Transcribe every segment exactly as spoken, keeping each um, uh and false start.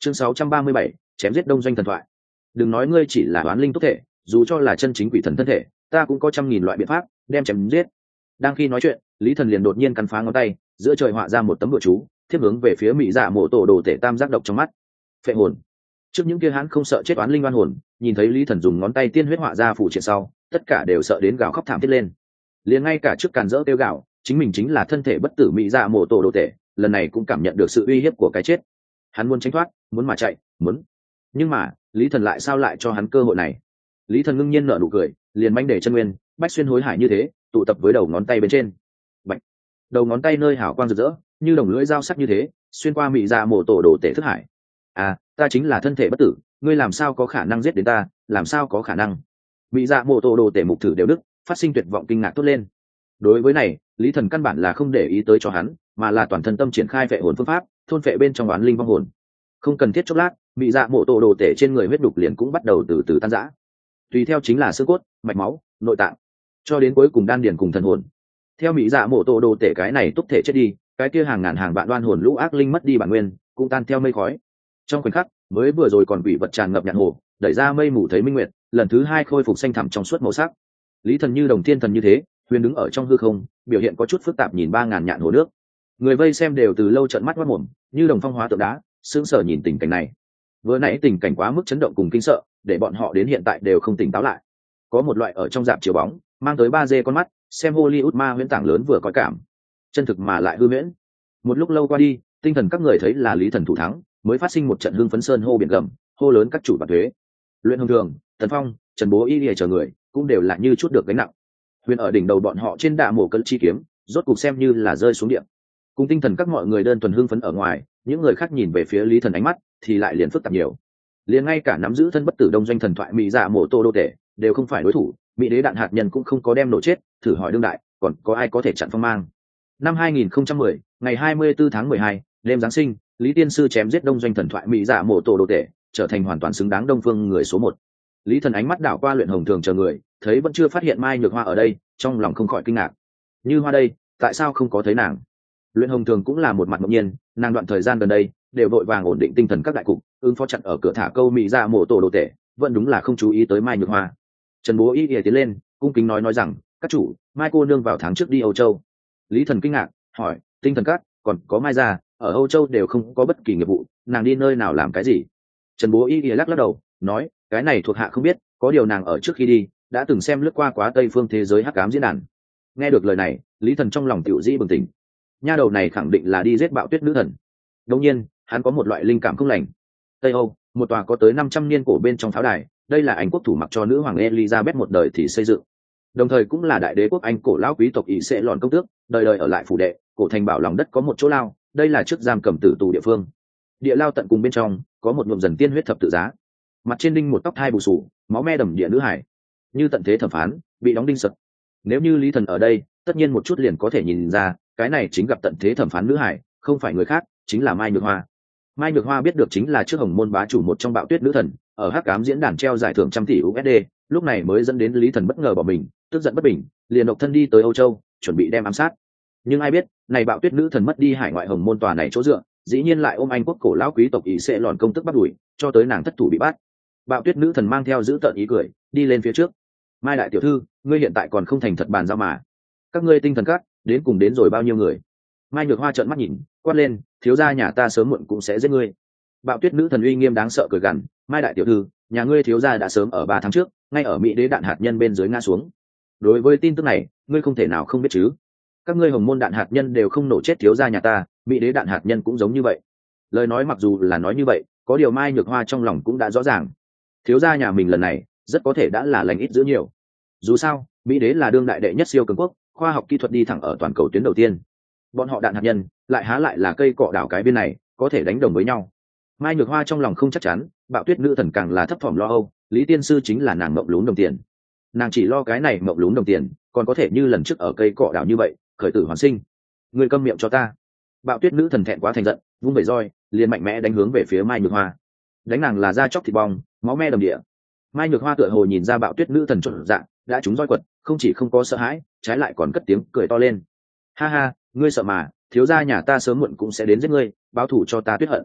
Chương sáu trăm ba mươi bảy, chém giết đông doanh thần thoại. Đừng nói ngươi chỉ là oán linh tốc thể, dù cho là chân chính quỷ thần thân thể, ta cũng có trăm nghìn loại biện pháp đem chém giết. Đang khi nói chuyện, Lý Thần liền đột nhiên cắn phá ngón tay, giữa trời họa ra một tấm bùa chú, thiếp hướng về phía mỹ dạ mộ tổ đồ tể tam giác độc trong mắt. Phệ hồn. Trước những kia hắn không sợ chết oán linh oan hồn, nhìn thấy Lý Thần dùng ngón tay tiên huyết họa ra phù triện sau, tất cả đều sợ đến gào khóc thảm thiết lên. Liền ngay cả trước càn rỡ tiêu gạo, chính mình chính là thân thể bất tử mỹ dạ mộ tổ đồ tể, lần này cũng cảm nhận được sự uy hiếp của cái chết. Hắn muốn tránh thoát, muốn mà chạy, muốn. Nhưng mà, Lý Thần lại sao lại cho hắn cơ hội này? Lý Thần ngưng nhiên nở nụ cười, liền manh để chân nguyên, bách xuyên hối hải như thế, tụ tập với đầu ngón tay bên trên. Bạch. Đầu ngón tay nơi hào quang rực rỡ, như đồng lưỡi dao sắc như thế, xuyên qua mỹ dạ mộ tổ đồ tể thức hải. À, ta chính là thân thể bất tử, ngươi làm sao có khả năng giết đến ta, làm sao có khả năng? Mỹ dạ mộ tổ đồ tể mục thử đều đức, phát sinh tuyệt vọng kinh ngạc tốt lên. Đối với này, Lý Thần căn bản là không để ý tới cho hắn, mà là toàn thân tâm triển khai vệ hồn phương pháp, thôn vệ bên trong oán linh vong hồn. Không cần thiết chốc lát, mỹ dạ mộ tổ đồ tể trên người huyết đục liền cũng bắt đầu từ từ tan rã. Tùy theo chính là xương cốt, mạch máu, nội tạng, cho đến cuối cùng đan điền cùng thần hồn. Theo mỹ dạ mộ tổ đồ tể cái này túc thể chết đi, cái kia hàng ngàn hàng vạn đoan hồn lũ ác linh mất đi bản nguyên, cũng tan theo mây khói. Trong khoảnh khắc, mới vừa rồi còn quỷ vật tràn ngập nhạn hồ, đẩy ra mây mù thấy minh nguyệt, lần thứ hai khôi phục xanh thẳm trong suốt màu sắc. Lý Thần như đồng thiên thần như thế, huyền đứng ở trong hư không, biểu hiện có chút phức tạp nhìn ba ngàn nhạn hồ nước. Người vây xem đều từ lâu trợn mắt quát mồm, như đồng phong hóa tượng đá, sững sờ nhìn tình cảnh này. Vừa nãy tình cảnh quá mức chấn động cùng kinh sợ, để bọn họ đến hiện tại đều không tỉnh táo lại. Có một loại ở trong dạp chiếu bóng, mang tới ba d con mắt, xem Hollywood ma huyễn tảng lớn vừa có cảm, chân thực mà lại hư huyễn. Một lúc lâu qua đi, tinh thần các người thấy là Lý Thần thủ thắng, mới phát sinh một trận hưng phấn sơn hô biển gầm, hô lớn các chủ bản thuế. Luyện Hồng Thường, Tần Phong, Trần Bố Y lìa chờ người, cũng đều là như chút được gánh nặng. Huyền ở đỉnh đầu bọn họ trên đạ mổ cân chi kiếm, rốt cục xem như là rơi xuống địa. Cùng tinh thần các mọi người đơn thuần hưng phấn ở ngoài, những người khác nhìn về phía Lý Thần ánh mắt thì lại liền phức tạp nhiều. Liền ngay cả nắm giữ thân bất tử đông doanh thần thoại mỹ dạ mổ tô đô tể đều không phải đối thủ, mỹ đế đạn hạt nhân cũng không có đem nổ chết, thử hỏi đương đại còn có ai có thể chặn phong mang. Năm hai nghìn không trăm mười, ngày hai mươi tư tháng mười hai, đêm giáng sinh, Lý Tiên sư chém giết đông doanh thần thoại mỹ dạ mổ tô đô tể, trở thành hoàn toàn xứng đáng đông phương người số một. Lý Thần ánh mắt đảo qua Luyện Hồng Thường chờ người, thấy vẫn chưa phát hiện Mai Nhược Hoa ở đây, trong lòng không khỏi kinh ngạc. Như Hoa đây, tại sao không có thấy nàng? Luyện Hồng Thường cũng là một mặt ngẫu nhiên, nàng đoạn thời gian gần đây đều vội vàng ổn định tinh thần các đại cục, ứng phó chặn ở cửa thả câu mỹ ra mổ tổ đồ tể, vẫn đúng là không chú ý tới Mai Nhược Hoa. Trần Bố Y ỉa tiến lên, cung kính nói nói rằng, các chủ, Mai cô nương vào tháng trước đi Âu Châu. Lý Thần kinh ngạc, hỏi, tinh thần các, còn có Mai gia, ở Âu Châu đều không có bất kỳ nghiệp vụ, nàng đi nơi nào làm cái gì? Trần Bố Y ỉa lắc lắc đầu, nói, cái này thuộc hạ không biết, có điều nàng ở trước khi đi đã từng xem lướt qua quá Tây phương thế giới hắc ám diễn đàn. Nghe được lời này, Lý Thần trong lòng tiểu dĩ bừng tỉnh. Nha đầu này khẳng định là đi giết Bạo Tuyết nữ thần. Đương nhiên, hắn có một loại linh cảm không lành. Tây Âu, một tòa có tới năm trăm niên cổ bên trong pháo đài, đây là Anh quốc thủ mặc cho nữ hoàng Elizabeth một đời thì xây dựng. Đồng thời cũng là đại đế quốc Anh cổ lão quý tộc ỷ sẽ lòn công tước, đời đời ở lại phủ đệ, cổ thành bảo lòng đất có một chỗ lao, đây là trước giam cầm tử tù địa phương. Địa lao tận cùng bên trong có một nhuộm dần tiên huyết thập tự giá. Mặt trên đinh một tóc thai bù sù, máu me đầm địa nữ hải, như tận thế thẩm phán, bị đóng đinh sập. Nếu như Lý Thần ở đây, tất nhiên một chút liền có thể nhìn ra, cái này chính gặp tận thế thẩm phán nữ hải, không phải người khác, chính là Mai Nhược Hoa. Mai Nhược Hoa biết được chính là trước Hồng Môn bá chủ một trong Bạo Tuyết nữ thần, ở hắc ám diễn đàn treo giải thưởng trăm tỷ u ét đê, lúc này mới dẫn đến Lý Thần bất ngờ bỏ mình, tức giận bất bình, liền độc thân đi tới Âu Châu, chuẩn bị đem ám sát. Nhưng ai biết, này Bạo Tuyết nữ thần mất đi hải ngoại Hồng Môn tòa này chỗ dựa, dĩ nhiên lại ôm Anh quốc cổ lão quý tộc ỷ sẽ lòn công tức bắt đuổi, cho tới nàng thất thủ bị bắt. Bạo Tuyết nữ thần mang theo giữ tợn ý cười, đi lên phía trước. Mai đại tiểu thư, ngươi hiện tại còn không thành thật bàn giao mà? Các ngươi tinh thần các, đến cùng đến rồi bao nhiêu người? Mai Nhược Hoa trợn mắt nhìn, quát lên, thiếu gia nhà ta sớm muộn cũng sẽ giết ngươi. Bạo Tuyết nữ thần uy nghiêm đáng sợ cười gằn, Mai đại tiểu thư, nhà ngươi thiếu gia đã sớm ở ba tháng trước, ngay ở Mỹ đế đạn hạt nhân bên dưới ngã xuống. Đối với tin tức này, ngươi không thể nào không biết chứ? Các ngươi Hồng Môn đạn hạt nhân đều không nổ chết thiếu gia nhà ta, Mỹ đế đạn hạt nhân cũng giống như vậy. Lời nói mặc dù là nói như vậy, có điều Mai Nhược Hoa trong lòng cũng đã rõ ràng. Thiếu gia nhà mình lần này rất có thể đã là lành ít giữ nhiều. Dù sao, Mỹ đế là đương đại đệ nhất siêu cường quốc, khoa học kỹ thuật đi thẳng ở toàn cầu tuyến đầu tiên. Bọn họ đạn hạt nhân lại há lại là cây cọ đảo cái bên này có thể đánh đồng với nhau. Mai Nhược Hoa trong lòng không chắc chắn, Bạo Tuyết nữ thần càng là thấp thỏm lo âu, Lý Tiên sư chính là nàng mộng lún đồng tiền. Nàng chỉ lo cái này mộng lún đồng tiền, còn có thể như lần trước ở cây cọ đảo như vậy, khởi tử hoàn sinh. Người câm miệng cho ta. Bạo Tuyết nữ thần thẹn quá thành giận, vung bẩy roi, liền mạnh mẽ đánh hướng về phía Mai Nhược Hoa. Đánh nàng là da chóc thịt bong, máu me đầm địa. Mai Nhược Hoa tựa hồ nhìn ra Bạo Tuyết nữ thần trộn dạng, đã trúng roi quật, không chỉ không có sợ hãi, trái lại còn cất tiếng cười to lên. Ha ha, ngươi sợ mà, thiếu gia nhà ta sớm muộn cũng sẽ đến giết ngươi, báo thù cho ta Tuyết hận.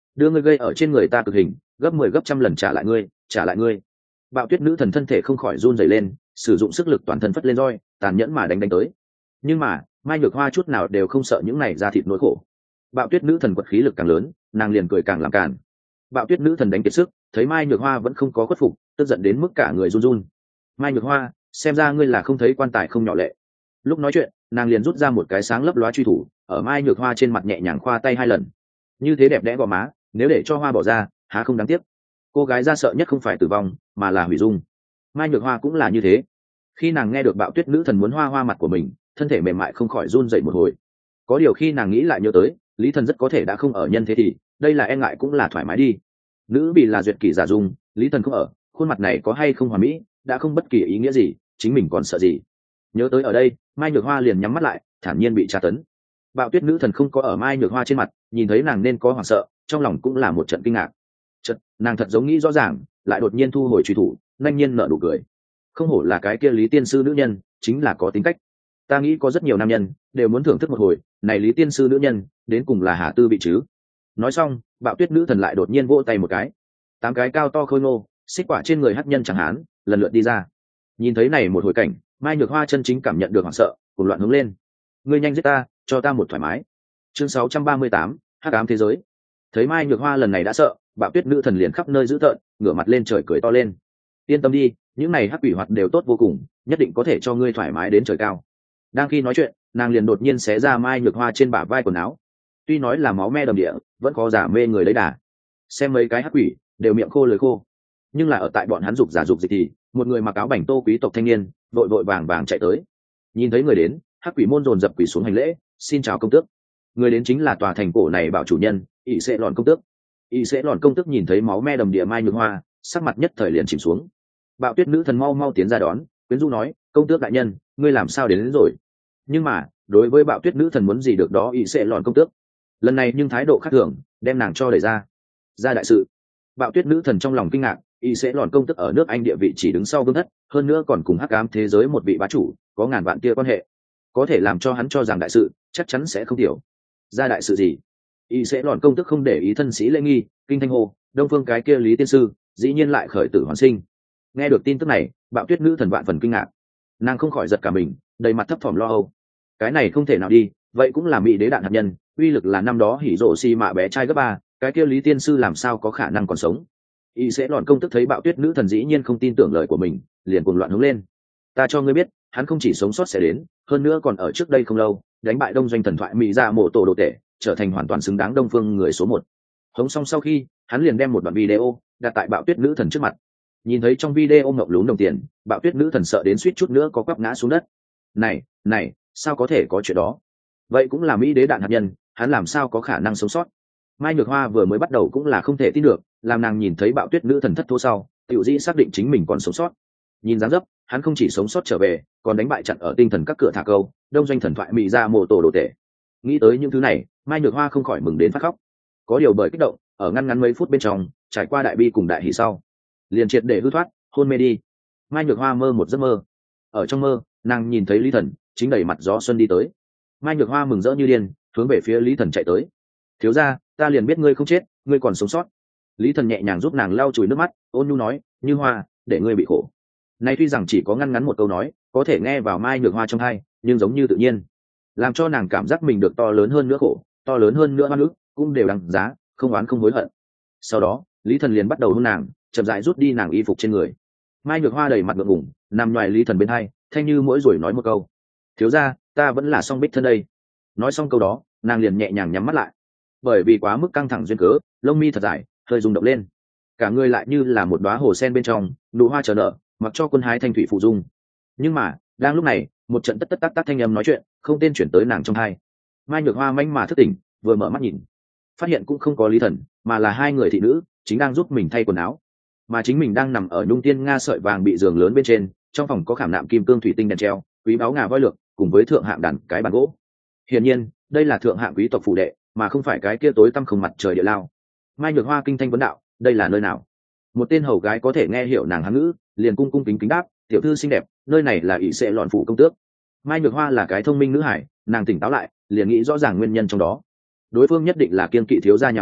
đưa ngươi gây ở trên người ta cực hình, gấp mười gấp trăm lần trả lại ngươi, trả lại ngươi. Bạo tuyết nữ thần thân thể không khỏi run rẩy lên, sử dụng sức lực toàn thân phất lên roi, tàn nhẫn mà đánh đánh tới. Nhưng mà mai nhược hoa chút nào đều không sợ những này ra thịt nỗi khổ. Bạo tuyết nữ thần quật khí lực càng lớn, nàng liền cười càng làm càn. Bạo tuyết nữ thần đánh kiệt sức, thấy mai nhược hoa vẫn không có khuất phục, tức giận đến mức cả người run run. Mai nhược hoa, xem ra ngươi là không thấy quan tài không nhỏ lệ. Lúc nói chuyện, nàng liền rút ra một cái sáng lấp lóa truy thủ, ở mai nhược hoa trên mặt nhẹ nhàng khoa tay hai lần. Như thế đẹp đẽ gò má, nếu để cho hoa bỏ ra, há không đáng tiếc. Cô gái ra sợ nhất không phải tử vong, mà là hủy dung. Mai nhược hoa cũng là như thế. Khi nàng nghe được bạo tuyết nữ thần muốn hoa hoa mặt của mình, thân thể mềm mại không khỏi run dậy một hồi. Có điều khi nàng nghĩ lại nhớ tới, lý thần rất có thể đã không ở nhân thế thì đây là e ngại cũng là thoải mái đi. Nữ bị là duyệt kỷ giả dung, lý thần không ở, khuôn mặt này có hay không hoàn mỹ đã không bất kỳ ý nghĩa gì, chính mình còn sợ gì. Nhớ tới ở đây, mai nhược hoa liền nhắm mắt lại, thản nhiên bị tra tấn. Bạo tuyết nữ thần không có ở mai nhược hoa trên mặt, nhìn thấy nàng nên có hoảng sợ, trong lòng cũng là một trận kinh ngạc. Chật, nàng thật giống nghĩ rõ ràng, lại đột nhiên thu hồi truy thủ, nhanh nhiên nở nụ cười. Không hổ là cái kia lý tiên sư nữ nhân, chính là có tính cách. Ta nghĩ có rất nhiều nam nhân đều muốn thưởng thức một hồi, này lý tiên sư nữ nhân đến cùng là hà tư bị chứ. Nói xong, bạo tuyết nữ thần lại đột nhiên vỗ tay một cái, tám cái cao to khôi ngô xích quả trên người hắc nhân chẳng hán lần lượt đi ra. Nhìn thấy này một hồi cảnh, mai nhược hoa chân chính cảm nhận được hoảng sợ, cuồng loạn hướng lên. Ngươi nhanh giết ta, cho ta một thoải mái. Chương sáu trăm ba mươi tám, hắc ám thế giới. Thấy mai nhược hoa lần này đã sợ, bạo tuyết nữ thần liền khắp nơi dữ tợn, ngửa mặt lên trời cười to lên. Yên tâm đi, những này hắc quỷ hoạt đều tốt vô cùng, nhất định có thể cho ngươi thoải mái đến trời cao. Đang khi nói chuyện, nàng liền đột nhiên xé ra mai nhược hoa trên bả vai quần áo. Tuy nói là máu me đầm địa, vẫn có giả mê người lấy đà. Xem mấy cái hắc quỷ đều miệng khô lưỡi khô, nhưng là ở tại bọn hắn dục giả dục dịch thì một người mặc áo bảnh tô quý tộc thanh niên vội vội vàng vàng chạy tới. Nhìn thấy người đến, hắc quỷ môn dồn dập quỳ xuống hành lễ, xin chào công tước. Người đến chính là tòa thành cổ này bảo chủ nhân, ỷ sẽ lòn công tước. ỷ sẽ lòn công tước nhìn thấy máu me đầm địa mai nhược hoa, sắc mặt nhất thời liền chìm xuống. Bạo tuyết nữ thần mau mau tiến ra đón, quyến rũ nói, công tước đại nhân, ngươi làm sao đến, đến rồi. Nhưng mà đối với bạo tuyết nữ thần muốn gì được đó, ỷ sẽ lòn công tước lần này nhưng thái độ khác thường, đem nàng cho đẩy ra. Ra đại sự. Bạo tuyết nữ thần trong lòng kinh ngạc, y sẽ lòn công tức ở nước Anh địa vị chỉ đứng sau vương thất, hơn nữa còn cùng hắc ám thế giới một vị bá chủ có ngàn vạn tia quan hệ, có thể làm cho hắn cho rằng đại sự chắc chắn sẽ không tiểu. Ra đại sự gì? Y sẽ lòn công tức không để ý thân sĩ lễ nghi, kinh thanh hồ đông phương cái kia lý tiên sư dĩ nhiên lại khởi tử hoàn sinh. Nghe được tin tức này, bạo tuyết nữ thần vạn phần kinh ngạc, nàng không khỏi giật cả mình, đầy mặt thấp thỏm lo âu. Cái này không thể nào đi, vậy cũng là mỹ đế đạn hạt nhân, uy lực là năm đó hỉ rổ xi mạ bé trai gấp ba, cái kia lý tiên sư làm sao có khả năng còn sống. Y sẽ lòn công tức thấy bạo tuyết nữ thần dĩ nhiên không tin tưởng lời của mình, liền cuồng loạn hướng lên. Ta cho ngươi biết, hắn không chỉ sống sót sẽ đến, hơn nữa còn ở trước đây không lâu đánh bại đông doanh thần thoại mỹ ra mộ tổ đồ tể, trở thành hoàn toàn xứng đáng đông phương người số một. Hống xong sau khi, hắn liền đem một đoạn video đặt tại bạo tuyết nữ thần trước mặt. Nhìn thấy trong video ngậm lún đồng tiền, bạo tuyết nữ thần sợ đến suýt chút nữa có quắp ngã xuống đất. Này, này, sao có thể có chuyện đó? Vậy cũng là mỹ đế đạn hạt nhân, hắn làm sao có khả năng sống sót? Mai nhược hoa vừa mới bắt đầu cũng là không thể tin được, làm nàng nhìn thấy bạo tuyết nữ thần thất thố sau, tiểu dĩ xác định chính mình còn sống sót. Nhìn dáng dấp, hắn không chỉ sống sót trở về, còn đánh bại chặn ở tinh thần các cửa thả câu, đông doanh thần thoại mỹ ra mộ tổ đồ tể. Nghĩ tới những thứ này, mai nhược hoa không khỏi mừng đến phát khóc. Có điều bởi kích động, ở ngăn ngắn mấy phút bên trong, trải qua đại bi cùng đại hỷ sau, liền triệt để hư thoát, hôn mê đi. Mai nhược hoa mơ một giấc mơ. Ở trong mơ, nàng nhìn thấy lý thần chính đẩy mặt gió xuân đi tới. Mai nhược hoa mừng rỡ như điên, hướng về phía lý thần chạy tới. Thiếu gia, ta liền biết ngươi không chết, ngươi còn sống sót. Lý thần nhẹ nhàng giúp nàng lau chùi nước mắt, ôn nhu nói, như hoa, để ngươi bị khổ. Nay tuy rằng chỉ có ngăn ngắn một câu nói, có thể nghe vào mai nhược hoa trong tai, nhưng giống như tự nhiên, làm cho nàng cảm giác mình được to lớn hơn nữa khổ, to lớn hơn nữa oan ức, cũng đều đáng giá, không oán không hối hận. Sau đó, Lý thần liền bắt đầu hôn nàng, chậm rãi rút đi nàng y phục trên người. Mai nhược hoa đầy mặt ngượng ngùng, nằm ngoài Lý thần bên hai, thanh như mỗi rồi nói một câu, thiếu gia, ta vẫn là song bích thân đây. Nói xong câu đó, nàng liền nhẹ nhàng nhắm mắt lại. Bởi vì quá mức căng thẳng duyên cớ, lông mi thật dài, hơi rung động lên, cả người lại như là một đóa hồ sen bên trong, nụ hoa chờ nở, mặc cho quân hái thanh thủy phụ dung. Nhưng mà đang lúc này, một trận tất tất tác tác thanh âm nói chuyện không tên chuyển tới nàng trong tai. Mai nhược hoa manh mà thức tỉnh, vừa mở mắt nhìn, phát hiện cũng không có Lý thần, mà là hai người thị nữ chính đang giúp mình thay quần áo, mà chính mình đang nằm ở nhung tiên nga sợi vàng bị giường lớn bên trên. Trong phòng có khảm nạm kim cương thủy tinh đèn treo, quý báu ngà voi lược, cùng với thượng hạng đàn cái bàn gỗ. Hiển nhiên đây là thượng hạng quý tộc phủ đệ, mà không phải cái kia tối tăm không mặt trời địa lao. Mai nhược hoa kinh thanh vấn đạo, đây là nơi nào? Một tên hầu gái có thể nghe hiểu nàng hán ngữ, liền cung cung kính kính đáp, tiểu thư xinh đẹp, nơi này là ỷ sẽ lọn phủ công tước. Mai nhược hoa là cái thông minh nữ hải, nàng tỉnh táo lại, liền nghĩ rõ ràng nguyên nhân trong đó. Đối phương nhất định là kiên kỵ thiếu gia nhà mình,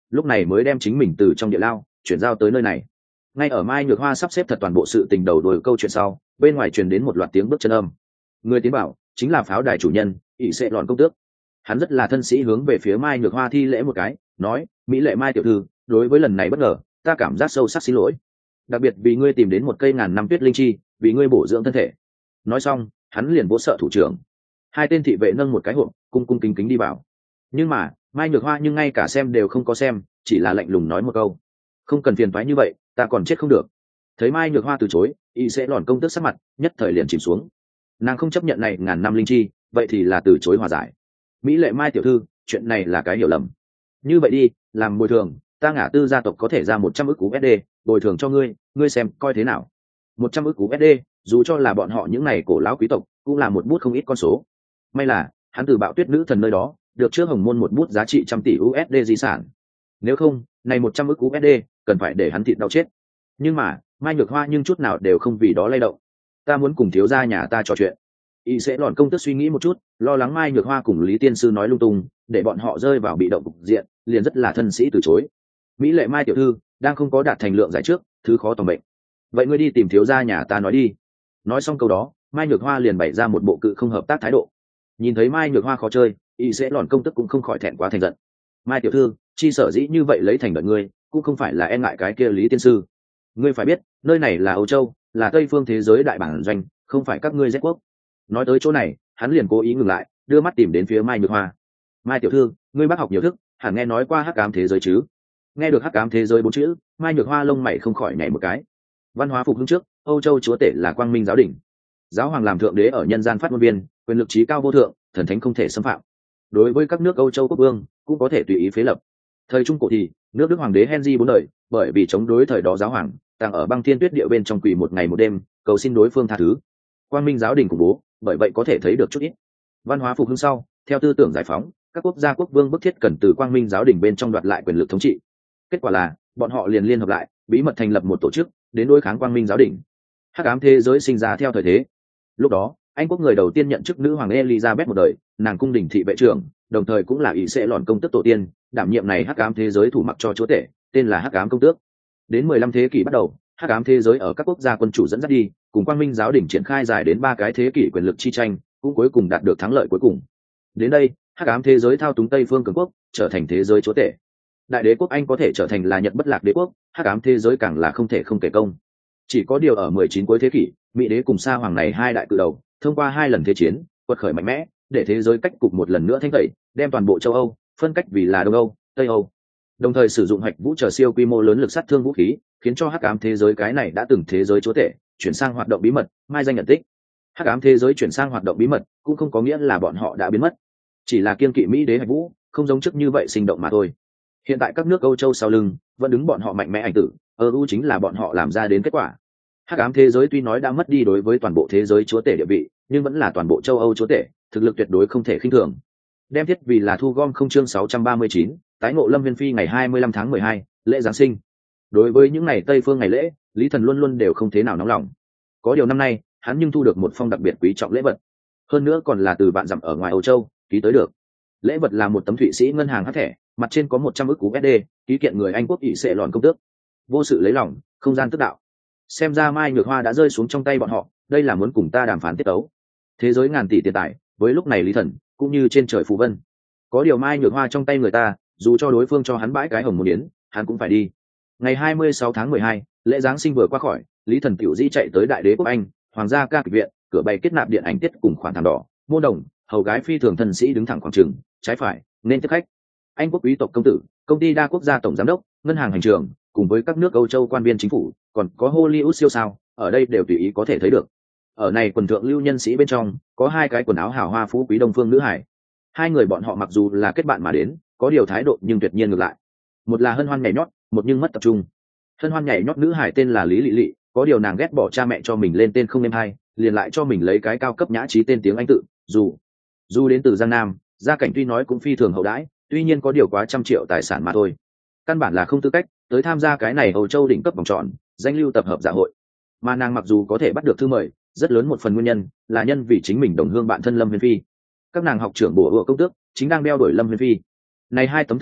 lúc này mới đem chính mình từ trong địa lao chuyển giao tới nơi này. Ngay ở Mai Nhược Hoa sắp xếp thật toàn bộ sự tình đầu đuôi câu chuyện sau, bên ngoài truyền đến một loạt tiếng bước chân âm. Người tiến bảo chính là pháo đài chủ nhân ỷ sệ lọn công tước. Hắn rất là thân sĩ hướng về phía Mai Nhược Hoa thi lễ một cái, nói: mỹ lệ Mai tiểu thư, đối với lần này bất ngờ ta cảm giác sâu sắc xin lỗi, đặc biệt vì ngươi tìm đến một cây ngàn năm tuyết linh chi vì ngươi bổ dưỡng thân thể. Nói xong hắn liền vỗ sợ thủ trưởng. Hai tên thị vệ nâng một cái hộp cung cung kính kính đi vào, nhưng mà Mai Nhược Hoa nhưng ngay cả xem đều không có xem, chỉ là lạnh lùng nói một câu: không cần phiền toái như vậy, ta còn chết không được. Thấy Mai Nhược Hoa từ chối, y sẽ lòn công tước sắc mặt nhất thời liền chìm xuống. Nàng không chấp nhận này ngàn năm linh chi, vậy thì là từ chối hòa giải. Mỹ lệ Mai tiểu thư, chuyện này là cái hiểu lầm. Như vậy đi, làm bồi thường, ta Ngả Tư gia tộc có thể ra một trăm ức u ét đê bồi thường cho ngươi, ngươi xem coi thế nào. Một trăm ức u ét đê, dù cho là bọn họ những này cổ lão quý tộc, cũng là một bút không ít con số. May là hắn từ Bạo Tuyết nữ thần nơi đó được trước Hồng môn một bút giá trị trăm tỷ u ét đê di sản. Nếu không, này một trăm ức u ét đê cần phải để hắn thịt đau chết. Nhưng mà Mai Nhược Hoa nhưng chút nào đều không vì đó lay động. Ta muốn cùng thiếu gia nhà ta trò chuyện. Y sẽ lòn công tức suy nghĩ một chút, lo lắng Mai Nhược Hoa cùng Lý Tiên sư nói lung tung, để bọn họ rơi vào bị động cục diện, liền rất là thân sĩ từ chối. Mỹ lệ Mai tiểu thư đang không có đạt thành lượng giải trước, thứ khó tầm bệnh. Vậy ngươi đi tìm thiếu gia nhà ta nói đi. Nói xong câu đó, Mai Nhược Hoa liền bày ra một bộ cự không hợp tác thái độ. Nhìn thấy Mai Nhược Hoa khó chơi, Y sẽ lòn công tức cũng không khỏi thẹn quá thành giận. Mai tiểu thư, chi sở dĩ như vậy lấy thành đợt ngươi, cũng không phải là e ngại cái kia Lý Tiên sư. Ngươi phải biết, nơi này là Âu Châu, là Tây phương thế giới đại bản doanh, không phải các ngươi rét quốc. Nói tới chỗ này, hắn liền cố ý ngừng lại, đưa mắt tìm đến phía Mai Nhược Hoa. Mai tiểu thư, ngươi bác học nhiều thức, hẳn nghe nói qua hắc ám thế giới chứ? Nghe được hắc ám thế giới bốn chữ, Mai Nhược Hoa lông mày không khỏi nhảy một cái. Văn hóa phục hưng trước, Âu Châu chúa tể là Quang Minh giáo đỉnh, giáo hoàng làm thượng đế ở nhân gian phát ngôn viên, quyền lực trí cao vô thượng, thần thánh không thể xâm phạm. Đối với các nước Âu Châu quốc vương, cũng có thể tùy ý phế lập. Thời trung cổ thì, nước Đức hoàng đế Henry bốn đời, bởi vì chống đối thời đó giáo hoàng, đang ở băng thiên tuyết địa bên trong quỷ một ngày một đêm, cầu xin đối phương tha thứ. Quang Minh giáo đình khủng bố, bởi vậy có thể thấy được chút ít. Văn hóa phục hưng sau, theo tư tưởng giải phóng, các quốc gia quốc vương bức thiết cần từ Quang Minh giáo đình bên trong đoạt lại quyền lực thống trị. Kết quả là, bọn họ liền liên hợp lại, bí mật thành lập một tổ chức, đến đối kháng Quang Minh giáo đình. Hắc ám thế giới sinh ra theo thời thế. Lúc đó, Anh quốc người đầu tiên nhận chức nữ hoàng Elizabeth một đời, nàng cung đình thị vệ trưởng, đồng thời cũng là ý sẽ lòn công tước tổ tiên, đảm nhiệm này hắc ám thế giới thủ mặc cho chúa tể, tên là hắc ám công tước. Đến mười lăm thế kỷ bắt đầu, hắc ám thế giới ở các quốc gia quân chủ dẫn dắt đi, cùng Quang Minh giáo đình triển khai dài đến ba cái thế kỷ quyền lực chi tranh, cũng cuối cùng đạt được thắng lợi cuối cùng. Đến đây, hắc ám thế giới thao túng Tây phương cường quốc, trở thành thế giới chúa tể. Đại đế quốc Anh có thể trở thành là Nhật bất lạc đế quốc, hắc ám thế giới càng là không thể không kể công. Chỉ có điều ở mười chín cuối thế kỷ, Mỹ đế cùng Sa hoàng này hai đại cự đầu, thông qua hai lần thế chiến, quật khởi mạnh mẽ, để thế giới cách cục một lần nữa thanh tẩy, đem toàn bộ châu Âu phân cách vì là Đông Âu, Tây Âu. Đồng thời sử dụng hạch vũ trở siêu quy mô lớn lực sát thương vũ khí, khiến cho hắc ám thế giới cái này đã từng thế giới chúa tể, chuyển sang hoạt động bí mật, mai danh nhận tích. Hắc ám thế giới chuyển sang hoạt động bí mật, cũng không có nghĩa là bọn họ đã biến mất, chỉ là kiên kỵ Mỹ đế hạch vũ, không giống trước như vậy sinh động mà thôi. Hiện tại các nước Âu Châu sau lưng vẫn đứng bọn họ mạnh mẽ ảnh tử, e u chính là bọn họ làm ra đến kết quả. Hắc ám thế giới tuy nói đã mất đi đối với toàn bộ thế giới chúa tể địa vị, nhưng vẫn là toàn bộ châu Âu chúa tể, thực lực tuyệt đối không thể khinh thường. Đem thiết vì là thu gom không chương sáu trăm ba mươi chín, tái ngộ Lâm Viên Phi ngày hai mươi lăm tháng mười hai, lễ Giáng sinh. Đối với những ngày Tây phương ngày lễ, Lý Thần luôn luôn đều không thế nào nóng lòng. Có điều năm nay, hắn nhưng thu được một phong đặc biệt quý trọng lễ vật, hơn nữa còn là từ vạn dặm ở ngoài Âu Châu ký tới được. Lễ vật là một tấm Thụy Sĩ ngân hàng hắc thẻ, mặt trên có một trăm ức u ét đê, ký kiện người Anh quốc ỷ sẽ lòn công tước. Vô sự lấy lòng, không gian tức đạo. Xem ra Mai Nhược Hoa đã rơi xuống trong tay bọn họ, đây là muốn cùng ta đàm phán tiết tấu. Thế giới ngàn tỷ tiền tài, với lúc này Lý Thần cũng như trên trời phù vân. Có điều Mai Nhược Hoa trong tay người ta, dù cho đối phương cho hắn bãi cái hồng một yến, hắn cũng phải đi. Ngày hai mươi sáu tháng mười hai, lễ Giáng sinh vừa qua khỏi, Lý Thần tiểu di chạy tới Đại đế quốc Anh, Hoàng gia ca kịch viện, cửa bày kết nạp điện ảnh tiết cùng khoản thảm đỏ, môn đồng, hầu gái phi thường thần sĩ đứng thẳng khoảng trường, trái phải, nên tiếp khách. Anh quốc quý tộc công tử, công ty đa quốc gia tổng giám đốc, ngân hàng hành trường, cùng với các nước Âu Châu quan viên chính phủ, còn có Hollywood siêu sao, ở đây đều tùy ý có thể thấy được. Ở này quần thượng lưu nhân sĩ bên trong, có hai cái quần áo hào hoa phú quý đông phương nữ hải. Hai người bọn họ mặc dù là kết bạn mà đến, có điều thái độ nhưng tuyệt nhiên ngược lại. Một là hân hoan nhảy nhót, một nhưng mất tập trung. Hân hoan nhảy nhót nữ hải tên là Lý Lệ Lệ, có điều nàng ghét bỏ cha mẹ cho mình lên tên không êm hay, liền lại cho mình lấy cái cao cấp nhã trí tên tiếng Anh tự, dù dù đến từ Giang Nam, gia cảnh tuy nói cũng phi thường hậu đãi, tuy nhiên có điều quá trăm triệu tài sản mà thôi, căn bản là không tư cách tới tham gia cái này Âu Châu đỉnh cấp vòng tròn danh lưu tập hợp dạ hội. Mà nàng mặc dù có thể bắt được thư mời, rất lớn một phần nguyên nhân là nhân vì chính mình đồng hương bạn thân Lâm Viên Phi. Các nàng học trưởng bổ ựa công tước chính đang đeo đuổi Lâm Viên Phi. Này hai tấm thư mời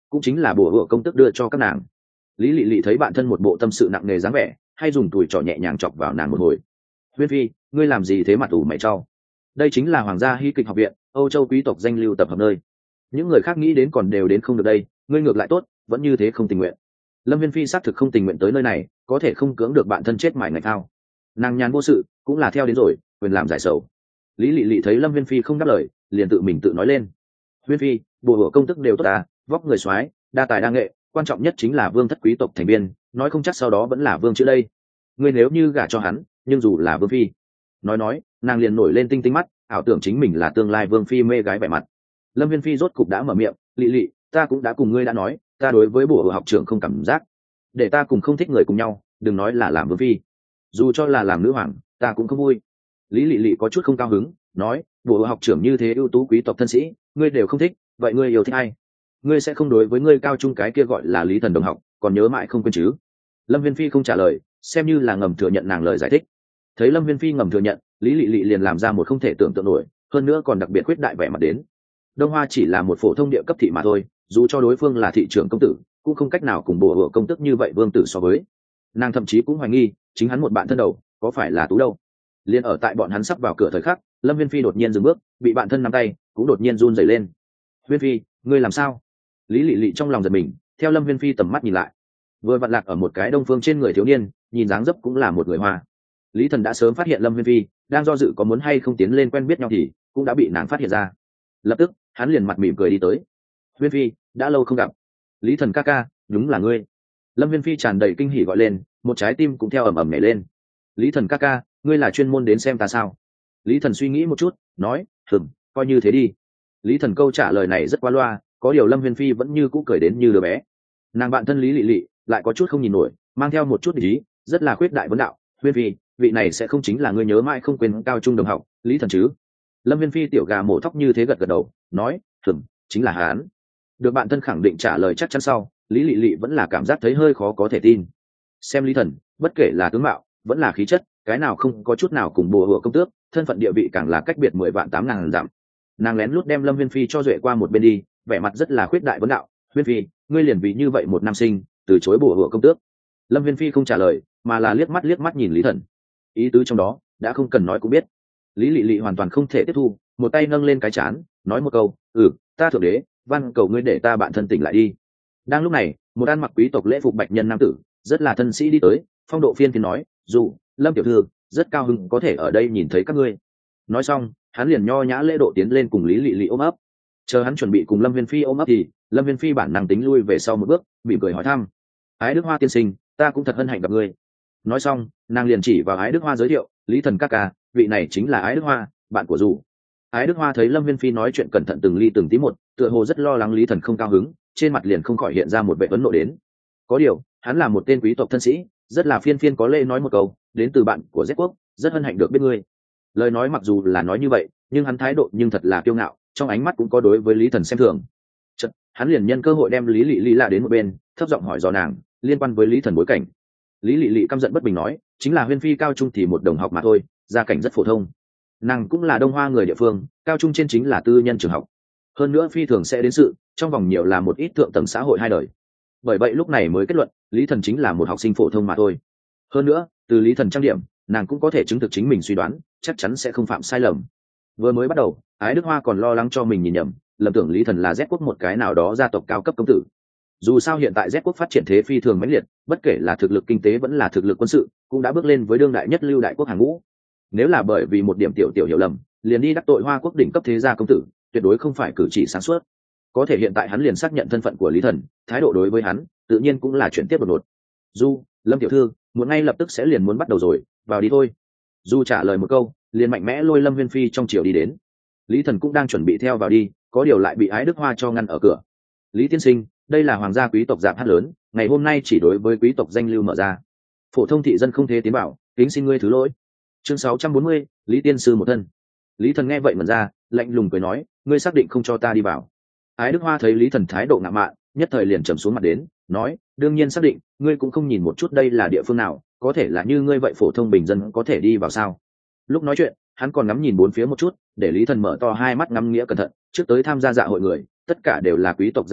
cũng chính là bùa hộ công tức đưa cho các nàng. Lý lị lị thấy bạn thân một bộ tâm sự nặng nề dáng vẻ, hay dùng tùi trỏ nhẹ nhàng chọc vào nàng một hồi. Huyên phi, ngươi làm gì thế mặt ủ mày trao? Đây chính là hoàng gia hy kịch học viện, Âu Châu quý tộc danh lưu tập hợp nơi. Những người khác nghĩ đến còn đều đến không được đây, ngươi ngược lại tốt, vẫn như thế không tình nguyện. Lâm Viên phi xác thực không tình nguyện tới nơi này, có thể không cưỡng được bạn thân chết mải ngạch thao. Nàng nhàn vô sự, cũng là theo đến rồi, quyền làm giải sầu. Lý lị lị thấy Lâm Viên phi không đáp lời, liền tự mình tự nói lên. Viên phi, bùa hộ công tức đều tốt à, vóc người soái, đa tài đa nghệ, quan trọng nhất chính là vương thất quý tộc thành viên, nói không chắc sau đó vẫn là vương chữ đây. Ngươi nếu như gả cho hắn, nhưng dù là vương phi. Nói nói, nàng liền nổi lên tinh tinh mắt, ảo tưởng chính mình là tương lai vương phi mê gái vẻ mặt. Lâm Viên phi rốt cục đã mở miệng, lị lị, ta cũng đã cùng ngươi đã nói, ta đối với bùa hộ học trưởng không cảm giác, để ta cùng không thích người cùng nhau, đừng nói là làm vương phi, dù cho là làm nữ hoàng, ta cũng không vui. Lý lị lị có chút không cao hứng, nói, bùa hộ học trưởng như thế ưu tú quý tộc thân sĩ, ngươi đều không thích, vậy ngươi yêu thích ai? Ngươi sẽ không đối với ngươi cao trung cái kia gọi là Lý Thần đồng học còn nhớ mãi không quên chứ? Lâm Viên phi không trả lời, xem như là ngầm thừa nhận nàng lời giải thích. Thấy Lâm Viên phi ngầm thừa nhận, Lý lị lị liền làm ra một không thể tưởng tượng nổi, hơn nữa còn đặc biệt khuyết đại vẻ mặt đến. Đông Hoa chỉ là một phổ thông địa cấp thị mà thôi, dù cho đối phương là thị trưởng công tử, cũng không cách nào cùng bùa hộ công tức như vậy vương tử so với. Nàng thậm chí cũng hoài nghi, chính hắn một bạn thân đầu, có phải là Tú đâu? Liên ở tại bọn hắn sắp vào cửa thời khắc, Lâm Viên phi đột nhiên dừng bước, bị bạn thân nắm tay, cũng đột nhiên run rẩy lên. Viên phi, ngươi làm sao? Lý lị lị trong lòng giật mình, theo Lâm Viên phi tầm mắt nhìn lại, vừa vặn lạc ở một cái đông phương trên người thiếu niên, nhìn dáng dấp cũng là một người Hoa. Lý Thần đã sớm phát hiện Lâm Viên phi đang do dự có muốn hay không tiến lên quen biết nhau thì cũng đã bị nàng phát hiện ra. Lập tức hắn liền mặt mỉm cười đi tới. Viên phi, đã lâu không gặp. Lý Thần ca ca, đúng là ngươi. Lâm Viên phi tràn đầy kinh hỉ gọi lên, một trái tim cũng theo ầm ầm nhảy lên. Lý Thần ca ca, ngươi là chuyên môn đến xem ta sao? Lý Thần suy nghĩ một chút, nói, hừm, coi như thế đi. Lý Thần câu trả lời này rất qua loa, có điều Lâm Viên phi vẫn như cũ cười đến như đứa bé. Nàng bạn thân Lý lị lị lại có chút không nhìn nổi, mang theo một chút ý, rất là khuyết đại vấn đạo. Viên phi, vị này sẽ không chính là ngươi nhớ mãi không quên cao trung đồng học Lý Thần chứ? Lâm Viên phi tiểu gà mổ thóc như thế gật gật đầu, nói, hừm, chính là hắn. Được bạn thân khẳng định trả lời chắc chắn sau, Lý lị lị vẫn là cảm giác thấy hơi khó có thể tin. Xem Lý Thần, bất kể là tướng mạo vẫn là khí chất, cái nào không có chút nào cùng bùa hộ công tước, thân phận địa vị càng là cách biệt mười vạn tám ngàn dặm. Nàng lén lút đem Lâm Viên phi cho duệ qua một bên đi, vẻ mặt rất là khuyết đại vấn đạo. Viên phi, ngươi liền vì như vậy một nam sinh từ chối bùa hộ công tước? Lâm Viên phi không trả lời, mà là liếc mắt liếc mắt nhìn Lý Thần. Ý tứ trong đó đã không cần nói cũng biết. Lý lị lị hoàn toàn không thể tiếp thu, một tay nâng lên cái chán, nói một câu, ừ, ta thượng đế, van cầu ngươi để ta bạn thân tỉnh lại đi. Đang lúc này, một ăn mặc quý tộc lễ phục bạch nhân nam tử rất là thân sĩ đi tới, phong độ phiên phiên nói, dù Lâm tiểu thư rất cao hứng có thể ở đây nhìn thấy các ngươi. Nói xong, hắn liền nho nhã lễ độ tiến lên cùng Lý lị lị ôm ấp. Chờ hắn chuẩn bị cùng Lâm Viên phi ôm ấp thì Lâm Viên phi bản năng tính lui về sau một bước, mỉm cười hỏi thăm, Ái Đức Hoa tiên sinh, ta cũng thật hân hạnh gặp ngươi. Nói xong, nàng liền chỉ vào Ái Đức Hoa giới thiệu, Lý Thần ca ca, vị này chính là Ái Đức Hoa, bạn của dù. Ái Đức Hoa thấy Lâm Viên phi nói chuyện cẩn thận từng ly từng tí một, tựa hồ rất lo lắng Lý Thần không cao hứng, trên mặt liền không khỏi hiện ra một vẻ ấn nộ đến. Có điều, hắn là một tên quý tộc thân sĩ, rất là phiên phiên có lễ nói một câu, đến từ bạn của Z quốc, rất hân hạnh được biết ngươi. Lời nói mặc dù là nói như vậy, nhưng hắn thái độ nhưng thật là kiêu ngạo, trong ánh mắt cũng có đối với Lý Thần xem thường. Chật, hắn liền nhân cơ hội đem Lý lị lị lạ đến một bên, thấp giọng hỏi dò nàng liên quan với Lý Thần bối cảnh. Lý lị lị căm giận bất bình nói, chính là Huyên phi cao trung thì một đồng học mà thôi, gia cảnh rất phổ thông. Nàng cũng là Đông Hoa người địa phương, cao trung trên chính là tư nhân trường học, hơn nữa phi thường sẽ đến sự, trong vòng nhiều là một ít thượng tầng xã hội hai đời. Bởi vậy lúc này mới kết luận, Lý Thần chính là một học sinh phổ thông mà thôi. Hơn nữa, từ Lý Thần trang điểm, nàng cũng có thể chứng thực chính mình suy đoán, chắc chắn sẽ không phạm sai lầm. Vừa mới bắt đầu, Ái Đức Hoa còn lo lắng cho mình nhìn nhầm, lầm tưởng Lý Thần là Z quốc một cái nào đó gia tộc cao cấp công tử. Dù sao hiện tại Z quốc phát triển thế phi thường mãnh liệt, bất kể là thực lực kinh tế vẫn là thực lực quân sự, cũng đã bước lên với đương đại nhất lưu đại quốc hàng ngũ. Nếu là bởi vì một điểm tiểu tiểu hiểu lầm, liền đi đắc tội Hoa quốc đỉnh cấp thế gia công tử, tuyệt đối không phải cử chỉ sáng suốt. Có thể hiện tại hắn liền xác nhận thân phận của Lý Thần, thái độ đối với hắn tự nhiên cũng là chuyển tiếp đột ngột. Du, Lâm tiểu thư, muốn ngay lập tức sẽ liền muốn bắt đầu rồi, vào đi thôi. Du trả lời một câu, liền mạnh mẽ lôi Lâm Viên phi trong chiều đi đến. Lý Thần cũng đang chuẩn bị theo vào đi, có điều lại bị Ái Đức Hoa cho ngăn ở cửa. Lý tiên sinh, đây là hoàng gia quý tộc dạng hát lớn, ngày hôm nay chỉ đối với quý tộc danh lưu mở ra, phổ thông thị dân không thể tiến bảo, kính xin ngươi thứ lỗi. Chương sáu trăm bốn mươi, Lý tiên sư một thân. Lý Thần nghe vậy mẩn ra, lạnh lùng cười nói, ngươi xác định không cho ta đi vào? Ái Đức Hoa thấy Lý Thần thái độ ngạo mạn, nhất thời liền trầm xuống mặt đến, nói, đương nhiên xác định, ngươi cũng không nhìn một chút đây là địa phương nào, có thể là như ngươi vậy phổ thông bình dân có thể đi vào sao? Lúc nói chuyện, hắn còn ngắm nhìn bốn phía một chút, để Lý Thần mở to hai mắt ngắm nghĩa cẩn thận, trước tới tham gia dạ hội người, tất cả đều là quý tộc danh lưu,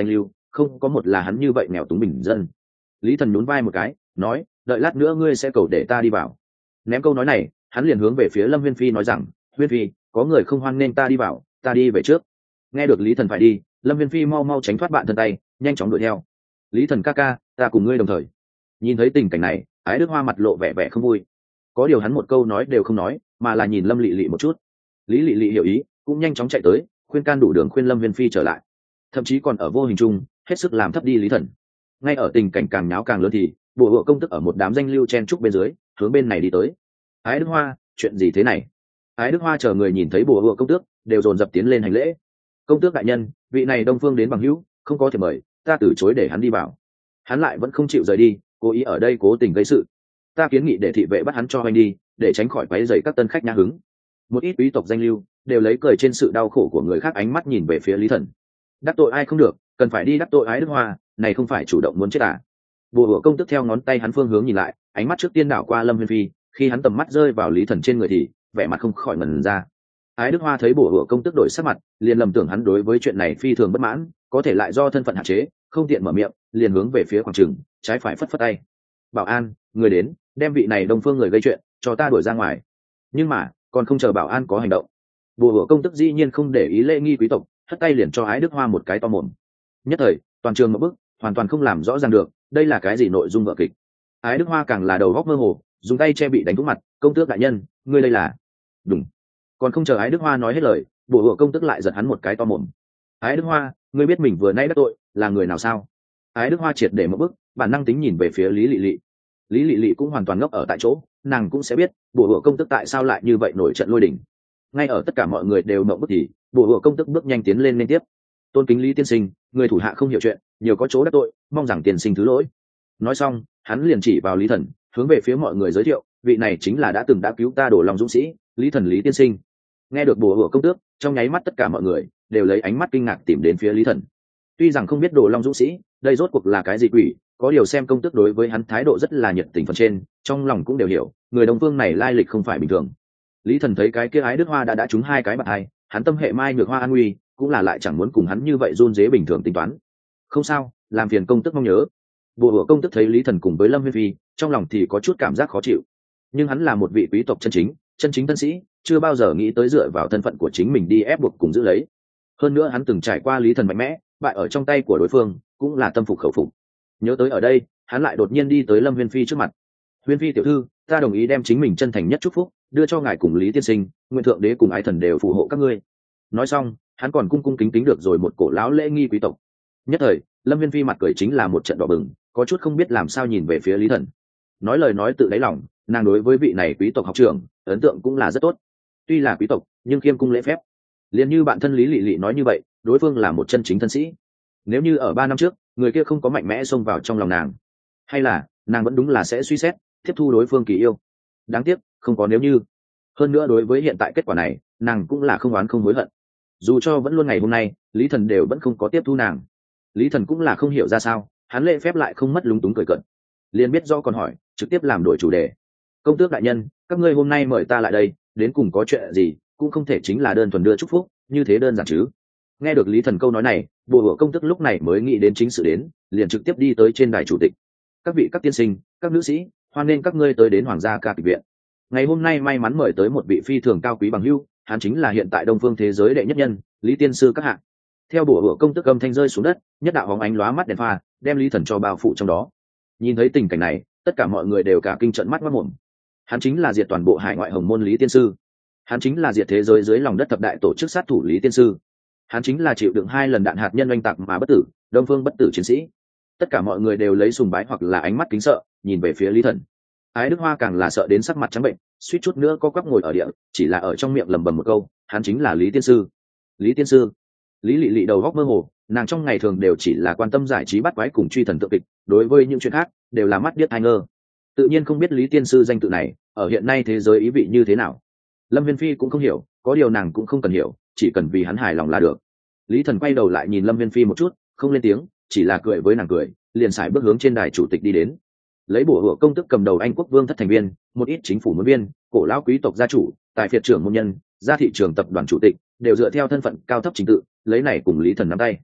không có một là hắn như vậy nghèo túng bình dân. Lý Thần nhún vai một cái, nói, đợi lát nữa ngươi sẽ cầu để ta đi vào. Ném câu nói này, hắn liền hướng về phía Lâm Huyên Phi nói rằng, Huyên Phi, có người không hoan nên ta đi vào, ta đi về trước. Nghe được Lý Thần phải đi, Lâm Huyên Phi mau mau tránh thoát bạn thân tay, nhanh chóng đuổi theo. Lý Thần ca ca, ta cùng ngươi đồng thời. Nhìn thấy tình cảnh này, Ái Đức Hoa mặt lộ vẻ vẻ không vui. Có điều hắn một câu nói đều không nói, mà là nhìn Lâm Lệ Lệ một chút. Lý Lệ Lệ hiểu ý, cũng nhanh chóng chạy tới, khuyên can đủ đường khuyên Lâm Huyên Phi trở lại. Thậm chí còn ở vô hình chung, hết sức làm thấp đi Lý Thần. Ngay ở tình cảnh càng nháo càng lớn thì, bộ hộ công tức ở một đám danh lưu chen trúc bên dưới, hướng bên này đi tới. Ái Đức Hoa, chuyện gì thế này? Ái Đức Hoa chờ người nhìn thấy bộ hộ công tước, đều dồn dập tiến lên hành lễ. Công tước đại nhân, vị này Đông Phương đến bằng hữu, không có thể mời, ta từ chối để hắn đi vào. Hắn lại vẫn không chịu rời đi, cố ý ở đây cố tình gây sự. Ta kiến nghị để thị vệ bắt hắn cho anh đi, để tránh khỏi quấy rầy các tân khách nhã hứng. Một ít quý tộc danh lưu đều lấy cười trên sự đau khổ của người khác ánh mắt nhìn về phía Lý Thần. Đắc tội ai không được, cần phải đi đắc tội Ái Đức Hoa, này không phải chủ động muốn chết à? Bộ hộ công tức theo ngón tay hắn phương hướng nhìn lại, ánh mắt trước tiên đảo qua Lâm Huyên Phi, khi hắn tầm mắt rơi vào Lý Thần trên người thì vẻ mặt không khỏi ngẩn ra. Ái Đức Hoa thấy bộ hộ công tức đổi sắc mặt, liền lầm tưởng hắn đối với chuyện này phi thường bất mãn, có thể lại do thân phận hạn chế, không tiện mở miệng, liền hướng về phía quảng trường, trái phải phất phất tay. Bảo an, người đến, đem vị này Đông Phương người gây chuyện, cho ta đuổi ra ngoài. Nhưng mà, còn không chờ bảo an có hành động. Bộ hộ công tức dĩ nhiên không để ý lễ nghi quý tộc, hất tay liền cho Ái Đức Hoa một cái to mồm. Nhất thời, toàn trường một bức, hoàn toàn không làm rõ ràng được, đây là cái gì nội dung vở kịch. Ái Đức Hoa càng là đầu góc mơ hồ, dùng tay che bị đánh trúng mặt, công tước đại nhân, ngươi đây là... Đúng. Còn không chờ Ái Đức Hoa nói hết lời, bộ hộ công tức lại giật hắn một cái to mồm. Ái Đức Hoa, ngươi biết mình vừa nãy đắc tội là người nào sao? Ái Đức Hoa triệt để một bức, bản năng tính nhìn về phía Lý Lệ Lệ. Lý Lệ Lệ cũng hoàn toàn ngốc ở tại chỗ, nàng cũng sẽ biết bộ hộ công tức tại sao lại như vậy nổi trận lôi đình. Ngay ở tất cả mọi người đều mộng bức thì bộ hộ công tức bước nhanh tiến lên liên tiếp. Tôn kính Lý tiên sinh, người thủ hạ không hiểu chuyện, nhiều có chỗ đắc tội, mong rằng tiên sinh thứ lỗi. Nói xong, hắn liền chỉ vào Lý Thần, hướng về phía mọi người giới thiệu, vị này chính là đã từng đã cứu ta đổ lòng dũng sĩ, Lý Thần Lý tiên sinh. Nghe được bộ hộ công tước, trong nháy mắt tất cả mọi người đều lấy ánh mắt kinh ngạc tìm đến phía Lý Thần. Tuy rằng không biết đồ long dũng sĩ đây rốt cuộc là cái gì quỷ, có điều xem công tước đối với hắn thái độ rất là nhiệt tình phần trên, trong lòng cũng đều hiểu người Đông Phương này lai lịch không phải bình thường. Lý Thần thấy cái kia Ái Đức Hoa đã đã trúng hai cái bạt hai, hắn tâm hệ mai nhược hoa an nguy, cũng là lại chẳng muốn cùng hắn như vậy run dế bình thường tính toán. Không sao, làm phiền công tước mong nhớ. Bộ hộ công tước thấy Lý Thần cùng với Lâm Huyên Phi, trong lòng thì có chút cảm giác khó chịu. Nhưng hắn là một vị quý tộc chân chính, chân chính thân sĩ, chưa bao giờ nghĩ tới dựa vào thân phận của chính mình đi ép buộc cùng giữ lấy. Hơn nữa hắn từng trải qua Lý Thần mạnh mẽ, bại ở trong tay của đối phương, cũng là tâm phục khẩu phục. Nhớ tới ở đây, hắn lại đột nhiên đi tới Lâm Huyên Phi trước mặt. Huyên Phi tiểu thư, ta đồng ý đem chính mình chân thành nhất chúc phúc đưa cho ngài cùng Lý tiên sinh, nguyện thượng đế cùng ái thần đều phù hộ các ngươi. Nói xong, hắn còn cung cung kính kính được rồi một cổ lão lễ nghi quý tộc. Nhất thời, Lâm Huyên Phi mặt cười chính là một trận đỏ bừng, có chút không biết làm sao nhìn về phía Lý Thần. Nói lời nói tự đáy lòng, nàng đối với vị này quý tộc học trưởng ấn tượng cũng là rất tốt. Tuy là quý tộc, nhưng khiêm cung lễ phép. Liền như bạn thân Lý Lệ Lệ nói như vậy, đối phương là một chân chính thân sĩ. Nếu như ở ba năm trước, người kia không có mạnh mẽ xông vào trong lòng nàng, hay là nàng vẫn đúng là sẽ suy xét tiếp thu đối phương kỳ yêu. Đáng tiếc, không có nếu như. Hơn nữa đối với hiện tại kết quả này, nàng cũng là không oán không hối hận. Dù cho vẫn luôn ngày hôm nay, Lý Thần đều vẫn không có tiếp thu nàng. Lý Thần cũng là không hiểu ra sao, hắn lễ phép lại không mất lúng túng cười cợt. Liền biết do còn hỏi, trực tiếp làm đổi chủ đề. Công tước đại nhân, các ngươi hôm nay mời ta lại đây, đến cùng có chuyện gì, cũng không thể chính là đơn thuần đưa chúc phúc, như thế đơn giản chứ. Nghe được Lý Thần câu nói này, bộ hộ công tức lúc này mới nghĩ đến chính sự đến, liền trực tiếp đi tới trên đài chủ tịch. Các vị các tiên sinh, các nữ sĩ, hoan nên các ngươi tới đến Hoàng gia ca kịch viện. Ngày hôm nay may mắn mời tới một vị phi thường cao quý bằng hữu, hắn chính là hiện tại Đông Phương thế giới đệ nhất nhân, Lý tiên sư các hạ. Theo bộ hộ công tức âm thanh rơi xuống đất, nhất đạo hóng ánh lóa mắt đèn pha, đem Lý Thần cho bao phủ trong đó. Nhìn thấy tình cảnh này, tất cả mọi người đều cả kinh trợn mắt mắt mồm. Hắn chính là diệt toàn bộ hải ngoại hồng môn Lý tiên sư. Hắn chính là diệt thế giới dưới lòng đất thập đại tổ chức sát thủ Lý tiên sư. Hắn chính là chịu đựng hai lần đạn hạt nhân oanh tạc mà bất tử, Đông Phương bất tử chiến sĩ. Tất cả mọi người đều lấy sùng bái hoặc là ánh mắt kính sợ nhìn về phía Lý Thần. Ái Đức Hoa càng là sợ đến sắc mặt trắng bệnh, suýt chút nữa co quắp ngồi ở địa, chỉ là ở trong miệng lẩm bẩm một câu, hắn chính là Lý tiên sư. Lý tiên sư. Lý Lệ Lệ đầu góc mơ hồ, nàng trong ngày thường đều chỉ là quan tâm giải trí bắt quái cùng truy thần tượng kịch, đối với những chuyện khác đều là mắt điếc tai ngơ. Tự nhiên không biết Lý tiên sư danh tự này ở hiện nay thế giới ý vị như thế nào. Lâm Viễn Phi cũng không hiểu, có điều nàng cũng không cần hiểu, chỉ cần vì hắn hài lòng là được. Lý Thần quay đầu lại nhìn Lâm Viễn Phi một chút, không lên tiếng, chỉ là cười với nàng cười, liền sải bước hướng trên đài chủ tịch đi đến. Lấy bổ hựa công tức cầm đầu Anh quốc vương thất thành viên, một ít chính phủ muốn viên, cổ lão quý tộc gia chủ, tài phiệt trưởng môn nhân, gia thị trường tập đoàn chủ tịch, đều dựa theo thân phận cao thấp trình tự, lấy này cùng Lý Thần nắm tay.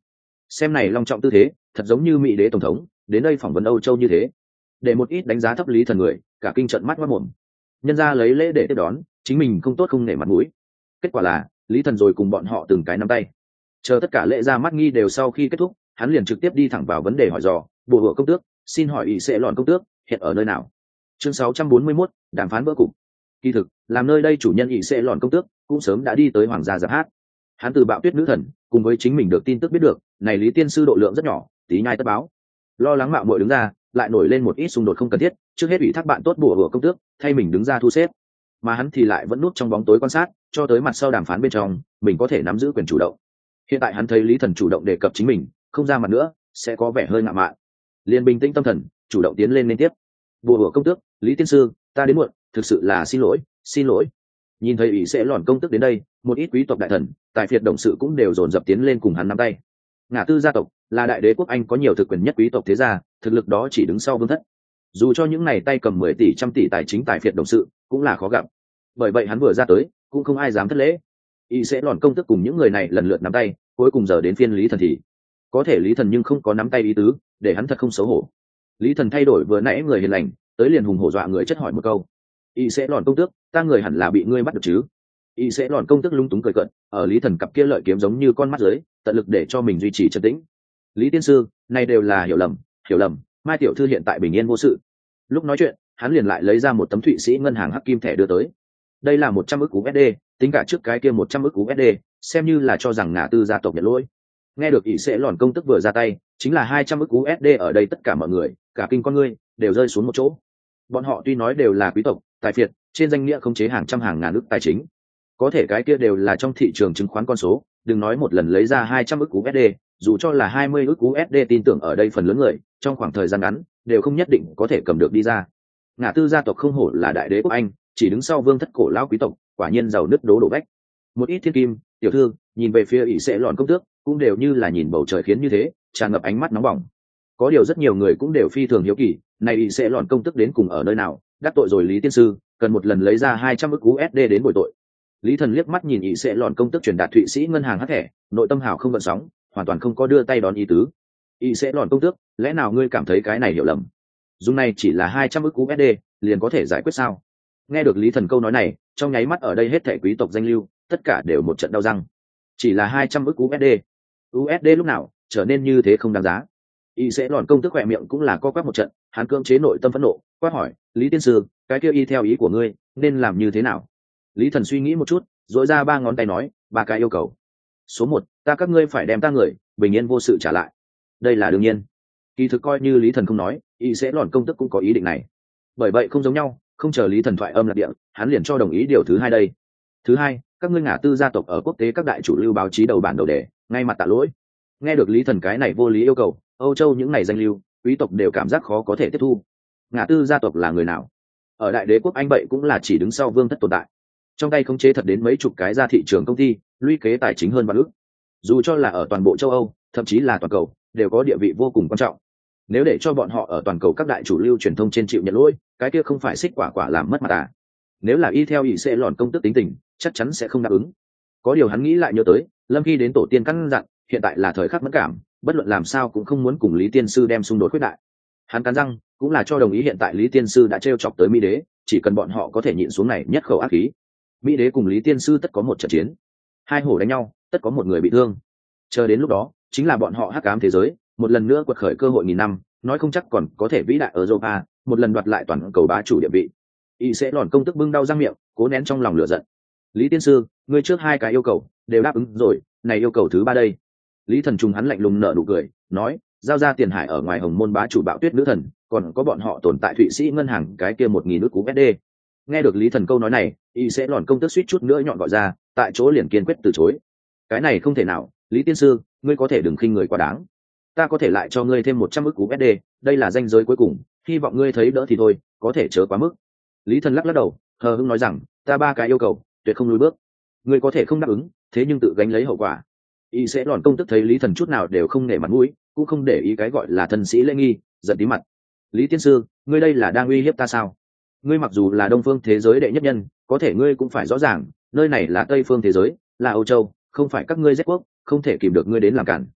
xem này long trọng tư thế thật giống như mỹ đế tổng thống đến đây phỏng vấn Âu Châu như thế. Để một ít đánh giá thấp Lý Thần người cả kinh trận mắt mất mồm, nhân ra lấy lễ để tiếp đón chính mình không tốt không nể mặt mũi. Kết quả là Lý Thần rồi cùng bọn họ từng cái nắm tay, chờ tất cả lễ ra mắt nghi đều sau khi kết thúc, hắn liền trực tiếp đi thẳng vào vấn đề hỏi dò. Bộ hộ công tước, xin hỏi ỷ sẽ lọn công tước hiện ở nơi nào? Chương sáu trăm bốn mươi mốt, đàm phán vỡ cục. Kỳ thực làm nơi đây chủ nhân ỷ sẽ lọn công tước cũng sớm đã đi tới hoàng gia giáp hát. Hắn từ Bạo Tuyết nữ thần cùng với chính mình được tin tức biết được này Lý tiên sư độ lượng rất nhỏ, tí nhai tất báo. Lo lắng mạo muội đứng ra lại nổi lên một ít xung đột không cần thiết, trước hết ủy thác bạn tốt bùa hựa công tước thay mình đứng ra thu xếp, mà hắn thì lại vẫn núp trong bóng tối quan sát cho tới mặt sau đàm phán bên trong mình có thể nắm giữ quyền chủ động. Hiện tại hắn thấy Lý Thần chủ động đề cập chính mình không ra mặt nữa sẽ có vẻ hơi ngạo mạn, liền bình tĩnh tâm thần chủ động tiến lên liên tiếp. Bùa hựa công tước, Lý tiên sư, ta đến muộn, thực sự là xin lỗi xin lỗi. Nhìn thấy ỷ sẽ lòn công tước đến đây, một ít quý tộc đại thần tài phiệt đồng sự cũng đều dồn dập tiến lên cùng hắn nắm tay. Ngả Tư gia tộc là đại đế quốc Anh có nhiều thực quyền nhất quý tộc thế gia, thực lực đó chỉ đứng sau vương thất, dù cho những này tay cầm mười tỷ trăm tỷ tài chính tài phiệt đồng sự cũng là khó gặp. Bởi vậy hắn vừa ra tới cũng không ai dám thất lễ. Y sẽ lòn công tức cùng những người này lần lượt nắm tay, cuối cùng giờ đến phiên Lý Thần thì có thể Lý Thần nhưng không có nắm tay ý tứ, để hắn thật không xấu hổ. Lý Thần thay đổi vừa nãy người hiền lành tới liền hùng hổ dọa người chất hỏi một câu. Y sẽ lòn công tước, ta người hẳn là bị ngươi bắt được chứ? Y sẽ lòn công tước lung túng cười cợt, ở Lý Thần cặp kia lợi kiếm giống như con mắt dưới tận lực để cho mình duy trì trấn tĩnh. Lý tiên sư, này đều là hiểu lầm hiểu lầm, Mai tiểu thư hiện tại bình yên vô sự. Lúc nói chuyện hắn liền lại lấy ra một tấm Thụy Sĩ ngân hàng hắc kim thẻ đưa tới. Đây là một trăm ức u ét đê, tính cả trước cái kia một trăm ức u ét đê, xem như là cho rằng Ngả Tư gia tộc nhận lỗi. Nghe được ỷ sẽ lòn công tức vừa ra tay chính là hai trăm ức u ét đê, ở đây tất cả mọi người cả kinh con ngươi đều rơi xuống một chỗ. Bọn họ tuy nói đều là quý tộc tài phiệt, trên danh nghĩa khống chế hàng trăm hàng ngàn ức tài chính, có thể cái kia đều là trong thị trường chứng khoán con số, đừng nói một lần lấy ra hai trăm ức u ét đê, dù cho là hai mươi ức u ét đê, tin tưởng ở đây phần lớn người trong khoảng thời gian ngắn đều không nhất định có thể cầm được đi ra. Ngả Tư gia tộc không hổ là đại đế quốc Anh, chỉ đứng sau vương thất cổ lão quý tộc, quả nhiên giàu nứt đố đổ vách. Một ít thiên kim tiểu thư nhìn về phía ỷ sẽ lọn công tước cũng đều như là nhìn bầu trời khiến như thế, tràn ngập ánh mắt nóng bỏng. Có điều rất nhiều người cũng đều phi thường hiếu kỳ, này ỷ sẽ lọn công tước đến cùng ở nơi nào, đắc tội rồi Lý tiên sư, cần một lần lấy ra hai trăm ức u ét đê đến bồi tội. Lý Thần liếc mắt nhìn ỷ sẽ lọn công tước truyền đạt Thụy Sĩ ngân hàng hắc thẻ, nội tâm hào không gợn sóng, hoàn toàn không có đưa tay đón ý tứ. ỷ sẽ lọn công tước, lẽ nào ngươi cảm thấy cái này hiểu lầm? Dùng này chỉ là hai trăm ức u ét đê liền có thể giải quyết sao? Nghe được Lý Thần câu nói này, trong nháy mắt ở đây hết thảy quý tộc danh lưu tất cả đều một trận đau răng. Chỉ là hai trăm ức u ét đê, u ét đê lúc nào trở nên như thế không đáng giá? Y sẽ lọn công tức khỏe miệng cũng là co quắp một trận, hắn cưỡng chế nội tâm phẫn nộ, quát hỏi, Lý tiên sư, cái kia y theo ý của ngươi nên làm như thế nào? Lý Thần suy nghĩ một chút, dội ra ba ngón tay nói, ba cái yêu cầu. Số một, ta các ngươi phải đem ta người bình yên vô sự trả lại. Đây là đương nhiên. Kỳ thực coi như Lý Thần không nói, y sẽ lọn công tức cũng có ý định này. Bởi vậy không giống nhau, không chờ Lý Thần thoại âm lạc địa, hắn liền cho đồng ý điều thứ hai đây. Thứ hai, các ngươi Ngả Tư gia tộc ở quốc tế các đại chủ lưu báo chí đầu bản đầu đề, ngay mặt tạ lỗi. Nghe được Lý Thần cái này vô lý yêu cầu, Âu Châu những này danh lưu quý tộc đều cảm giác khó có thể tiếp thu. Ngả Tư gia tộc là người nào? Ở đại đế quốc Anh vậy cũng là chỉ đứng sau vương thất tồn tại, trong tay khống chế thật đến mấy chục cái ra thị trường công ty, lũy kế tài chính hơn vạn ức. Dù cho là ở toàn bộ châu Âu, thậm chí là toàn cầu, đều có địa vị vô cùng quan trọng. Nếu để cho bọn họ ở toàn cầu các đại chủ lưu truyền thông trên chịu nhận lỗi, cái kia không phải xích quả quả làm mất mặt à? Nếu là y theo ý sẽ lòn công tức tính tình, chắc chắn sẽ không đáp ứng. Có điều hắn nghĩ lại nhớ tới, Lâm khi đến tổ tiên căn dặn, hiện tại là thời khắc mẫn cảm, bất luận làm sao cũng không muốn cùng Lý tiên sư đem xung đột khuyết đại. Hắn cắn răng, cũng là cho đồng ý hiện tại Lý tiên sư đã trêu chọc tới Mỹ đế, chỉ cần bọn họ có thể nhịn xuống này nhất khẩu ác khí, Mỹ đế cùng Lý tiên sư tất có một trận chiến, hai hổ đánh nhau, tất có một người bị thương. Chờ đến lúc đó, chính là bọn họ hắc ám thế giới một lần nữa quật khởi cơ hội nghìn năm, nói không chắc còn có thể vĩ đại ở Europa, một lần đoạt lại toàn cầu bá chủ địa vị. Y sẽ lòn công tức bưng đau răng miệng, cố nén trong lòng lửa giận. Lý tiên sư, ngươi trước hai cái yêu cầu đều đáp ứng rồi, này yêu cầu thứ ba đây. Lý Thần trùng hắn lạnh lùng nở nụ cười, nói, giao ra tiền hải ở ngoài hồng môn bá chủ Bạo Tuyết nữ thần, còn có bọn họ tồn tại Thụy Sĩ ngân hàng cái kia một nghìn ức u ét đê. Nghe được Lý Thần câu nói này, y sẽ lòn công tức suýt chút nữa nhọn gọi ra, tại chỗ liền kiên quyết từ chối. Cái này không thể nào, Lý tiên sư, ngươi có thể đừng khinh người quá đáng. Ta có thể lại cho ngươi thêm một trăm ức u ét đê, đây là ranh giới cuối cùng, hy vọng ngươi thấy đỡ thì thôi, có thể chớ quá mức. Lý Thần lắc lắc đầu, hờ hững nói rằng, ta ba cái yêu cầu tuyệt không lùi bước, ngươi có thể không đáp ứng, thế nhưng tự gánh lấy hậu quả. Y sẽ lòn công tức thấy Lý Thần chút nào đều không nể mặt mũi, cũng không để ý cái gọi là thân sĩ lễ nghi, giận tí mặt. Lý tiên sư, ngươi đây là đang uy hiếp ta sao? Ngươi mặc dù là đông phương thế giới đệ nhất nhân, có thể ngươi cũng phải rõ ràng, nơi này là tây phương thế giới, là Âu Châu, không phải các ngươi Z quốc, không thể kìm được ngươi đến làm cản.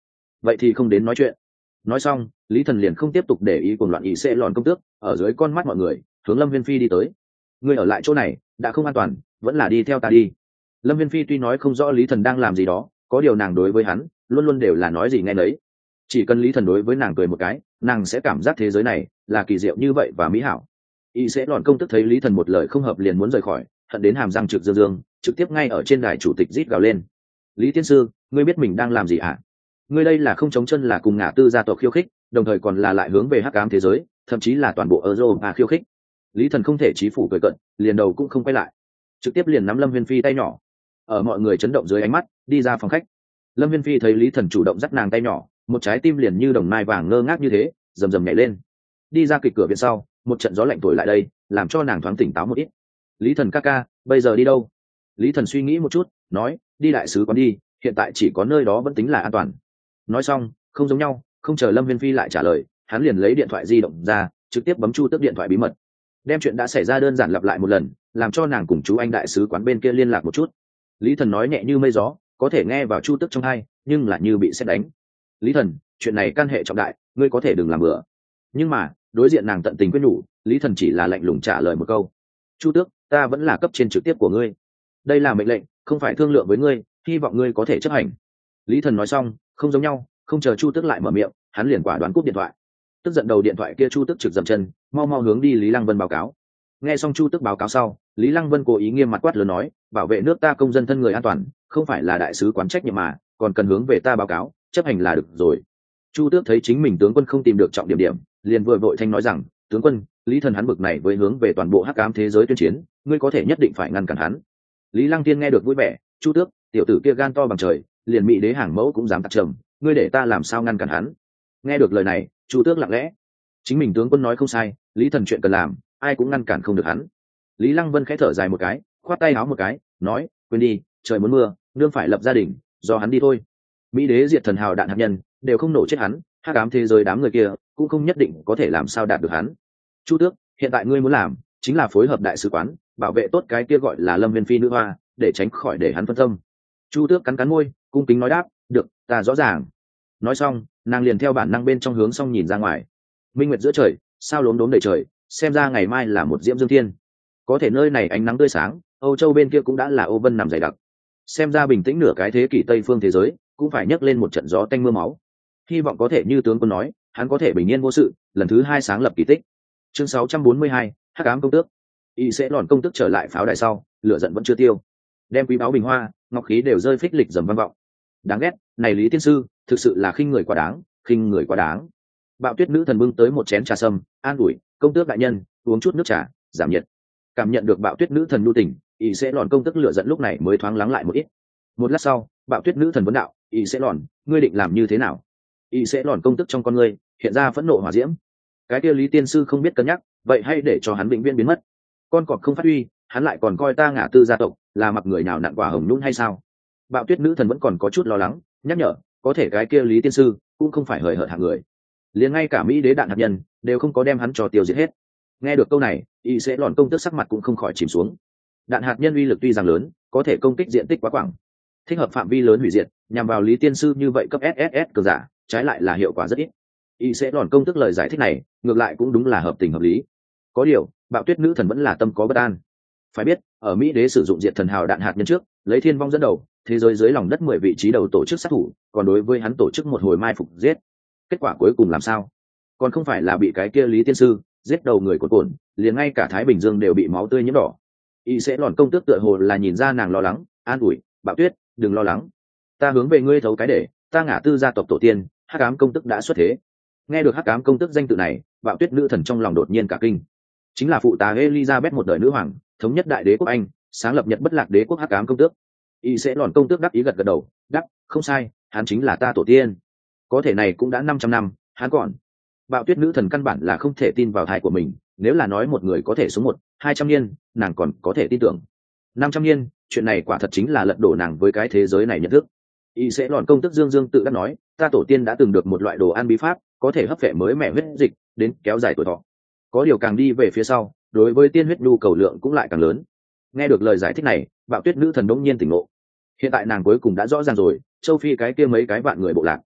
vậy thì không đến nói chuyện. Nói xong, lý thần liền không tiếp tục để ý cuồng loạn ý sẽ lòn công tước, ở dưới con mắt mọi người hướng Lâm Viên Phi đi tới. Ngươi ở lại chỗ này đã không an toàn, vẫn là đi theo ta đi. Lâm Viên Phi tuy nói không rõ lý thần đang làm gì đó, có điều nàng đối với hắn luôn luôn đều là nói gì nghe nấy. Chỉ cần lý thần đối với nàng cười một cái, nàng sẽ cảm giác thế giới này là kỳ diệu như vậy và mỹ hảo. Y sẽ lòn công tức thấy lý thần một lời không hợp liền muốn rời khỏi, hận đến hàm răng trực dương dương, trực tiếp ngay ở trên đài chủ tịch rít gào lên: Lý tiên sư, ngươi biết mình đang làm gì ạ? À? Ngươi đây là không chống chân là cùng ngả tư gia tộc khiêu khích, đồng thời còn là lại hướng về hắc ám thế giới, thậm chí là toàn bộ Europa khiêu khích. Lý thần không thể chí phủ cười cận, liền đầu cũng không quay lại, trực tiếp liền nắm Lâm Viên Phi tay nhỏ, ở mọi người chấn động dưới ánh mắt đi ra phòng khách. Lâm Viên Phi thấy lý thần chủ động dắt nàng tay nhỏ, một trái tim liền như đồng nai vàng ngơ ngác như thế, rầm rầm nhảy lên. Đi ra kịch cửa viện sau, một trận gió lạnh thổi lại đây, làm cho nàng thoáng tỉnh táo một ít. Lý thần ca ca, bây giờ đi đâu? Lý thần suy nghĩ một chút, nói: đi đại sứ quán đi, hiện tại chỉ có nơi đó vẫn tính là an toàn. Nói xong, không giống nhau, không chờ Lâm Viên Phi lại trả lời, hắn liền lấy điện thoại di động ra, trực tiếp bấm Chu Tước điện thoại bí mật, đem chuyện đã xảy ra đơn giản lặp lại một lần, làm cho nàng cùng chú anh đại sứ quán bên kia liên lạc một chút. Lý thần nói nhẹ như mây gió, có thể nghe vào Chu Tước trong tai, nhưng là như bị sét đánh. Lý thần, chuyện này can hệ trọng đại, ngươi có thể đừng làm bừa. Nhưng mà đối diện nàng tận tình quyết nhủ, Lý thần chỉ là lạnh lùng trả lời một câu: Chu Tước, ta vẫn là cấp trên trực tiếp của ngươi, đây là mệnh lệnh, không phải thương lượng với ngươi, hy vọng ngươi có thể chấp hành. Lý thần nói xong, không giống nhau, không chờ Chu Tước lại mở miệng, hắn liền quả đoán cúp điện thoại. Tức giận đầu điện thoại kia Chu Tước trực dậm chân, mau mau hướng đi Lý Lăng Vân báo cáo. Nghe xong Chu Tước báo cáo sau, Lý Lăng Vân cố ý nghiêm mặt quát lớn nói: bảo vệ nước ta công dân thân người an toàn, không phải là đại sứ quán trách nhiệm mà, còn cần hướng về ta báo cáo, chấp hành là được rồi. Chu Tước thấy chính mình tướng quân không tìm được trọng điểm điểm, liền vừa vội thanh nói rằng: tướng quân, Lý thần hắn bực này với hướng về toàn bộ hắc ám thế giới tuyên chiến, ngươi có thể nhất định phải ngăn cản hắn. Lý Lăng Tiên nghe được vui vẻ: Chu Tước, tiểu tử kia gan to bằng trời, liền mỹ đế hàng mẫu cũng dám tặc trầm, ngươi để ta làm sao ngăn cản hắn? Nghe được lời này, Chu Tước lặng lẽ, chính mình tướng quân nói không sai, Lý thần chuyện cần làm, ai cũng ngăn cản không được hắn. Lý Lăng Vân khẽ thở dài một cái, khoát tay áo một cái, nói: quên đi, trời muốn mưa, nương phải lập gia đình, do hắn đi thôi. Mỹ đế diệt thần hào đạn hạt nhân, đều không nổ chết hắn, hắc ám thế giới đám người kia cũng không nhất định có thể làm sao đạt được hắn. Chu Tước, hiện tại ngươi muốn làm chính là phối hợp đại sứ quán, bảo vệ tốt cái kia gọi là Lâm Viên Phi nữ hoa, để tránh khỏi để hắn phân tâm. Chu Tước cắn cắn môi, cung kính nói đáp: được, ta rõ ràng. Nói xong, nàng liền theo bản năng bên trong hướng xong nhìn ra ngoài. Minh nguyệt giữa trời, sao lốm đốm đầy trời, xem ra ngày mai là một diễm dương thiên. Có thể nơi này ánh nắng tươi sáng, Âu Châu bên kia cũng đã là ô vân nằm dày đặc. Xem ra bình tĩnh nửa cái thế kỷ Tây phương thế giới cũng phải nhấc lên một trận gió tanh mưa máu. Hy vọng có thể như tướng quân nói, hắn có thể bình yên vô sự, lần thứ hai sáng lập kỳ tích. Chương sáu trăm bốn mươi hai, hắc ám công tước. Y sẽ lòn công tước trở lại pháo đài sau, lửa giận vẫn chưa tiêu, đem quý báu bình hoa, ngọc khí đều rơi phích lịch dầm vang vọng. Đáng ghét, này Lý tiên sư, thực sự là khinh người quá đáng, khinh người quá đáng. Bạo Tuyết nữ thần bưng tới một chén trà sâm, an ủi: công tước đại nhân, uống chút nước trà, giảm nhiệt. Cảm nhận được Bạo Tuyết nữ thần nhu tình, Y sẽ lòn công tước lửa giận lúc này mới thoáng lắng lại một ít. Một lát sau, Bạo Tuyết nữ thần vấn đạo: Y sẽ lòn, ngươi định làm như thế nào? Y sẽ lòn công tước trong con ngươi hiện ra phẫn nộ hỏa diễm. Cái kia Lý tiên sư không biết cân nhắc, vậy hay để cho hắn vĩnh viễn biến mất. Con cọp không phát huy, hắn lại còn coi ta ngả tư gia tộc là mặc người nào nặn quả hồng nhung hay sao? Bạo Tuyết nữ thần vẫn còn có chút lo lắng, nhắc nhở: có thể cái kia Lý tiên sư cũng không phải hời hợt hạng người, liền ngay cả mỹ đế đạn hạt nhân đều không có đem hắn cho tiêu diệt hết. Nghe được câu này, Y sẽ lòn công tước sắc mặt cũng không khỏi chìm xuống. Đạn hạt nhân uy lực tuy rằng lớn, có thể công kích diện tích quá quảng, thích hợp phạm vi lớn hủy diệt, nhằm vào Lý tiên sư như vậy cấp ét ét ét cường giả, trái lại là hiệu quả rất ít. Y sẽ lòn công tước lời giải thích này ngược lại cũng đúng là hợp tình hợp lý. Có điều Bạo Tuyết nữ thần vẫn là tâm có bất an. Phải biết, ở mỹ đế sử dụng diệt thần hào đạn hạt nhân trước, lấy thiên vong dẫn đầu, thế giới dưới lòng đất mười vị trí đầu tổ chức sát thủ, còn đối với hắn tổ chức một hồi mai phục giết. Kết quả cuối cùng làm sao? Còn không phải là bị cái kia Lý tiên sư giết đầu người của cồn, liền ngay cả Thái Bình Dương đều bị máu tươi nhiễm đỏ. Y sẽ lòn công tước tựa hồ là nhìn ra nàng lo lắng, an ủi: Bạo Tuyết, đừng lo lắng, ta hướng về ngươi thấu cái để, ta ngả tư gia tộc tổ tiên, hắc ám công tước đã xuất thế. Nghe được hắc ám công tước danh tự này, Bạo Tuyết nữ thần trong lòng đột nhiên cả kinh. Chính là phụ tá Elizabeth một đời nữ hoàng, thống nhất đại đế quốc Anh, sáng lập Nhật bất lạc đế quốc hắc ám công tước. Y sẽ lòn công tước đáp ý gật gật đầu, đáp: không sai, hắn chính là ta tổ tiên. Có thể này cũng đã năm trăm năm, hắn còn. Bạo Tuyết nữ thần căn bản là không thể tin vào thai của mình, nếu là nói một người có thể sống một hai trăm niên, nàng còn có thể tin tưởng. Năm trăm niên, chuyện này quả thật chính là lật đổ nàng với cái thế giới này nhận thức. Y sẽ lòn công tước dương dương tự đắc nói: ta tổ tiên đã từng được một loại đồ ăn bí pháp, có thể hấp phệ mới mẻ huyết dịch, đến kéo dài tuổi thọ. Có điều càng đi về phía sau, đối với tiên huyết nhu cầu lượng cũng lại càng lớn. Nghe được lời giải thích này, Bạo Tuyết nữ thần đống nhiên tỉnh ngộ. Hiện tại nàng cuối cùng đã rõ ràng rồi, châu Phi cái kia mấy cái vạn người bộ lạc,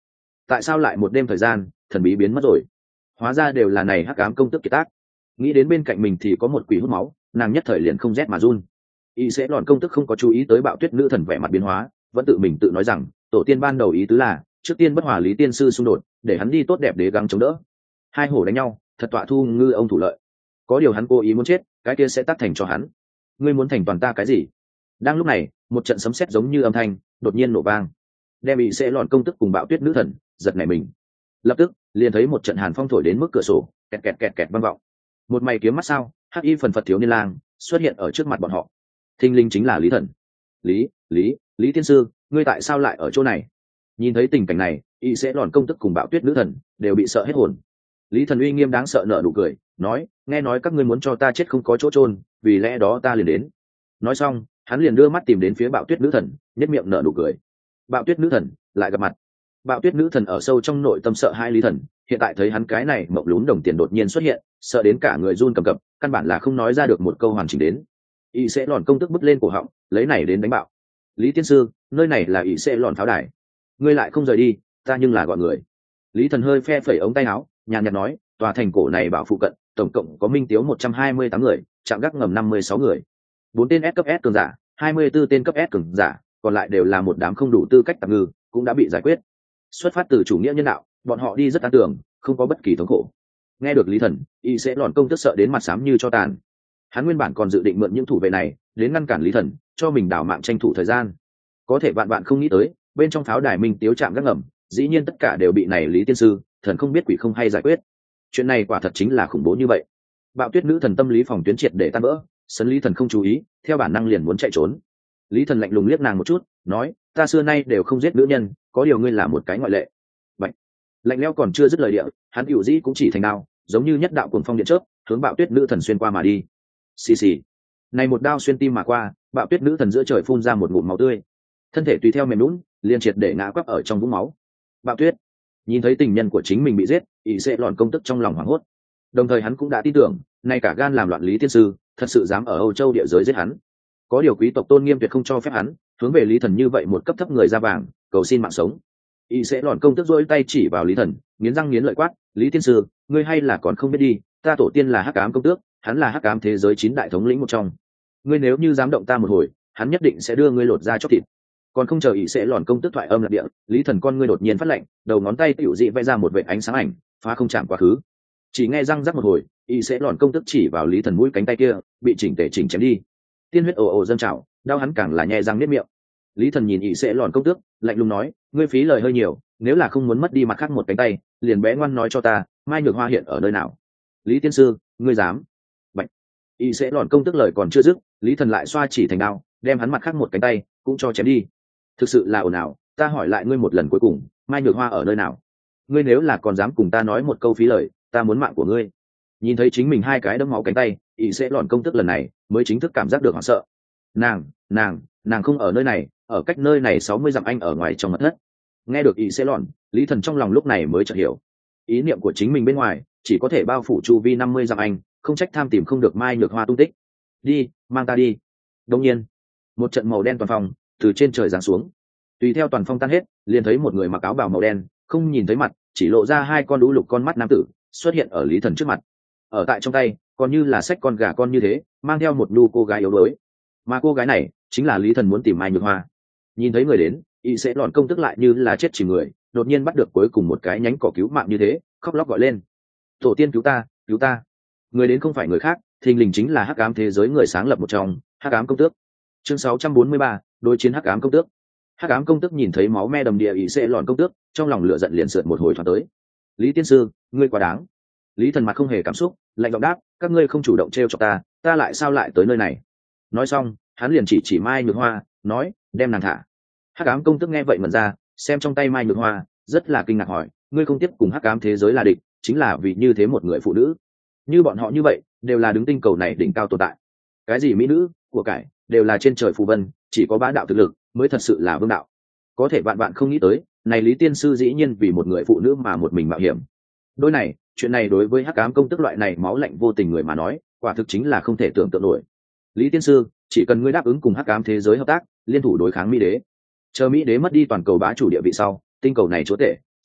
tại sao lại một đêm thời gian thần bí biến mất rồi? Hóa ra đều là này hắc ám công tước kiệt tác. Nghĩ đến bên cạnh mình thì có một quỷ hút máu, nàng nhất thời liền không rét mà run. Y sẽ lọn công tức không có chú ý tới Bạo Tuyết nữ thần vẻ mặt biến hóa, vẫn tự mình tự nói rằng tổ tiên ban đầu ý tứ là trước tiên bất hòa Lý tiên sư xung đột, để hắn đi tốt đẹp để gắng chống đỡ. Hai hổ đánh nhau, thật tọa thu ngư ông thủ lợi. Có điều hắn cố ý muốn chết, cái kia sẽ tác thành cho hắn. Ngươi muốn thành toàn ta cái gì? Đang lúc này, một trận sấm sét giống như âm thanh đột nhiên nổ vang, đem Y sẽ lọn công tức cùng Bạo Tuyết nữ thần giật nảy mình. Lập tức liền thấy một trận hàn phong thổi đến mức cửa sổ, kẹt kẹt kẹt kẹt vang vọng. Một mày kiếm mắt sao, hắc y phần phật thiếu niên lang xuất hiện ở trước mặt bọn họ. Thinh linh chính là Lý Thần. Lý, Lý, Lý tiên sư, ngươi tại sao lại ở chỗ này? Nhìn thấy tình cảnh này, Y sẽ lọn công tức cùng Bạo Tuyết nữ thần đều bị sợ hết hồn. Lý Thần uy nghiêm đáng sợ nở nụ cười, nói, nghe nói các ngươi muốn cho ta chết không có chỗ chôn, vì lẽ đó ta liền đến. Nói xong, hắn liền đưa mắt tìm đến phía Bạo Tuyết nữ thần, nhếch miệng nở nụ cười. Bạo Tuyết nữ thần lại gặp mặt. Bạo Tuyết nữ thần ở sâu trong nội tâm sợ hai Lý Thần, hiện tại thấy hắn cái này mộng lún đồng tiền đột nhiên xuất hiện, sợ đến cả người run cầm cập, căn bản là không nói ra được một câu hoàn chỉnh đến. Y sẽ lọn công tức bứt lên cổ họng, lấy này đến đánh bạo. Lý tiên sư, nơi này là Y sẽ lọn pháo đài, ngươi lại không rời đi, ta nhưng là gọi người. Lý Thần hơi phe phẩy ống tay áo, nhàn nhạt nói, tòa thành cổ này bảo phụ cận tổng cộng có minh tiếu một trăm hai mươi tám người, trạm gác ngầm năm mươi sáu người, bốn tên S cấp S cường giả, hai mươi tư tên cấp S cường giả, còn lại đều là một đám không đủ tư cách tạm ngư, cũng đã bị giải quyết. Xuất phát từ chủ nghĩa nhân đạo, bọn họ đi rất an tưởng, không có bất kỳ thống khổ. Nghe được Lý Thần, Y sẽ lọn công tức sợ đến mặt xám như cho tàn. Hắn nguyên bản còn dự định mượn những thủ vệ này đến ngăn cản Lý Thần, cho mình đảo mạng tranh thủ thời gian. Có thể bạn bạn không nghĩ tới, bên trong pháo đài minh tiếu trạm gác ngầm, dĩ nhiên tất cả đều bị này Lý tiên sư, thần không biết quỷ không hay giải quyết. Chuyện này quả thật chính là khủng bố như vậy. Bạo Tuyết nữ thần tâm lý phòng tuyến triệt để tan vỡ, sấn Lý Thần không chú ý, theo bản năng liền muốn chạy trốn. Lý Thần lạnh lùng liếc nàng một chút, nói, ta xưa nay đều không giết nữ nhân, có điều ngươi là một cái ngoại lệ. Bạch. Lạnh lẽo còn chưa dứt lời địa, hắn hữu dĩ cũng chỉ thành đao, giống như nhất đạo cuồng phong điện chớp, hướng Bạo Tuyết nữ thần xuyên qua mà đi. Xì xì. Này một đao xuyên tim mà qua, Bạo Tuyết nữ thần giữa trời phun ra một ngụm máu tươi, thân thể tùy theo mềm nhũn, liền triệt để ngã quắp ở trong vũng máu. Bạo Tuyết nhìn thấy tình nhân của chính mình bị giết, Y sẽ lọn công tức trong lòng hoảng hốt. Đồng thời hắn cũng đã tin tưởng, nay cả gan làm loạn Lý tiên sư, thật sự dám ở Âu Châu địa giới giết hắn. Có điều quý tộc tôn nghiêm tuyệt không cho phép hắn hướng về Lý Thần như vậy một cấp thấp người ra vàng cầu xin mạng sống. Y sẽ lọn công tức rỗi tay chỉ vào Lý Thần, nghiến răng nghiến lợi quát, Lý tiên sư, ngươi hay là còn không biết đi, ta tổ tiên là hắc ám công tước, hắn là hắc ám thế giới chín đại thống lĩnh một trong. Ngươi nếu như dám động ta một hồi, hắn nhất định sẽ đưa ngươi lột ra chóc thịt. Còn không chờ Y sẽ lọn công tức thoại âm lạc địa, Lý Thần con ngươi đột nhiên phát lạnh, đầu ngón tay tiểu dị vẽ ra một vệt ánh sáng ảnh, phá không chạm quá khứ. Chỉ nghe răng rắc một hồi, Y sẽ lọn công tức chỉ vào Lý Thần mũi cánh tay kia, bị chỉnh tề chỉnh chém đi. Tiên huyết ồ ồ dâng trào, đau hắn càng là nhè răng niết miệng. Lý Thần nhìn Y sẽ lọn công tước, lạnh lùng nói, ngươi phí lời hơi nhiều, nếu là không muốn mất đi mặt khác một cánh tay, liền bé ngoan nói cho ta, Mai Nhược Hoa hiện ở nơi nào? Lý tiên sư, ngươi dám? Bạch. Y sẽ lọn công tước lời còn chưa dứt, Lý Thần lại xoa chỉ thành đao, đem hắn mặt khác một cánh tay cũng cho chém đi. Thực sự là ồn ào, ta hỏi lại ngươi một lần cuối cùng, Mai Nhược Hoa ở nơi nào? Ngươi nếu là còn dám cùng ta nói một câu phí lời, ta muốn mạng của ngươi. Nhìn thấy chính mình hai cái đẫm máu cánh tay, Y sẽ lọn công tức lần này mới chính thức cảm giác được hoảng sợ. Nàng, nàng, nàng không ở nơi này, ở cách nơi này sáu mươi dặm anh ở ngoài trong mật thất. Nghe được Y sẽ lọn, Lý Thần trong lòng lúc này mới chợt hiểu, ý niệm của chính mình bên ngoài chỉ có thể bao phủ chu vi năm mươi dặm anh, không trách tham tìm không được Mai Nhược Hoa tung tích. Đi, mang ta đi. Đột nhiên, một trận màu đen toàn phòng từ trên trời giáng xuống, tùy theo toàn phong tan hết, liền thấy một người mặc áo bào màu đen, không nhìn thấy mặt, chỉ lộ ra hai con đũ lục con mắt nam tử xuất hiện ở Lý Thần trước mặt. Ở tại trong tay còn như là xách con gà con như thế, mang theo một nhu cô gái yếu đuối, mà cô gái này chính là Lý Thần muốn tìm Mai Nhược Hoa. Nhìn thấy người đến, Y sẽ lọn công tức lại như là chết chìm người, đột nhiên bắt được cuối cùng một cái nhánh cỏ cứu mạng như thế, khóc lóc gọi lên, tổ tiên cứu ta, cứu ta. Người đến không phải người khác, thình lình chính là hắc ám thế giới người sáng lập một trong, hắc ám công tước. Chương sáu trăm bốn mươi ba, đối chiến hắc ám công tước. Hắc ám công tước nhìn thấy máu me đầm địa Y sẽ lọn công tước, trong lòng lửa giận liền sượt một hồi thoáng tới. Lý tiên sư, ngươi quá đáng. Lý Thần mặt không hề cảm xúc, lạnh giọng đáp, các ngươi không chủ động trêu chọc ta, ta lại sao lại tới nơi này? Nói xong, hắn liền chỉ chỉ Mai Nhược Hoa, nói, đem nàng thả. Hắc ám công tước nghe vậy mẩn ra, xem trong tay Mai Nhược Hoa, rất là kinh ngạc hỏi, ngươi không tiếp cùng hắc ám thế giới là địch, chính là vì như thế một người phụ nữ? Như bọn họ như vậy, đều là đứng tinh cầu này đỉnh cao tồn tại. Cái gì mỹ nữ, của cải, đều là trên trời phù vân, chỉ có bá đạo thực lực mới thật sự là vương đạo. Có thể bạn bạn không nghĩ tới, này Lý tiên sư dĩ nhiên vì một người phụ nữ mà một mình mạo hiểm. Đôi này, chuyện này đối với hắc ám công tức loại này máu lạnh vô tình người mà nói, quả thực chính là không thể tưởng tượng nổi. Lý tiên sư, chỉ cần ngươi đáp ứng cùng hắc ám thế giới hợp tác, liên thủ đối kháng mỹ đế, chờ mỹ đế mất đi toàn cầu bá chủ địa vị sau, tinh cầu này chúa tể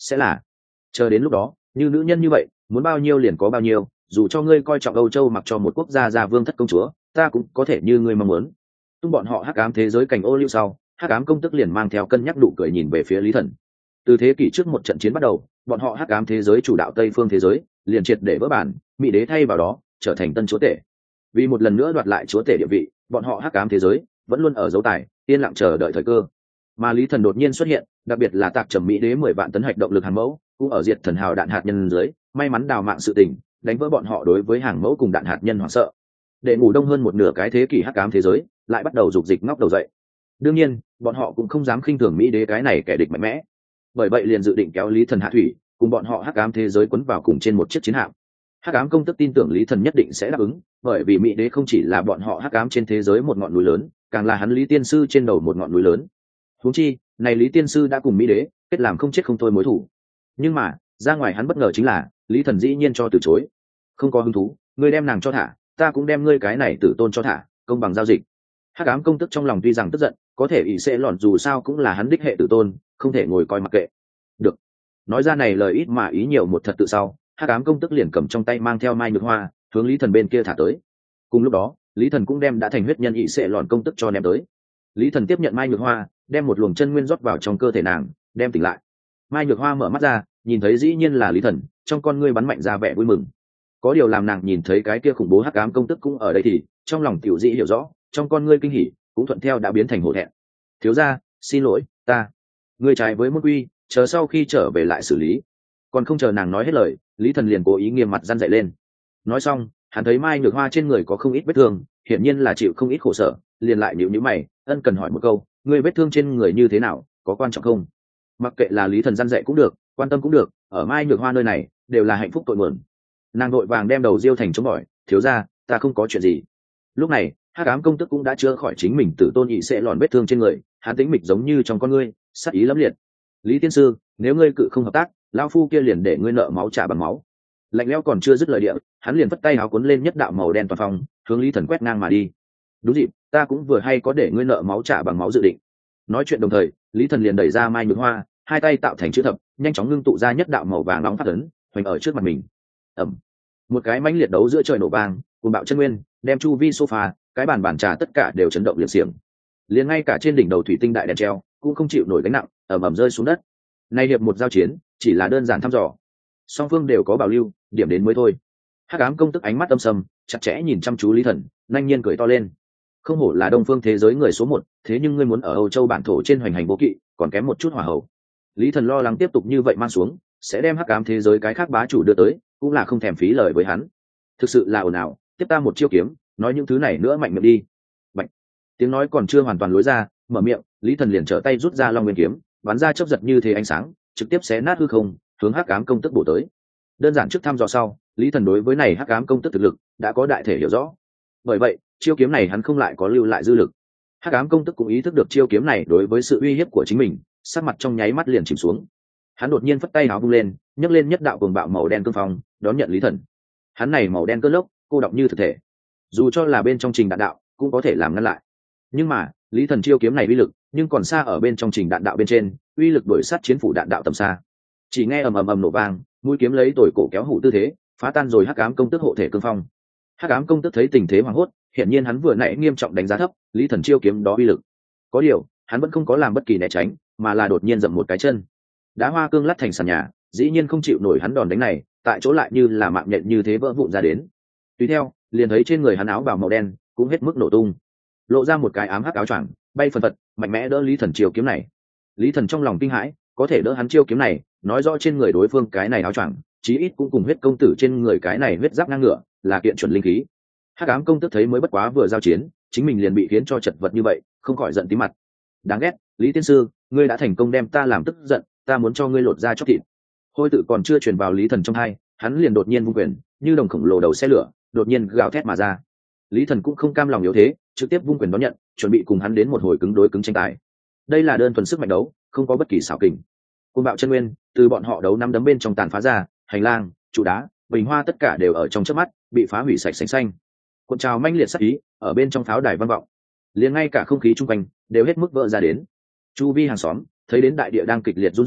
sẽ là chờ đến lúc đó như nữ nhân như vậy muốn bao nhiêu liền có bao nhiêu, dù cho ngươi coi trọng Âu Châu mặc cho một quốc gia gia vương thất công chúa, ta cũng có thể như ngươi mong muốn. Tung bọn họ hắc ám thế giới cảnh ô liu sau, hắc ám công tức liền mang theo cân nhắc nụ cười nhìn về phía Lý Thần. Từ thế kỷ trước một trận chiến bắt đầu, bọn họ hắc ám thế giới chủ đạo Tây phương thế giới, liền triệt để vỡ bản, Mỹ đế thay vào đó trở thành tân chúa tể. Vì một lần nữa đoạt lại chúa tể địa vị, bọn họ hắc ám thế giới vẫn luôn ở dấu tài, yên lặng chờ đợi thời cơ. Mà Lý Thần đột nhiên xuất hiện, đặc biệt là tạc trầm Mỹ đế mười vạn tấn hạch động lực hàn mẫu, cũng ở diệt thần hào đạn hạt nhân dưới, may mắn đào mạng sự tình, đánh vỡ bọn họ đối với hàng mẫu cùng đạn hạt nhân hoảng sợ. Để ngủ đông hơn một nửa cái thế kỷ hắc ám thế giới, lại bắt đầu dục dịch ngóc đầu dậy. Đương nhiên, bọn họ cũng không dám khinh thường Mỹ đế cái này kẻ địch mạnh mẽ. Bởi vậy liền dự định kéo Lý Thần hạ thủy, cùng bọn họ hắc ám thế giới quấn vào cùng trên một chiếc chiến hạm. Hắc ám công tức tin tưởng Lý Thần nhất định sẽ đáp ứng, bởi vì Mỹ đế không chỉ là bọn họ hắc ám trên thế giới một ngọn núi lớn, càng là hắn Lý tiên sư trên đầu một ngọn núi lớn. Huống chi, này Lý tiên sư đã cùng Mỹ đế kết làm không chết không thôi mối thủ. Nhưng mà, ra ngoài hắn bất ngờ chính là, Lý Thần dĩ nhiên cho từ chối. Không có hứng thú, ngươi đem nàng cho thả, ta cũng đem ngươi cái này tử tôn cho thả, công bằng giao dịch. Hắc ám công tức trong lòng tuy rằng tức giận, có thể ỷ sẽ lọn dù sao cũng là hắn đích hệ tử tôn, không thể ngồi coi mặc kệ. Được. Nói ra này lời ít mà ý nhiều một thật tự sau, Hắc ám công tức liền cầm trong tay mang theo mai nhược hoa, hướng Lý Thần bên kia thả tới. Cùng lúc đó, Lý Thần cũng đem đã thành huyết nhân ỷ sẽ lọn công tức cho ném tới. Lý Thần tiếp nhận mai nhược hoa, đem một luồng chân nguyên rót vào trong cơ thể nàng, đem tỉnh lại. Mai nhược hoa mở mắt ra, nhìn thấy dĩ nhiên là Lý Thần, trong con ngươi bắn mạnh ra vẻ vui mừng. Có điều làm nàng nhìn thấy cái kia khủng bố hắc ám công tức cũng ở đây thì, trong lòng tiểu dĩ hiểu rõ, trong con ngươi kinh hỉ cũng thuận theo đã biến thành hổ thẹn. Thiếu gia, xin lỗi, ta, ngươi trái với môn quy, chờ sau khi trở về lại xử lý. Còn không chờ nàng nói hết lời, Lý Thần liền cố ý nghiêm mặt răn dạy lên. Nói xong, hắn thấy mai nhược hoa trên người có không ít vết thương, hiển nhiên là chịu không ít khổ sở, liền lại nhíu nhíu mày, ân cần hỏi một câu, ngươi vết thương trên người như thế nào, có quan trọng không? Mặc kệ là Lý Thần răn dạy cũng được, quan tâm cũng được, ở mai nhược hoa nơi này đều là hạnh phúc tội nguồn. Nàng đội vàng đem đầu diêu thành chống bỏi, thiếu gia, ta không có chuyện gì. Lúc này, hắc ám công tức cũng đã chữa khỏi chính mình tử tôn nhị sẽ lòn vết thương trên người, hắn tĩnh mịch giống như trong con ngươi, sát ý lẫm liệt. Lý tiên sư, nếu ngươi cự không hợp tác, lão phu kia liền để ngươi nợ máu trả bằng máu. Lạnh lẽo còn chưa dứt lời địa, hắn liền vất tay áo cuốn lên nhất đạo màu đen toàn phòng, hướng Lý Thần quét ngang mà đi. Đúng dịp, ta cũng vừa hay có để ngươi nợ máu trả bằng máu dự định. Nói chuyện đồng thời, Lý Thần liền đẩy ra mai nhược hoa, hai tay tạo thành chữ thập, nhanh chóng ngưng tụ ra nhất đạo màu vàng nóng phát ấn, hoành ở trước mặt mình. Ầm. Một cái mãnh liệt đấu giữa trời nổ vang, cùng bạo chân nguyên, đem chu vi sofa, cái bàn bàn trà tất cả đều chấn động liệt xiềng. Liền ngay cả trên đỉnh đầu thủy tinh đại đèn treo, cũng không chịu nổi gánh nặng, ầm ầm rơi xuống đất. Nay hiệp một giao chiến, chỉ là đơn giản thăm dò. Song phương đều có bảo lưu, điểm đến mới thôi. Hắc ám công tức ánh mắt âm sầm, chặt chẽ nhìn chăm chú Lý Thần, nhanh nhiên cười to lên. Không hổ là đông phương thế giới người số một, thế nhưng ngươi muốn ở Âu Châu bản thổ trên hoành hành vô kỵ, còn kém một chút hỏa hậu. Lý Thần lo lắng tiếp tục như vậy mang xuống, sẽ đem hắc ám thế giới cái khác bá chủ đưa tới, cũng là không thèm phí lời với hắn. Thực sự là ồn ào, tiếp ta một chiêu kiếm, nói những thứ này nữa mạnh miệng đi. Bạch. Tiếng nói còn chưa hoàn toàn lối ra, mở miệng, Lý Thần liền trở tay rút ra Long Nguyên kiếm, bắn ra chớp giật như thế ánh sáng, trực tiếp xé nát hư không, hướng hắc ám công tức bổ tới. Đơn giản trước thăm dò sau, Lý Thần đối với này hắc ám công tức thực lực đã có đại thể hiểu rõ. Bởi vậy, chiêu kiếm này hắn không lại có lưu lại dư lực. Hắc ám công tức cũng ý thức được chiêu kiếm này đối với sự uy hiếp của chính mình, sắc mặt trong nháy mắt liền chìm xuống. Hắn đột nhiên phất tay áo vung lên, nhấc lên nhất đạo cuồng bạo màu đen cương phong, đón nhận Lý Thần. Hắn này màu đen cơn lốc, cô đọng như thực thể, dù cho là bên trong trình đạn đạo cũng có thể làm ngăn lại. Nhưng mà, Lý Thần chiêu kiếm này uy lực, nhưng còn xa ở bên trong trình đạn đạo bên trên, uy lực đổi sát chiến phủ đạn đạo tầm xa. Chỉ nghe ầm ầm ầm nổ vang, mũi kiếm lấy tồi cổ kéo hủ tư thế, phá tan rồi hắc ám công tức hộ thể cương phong. Hắc ám công tức thấy tình thế hoảng hốt, hiển nhiên hắn vừa nãy nghiêm trọng đánh giá thấp Lý Thần chiêu kiếm đó uy lực. Có điều, hắn vẫn không có làm bất kỳ né tránh, mà là đột nhiên dậm một cái chân. Đá hoa cương lát thành sàn nhà, dĩ nhiên không chịu nổi hắn đòn đánh này, tại chỗ lại như là mạng nhện như thế vỡ vụn ra đến. Tùy theo, liền thấy trên người hắn áo bào màu đen cũng hết mức nổ tung, lộ ra một cái ám hắc áo choàng, bay phần phật, mạnh mẽ đỡ Lý Thần chiêu kiếm này. Lý Thần trong lòng kinh hãi, có thể đỡ hắn chiêu kiếm này, nói rõ trên người đối phương cái này áo choàng, chí ít cũng cùng huyết công tử trên người cái này huyết giáp ngang ngửa, là kiện chuẩn linh khí. Hắc ám công tức thấy mới bất quá vừa giao chiến, chính mình liền bị khiến cho chật vật như vậy, không khỏi giận tí mặt. Đáng ghét, Lý tiên sư, ngươi đã thành công đem ta làm tức giận, ta muốn cho ngươi lột da chóc thịt. Hôi tự còn chưa truyền vào Lý Thần trong hai, hắn liền đột nhiên vung quyền, như đồng khổng lồ đầu xe lửa, đột nhiên gào thét mà ra. Lý Thần cũng không cam lòng yếu thế, trực tiếp vung quyền đón nhận, chuẩn bị cùng hắn đến một hồi cứng đối cứng tranh tài. Đây là đơn thuần sức mạnh đấu, không có bất kỳ xảo kình. Côn bạo chân nguyên từ bọn họ đấu năm đấm bên trong tàn phá ra, hành lang, trụ đá, bình hoa tất cả đều ở trong chớp mắt bị phá hủy sạch sành xanh. Cuộn trào manh liệt sát ý ở bên trong pháo đài vang vọng, liền ngay cả không khí chung quanh đều hết mức vỡ ra đến. Chu vi hàng xóm thấy đến đại địa đang kịch liệt run rẩy,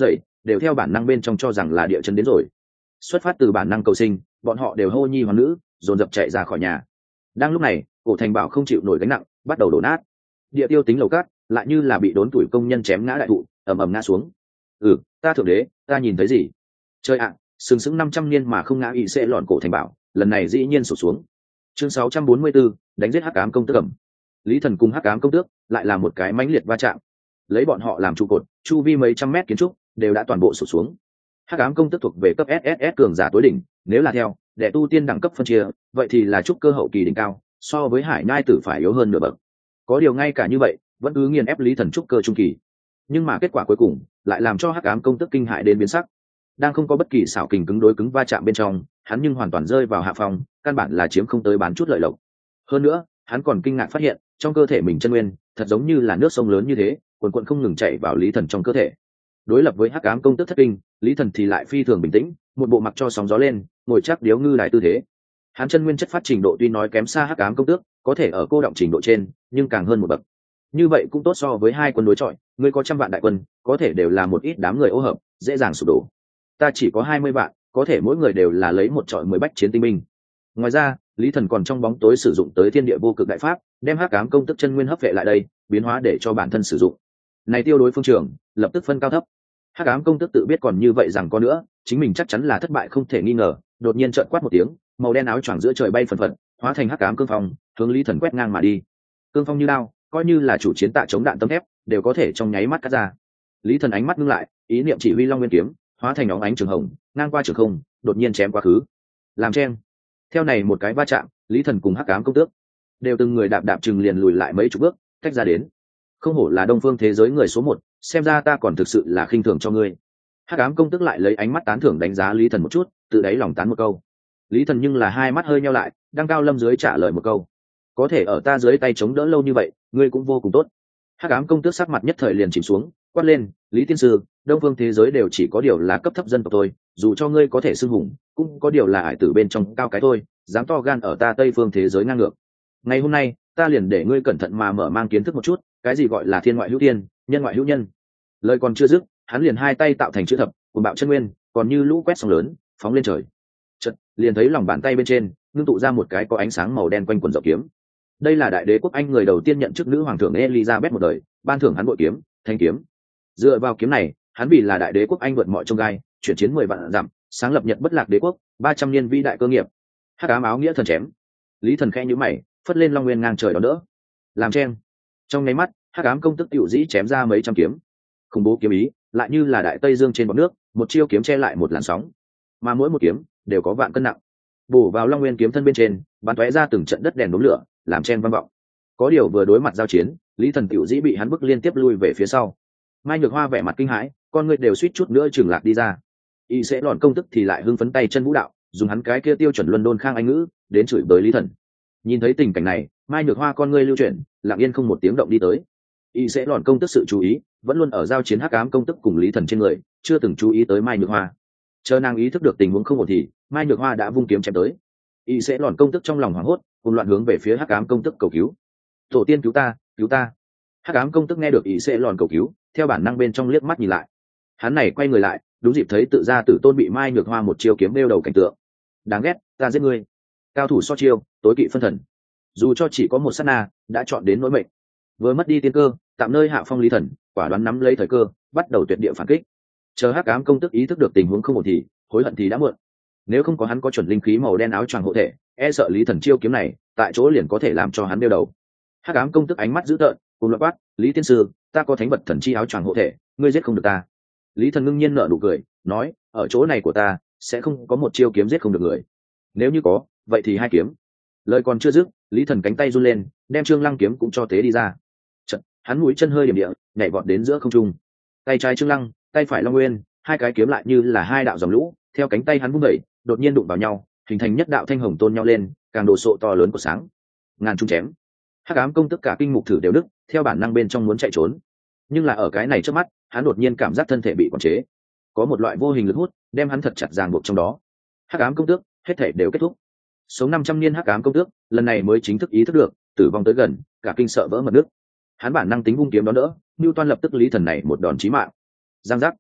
đều theo bản năng bên trong cho rằng là địa chấn đến rồi. Xuất phát từ bản năng cầu sinh, bọn họ đều hô nhi hoán nữ, dồn dập chạy ra khỏi nhà. Đang lúc này, cổ thành bảo không chịu nổi gánh nặng, bắt đầu đổ nát. Địa tiêu tính lầu cát lại như là bị đốn tuổi công nhân chém ngã đại thụ, ầm ầm ngã xuống. Ừ, ta thượng đế, ta nhìn thấy gì? Chơi ạ, sừng sững năm trăm niên mà không ngã ỵ sẽ lọn cổ thành bảo, lần này dĩ nhiên sụp xuống. Chương sáu trăm bốn mươi 644, đánh giết hắc ám công tước cầm. Lý Thần cùng hắc ám công tước lại là một cái mãnh liệt va chạm. Lấy bọn họ làm trụ cột, chu vi mấy trăm mét kiến trúc đều đã toàn bộ sụp xuống. Hắc ám công tước thuộc về cấp ét ét ét cường giả tối đỉnh, nếu là theo đệ tu tiên đẳng cấp phân chia, vậy thì là trúc cơ hậu kỳ đỉnh cao, so với Hải Nhai tử phải yếu hơn nửa bậc. Có điều ngay cả như vậy, vẫn cứ nghiền ép Lý Thần trúc cơ trung kỳ. Nhưng mà kết quả cuối cùng lại làm cho hắc ám công tước kinh hại đến biến sắc. Đang không có bất kỳ xảo kình cứng đối cứng va chạm bên trong, hắn nhưng hoàn toàn rơi vào hạ phòng, căn bản là chiếm không tới bán chút lợi lộc. Hơn nữa, hắn còn kinh ngạc phát hiện, trong cơ thể mình chân nguyên thật giống như là nước sông lớn như thế, cuồn cuộn không ngừng chảy vào Lý Thần trong cơ thể. Đối lập với hắc ám công tước thất kinh, Lý Thần thì lại phi thường bình tĩnh, một bộ mặc cho sóng gió lên, ngồi chắc điếu ngư đại tư thế. Hắn chân nguyên chất phát trình độ tuy nói kém xa hắc ám công tước, có thể ở cô động trình độ trên, nhưng càng hơn một bậc. Như vậy cũng tốt so với hai quân đối chọi, người có trăm vạn đại quân, có thể đều là một ít đám người ô hợp, dễ dàng sụp đổ. Ta chỉ có hai mươi vạn, có thể mỗi người đều là lấy một trọi mười bách chiến tinh binh. Ngoài ra, Lý Thần còn trong bóng tối sử dụng tới thiên địa vô cực đại pháp, đem hắc ám công tức chân nguyên hấp vệ lại đây, biến hóa để cho bản thân sử dụng. Này tiêu đối phương trường, lập tức phân cao thấp. Hắc ám công tức tự biết còn như vậy rằng có nữa, chính mình chắc chắn là thất bại không thể nghi ngờ, đột nhiên trợn quát một tiếng, màu đen áo choàng giữa trời bay phần phật, hóa thành hắc ám cương phong, hướng Lý Thần quét ngang mà đi. Cương phong như lao, coi như là chủ chiến tạ chống đạn tấm thép, đều có thể trong nháy mắt cắt ra. Lý Thần ánh mắt ngưng lại, ý niệm chỉ huy Long Nguyên kiếm, hóa thành óng ánh trường hồng, ngang qua trường không, đột nhiên chém quá khứ. Làm chen. Theo này một cái va chạm, Lý Thần cùng hắc ám công tước đều từng người đạp đạp chừng liền lùi lại mấy chục bước, tách ra đến. Không hổ là Đông Phương thế giới người số một, xem ra ta còn thực sự là khinh thường cho ngươi. Hắc ám công tước lại lấy ánh mắt tán thưởng đánh giá Lý Thần một chút, tự đáy lòng tán một câu. Lý Thần nhưng là hai mắt hơi nheo lại, đang cao lâm dưới trả lời một câu. Có thể ở ta dưới tay chống đỡ lâu như vậy, ngươi cũng vô cùng tốt. Hắc ám công tước sắc mặt nhất thời liền chìm xuống, quát lên, Lý tiên sư, Đông Phương thế giới đều chỉ có điều là cấp thấp dân tộc thôi, dù cho ngươi có thể xưng hùng, cũng có điều là ải tử bên trong cao cái thôi, dám to gan ở ta Tây Phương thế giới ngang ngược. Ngày hôm nay, ta liền để ngươi cẩn thận mà mở mang kiến thức một chút, cái gì gọi là thiên ngoại hữu thiên, nhân ngoại hữu nhân. Lời còn chưa dứt, hắn liền hai tay tạo thành chữ thập, cuồng bạo chân nguyên, còn như lũ quét sóng lớn, phóng lên trời. Chợt, liền thấy lòng bàn tay bên trên, ngưng tụ ra một cái có ánh sáng màu đen quanh quần dậu kiếm. Đây là đại đế quốc Anh người đầu tiên nhận chức nữ hoàng thượng Elizabeth một đời, ban thưởng hắn bội kiếm, thanh kiếm. Dựa vào kiếm này, hắn vì là đại đế quốc Anh vượt mọi chông gai, chuyển chiến mười vạn dặm, sáng lập Nhật bất lạc đế quốc, ba trăm niên vĩ đại cơ nghiệp. Hắc ám áo nghĩa thần chém. Lý Thần khẽ nhíu mày, phất lên Long Nguyên ngang trời đón đỡ. Làm chen. Trong nháy mắt, hắc ám công tức tiểu dĩ chém ra mấy trăm kiếm. Khủng bố kiếm ý, lại như là đại tây dương trên bọt nước, một chiêu kiếm che lại một làn sóng. Mà mỗi một kiếm đều có vạn cân nặng. Bổ vào Long Nguyên kiếm thân bên trên, bắn tóe ra từng trận đất đèn đốm lửa, làm chen vang vọng. Có điều vừa đối mặt giao chiến, Lý Thần tiểu dĩ bị hắn bức liên tiếp lui về phía sau. Mai Nhược Hoa vẻ mặt kinh hãi, con người đều suýt chút nữa trừng lạc đi ra. Y sẽ lọn công tức thì lại hưng phấn tay chân vũ đạo, dùng hắn cái kia tiêu chuẩn London khang anh ngữ đến chửi bới Lý Thần. Nhìn thấy tình cảnh này, Mai Nhược Hoa con ngươi lưu chuyển, lặng yên không một tiếng động đi tới. Y sẽ lọn công tức sự chú ý vẫn luôn ở giao chiến hắc ám công tức cùng Lý Thần trên người, chưa từng chú ý tới Mai Nhược Hoa. Chờ nàng ý thức được tình huống không ổn thì Mai Nhược Hoa đã vung kiếm chém tới. Y sẽ lọn công tức trong lòng hoảng hốt, cùng loạn hướng về phía hắc ám công tức cầu cứu. Tổ tiên cứu ta, cứu ta! Hắc ám công tức nghe được Y sẽ lọn cầu cứu, theo bản năng bên trong liếc mắt nhìn lại. Hắn này quay người lại, đúng dịp thấy tự gia tử tôn bị Mai Nhược Hoa một chiêu kiếm đeo đầu cảnh tượng. Đáng ghét, ta giết ngươi! Cao thủ so chiêu, tối kỵ phân thần. Dù cho chỉ có một sát na, đã chọn đến nỗi mệnh. Vừa mất đi tiên cơ, tạm nơi hạ phong Lý Thần, quả đoán nắm lấy thời cơ, bắt đầu tuyệt địa phản kích. Chờ hắc ám công tức ý thức được tình huống không ổn thì hối hận thì đã muộn. Nếu không có hắn có chuẩn linh khí màu đen áo choàng hộ thể, e sợ Lý Thần chiêu kiếm này tại chỗ liền có thể làm cho hắn đeo đầu. Hắc ám công tức ánh mắt dữ tợn, cùng loạt quát, Lý tiên sư, ta có thánh vật thần chi áo choàng hộ thể, ngươi giết không được ta. Lý Thần ngưng nhiên nở nụ cười, nói, ở chỗ này của ta sẽ không có một chiêu kiếm giết không được người. Nếu như có, vậy thì hai kiếm. Lời còn chưa dứt, Lý Thần cánh tay run lên, đem Trương Lăng kiếm cũng cho tế đi ra. Chợt, hắn mũi chân hơi điểm địa, nhảy vọt đến giữa không trung. Tay trái Trương Lăng, tay phải Long Nguyên, hai cái kiếm lại như là hai đạo dòng lũ, theo cánh tay hắn vung đẩy, đột nhiên đụng vào nhau, hình thành nhất đạo thanh hồng tôn nhau lên, càng đồ sộ to lớn của sáng. Ngàn trung chém. Hắc ám công tất cả kinh mục thử đều đứt, theo bản năng bên trong muốn chạy trốn. Nhưng là ở cái này trước mắt, hắn đột nhiên cảm giác thân thể bị quản chế, có một loại vô hình lực hút đem hắn thật chặt ràng buộc trong đó. Hắc ám công tước, hết thể đều kết thúc. Sống năm trăm niên hắc ám công tước, lần này mới chính thức ý thức được, tử vong tới gần, cả kinh sợ vỡ mật nước. Hắn bản năng tính vung kiếm đó đỡ, Nưu Toan lập tức Lý Thần này một đòn chí mạng. Giang giác.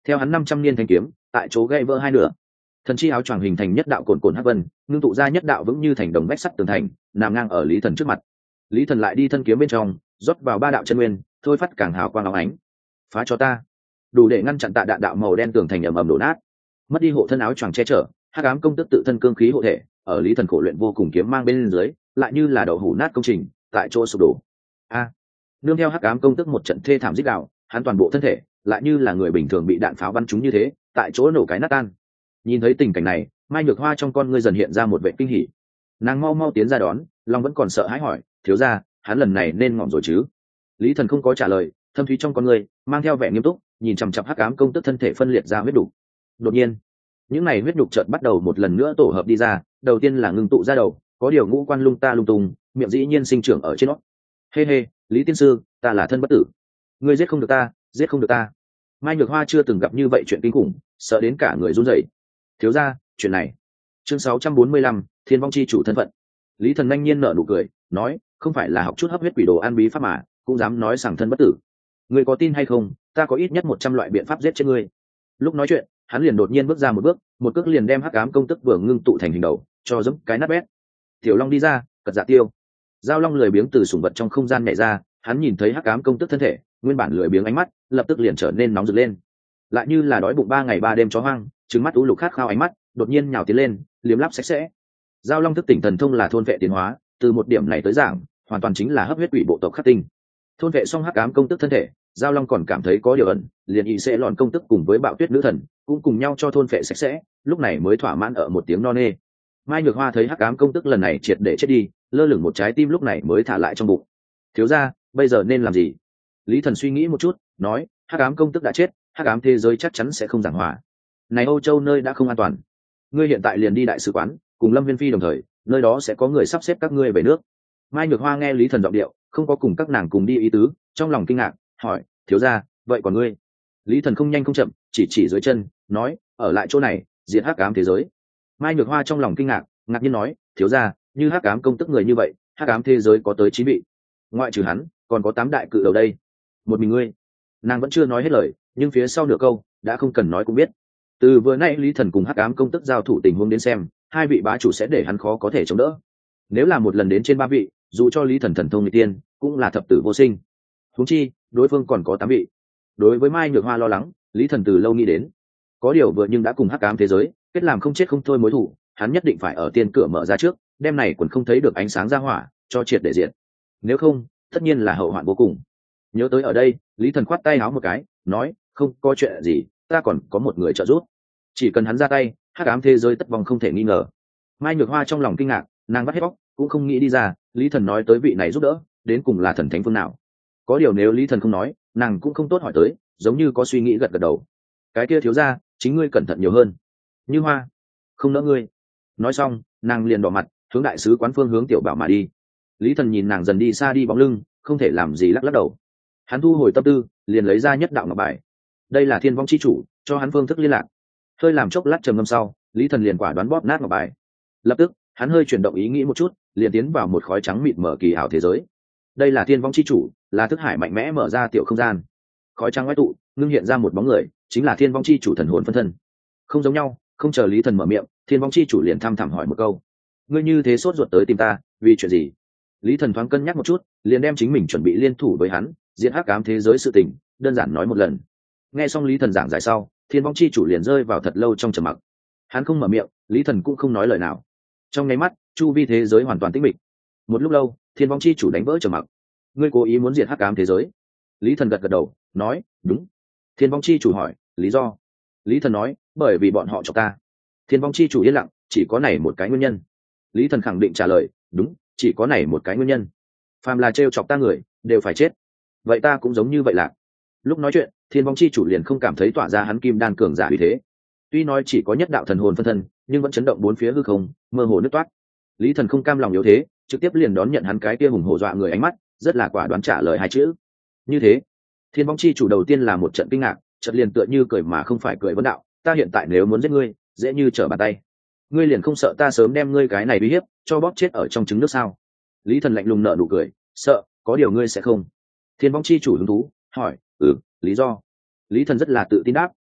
theo hắn năm trăm niên thanh kiếm tại chỗ gãy vỡ hai nửa. Thần chi áo choàng hình thành nhất đạo cồn cồn hắc vân, ngưng tụ ra nhất đạo vững như thành đồng vách sắt tường thành, nằm ngang ở Lý Thần trước mặt. Lý Thần lại đi thân kiếm bên trong, rót vào ba đạo chân nguyên, thôi phát càng hào quang óng ánh. Phá cho ta, đủ để ngăn chặn tạ đạn đạo màu đen tường thành ầm ầm đổ nát. Mất đi hộ thân áo choàng che chở, hắc ám công tức tự thân cương khí hộ thể, ở Lý Thần khổ luyện vô cùng kiếm mang bên dưới, lại như là đậu hũ nát công trình, tại chỗ sụp đổ. A, nương theo hắc ám công tức một trận thê thảm rít gào, hắn toàn bộ thân thể lại như là người bình thường bị đạn pháo bắn trúng như thế, tại chỗ nổ cái nát tan. Nhìn thấy tình cảnh này, Mai Nhược Hoa trong con ngươi dần hiện ra một vẻ kinh hỉ. Nàng mau mau tiến ra đón, lòng vẫn còn sợ hãi hỏi, thiếu gia, hắn lần này nên ngỏm rồi chứ? Lý Thần không có trả lời, thâm thúy trong con ngươi mang theo vẻ nghiêm túc, nhìn chằm chằm hắc ám công tức thân thể phân liệt ra huyết đủ. Đột nhiên, những này huyết nhục chợt bắt đầu một lần nữa tổ hợp đi ra, đầu tiên là ngưng tụ ra đầu, có điều ngũ quan lung ta lung tung, miệng dĩ nhiên sinh trưởng ở trên nó. Hê hê, Lý tiên sư, ta là thân bất tử, ngươi giết không được ta, giết không được ta. Mai Nhược Hoa chưa từng gặp như vậy chuyện kinh khủng, sợ đến cả người run rẩy. Thiếu gia, chuyện này. Chương sáu trăm bốn mươi lăm, Thiên Vong chi chủ thân phận. Lý Thần nhanh nhiên nở nụ cười, nói, không phải là học chút hấp huyết quỷ đồ an bí pháp mà, cũng dám nói rằng thân bất tử. Ngươi có tin hay không, ta có ít nhất một trăm loại biện pháp giết chết ngươi. Lúc nói chuyện, hắn liền đột nhiên bước ra một bước, một cước liền đem hắc ám công tức vừa ngưng tụ thành hình đầu, cho giẫm cái nát bét. Tiểu Long đi ra, cật dạ tiêu. Giao Long lười biếng từ sủng vật trong không gian nhảy ra, hắn nhìn thấy hắc ám công tức thân thể, nguyên bản lười biếng ánh mắt, lập tức liền trở nên nóng rực lên. Lại như là đói bụng ba ngày ba đêm chó hoang, trừng mắt u lục khát khao ánh mắt, đột nhiên nhào tiến lên, liếm láp sạch sẽ. Giao Long thức tỉnh thần thông là thôn vệ tiến hóa, từ một điểm này tới giảng, hoàn toàn chính là hấp huyết quỷ bộ tộc khắc tinh. Thôn vệ xong hắc ám công tức thân thể, Giao Long còn cảm thấy có điều ẩn, liền ý sẽ lọn công tức cùng với Bạo Tuyết nữ thần, cũng cùng nhau cho thôn vệ sạch sẽ, lúc này mới thỏa mãn ở một tiếng no nê. Mai Nhược Hoa thấy hắc ám công tức lần này triệt để chết đi, lơ lửng một trái tim lúc này mới thả lại trong bụng. Thiếu gia, bây giờ nên làm gì? Lý Thần suy nghĩ một chút, nói, hắc ám công tức đã chết, hắc ám thế giới chắc chắn sẽ không giảng hòa. Này Âu Châu nơi đã không an toàn, ngươi hiện tại liền đi đại sứ quán, cùng Lâm Viên Phi đồng thời, nơi đó sẽ có người sắp xếp các ngươi về nước. Mai Nhược Hoa nghe Lý Thần giọng điệu, không có cùng các nàng cùng đi ý tứ, trong lòng kinh ngạc, hỏi, thiếu gia, vậy còn ngươi? Lý Thần không nhanh không chậm, chỉ chỉ dưới chân, nói, ở lại chỗ này, diệt hắc ám thế giới. Mai Nhược Hoa trong lòng kinh ngạc, ngạc nhiên nói, thiếu gia, như hắc ám công tức người như vậy, hắc ám thế giới có tới chín vị, ngoại trừ hắn, còn có tám đại cự đầu đây. Một mình ngươi? Nàng vẫn chưa nói hết lời, nhưng phía sau nửa câu đã không cần nói cũng biết. Từ vừa nay Lý Thần cùng hắc ám công tức giao thủ tình huống đến xem, hai vị bá chủ sẽ để hắn khó có thể chống đỡ. Nếu là một lần đến trên ba vị, dù cho Lý Thần thần thông nghịch tiên, cũng là thập tử vô sinh. Huống chi, đối phương còn có tám vị. Đối với Mai Nhược Hoa lo lắng, Lý Thần từ lâu nghĩ đến. Có điều vừa nhưng đã cùng hắc ám thế giới kết làm không chết không thôi mối thù, hắn nhất định phải ở tiên cửa mở ra trước, đêm này còn không thấy được ánh sáng ra hỏa, cho triệt để diệt. Nếu không, tất nhiên là hậu hoạn vô cùng. Nhớ tới ở đây, Lý Thần khoát tay áo một cái, nói, không có chuyện gì, ta còn có một người trợ giúp. Chỉ cần hắn ra tay, hắc ám thế giới tất vong không thể nghi ngờ. Mai Nhược Hoa trong lòng kinh ngạc, nàng bắt hết bóc, cũng không nghĩ đi ra, Lý Thần nói tới vị này giúp đỡ, đến cùng là thần thánh phương nào. Có điều nếu Lý Thần không nói, nàng cũng không tốt hỏi tới, giống như có suy nghĩ gật gật đầu. Cái kia thiếu gia, chính ngươi cẩn thận nhiều hơn. Như Hoa, không nỡ ngươi. Nói xong, nàng liền đỏ mặt, hướng đại sứ quán phương hướng tiểu bảo mà đi. Lý Thần nhìn nàng dần đi xa đi bóng lưng, không thể làm gì lắc lắc đầu. Hắn thu hồi tâm tư, liền lấy ra nhất đạo ngọc bài. Đây là Thiên Vong chi chủ, cho hắn phương thức liên lạc. Hơi làm chốc lát trầm ngâm sau, Lý Thần liền quả đoán bóp nát ngọc bài. Lập tức, hắn hơi chuyển động ý nghĩ một chút, liền tiến vào một khói trắng mịt mở kỳ ảo thế giới. Đây là Thiên Vong chi chủ, là thức hải mạnh mẽ mở ra tiểu không gian. Khói trắng ngoại tụ, ngưng hiện ra một bóng người, chính là Thiên Vong chi chủ thần hồn phân thân. Không giống nhau, không chờ Lý Thần mở miệng, Thiên Vong chi chủ liền thăm thẳm hỏi một câu: ngươi như thế sốt ruột tới tìm ta, vì chuyện gì? Lý Thần thoáng cân nhắc một chút, liền đem chính mình chuẩn bị liên thủ với hắn, diễn hắc ám thế giới sự tình, đơn giản nói một lần. Nghe xong Lý Thần giảng giải sau, Thiên Vong chi chủ liền rơi vào thật lâu trong trầm mặc. Hắn không mở miệng, Lý Thần cũng không nói lời nào. Trong nháy mắt, chu vi thế giới hoàn toàn tĩnh mịch. Một lúc lâu, Thiên Vong chi chủ đánh vỡ trầm mặc. Ngươi cố ý muốn diệt hắc ám thế giới? Lý Thần gật gật đầu, nói, đúng. Thiên Vong chi chủ hỏi, lý do? Lý Thần nói, bởi vì bọn họ chọc ta. Thiên Vong chi chủ yên lặng, chỉ có này một cái nguyên nhân. Lý Thần khẳng định trả lời, đúng, chỉ có này một cái nguyên nhân. Phàm là trêu chọc ta người, đều phải chết. Vậy ta cũng giống như vậy lạc. Lúc nói chuyện, Thiên Vong chi chủ liền không cảm thấy tỏa ra hắn kim đan cường giả uy thế. Tuy nói chỉ có nhất đạo thần hồn phân thân, nhưng vẫn chấn động bốn phía hư không, mơ hồ nứt toát. Lý Thần không cam lòng yếu thế, trực tiếp liền đón nhận hắn cái kia hùng hổ dọa người ánh mắt, rất là quả đoán trả lời hai chữ. Như thế, Thiên Vong chi chủ đầu tiên là một trận kinh ngạc, chợt liền tựa như cười mà không phải cười vấn đạo, ta hiện tại nếu muốn giết ngươi, dễ như trở bàn tay. Ngươi liền không sợ ta sớm đem ngươi cái này uy hiếp, cho bóp chết ở trong trứng nước sao? Lý Thần lạnh lùng nở nụ cười, sợ, có điều ngươi sẽ không. Thiên Vong chi chủ hứng thú, hỏi, ừ, lý do? Lý Thần rất là tự tin đáp,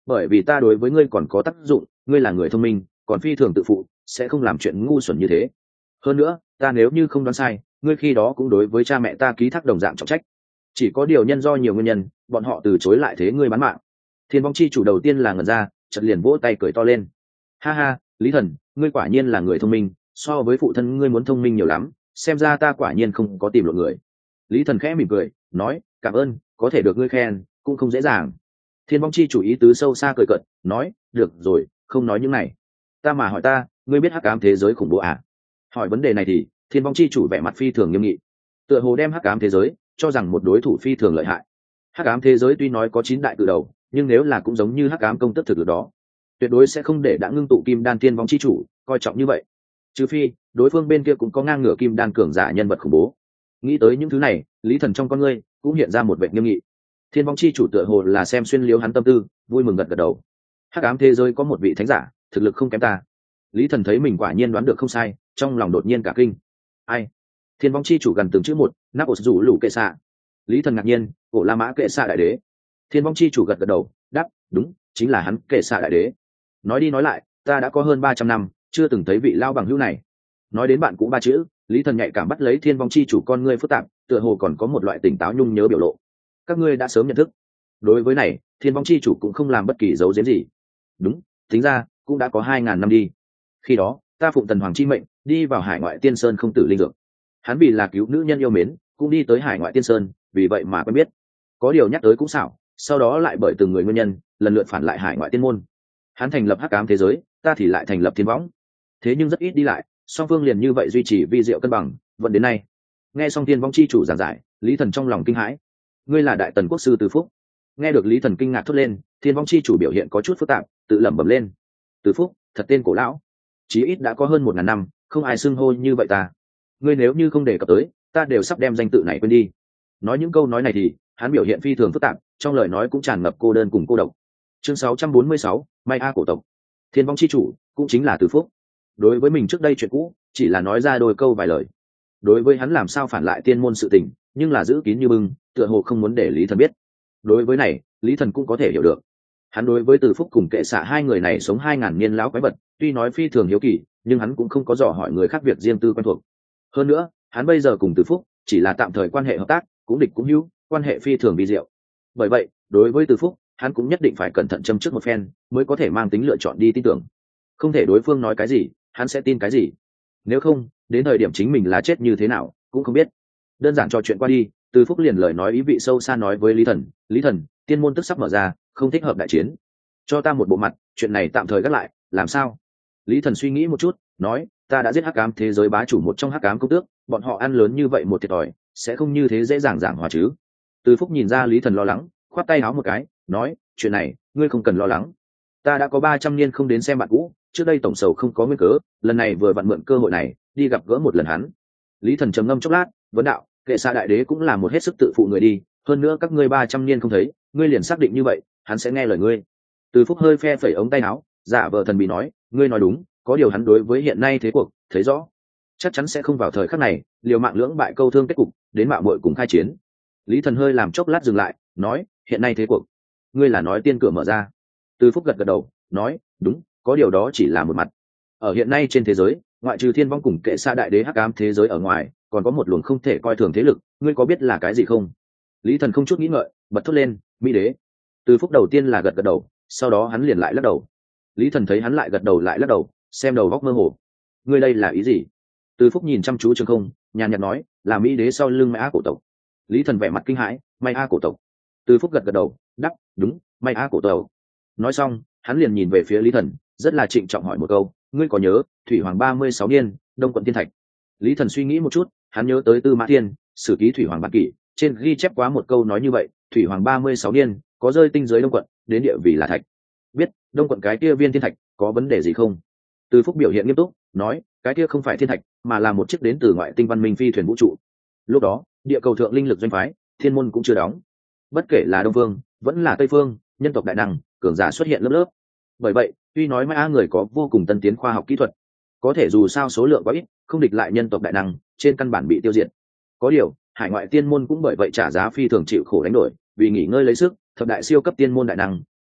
bởi vì ta đối với ngươi còn có tác dụng, ngươi là người thông minh, còn phi thường tự phụ, sẽ không làm chuyện ngu xuẩn như thế. Hơn nữa ta nếu như không đoán sai, ngươi khi đó cũng đối với cha mẹ ta ký thác đồng dạng trọng trách. Chỉ có điều nhân do nhiều nguyên nhân, bọn họ từ chối lại thế ngươi bán mạng. Thiên vong chi chủ đầu tiên là ngẩn ra, chợt liền vỗ tay cười to lên. Ha ha, Lý Thần, ngươi quả nhiên là người thông minh, so với phụ thân ngươi muốn thông minh nhiều lắm, xem ra ta quả nhiên không có tìm lộn người. Lý Thần khẽ mỉm cười nói, cảm ơn, có thể được ngươi khen cũng không dễ dàng. Thiên vong chi chủ ý tứ sâu xa cười cợt nói, được rồi, không nói những này. Ta mà hỏi ta, ngươi biết hắc ám thế giới khủng bố à? Hỏi vấn đề này thì thiên vong chi chủ vẻ mặt phi thường nghiêm nghị, tựa hồ đem hắc ám thế giới cho rằng một đối thủ phi thường lợi hại. Hắc ám thế giới tuy nói có chín đại cự đầu, nhưng nếu là cũng giống như hắc ám công tức thực lực đó, tuyệt đối sẽ không để đã ngưng tụ kim đan thiên vong chi chủ coi trọng như vậy, trừ phi đối phương bên kia cũng có ngang ngửa kim đan cường giả nhân vật khủng bố. Nghĩ tới những thứ này, Lý Thần trong con ngươi cũng hiện ra một vẻ nghiêm nghị. Thiên vong chi chủ tựa hồ là xem xuyên liếu hắn tâm tư, vui mừng gật gật đầu. Hắc ám thế giới có một vị thánh giả, thực lực không kém ta. Lý Thần thấy mình quả nhiên đoán được không sai, trong lòng đột nhiên cả kinh. Ai? Thiên vong chi chủ gần từng chữ một, nắp ột rủ lũ kệ xạ. Lý Thần ngạc nhiên, cổ La Mã kệ xạ đại đế. Thiên vong chi chủ gật gật đầu, đáp, đúng, chính là hắn, kệ xạ đại đế. Nói đi nói lại, ta đã có hơn ba trăm năm chưa từng thấy vị lao bằng hữu này. Nói đến bạn cũng ba chữ, Lý Thần nhạy cảm bắt lấy thiên vong chi chủ con ngươi phức tạp, tựa hồ còn có một loại tỉnh táo nhung nhớ biểu lộ. Các ngươi đã sớm nhận thức. Đối với này, thiên vong chi chủ cũng không làm bất kỳ dấu giếm gì. Đúng, tính ra cũng đã có hai ngàn năm đi. Khi đó ta phụng tần hoàng chi mệnh đi vào hải ngoại tiên sơn không tử linh dược. Hắn vì là cứu nữ nhân yêu mến cũng đi tới hải ngoại tiên sơn, vì vậy mà quen biết. Có điều nhắc tới cũng xảo, sau đó lại bởi từng người nguyên nhân lần lượt phản lại hải ngoại tiên môn. Hắn thành lập hắc ám thế giới, ta thì lại thành lập thiên võng. Thế nhưng rất ít đi lại, song phương liền như vậy duy trì vi diệu cân bằng vẫn đến nay. Nghe xong thiên võng chi chủ giảng giải, Lý Thần trong lòng kinh hãi. Ngươi là đại tần quốc sư Từ Phúc? Nghe được Lý Thần kinh ngạc thốt lên, thiên võng chi chủ biểu hiện có chút phức tạp, tự lẩm bẩm lên. Từ Phúc, thật tên cổ lão, chí ít đã có hơn một ngàn năm không ai xưng hô như vậy ta. Ngươi nếu như không đề cập tới, ta đều sắp đem danh tự này quên đi. Nói những câu nói này thì hắn biểu hiện phi thường phức tạp, trong lời nói cũng tràn ngập cô đơn cùng cô độc. Chương sáu trăm bốn mươi sáu, May A cổ tộc. Thiên vong chi chủ cũng chính là Từ Phúc. Đối với mình trước đây chuyện cũ chỉ là nói ra đôi câu vài lời, đối với hắn làm sao phản lại tiên môn sự tình nhưng là giữ kín như bưng, tựa hồ không muốn để Lý Thần biết. Đối với này, Lý Thần cũng có thể hiểu được. Hắn đối với Từ Phúc cùng kệ xạ hai người này sống hai ngàn niên lão quái vật, tuy nói phi thường hiếu kỳ, nhưng hắn cũng không có dò hỏi người khác việc riêng tư quen thuộc. Hơn nữa, hắn bây giờ cùng Từ Phúc chỉ là tạm thời quan hệ hợp tác, cũng địch cũng hữu, quan hệ phi thường vi diệu. Bởi vậy, đối với Từ Phúc, hắn cũng nhất định phải cẩn thận châm trước một phen, mới có thể mang tính lựa chọn đi tin tưởng. Không thể đối phương nói cái gì, hắn sẽ tin cái gì. Nếu không, đến thời điểm chính mình là chết như thế nào cũng không biết. Đơn giản trò chuyện qua đi, Từ Phúc liền lời nói ý vị sâu xa nói với Lý Thần, Lý Thần, tiên môn tức sắp mở ra, không thích hợp đại chiến, cho ta một bộ mặt, chuyện này tạm thời gác lại, làm sao? Lý Thần suy nghĩ một chút, nói, ta đã giết hắc ám thế giới bá chủ một trong hắc ám công tước, bọn họ ăn lớn như vậy một thiệt thòi, sẽ không như thế dễ dàng giảng hòa chứ? Từ Phúc nhìn ra Lý Thần lo lắng, khoát tay áo một cái, nói, chuyện này ngươi không cần lo lắng, ta đã có ba trăm niên không đến xem bạn cũ, trước đây tổng sầu không có nguyên cớ, lần này vừa vặn mượn cơ hội này đi gặp gỡ một lần hắn. Lý Thần trầm ngâm chốc lát, vấn đạo, kệ xạ đại đế cũng là một hết sức tự phụ người đi, hơn nữa các ngươi ba trăm niên không thấy, ngươi liền xác định như vậy hắn sẽ nghe lời ngươi? Từ Phúc hơi phe phẩy ống tay áo, giả vờ thần bị nói, ngươi nói đúng, có điều hắn đối với hiện nay thế cuộc thấy rõ, chắc chắn sẽ không vào thời khắc này liều mạng lưỡng bại câu thương kết cục, đến mạo muội cùng khai chiến. Lý Thần hơi làm chốc lát dừng lại, nói, hiện nay thế cuộc, ngươi là nói tiên cửa mở ra? Từ Phúc gật gật đầu, nói, đúng, có điều đó chỉ là một mặt. Ở hiện nay trên thế giới, ngoại trừ thiên vong cùng kệ xạ đại đế hắc ám thế giới ở ngoài, còn có một luồng không thể coi thường thế lực, ngươi có biết là cái gì không? Lý Thần không chút nghĩ ngợi, bật thốt lên, Mỹ đế. Từ Phúc đầu tiên là gật gật đầu, sau đó hắn liền lại lắc đầu. Lý Thần thấy hắn lại gật đầu lại lắc đầu, xem đầu góc mơ hồ. Ngươi đây là ý gì? Từ Phúc nhìn chăm chú Trường Không, nhàn nhạt nói, là Mỹ đế sau lưng May A cổ tộc. Lý Thần vẻ mặt kinh hãi, May A cổ tộc? Từ Phúc gật gật đầu, đáp, đúng, May A cổ tộc. Nói xong, hắn liền nhìn về phía Lý Thần, rất là trịnh trọng hỏi một câu, ngươi có nhớ thủy hoàng ba mươi sáu niên đông quận thiên thạch? Lý Thần suy nghĩ một chút, hắn nhớ tới Tư Mã Thiên sử ký thủy hoàng bản kỷ, trên ghi chép quá một câu nói như vậy, thủy hoàng ba mươi sáu niên có rơi tinh giới đông quận, đến địa vì là thạch. Biết đông quận cái kia viên thiên thạch có vấn đề gì không? Từ Phúc biểu hiện nghiêm túc, nói, cái kia không phải thiên thạch, mà là một chiếc đến từ ngoại tinh văn minh phi thuyền vũ trụ. Lúc đó địa cầu thượng linh lực doanh phái thiên môn cũng chưa đóng, bất kể là đông phương vẫn là tây phương, nhân tộc đại năng cường giả xuất hiện lớp lớp. Bởi vậy, tuy nói Mai A người có vô cùng tân tiến khoa học kỹ thuật, có thể dù sao số lượng quá ít, không địch lại nhân tộc đại năng, trên căn bản bị tiêu diệt. Có điều, hải ngoại tiên môn cũng bởi vậy trả giá phi thường chịu khổ đánh đổi, vì nghỉ ngơi lấy sức, thập đại siêu cấp tiên môn đại năng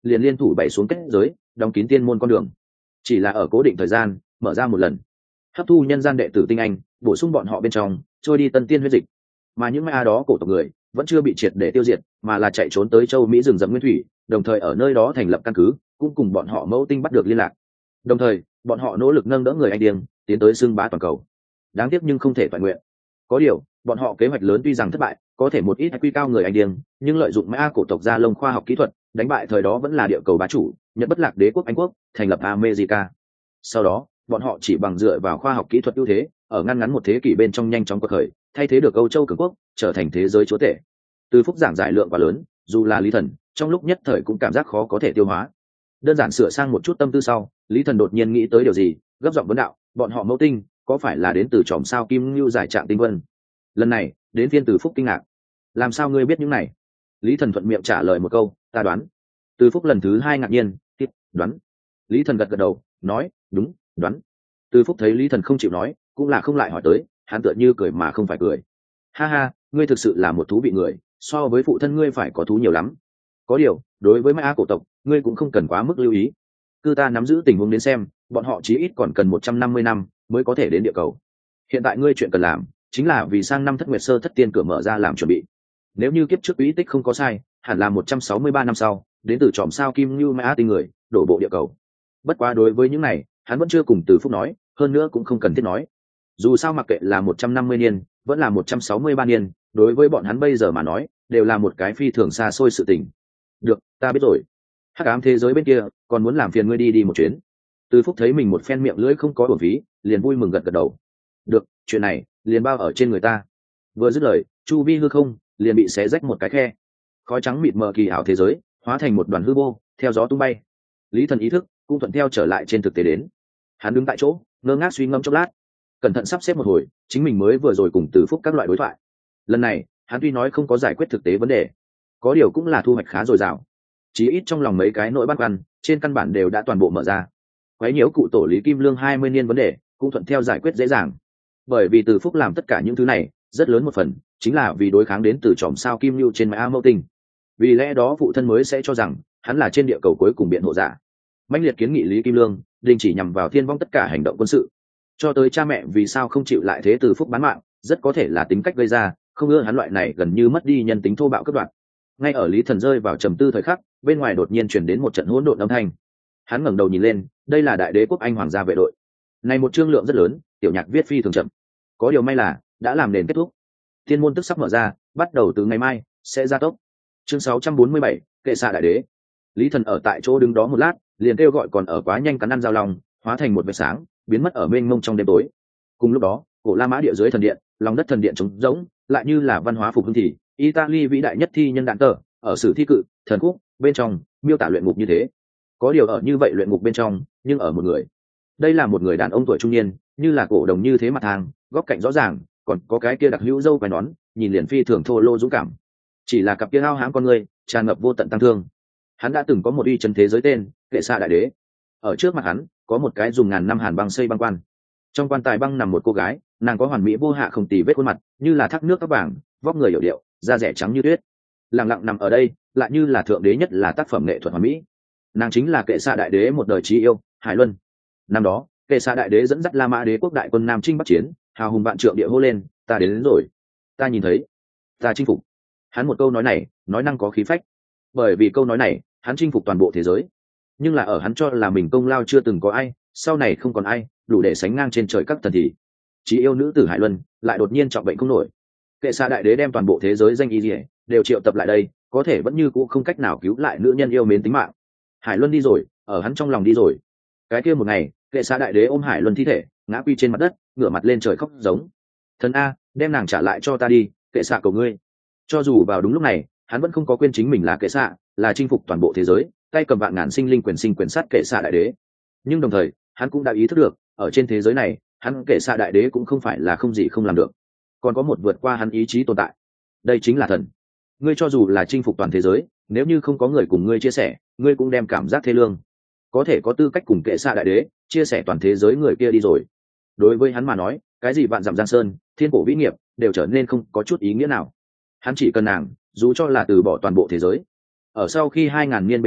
liền liên thủ bày xuống kết giới, đóng kín tiên môn con đường. Chỉ là ở cố định thời gian mở ra một lần, hấp thu nhân gian đệ tử tinh anh, bổ sung bọn họ bên trong trôi đi tân tiên huyết dịch. Mà những ma đó cổ tộc người vẫn chưa bị triệt để tiêu diệt, mà là chạy trốn tới châu Mỹ rừng rậm nguyên thủy, đồng thời ở nơi đó thành lập căn cứ, cũng cùng bọn họ mẫu tinh bắt được liên lạc. Đồng thời bọn họ nỗ lực nâng đỡ người anh điên tiến tới xưng bá toàn cầu. Đáng tiếc nhưng không thể toàn nguyện. Có điều bọn họ kế hoạch lớn tuy rằng thất bại, có thể một ít quy cao người anh điên, nhưng lợi dụng ma cổ tộc gia lông khoa học kỹ thuật đánh bại thời đó vẫn là địa cầu bá chủ Nhật Bất Lạc Đế quốc Anh quốc, thành lập America. Sau đó bọn họ chỉ bằng dựa vào khoa học kỹ thuật ưu thế, ở ngăn ngắn một thế kỷ bên trong nhanh chóng quật khởi, thay thế được Âu Châu cường quốc, trở thành thế giới chúa tể. Từ phúc giảng giải lượng quá lớn, dù là Lý Thần trong lúc nhất thời cũng cảm giác khó có thể tiêu hóa. Đơn giản sửa sang một chút tâm tư sau, Lý Thần đột nhiên nghĩ tới điều gì, gấp giọng vấn đạo: bọn họ mẫu tinh có phải là đến từ chòm sao kim ngưu giải trạng tinh vân? Lần này đến phiên Từ phúc kinh ngạc: làm sao ngươi biết những này? Lý Thần thuận miệng trả lời một câu: ta đoán. Từ phúc lần thứ hai ngạc nhiên: tiếp đoán? Lý Thần gật gật đầu nói: đúng, đoán. Từ phúc thấy Lý Thần không chịu nói, cũng là không lại hỏi tới, hắn tựa như cười mà không phải cười: ha ha, ngươi thực sự là một thú vị người, so với phụ thân ngươi phải có thú nhiều lắm. Có điều đối với ma cổ tộc ngươi cũng không cần quá mức lưu ý. Cứ ta nắm giữ tình huống đến xem, bọn họ chí ít còn cần một trăm năm mươi năm mới có thể đến địa cầu. Hiện tại ngươi chuyện cần làm chính là vì sang năm thất nguyệt sơ thất tiên cửa mở ra làm chuẩn bị. Nếu như kiếp trước ý tích không có sai, hẳn là một trăm sáu mươi ba năm sau đến từ chòm sao kim như mã tinh người đổ bộ địa cầu. Bất quá đối với những này hắn vẫn chưa cùng Từ phúc nói, hơn nữa cũng không cần thiết nói. Dù sao mặc kệ là một trăm năm mươi niên vẫn là một trăm sáu mươi ba niên, đối với bọn hắn bây giờ mà nói đều là một cái phi thường xa xôi sự tình. Được, ta biết rồi. Hắc ám thế giới bên kia còn muốn làm phiền ngươi đi đi một chuyến. Từ phúc thấy mình một phen miệng lưỡi không có uổng phí, liền vui mừng gật gật đầu. Được, chuyện này liền bao ở trên người ta. Vừa dứt lời, chu vi hư không liền bị xé rách một cái khe, khói trắng mịt mờ kỳ ảo thế giới hóa thành một đoàn hư vô, theo gió tung bay. Lý Thần ý thức cũng thuận theo trở lại trên thực tế đến. Hắn đứng tại chỗ ngơ ngác suy ngẫm chốc lát, cẩn thận sắp xếp một hồi chính mình mới vừa rồi cùng Từ phúc các loại đối thoại. Lần này hắn tuy nói không có giải quyết thực tế vấn đề, có điều cũng là thu hoạch khá dồi dào. Chí ít trong lòng mấy cái nỗi băn khoăn trên căn bản đều đã toàn bộ mở ra. Quấy nhiễu cụ tổ Lý Kim Lương hai mươi niên vấn đề cũng thuận theo giải quyết dễ dàng. Bởi vì Từ phúc làm tất cả những thứ này rất lớn một phần chính là vì đối kháng đến từ chòm sao kim lưu trên mã mẫu tinh. Vì lẽ đó phụ thân mới sẽ cho rằng hắn là trên địa cầu cuối cùng biện hộ giả. Mãnh liệt kiến nghị Lý Kim Lương đình chỉ nhằm vào thiên vong tất cả hành động quân sự. Cho tới cha mẹ vì sao không chịu lại thế Từ phúc bán mạng, rất có thể là tính cách gây ra, không ưa hắn loại này gần như mất đi nhân tính thô bạo cướp đoạt. Ngay ở Lý Thần rơi vào trầm tư thời khắc, bên ngoài đột nhiên chuyển đến một trận hỗn độn âm thanh. Hắn ngẩng đầu nhìn lên, đây là đại đế quốc Anh hoàng gia vệ đội. Này một chương lượng rất lớn, tiểu nhạc viết phi thường chậm. Có điều may là đã làm nền kết thúc. Thiên môn tức sắp mở ra, bắt đầu từ ngày mai sẽ gia tốc. Chương sáu trăm bốn mươi bảy, kệ xạ đại đế. Lý Thần ở tại chỗ đứng đó một lát, liền kêu gọi còn ở quá nhanh cắn ăn giao long, hóa thành một vệt sáng, biến mất ở mênh mông trong đêm tối. Cùng lúc đó, cổ La Mã địa dưới thần điện, lòng đất thần điện trống rỗng, lại như là văn hóa phục hưng thì Italy vĩ đại nhất thi nhân đạn tờ, ở sử thi cự thần khúc bên trong miêu tả luyện ngục như thế. Có điều ở như vậy luyện ngục bên trong, nhưng ở một người. Đây là một người đàn ông tuổi trung niên, như là cổ đồng như thế mặt hàng, góc cạnh rõ ràng, còn có cái kia đặc hữu râu quai nón, nhìn liền phi thường thô lô dũng cảm. Chỉ là cặp kia hao hãng con người, tràn ngập vô tận tăng thương. Hắn đã từng có một uy chân thế giới tên kệ xạ đại đế. Ở trước mặt hắn có một cái dùng ngàn năm hàn băng xây băng quan. Trong quan tài băng nằm một cô gái, nàng có hoàn mỹ vô hạ không tì vết khuôn mặt, như là thác nước tóc vàng, vóc người hiểu điệu, da rẻ trắng như tuyết. Lặng lặng nằm ở đây, lại như là thượng đế nhất là tác phẩm nghệ thuật hoàn mỹ. Nàng chính là kệ xạ đại đế một đời chí yêu, Hải Luân. Năm đó kệ xạ đại đế dẫn dắt La Mã đế quốc đại quân Nam Chinh bắc chiến, hào hùng vạn trượng địa hô lên: ta đến, đến rồi, ta nhìn thấy, ta chinh phục. Hắn một câu nói này nói năng có khí phách, bởi vì câu nói này hắn chinh phục toàn bộ thế giới. Nhưng là ở hắn cho là mình công lao chưa từng có ai, sau này không còn ai đủ để sánh ngang trên trời các thần thì chí yêu nữ tử Hải Luân lại đột nhiên trọng bệnh không nổi. Kệ xạ đại đế đem toàn bộ thế giới danh y liễu đều triệu tập lại đây, có thể vẫn như cũ không cách nào cứu lại nữ nhân yêu mến tính mạng. Hải Luân đi rồi, ở hắn trong lòng đi rồi. Cái kia một ngày, kệ xạ đại đế ôm Hải Luân thi thể ngã quy trên mặt đất, ngửa mặt lên trời khóc giống: thần a, đem nàng trả lại cho ta đi, kệ xạ cầu ngươi. Cho dù vào đúng lúc này hắn vẫn không có quên chính mình là kệ xạ, là chinh phục toàn bộ thế giới, tay cầm vạn ngàn sinh linh quyền sinh quyền sát kệ xạ đại đế. Nhưng đồng thời hắn cũng đã ý thức được, ở trên thế giới này hắn kệ xạ đại đế cũng không phải là không gì không làm được, còn có một vượt qua hắn ý chí tồn tại. Đây chính là thần. Ngươi cho dù là chinh phục toàn thế giới, nếu như không có người cùng ngươi chia sẻ, ngươi cũng đem cảm giác thê lương. Có thể có tư cách cùng kệ xạ đại đế chia sẻ toàn thế giới người kia đi rồi, đối với hắn mà nói, cái gì vạn dặm giang sơn, thiên cổ vĩ nghiệp đều trở nên không có chút ý nghĩa nào. Hắn chỉ cần nàng, dù cho là từ bỏ toàn bộ thế giới. Ở sau khi hai ngàn niên bên trong,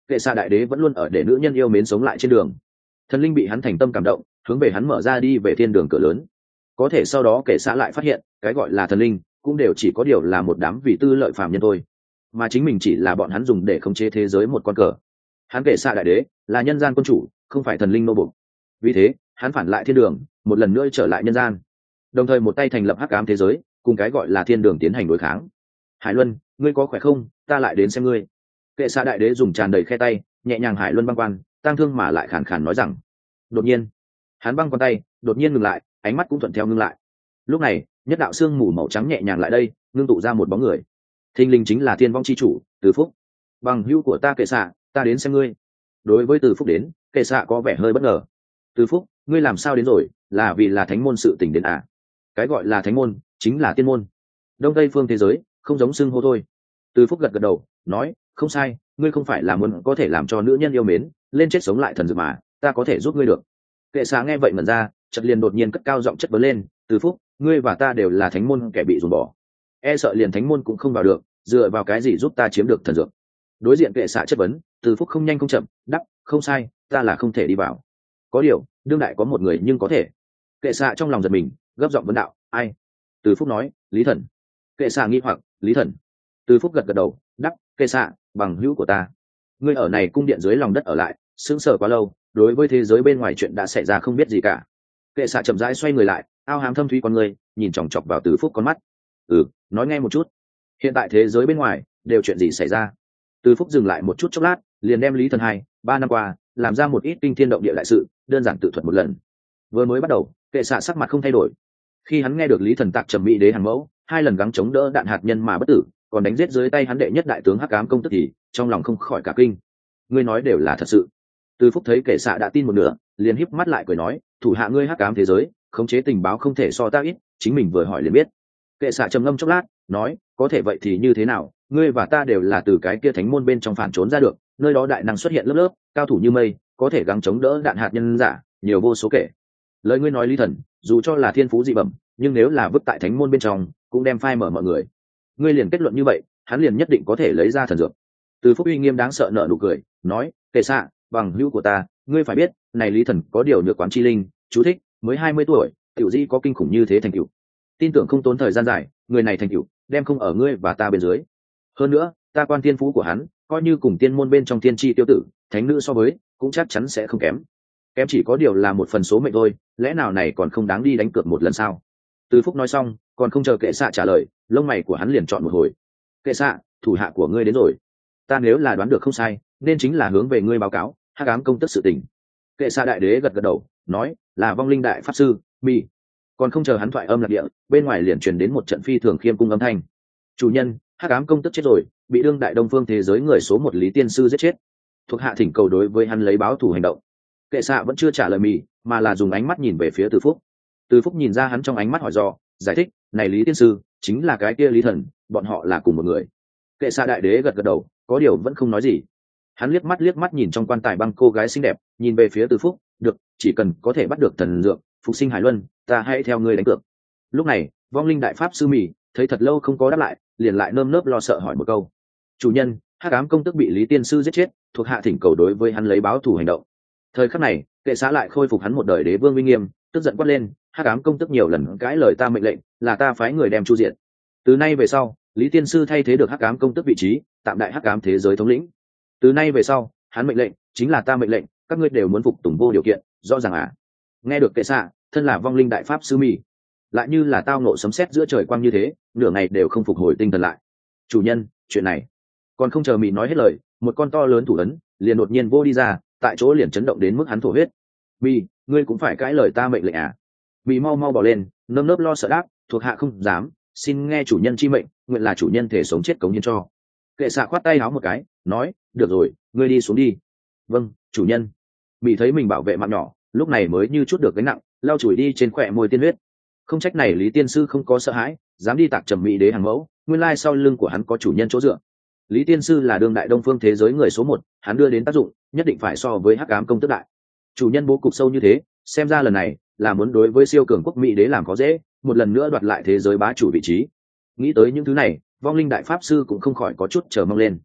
kệ xạ đại đế vẫn luôn ở để nữ nhân yêu mến sống lại trên đường. Thần linh bị hắn thành tâm cảm động, hướng về hắn mở ra đi về thiên đường cửa lớn. Có thể sau đó kệ xạ lại phát hiện cái gọi là thần linh cũng đều chỉ có điều là một đám vì tư lợi phàm nhân thôi, mà chính mình chỉ là bọn hắn dùng để khống chế thế giới một con cờ. Hắn kệ xạ đại đế là nhân gian quân chủ, không phải thần linh nô bộc. Vì thế hắn phản lại thiên đường, một lần nữa trở lại nhân gian, đồng thời một tay thành lập hắc ám thế giới, cùng cái gọi là thiên đường tiến hành đối kháng. Hải Luân, ngươi có khỏe không? Ta lại đến xem ngươi. Kệ xạ đại đế dùng tràn đầy khe tay nhẹ nhàng Hải Luân băng quan, tang thương mà lại khàn khàn nói rằng. Đột nhiên hắn băng quan tay đột nhiên ngừng lại, ánh mắt cũng thuận theo ngưng lại. Lúc này nhất đạo xương mù màu trắng nhẹ nhàng lại đây, ngưng tụ ra một bóng người. Thình lình chính là thiên vong chi chủ Từ Phúc. Bằng hữu của ta kệ xạ, ta đến xem ngươi. Đối với Từ Phúc đến, kệ xạ có vẻ hơi bất ngờ. Từ Phúc, ngươi làm sao đến rồi? Là vì là thánh môn sự tình đến à? Cái gọi là thánh môn chính là tiên môn, đông tây phương thế giới, không giống xưng hô thôi. Từ Phúc gật gật đầu nói, không sai, ngươi không phải là muốn có thể làm cho nữ nhân yêu mến lên chết sống lại thần dược mà, ta có thể giúp ngươi được. Kệ xạ nghe vậy mẩn ra, chợt liền đột nhiên cất cao giọng chất vấn lên, Từ Phúc, ngươi và ta đều là thánh môn kẻ bị dồn bỏ, e sợ liền thánh môn cũng không vào được, dựa vào cái gì giúp ta chiếm được thần dược? Đối diện kệ xạ chất vấn, Từ Phúc không nhanh không chậm đáp, không sai, ta là không thể đi vào. Có điều đương đại có một người nhưng có thể. Kệ xạ trong lòng giật mình, gấp giọng vấn đạo, ai? Từ Phúc nói, Lý Thần. Kệ xạ nghi hoặc, Lý Thần? Từ Phúc gật gật đầu đáp, kệ xạ, bằng hữu của ta. Ngươi ở này cung điện dưới lòng đất ở lại sững sờ quá lâu, đối với thế giới bên ngoài chuyện đã xảy ra không biết gì cả. Kệ xạ chậm rãi xoay người lại, ao hám thâm thúy con người nhìn chòng chọc vào Từ Phúc con mắt. Ừ, nói nghe một chút, hiện tại thế giới bên ngoài đều chuyện gì xảy ra? Từ Phúc dừng lại một chút chốc lát, liền đem Lý Thần hai ba năm qua làm ra một ít kinh thiên động địa đại sự đơn giản tự thuật một lần. Vừa mới bắt đầu, kệ xạ sắc mặt không thay đổi. Khi hắn nghe được Lý Thần tạc trầm mỹ đế hàng mẫu hai lần gắng chống đỡ đạn hạt nhân mà bất tử, còn đánh giết dưới tay hắn đệ nhất đại tướng hắc ám công tức thì trong lòng không khỏi cả kinh. Ngươi nói đều là thật sự? Từ Phúc thấy kệ xạ đã tin một nửa, liền híp mắt lại cười nói, thủ hạ ngươi hắc ám thế giới khống chế tình báo không thể so ta ít, chính mình vừa hỏi liền biết. Kệ xạ trầm ngâm chốc lát nói, có thể vậy thì như thế nào? Ngươi và ta đều là từ cái kia thánh môn bên trong phản trốn ra được, nơi đó đại năng xuất hiện lớp lớp, cao thủ như mây, có thể gắng chống đỡ đạn hạt nhân giả nhiều vô số kể. Lời ngươi nói Lý Thần dù cho là thiên phú dị bẩm, nhưng nếu là vứt tại thánh môn bên trong cũng đem phai mở mọi người. Ngươi liền kết luận như vậy, hắn liền nhất định có thể lấy ra thần dược? Từ Phúc uy nghiêm đáng sợ nở nụ cười nói, kệ xạ, bằng hữu của ta, ngươi phải biết này Lý Thần có điều nhược quán chi linh, chú thích, mới hai mươi tuổi tiểu di có kinh khủng như thế thành tựu. Tin tưởng không tốn thời gian dài, người này thành tựu đem không ở ngươi và ta bên dưới. Hơn nữa ta quan thiên phú của hắn coi như cùng tiên môn bên trong tiên tri tiêu tử thánh nữ so với cũng chắc chắn sẽ không kém. Kém chỉ có điều là một phần số mệnh thôi, lẽ nào này còn không đáng đi đánh cược một lần sao? Từ Phúc nói xong còn không chờ kệ xạ trả lời, lông mày của hắn liền chọn một hồi. Kệ xạ, thủ hạ của ngươi đến rồi. Ta nếu là đoán được không sai, nên chính là hướng về ngươi báo cáo hắc ám công tức sự tình. Kệ xạ đại đế gật gật đầu nói, là vong linh đại pháp sư Mi. Còn không chờ hắn thoại âm lạc địa, bên ngoài liền truyền đến một trận phi thường khiêm cung âm thanh. Chủ nhân, hắc ám công tức chết rồi, bị đương đại đông phương thế giới người số một Lý tiên sư giết chết. Thuộc hạ thỉnh cầu đối với hắn lấy báo thù hành động. Kệ xạ vẫn chưa trả lời mì, mà là dùng ánh mắt nhìn về phía Từ Phúc. Từ Phúc nhìn ra hắn trong ánh mắt hỏi do, giải thích, này Lý tiên sư chính là cái kia Lý Thần, bọn họ là cùng một người. Kệ xạ đại đế gật gật đầu, có điều vẫn không nói gì. Hắn liếc mắt liếc mắt nhìn trong quan tài băng cô gái xinh đẹp, nhìn về phía Từ Phúc, được, chỉ cần có thể bắt được thần dược phục sinh Hải Luân, ta hãy theo ngươi đánh cược. Lúc này vong linh đại pháp sư mì thấy thật lâu không có đáp lại, liền lại nơm nớp lo sợ hỏi một câu, chủ nhân, hắc ám công tức bị Lý tiên sư giết chết, thuộc hạ thỉnh cầu đối với hắn lấy báo thù hành động. Thời khắc này kệ xạ lại khôi phục hắn một đời đế vương uy nghiêm, tức giận quát lên, hắc ám công tức nhiều lần cãi lời ta mệnh lệnh, là ta phái người đem chu diện. Từ nay về sau Lý tiên sư thay thế được hắc ám công tức vị trí, tạm đại hắc ám thế giới thống lĩnh. Từ nay về sau hắn mệnh lệnh chính là ta mệnh lệnh, các ngươi đều muốn phục tùng vô điều kiện, rõ ràng à? Nghe được kệ xạ, thân là vong linh đại pháp sư mì lại như là tao nộ sấm sét giữa trời quang như thế, nửa ngày đều không phục hồi tinh thần lại. Chủ nhân, chuyện này. Còn không chờ mì nói hết lời, một con to lớn thủ ấn liền đột nhiên vô đi ra, tại chỗ liền chấn động đến mức hắn thổ huyết. Mì, ngươi cũng phải cãi lời ta mệnh lệnh à? Mì mau mau bỏ lên, nơm nớp lo sợ đáp, thuộc hạ không dám, xin nghe chủ nhân chi mệnh, nguyện là chủ nhân thể sống chết cống hiến cho. Kệ xạ khoát tay áo một cái nói, được rồi, ngươi đi xuống đi. Vâng, chủ nhân. Mì thấy mình bảo vệ mạng nhỏ, lúc này mới như chút được gánh nặng, lau chùi đi trên khỏe môi tiên huyết. Không trách này Lý tiên sư không có sợ hãi, dám đi tạc trầm mỹ đế hàng mẫu, nguyên lai sau lưng của hắn có chủ nhân chỗ dựa. Lý tiên sư là đương đại đông phương thế giới người số một, hắn đưa đến tác dụng nhất định phải so với hắc ám công tức đại. Chủ nhân bố cục sâu như thế, xem ra lần này là muốn đối với siêu cường quốc mỹ đế làm khó dễ, một lần nữa đoạt lại thế giới bá chủ vị trí. Nghĩ tới những thứ này, vong linh đại pháp sư cũng không khỏi có chút chờ mong lên.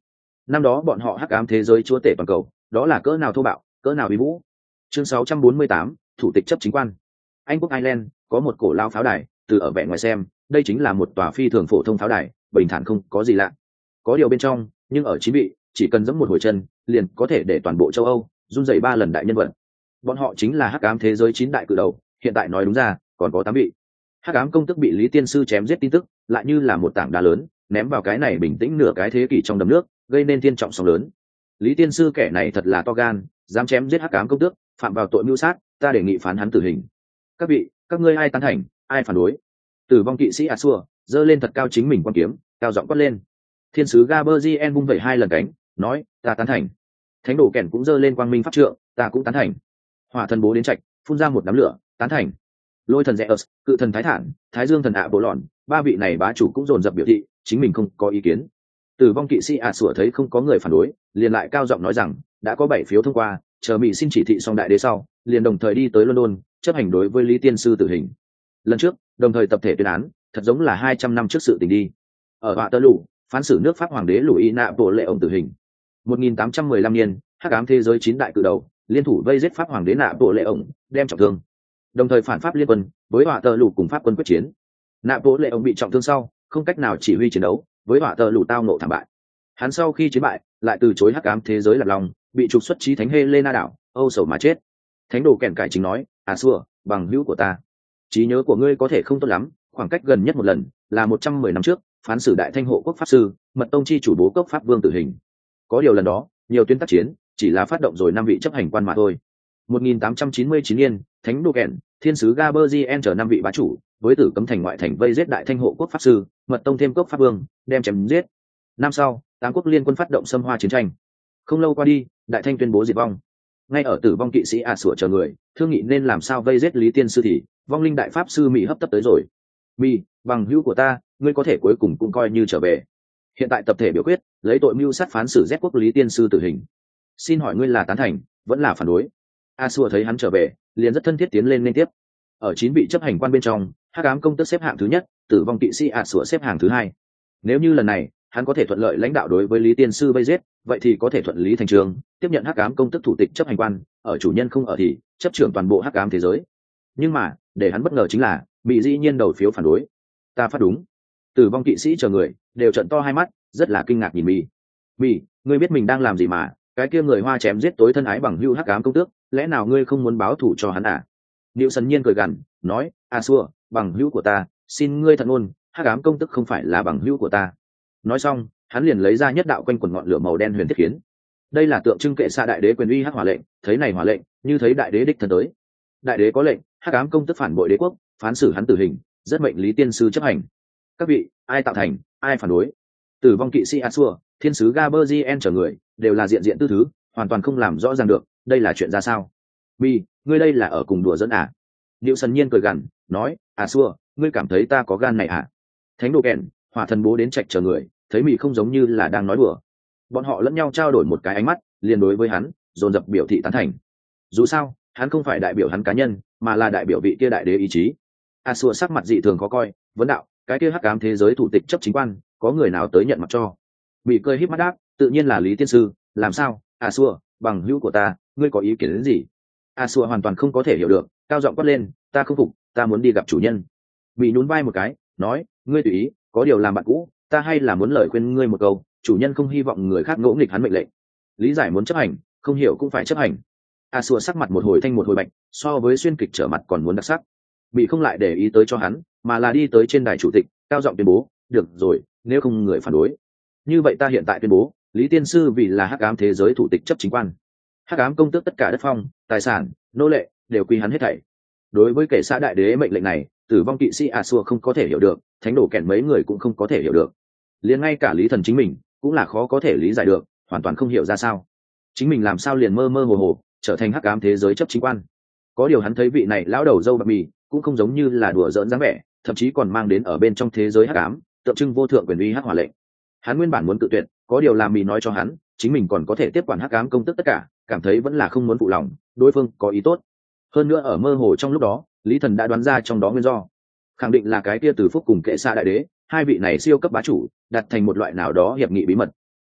năm đó bọn họ hắc ám thế giới chúa tể toàn cầu, đó là cỡ nào thô bạo, cỡ nào uy vũ. Chương sáu trăm bốn mươi tám, thủ tịch chấp chính quan. Anh quốc Ireland có một cổ lao pháo đài, từ ở vẻ ngoài xem, đây chính là một tòa phi thường phổ thông pháo đài, bình thản không có gì lạ. Có điều bên trong, nhưng ở chín vị, chỉ cần giẫm một hồi chân, liền có thể để toàn bộ châu Âu run rẩy ba lần đại nhân vật. Bọn họ chính là hắc ám thế giới chín đại cự đầu, hiện tại nói đúng ra, còn có tám vị. Hắc ám công tức bị Lý Tiên sư chém giết tin tức, lại như là một tảng đá lớn, ném vào cái này bình tĩnh nửa cái thế kỷ trong đầm nước, gây nên thiên trọng sóng lớn. Lý Tiên sư kẻ này thật là to gan, dám chém giết hắc ám công tước, phạm vào tội mưu sát, ta đề nghị phán hắn tử hình. Các vị, các ngươi ai tán thành, ai phản đối? Tử vong kỵ sĩ Asua giơ lên thật cao chính mình quan kiếm, cao giọng quát lên. Thiên sứ Gaberzien vung vẩy hai lần cánh, nói, ta tán thành. Thánh đồ kèn cũng giơ lên quang minh pháp trượng, ta cũng tán thành. Hỏa thần bố đến trạch, phun ra một đám lửa, tán thành. Lôi thần Zeus, cự thần Thái Thản, Thái Dương thần ạ bộ lọn, ba vị này bá chủ cũng dồn dập biểu thị, chính mình không có ý kiến. Tử vong kỵ sĩ Asua thấy không có người phản đối, liền lại cao giọng nói rằng, đã có bảy phiếu thông qua, chờ mỹ xin chỉ thị xong đại đế sau, liền đồng thời đi tới London, chấp hành đối với Lý Tiên sư tử hình. Lần trước, đồng thời tập thể tuyên án, thật giống là hai trăm năm trước sự tình đi. Ở Họa Tơ Lũ, phán xử nước Pháp hoàng đế Louis nạ bộ lệ ông tử hình. một nghìn tám trăm mười lăm niên, hắc ám thế giới chín đại cự đầu, liên thủ vây giết Pháp hoàng đế nạ bộ lệ ông, đem trọng thương. Đồng thời phản Pháp liên quân, với Họa Tơ Lũ cùng Pháp quân quyết chiến. Nạ bộ lệ ông bị trọng thương sau, không cách nào chỉ huy chiến đấu, với Họa Tơ Lũ tao nộ thảm bại. Hắn sau khi chiến bại, lại từ chối hắc ám thế giới lập lòng, bị trục xuất chí thánh Helena đảo, âu sầu mà chết. Thánh đồ kèn cải chính nói, à xua, bằng hữu của ta, trí nhớ của ngươi có thể không tốt lắm, khoảng cách gần nhất một lần là một trăm mười năm trước, phán xử đại thanh hộ quốc pháp sư, mật tông chi chủ bố cốc pháp vương tử hình. Có điều lần đó, nhiều tuyến tác chiến, chỉ là phát động rồi năm vị chấp hành quan mà thôi. một nghìn tám trăm chín mươi chín niên, thánh đồ kèn, thiên sứ Gaberzien chờ năm vị bá chủ, với tử cấm thành ngoại thành vây giết đại thanh hộ quốc pháp sư, mật tông thêm cốc pháp vương, đem chém giết. Năm sau, tám quốc liên quân phát động xâm hoa chiến tranh. Không lâu qua đi, đại thanh tuyên bố diệt vong. Ngay ở tử vong kỵ sĩ a sủa chờ người thương nghị nên làm sao vây giết Lý Tiên sư thì vong linh đại pháp sư mỹ hấp tấp tới rồi. Mỹ, bằng hữu của ta, ngươi có thể cuối cùng cũng coi như trở về. Hiện tại tập thể biểu quyết lấy tội mưu sát phán xử Z quốc Lý Tiên sư tử hình. Xin hỏi ngươi là tán thành vẫn là phản đối? A sủa thấy hắn trở về, liền rất thân thiết tiến lên liên tiếp. Ở chín vị chấp hành quan bên trong, hắc ám công tước xếp hạng thứ nhất, tử vong kỵ sĩ a sủa xếp hạng thứ hai. Nếu như lần này hắn có thể thuận lợi lãnh đạo đối với Lý Tiên sư vây giết, vậy thì có thể thuận lý thành trường tiếp nhận hắc ám công tức thủ tịch chấp hành quan, ở chủ nhân không ở thì chấp trưởng toàn bộ hắc ám thế giới. Nhưng mà để hắn bất ngờ chính là bị dĩ nhiên đầu phiếu phản đối. Ta phát đúng. Tử vong kỵ sĩ chờ người đều trợn to hai mắt, rất là kinh ngạc nhìn Mỹ. Mỹ, ngươi biết mình đang làm gì mà? Cái kia người Hoa chém giết tối thân ái bằng hưu hắc ám công tước, lẽ nào ngươi không muốn báo thù cho hắn à? Niệu Sần Nhiên cười gằn, nói, a xua, bằng hữu của ta, xin ngươi thật ngôn, hắc ám công tức không phải là bằng hữu của ta. Nói xong, hắn liền lấy ra nhất đạo quanh quần ngọn lửa màu đen huyền thiết khiến. Đây là tượng trưng kệ xạ đại đế quyền uy hắc hỏa lệnh, thấy này hỏa lệnh, như thấy đại đế đích thân tới. Đại đế có lệnh, hắc ám công tức phản bội đế quốc, phán xử hắn tử hình, rất mệnh Lý Tiên sư chấp hành. Các vị, ai tạo thành, ai phản đối? Tử vong kỵ sĩ Asua, thiên sứ Gaberzien chờ người, đều là diện diện tư thứ, hoàn toàn không làm rõ ràng được, đây là chuyện ra sao? Mi, ngươi đây là ở cùng đùa dẫn à? Niệu Sần Nhiên cười gằn, nói, Asua, ngươi cảm thấy ta có gan này à? Thánh đồ kèn, hỏa thần bố đến trạch chờ người, thấy Mỹ không giống như là đang nói đùa. Bọn họ lẫn nhau trao đổi một cái ánh mắt, liền đối với hắn dồn dập biểu thị tán thành. Dù sao, hắn không phải đại biểu hắn cá nhân, mà là đại biểu vị kia đại đế ý chí. A Sủa sắc mặt dị thường khó coi, vấn đạo, cái kia hắc ám thế giới thủ tịch chấp chính quan, có người nào tới nhận mặt cho? Bị cười híp mắt đáp, tự nhiên là Lý Tiên sư, làm sao? A Sủa, bằng hữu của ta, ngươi có ý kiến đến gì? A Sủa hoàn toàn không có thể hiểu được, cao giọng quát lên, ta không phục, ta muốn đi gặp chủ nhân. Bị nhún vai một cái, nói, ngươi tùy ý, có điều làm bạn cũ, ta hay là muốn lời khuyên ngươi một câu, chủ nhân không hy vọng người khác ngỗ nghịch hắn mệnh lệnh. Lý giải muốn chấp hành, không hiểu cũng phải chấp hành. A Sủa sắc mặt một hồi thanh một hồi bạch, so với xuyên kịch trở mặt còn muốn đặc sắc. Bị không lại để ý tới cho hắn, mà là đi tới trên đài chủ tịch, cao giọng tuyên bố, được rồi, nếu không người phản đối, như vậy ta hiện tại tuyên bố, Lý Tiên sư vì là hắc ám thế giới thủ tịch chấp chính quan, hắc ám công tước tất cả đất phong, tài sản, nô lệ đều quy hắn hết thảy. Đối với kẻ xã đại đế mệnh lệnh này, tử vong kỵ sĩ A Sủa không có thể hiểu được, thánh đồ kèn mấy người cũng không có thể hiểu được, liền ngay cả Lý Thần chính mình cũng là khó có thể lý giải được, hoàn toàn không hiểu ra sao chính mình làm sao liền mơ mơ hồ hồ trở thành hắc ám thế giới chấp chính quan. Có điều hắn thấy vị này lão đầu dâu bạc mì cũng không giống như là đùa giỡn dáng vẻ, thậm chí còn mang đến ở bên trong thế giới hắc ám tượng trưng vô thượng quyền uy hắc hỏa lệnh. Hắn nguyên bản muốn tự tuyệt, có điều làm mì nói cho hắn chính mình còn có thể tiếp quản hắc ám công tức tất cả, cảm thấy vẫn là không muốn phụ lòng đối phương có ý tốt. Hơn nữa ở mơ hồ trong lúc đó, Lý Thần đã đoán ra trong đó nguyên do, khẳng định là cái kia Từ Phúc cùng Kệ Xạ đại đế, hai vị này siêu cấp bá chủ đặt thành một loại nào đó hiệp nghị bí mật.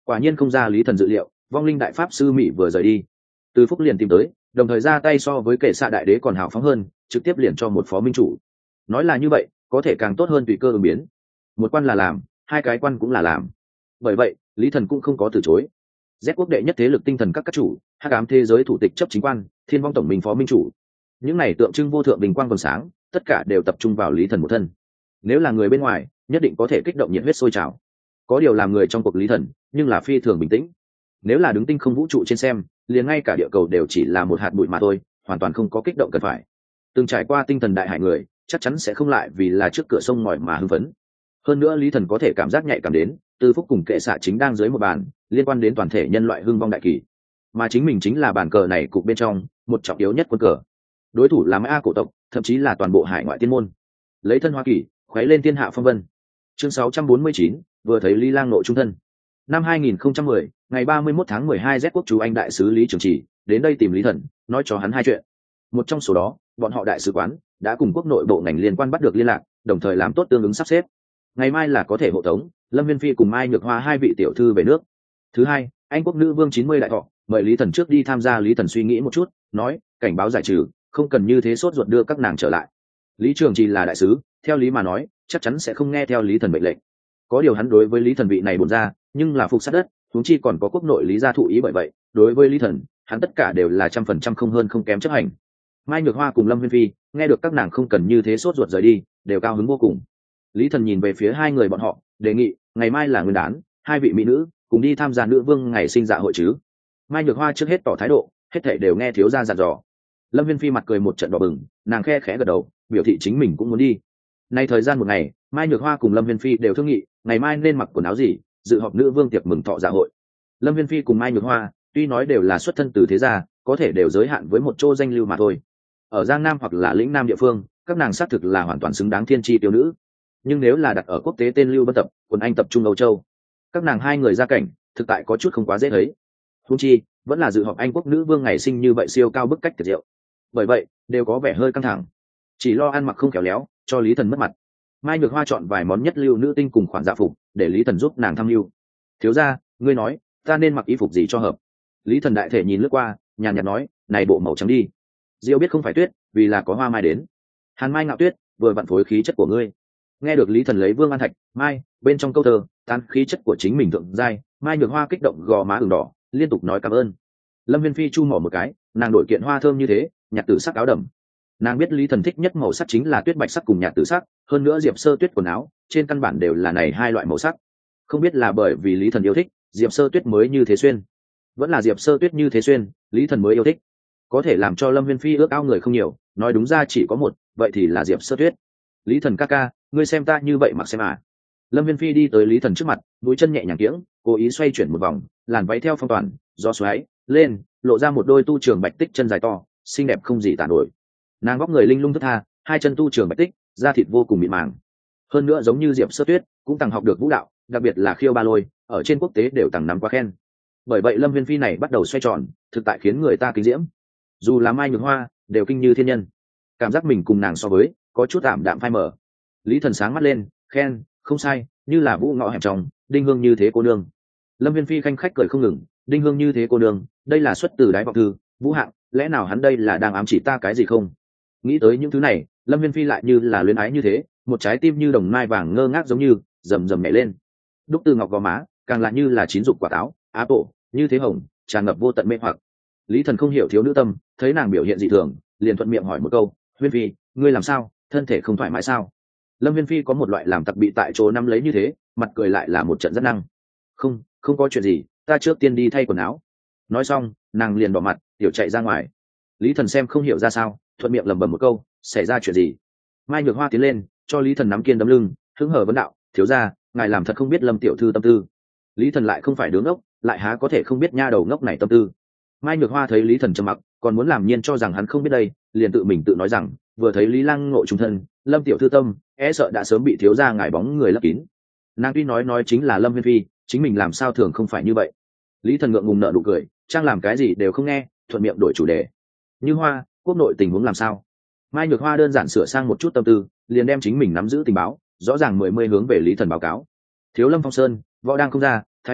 Quả nhiên không ra lý thần dự liệu, vong linh đại pháp sư mỹ vừa rời đi, từ phúc liền tìm tới, đồng thời ra tay so với kệ xạ đại đế còn hào phóng hơn, trực tiếp liền cho một phó minh chủ. Nói là như vậy có thể càng tốt hơn tùy cơ ứng biến, một quan là làm, hai cái quan cũng là làm. Bởi vậy lý thần cũng không có từ chối. Z quốc đệ nhất thế lực tinh thần các các chủ, hắc ám thế giới thủ tịch chấp chính quan, thiên vong tổng minh phó minh chủ, những này tượng trưng vô thượng bình quang vầng sáng, tất cả đều tập trung vào lý thần một thân. Nếu là người bên ngoài nhất định có thể kích động nhiệt huyết sôi trào, có điều làm người trong cuộc lý thần nhưng là phi thường bình tĩnh. Nếu là đứng tinh không vũ trụ trên xem, liền ngay cả địa cầu đều chỉ là một hạt bụi mà thôi, hoàn toàn không có kích động cần phải. Từng trải qua tinh thần đại hải người chắc chắn sẽ không lại vì là trước cửa sông ngòi mà hưng phấn. Hơn nữa lý thần có thể cảm giác nhạy cảm đến Tư Phúc cùng kệ xạ chính đang dưới một bàn liên quan đến toàn thể nhân loại hưng vong đại kỳ, mà chính mình chính là bàn cờ này cục bên trong một trọng yếu nhất quân cờ. Đối thủ là Mã cổ tộc, thậm chí là toàn bộ hải ngoại tiên môn. Lấy thân Hoa Kỳ khuấy lên thiên hạ phong vân. Chương sáu trăm bốn mươi chín, vừa thấy Lý Lang nội trung thân. Năm hai nghìn không trăm mười, ngày ba mươi mốt tháng mười hai, Z quốc chú Anh đại sứ Lý Trường Trì đến đây tìm Lý Thần, nói cho hắn hai chuyện. Một trong số đó, bọn họ đại sứ quán đã cùng quốc nội bộ ngành liên quan bắt được liên lạc, đồng thời làm tốt tương ứng sắp xếp. Ngày mai là có thể hộ tống Lâm Viên Phi cùng Mai Nhược Hoa hai vị tiểu thư về nước. Thứ hai, Anh quốc nữ vương chín mươi đại thọ, mời Lý Thần trước đi tham gia. Lý Thần suy nghĩ một chút, nói, cảnh báo giải trừ, không cần như thế sốt ruột đưa các nàng trở lại. Lý Trường Trì là đại sứ, theo lý mà nói chắc chắn sẽ không nghe theo Lý Thần mệnh lệnh. Có điều hắn đối với Lý Thần vị này bổn ra, nhưng là phục sát đất, huống chi còn có quốc nội Lý gia thụ ý, bởi vậy đối với Lý Thần hắn tất cả đều là trăm phần trăm không hơn không kém chấp hành. Mai Nhược Hoa cùng Lâm Viên Phi nghe được các nàng không cần như thế sốt ruột rời đi, đều cao hứng vô cùng. Lý Thần nhìn về phía hai người bọn họ, đề nghị ngày mai là nguyên đán, hai vị mỹ nữ cùng đi tham gia nữ vương ngày sinh dạ hội chứ. Mai Nhược Hoa trước hết tỏ thái độ, hết thảy đều nghe thiếu gia dặn dò. Lâm Viên Phi mặt cười một trận đỏ bừng, nàng khe khẽ gật đầu, biểu thị chính mình cũng muốn đi. Nay thời gian một ngày, Mai Nhược Hoa cùng Lâm Viên Phi đều thương nghị ngày mai nên mặc quần áo gì dự họp nữ vương tiệc mừng thọ dạ hội. Lâm Viên Phi cùng Mai Nhược Hoa tuy nói đều là xuất thân từ thế gia, có thể đều giới hạn với một chỗ danh lưu mà thôi. Ở Giang Nam hoặc là lĩnh Nam địa phương, các nàng xác thực là hoàn toàn xứng đáng thiên chi tiêu nữ. Nhưng nếu là đặt ở quốc tế tên lưu bân tập, quần Anh tập trung Âu Châu, các nàng hai người gia cảnh thực tại có chút không quá dễ thấy. Huống chi vẫn là dự họp Anh quốc nữ vương ngày sinh như vậy siêu cao bức cách tuyệt diệu, bởi vậy đều có vẻ hơi căng thẳng, chỉ lo ăn mặc không khéo léo cho Lý Thần mất mặt. Mai Nhược Hoa chọn vài món nhất lưu nữ tinh cùng khoản dạ phục để Lý Thần giúp nàng tham lưu. Thiếu gia, ngươi nói ta nên mặc y phục gì cho hợp? Lý Thần đại thể nhìn lướt qua, nhàn nhạt nói, này bộ màu trắng đi. Diêu biết không phải tuyết, vì là có hoa mai đến. Hàn mai ngạo tuyết, vừa vặn phối khí chất của ngươi. Nghe được Lý Thần lấy Vương An Thạch, mai bên trong câu thơ, tan khí chất của chính mình thượng giai. Mai Nhược Hoa kích động gò má ửng đỏ, liên tục nói cảm ơn. Lâm Viên Phi chu mỏ một cái, nàng đổi kiện hoa thơm như thế, nhạt tử sắc áo đầm. Nàng biết Lý Thần thích nhất màu sắc chính là tuyết bạch sắc cùng nhạt tử sắc, hơn nữa Diệp Sơ Tuyết quần áo trên căn bản đều là này hai loại màu sắc. Không biết là bởi vì Lý Thần yêu thích Diệp Sơ Tuyết mới như thế xuyên, vẫn là Diệp Sơ Tuyết như thế xuyên Lý Thần mới yêu thích. Có thể làm cho Lâm Viên Phi ước ao người không nhiều, nói đúng ra chỉ có một, vậy thì là Diệp Sơ Tuyết. Lý Thần ca ca, ngươi xem ta như vậy mặc xem à? Lâm Viên Phi đi tới Lý Thần trước mặt, mũi chân nhẹ nhàng kiễng, cố ý xoay chuyển một vòng, làn váy theo phong toàn gió xoáy lên, lộ ra một đôi tu trường bạch tích chân dài to, xinh đẹp không gì tả nổi. Nàng vóc người linh lung thướt tha, hai chân tu trường bạch tích, da thịt vô cùng mịn màng. Hơn nữa giống như Diệp Sơ Tuyết cũng từng học được vũ đạo, đặc biệt là khiêu ba lôi, ở trên quốc tế đều từng nắm quá khen. Bởi vậy Lâm Viên Phi này bắt đầu xoay tròn, thực tại khiến người ta kinh diễm. Dù là Mai Nhược Hoa đều kinh như thiên nhân, cảm giác mình cùng nàng so với có chút tạm đạm phai mờ. Lý Thần sáng mắt lên, khen, không sai, như là vũ ngọ hẻm trong, đinh hương như thế cô nương. Lâm Viên Phi khanh khách cười không ngừng, đinh hương như thế cô nương, đây là xuất từ đái vọng thư, vũ hạng, lẽ nào hắn đây là đang ám chỉ ta cái gì không? Nghĩ tới những thứ này, Lâm Viên Phi lại như là luyến ái như thế, một trái tim như đồng mai vàng ngơ ngác giống như rầm rầm nhảy lên. Đúc từ ngọc gò má, càng lại như là chín dục quả táo, á bộ, như thế hồng, tràn ngập vô tận mê hoặc. Lý Thần không hiểu thiếu nữ tâm, thấy nàng biểu hiện dị thường, liền thuận miệng hỏi một câu, Viên Phi, ngươi làm sao, thân thể không thoải mái sao? Lâm Viên Phi có một loại làm tặc bị tại chỗ nắm lấy như thế, mặt cười lại là một trận rất năng. Không, không có chuyện gì, ta trước tiên đi thay quần áo. Nói xong, nàng liền đỏ mặt, tiểu chạy ra ngoài. Lý Thần xem không hiểu ra sao, thuận miệng lẩm bẩm một câu, xảy ra chuyện gì? Mai Nhược Hoa tiến lên, cho Lý Thần nắm kiên đấm lưng, hứng hở vấn đạo, thiếu gia, ngài làm thật không biết Lâm tiểu thư tâm tư. Lý Thần lại không phải đứa ngốc, lại há có thể không biết nha đầu ngốc này tâm tư. Mai Nhược Hoa thấy Lý Thần trầm mặc, còn muốn làm nhiên cho rằng hắn không biết đây, liền tự mình tự nói rằng, vừa thấy Lý Lang ngộ trùng thân, Lâm tiểu thư tâm, e sợ đã sớm bị thiếu gia ngài bóng người lấp kín. Nàng tuy nói nói chính là Lâm Viên Phi, chính mình làm sao thường không phải như vậy. Lý Thần ngượng ngùng nở nụ cười, trang làm cái gì đều không nghe, thuận miệng đổi chủ đề. Như Hoa, quốc nội tình huống làm sao? Mai Nhược Hoa đơn giản sửa sang một chút tâm tư, liền đem chính mình nắm giữ tình báo rõ ràng mười mươi hướng về Lý Thần báo cáo. Thiếu Lâm Phong Sơn, võ đang không ra, Thái Bình,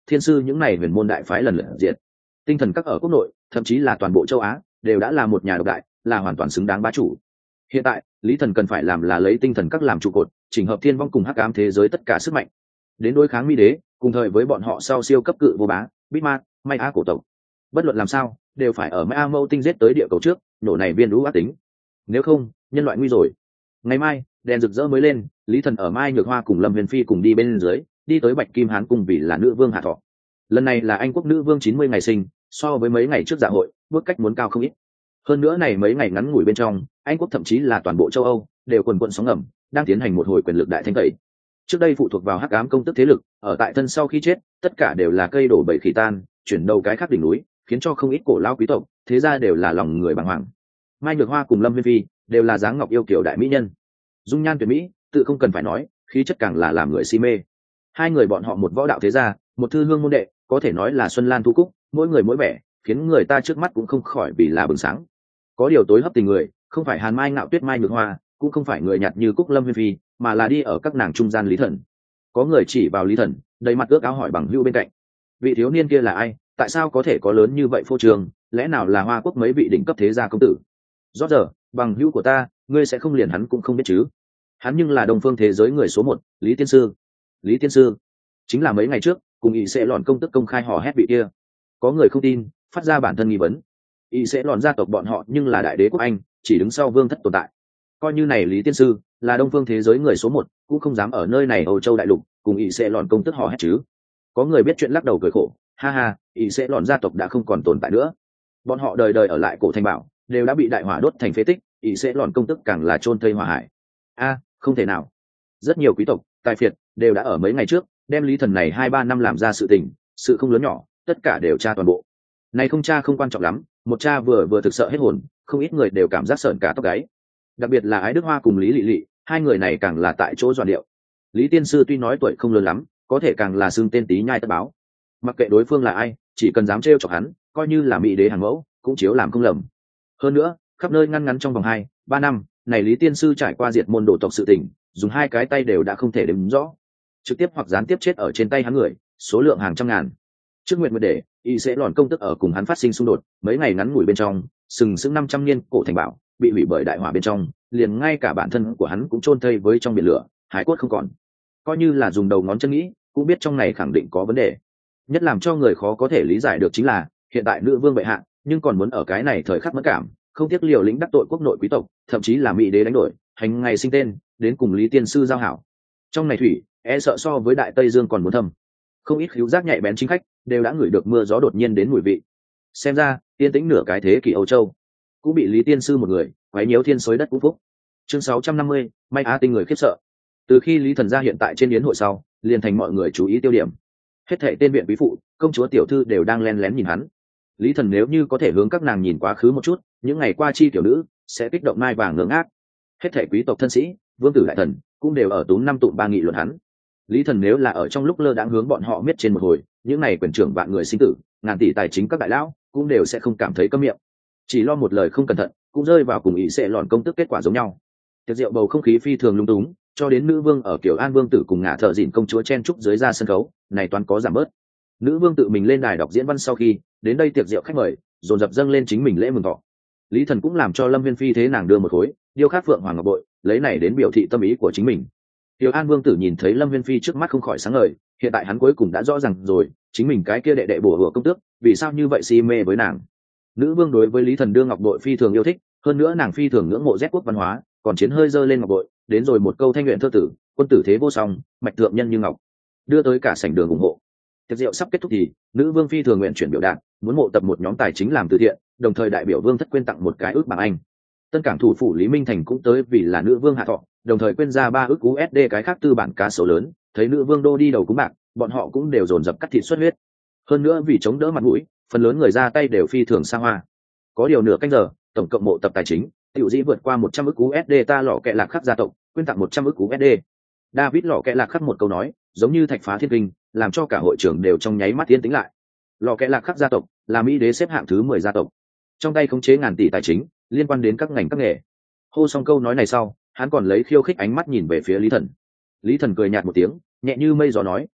thiên sư những này huyền môn đại phái lần lượt diệt. Tinh thần các ở quốc nội thậm chí là toàn bộ châu Á đều đã là một nhà độc đại, là hoàn toàn xứng đáng bá chủ. Hiện tại Lý Thần cần phải làm là lấy tinh thần các làm trụ cột, chỉnh hợp thiên vong cùng hắc ám thế giới tất cả sức mạnh đến đối kháng Mỹ đế, cùng thời với bọn họ sau siêu cấp cự vô bá Bitmark, May Á cổ tộc. Bất luận làm sao đều phải ở May Á Mâu tinh giết tới địa cầu trước, nổ này viên lũ ác tính, nếu không nhân loại nguy rồi. Ngày mai đèn rực rỡ mới lên, Lý Thần ở Mai Nhược Hoa cùng Lâm Huyền Phi cùng đi bên dưới, đi tới Bạch Kim Hán cung vì là nữ vương hạ thọ. Lần này là Anh quốc nữ vương chín mươi ngày sinh, so với mấy ngày trước dạ hội bước cách muốn cao không ít. Hơn nữa này mấy ngày ngắn ngủi bên trong, Anh quốc thậm chí là toàn bộ châu Âu đều quần quận sóng ngầm, đang tiến hành một hồi quyền lực đại thanh tẩy. Trước đây phụ thuộc vào hắc ám công tức thế lực, ở tại thân sau khi chết, tất cả đều là cây đổ bầy khỉ tan, chuyển đầu cái khác đỉnh núi, khiến cho không ít cổ lao quý tộc, thế ra đều là lòng người bàng hoàng. Mai Nhược Hoa cùng Lâm Viên Phi đều là dáng ngọc yêu kiều đại mỹ nhân, dung nhan tuyệt mỹ, tự không cần phải nói, khí chất càng là làm người si mê. Hai người bọn họ một võ đạo thế gia, một thư hương môn đệ, có thể nói là xuân lan thu cúc, mỗi người mỗi vẻ, khiến người ta trước mắt cũng không khỏi vì là bừng sáng. Có điều tối hấp tình người, không phải Hàn Mai Ngạo Tuyết Mai Nhược Hoa, cũng không phải người nhạt như cúc Lâm Viên Phi, mà là đi ở các nàng trung gian Lý Thần. Có người chỉ vào Lý Thần, đầy mặt ước áo hỏi bằng hữu bên cạnh, vị thiếu niên kia là ai, tại sao có thể có lớn như vậy phô trương, lẽ nào là Hoa quốc mấy vị đỉnh cấp thế gia công tử? Rõ giờ, bằng hữu của ta, ngươi sẽ không liền hắn cũng không biết chứ? Hắn nhưng là Đông phương thế giới người số một, Lý Tiên Sư. Lý Tiên Sư chính là mấy ngày trước cùng ý sẽ lòn công tức công khai hò hét vị kia. Có người không tin, phát ra bản thân nghi vấn. Ý sẽ lòn gia tộc bọn họ nhưng là đại đế quốc Anh, chỉ đứng sau vương thất tồn tại. Coi như này Lý Tiên Sư là Đông phương thế giới người số một, cũng không dám ở nơi này Âu Châu đại lục cùng ý sẽ lòn công tức hò hét chứ. Có người biết chuyện lắc đầu cười khổ, ha ha, ý sẽ lòn gia tộc đã không còn tồn tại nữa. Bọn họ đời đời ở lại cổ thành bảo, đều đã bị đại hỏa đốt thành phế tích, ý sẽ lòn công tức càng là chôn thây hỏa hải. A, không thể nào. Rất nhiều quý tộc, tài phiệt đều đã ở mấy ngày trước đem Lý Thần này hai ba năm làm ra sự tình, sự không lớn nhỏ, tất cả đều tra toàn bộ. Này không tra không quan trọng lắm, một cha vừa vừa thực sợ hết hồn, không ít người đều cảm giác sởn cả tóc gáy. Đặc biệt là Ái Đức Hoa cùng Lý Lệ Lệ, hai người này càng là tại chỗ doan điệu. Lý Tiên Sư tuy nói tuổi không lớn lắm, có thể càng là xưng tên tí nhai tất báo. Mặc kệ đối phương là ai, chỉ cần dám trêu chọc hắn, coi như là mỹ đế hàng mẫu, cũng chiếu làm không lầm. Hơn nữa, khắp nơi ngăn ngắn trong vòng hai, ba năm, này Lý Tiên Sư trải qua diệt môn đổ tộc sự tình, dùng hai cái tay đều đã không thể đếm rõ, trực tiếp hoặc gián tiếp chết ở trên tay hắn người, số lượng hàng trăm ngàn. Trước nguyện nguyện để y sẽ lòn công tức ở cùng hắn phát sinh xung đột, mấy ngày ngắn ngủi bên trong, sừng sững năm trăm niên cổ thành bảo bị hủy bởi đại hỏa bên trong, liền ngay cả bản thân của hắn cũng chôn thây với trong biển lửa, hải cốt không còn. Coi như là dùng đầu ngón chân nghĩ, cũng biết trong này khẳng định có vấn đề. Nhất làm cho người khó có thể lý giải được chính là, hiện tại nữ vương bệ hạ, nhưng còn muốn ở cái này thời khắc mất cảm, không tiếc liều lĩnh đắc tội quốc nội quý tộc, thậm chí là mỹ đế đánh đổi, hành ngày sinh tên, đến cùng Lý Tiên Sư giao hảo. Trong này thủy, e sợ so với Đại Tây Dương còn muốn thâm. Không ít khứu giác nhạy bén chính khách đều đã ngửi được mưa gió đột nhiên đến mùi vị. Xem ra, yên tĩnh nửa cái thế kỷ Âu Châu, cũng bị Lý Tiên Sư một người quấy nhiễu thiên xối đất vũ phúc. Chương sáu trăm năm mươi, May Á tinh người khiếp sợ. Từ khi Lý Thần gia hiện tại trên yến hội sau, liền thành mọi người chú ý tiêu điểm. Hết thảy tên viện quý phụ, công chúa tiểu thư đều đang len lén nhìn hắn. Lý Thần nếu như có thể hướng các nàng nhìn quá khứ một chút, những ngày qua chi tiểu nữ sẽ kích động mai vàng ngưỡng ác. Hết thảy quý tộc thân sĩ, vương tử đại thần cũng đều ở túm năm tụm ba nghị luận hắn. Lý Thần nếu là ở trong lúc lơ đãng hướng bọn họ miết trên một hồi, những này quyền trưởng vạn người sinh tử, ngàn tỷ tài chính các đại lão cũng đều sẽ không cảm thấy câm miệng. Chỉ lo một lời không cẩn thận, cũng rơi vào cùng ý sẽ lọn công tức kết quả giống nhau. Tiệc rượu bầu không khí phi thường lung túng, cho đến nữ vương ở kiểu An vương tử cùng ngả thợ dịn công chúa chen trúc dưới ra sân khấu, này toán có giảm bớt. Nữ vương tự mình lên đài đọc diễn văn sau khi đến đây tiệc rượu khách mời, dồn dập dâng lên chính mình lễ mừng thọ. Lý Thần cũng làm cho Lâm Viên Phi thế nàng đưa một khối điêu khắc phượng hoàng ngọc bội, lấy này đến biểu thị tâm ý của chính mình. Tiểu An Vương tử nhìn thấy Lâm Viên Phi trước mắt không khỏi sáng ngời, hiện tại hắn cuối cùng đã rõ ràng rồi, chính mình cái kia đệ đệ bổ hựa công tước, vì sao như vậy si mê với nàng. Nữ vương đối với Lý Thần đưa ngọc bội phi thường yêu thích, hơn nữa nàng phi thường ngưỡng mộ Z quốc văn hóa, còn chiến hơi dơ lên ngọc bội, đến rồi một câu thanh nguyện thơ tử, quân tử thế vô song, mạch thượng nhân như ngọc, đưa tới cả sảnh đường ủng hộ. Tiệc rượu sắp kết thúc thì, nữ vương phi thường nguyện chuyển biểu đạt, muốn mộ tập một nhóm tài chính làm từ thiện, đồng thời đại biểu vương thất quyên tặng một cái ước bảng Anh. Tân cảng thủ phủ Lý Minh Thành cũng tới vì là nữ vương hạ thọ, đồng thời quyên ra ba ước u ét đê cái khác tư bản cá sấu lớn, thấy nữ vương đô đi đầu cúng bạc, bọn họ cũng đều dồn dập cắt thịt xuất huyết. Hơn nữa vì chống đỡ mặt mũi, phần lớn người ra tay đều phi thường xa hoa. Có điều nửa canh giờ, tổng cộng mộ tập tài chính, tiểu dĩ vượt qua một trăm ức u ét đê ta lọ kẹ lạc khắc gia tộc, quyên tặng một trăm ức u ét đê. David lọ kẹ lạc khắc một câu nói, giống như thạch phá thiên kinh, làm cho cả hội trưởng đều trong nháy mắt yên tĩnh lại. Lọ kẹ lạc khắc gia tộc là Mỹ đế xếp hạng thứ mười gia tộc, trong tay khống chế ngàn tỷ tài chính, liên quan đến các ngành các nghề. Hô xong câu nói này sau, hắn còn lấy khiêu khích ánh mắt nhìn về phía Lý Thần. Lý Thần cười nhạt một tiếng, nhẹ như mây gió nói,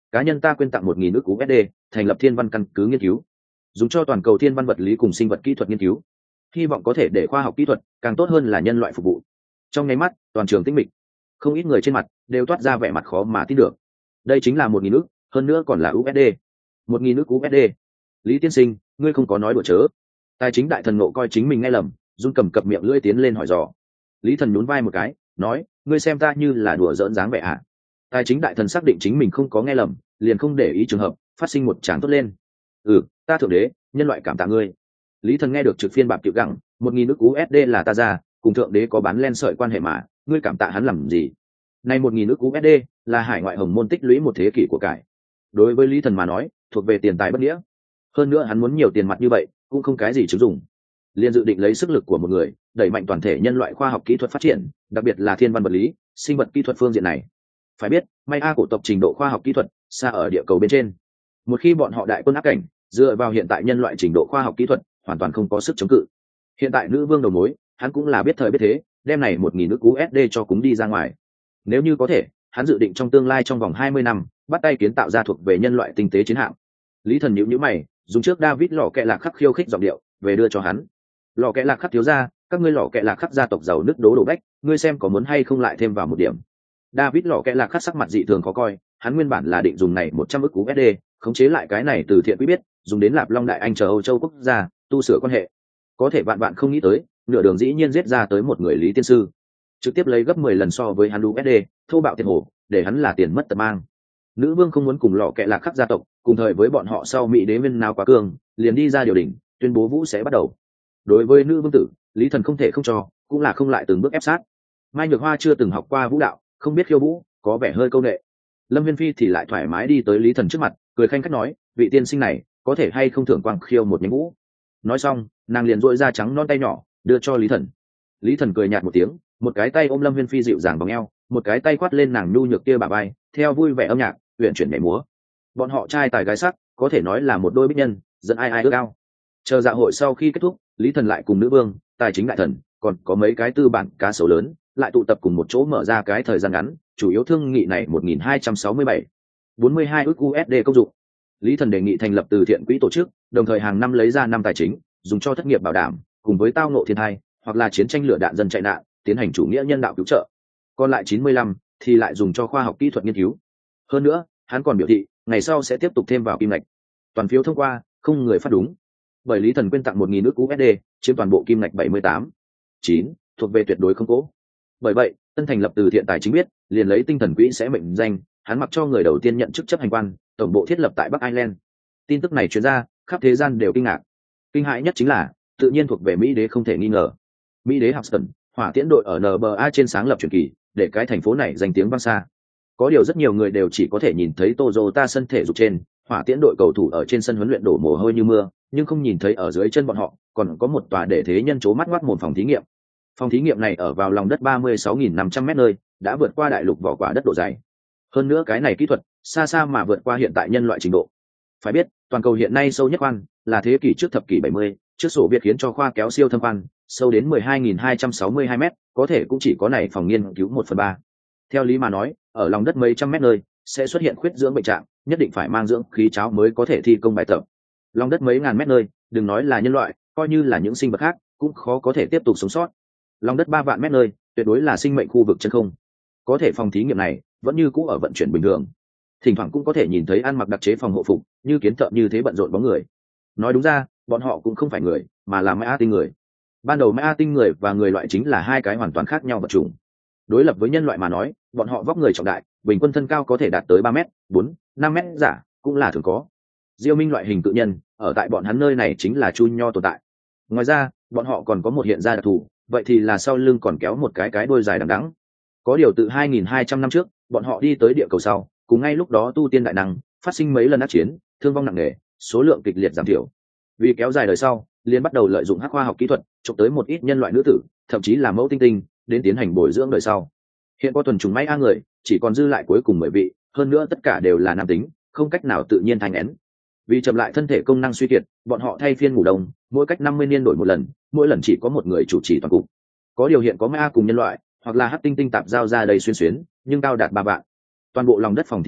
cá nhân ta quyên tặng một nghìn ức u ét đê thành lập thiên văn căn cứ nghiên cứu, dùng cho toàn cầu thiên văn vật lý cùng sinh vật kỹ thuật nghiên cứu, hy vọng có thể để khoa học kỹ thuật càng tốt hơn là nhân loại phục vụ. Trong nháy mắt toàn trường tĩnh mịch, không ít người trên mặt đều toát ra vẻ mặt khó mà tin được. Đây chính là một nghìn ức, hơn nữa còn là u ét đê. Một nghìn ức u ét đê. Lý tiên sinh, ngươi không có nói đùa chớ? Tài chính đại thần nộ coi chính mình nghe lầm, run cầm cập miệng lưỡi tiến lên hỏi dò. Lý thần nhún vai một cái, nói, ngươi xem ta như là đùa giỡn dáng vẻ ạ? À? Tài chính đại thần xác định chính mình không có nghe lầm, liền không để ý trường hợp, phát sinh một tràng tốt lên. Ừ, ta thượng đế, nhân loại cảm tạ ngươi. Lý thần nghe được trực phiên bạc tiểu gặng, một nghìn ức u ét đê là ta ra, cùng thượng đế có bán len sợi quan hệ mà, ngươi cảm tạ hắn làm gì? Nay một nghìn ức u ét đê là hải ngoại hồng môn tích lũy một thế kỷ của cải. Đối với Lý thần mà nói, thuộc về tiền tài bất nghĩa. Hơn nữa hắn muốn nhiều tiền mặt như vậy, cũng không cái gì chứng dụng. Liên dự định lấy sức lực của một người, đẩy mạnh toàn thể nhân loại khoa học kỹ thuật phát triển, đặc biệt là thiên văn vật lý, sinh vật kỹ thuật phương diện này. Phải biết, may a cổ tộc trình độ khoa học kỹ thuật xa ở địa cầu bên trên. Một khi bọn họ đại quân áp cảnh, dựa vào hiện tại nhân loại trình độ khoa học kỹ thuật, hoàn toàn không có sức chống cự. Hiện tại nữ vương đầu mối, hắn cũng là biết thời biết thế, đem này một nghìn ức u ét đê cho cúng đi ra ngoài. Nếu như có thể, hắn dự định trong tương lai trong vòng hai mươi năm, bắt tay kiến tạo ra thuộc về nhân loại tinh tế chiến hạm. Lý thần nhíu nhíu mày, dùng trước David lò kẹ lạc khắc khiêu khích giọng điệu, về đưa cho hắn. Lò kẹ lạc khắc thiếu gia, các ngươi lò kẹ lạc khắc gia tộc giàu nước đố đổ bách, ngươi xem có muốn hay không lại thêm vào một điểm. David lò kẹ lạc khắc sắc mặt dị thường khó coi, hắn nguyên bản là định dùng này một trăm ức u ét đê, khống chế lại cái này từ thiện quý biết, dùng đến Lạp Long Đại Anh chờ Âu Châu quốc gia, tu sửa quan hệ. Có thể bạn bạn không nghĩ tới, nửa đường dĩ nhiên giết ra tới một người Lý tiên sư, trực tiếp lấy gấp mười lần so với hắn u ét đê, thô bạo tiền hổ, để hắn là tiền mất tật mang. Nữ vương không muốn cùng lọ kẹ lạc khắc gia tộc, cùng thời với bọn họ sau mỹ đế viên nào quá cường, liền đi ra điều đình, tuyên bố vũ sẽ bắt đầu. Đối với nữ vương tử, Lý thần không thể không cho, cũng là không lại từng bước ép sát. Mai Nhược Hoa chưa từng học qua vũ đạo, không biết khiêu vũ, có vẻ hơi câu nệ. Lâm Viên Phi thì lại thoải mái đi tới Lý thần trước mặt, cười khanh khách nói, vị tiên sinh này có thể hay không thưởng quang khiêu một nhánh vũ. Nói xong, nàng liền dội ra trắng non tay nhỏ, đưa cho Lý thần. Lý thần cười nhạt một tiếng, một cái tay ôm Lâm Viên Phi dịu dàng vòng eo, một cái tay quát lên nàng nhu nhược kia bả vai, theo vui vẻ âm nhạc uyển chuyển nhảy múa. Bọn họ trai tài gái sắc, có thể nói là một đôi bích nhân, dẫn ai ai ước ao. Chờ dạ hội sau khi kết thúc, Lý thần lại cùng nữ vương, tài chính đại thần, còn có mấy cái tư bản cá sấu lớn, lại tụ tập cùng một chỗ mở ra cái thời gian ngắn, chủ yếu thương nghị này một nghìn hai trăm sáu mươi bảy, bốn mươi hai ức u ét đê công dụng. Lý thần đề nghị thành lập từ thiện quỹ tổ chức, đồng thời hàng năm lấy ra năm tài chính, dùng cho thất nghiệp bảo đảm, cùng với tao ngộ thiên tai, hoặc là chiến tranh lửa đạn dân chạy nạn, tiến hành chủ nghĩa nhân đạo cứu trợ. Còn lại chín mươi lăm thì lại dùng cho khoa học kỹ thuật nghiên cứu. Hơn nữa, hắn còn biểu thị, ngày sau sẽ tiếp tục thêm vào kim ngạch. Toàn phiếu thông qua, không người phát đúng. Bởi Lý thần quyên tặng một nghìn ức u ét đê, chiếm toàn bộ kim ngạch bảy mươi tám, chín, thuộc về tuyệt đối không cố. Bởi vậy, tân thành lập từ thiện tài chính biết, liền lấy tinh thần quỹ sẽ mệnh danh, hắn mặc cho người đầu tiên nhận chức chấp hành quan, tổng bộ thiết lập tại Bắc Ireland. Tin tức này truyền ra, khắp thế gian đều kinh ngạc. Kinh hãi nhất chính là, tự nhiên thuộc về Mỹ đế không thể nghi ngờ. Mỹ đế Houston, hỏa tiễn đội ở en bê a trên sáng lập truyền kỳ, để cái thành phố này danh tiếng vang xa. Có điều rất nhiều người đều chỉ có thể nhìn thấy Toyota sân thể dục trên, hỏa tiễn đội cầu thủ ở trên sân huấn luyện đổ mồ hôi như mưa, nhưng không nhìn thấy ở dưới chân bọn họ còn có một tòa để thế nhân chố mắt ngoắt một phòng thí nghiệm. Phòng thí nghiệm này ở vào lòng đất ba mươi sáu nghìn năm trăm mét nơi, đã vượt qua đại lục vỏ quả đất độ dày. Hơn nữa cái này kỹ thuật xa xa mà vượt qua hiện tại nhân loại trình độ. Phải biết, toàn cầu hiện nay sâu nhất khoan là thế kỷ trước thập kỷ bảy mươi, trước sổ Việt khiến cho khoa kéo siêu thâm khoan, sâu đến mười hai nghìn hai trăm sáu mươi hai mét, có thể cũng chỉ có này phòng nghiên cứu một phần ba. Theo lý mà nói, ở lòng đất mấy trăm mét nơi sẽ xuất hiện khuyết dưỡng bệnh trạng, nhất định phải mang dưỡng khí cháo mới có thể thi công bài tập. Lòng đất mấy ngàn mét nơi, đừng nói là nhân loại, coi như là những sinh vật khác cũng khó có thể tiếp tục sống sót. Lòng đất ba vạn mét nơi, tuyệt đối là sinh mệnh khu vực chân không. Có thể phòng thí nghiệm này vẫn như cũ ở vận chuyển bình thường. Thỉnh thoảng cũng có thể nhìn thấy ăn mặc đặc chế phòng hộ phục, như kiến thợ như thế bận rộn bóng người. Nói đúng ra, bọn họ cũng không phải người, mà là Maya tinh người. Ban đầu Maya tinh người và người loại chính là hai cái hoàn toàn khác nhau vật chủng. Đối lập với nhân loại mà nói, bọn họ vóc người trọng đại, bình quân thân cao có thể đạt tới ba mét, bốn, năm mét giả, cũng là thường có. Diêu Minh loại hình tự nhân, ở tại bọn hắn nơi này chính là chu nho tồn tại. Ngoài ra, bọn họ còn có một hiện ra đặc thù, vậy thì là sau lưng còn kéo một cái cái đuôi dài đằng đẵng. Có điều từ hai nghìn hai trăm năm trước, bọn họ đi tới địa cầu sau, cùng ngay lúc đó tu tiên đại năng phát sinh mấy lần ác chiến, thương vong nặng nề, số lượng kịch liệt giảm thiểu. Vì kéo dài đời sau, liền bắt đầu lợi dụng hắc khoa học kỹ thuật, chụp tới một ít nhân loại nữ tử, thậm chí là mẫu tinh tinh, đến tiến hành bồi dưỡng đời sau. Hiện có tuần trùng may a người, chỉ còn dư lại cuối cùng mười vị, hơn nữa tất cả đều là nam tính, không cách nào tự nhiên thành én. Vì chậm lại thân thể công năng suy kiệt, bọn họ thay phiên ngủ đông, mỗi cách năm mươi niên đổi một lần, mỗi lần chỉ có một người chủ trì toàn cục. Có điều hiện có may a cùng nhân loại, hoặc là hắc tinh tinh tạp giao ra đầy xuyên xuyến, nhưng cao đạt ba vạn. Toàn bộ lòng đất phòng thí nghiệm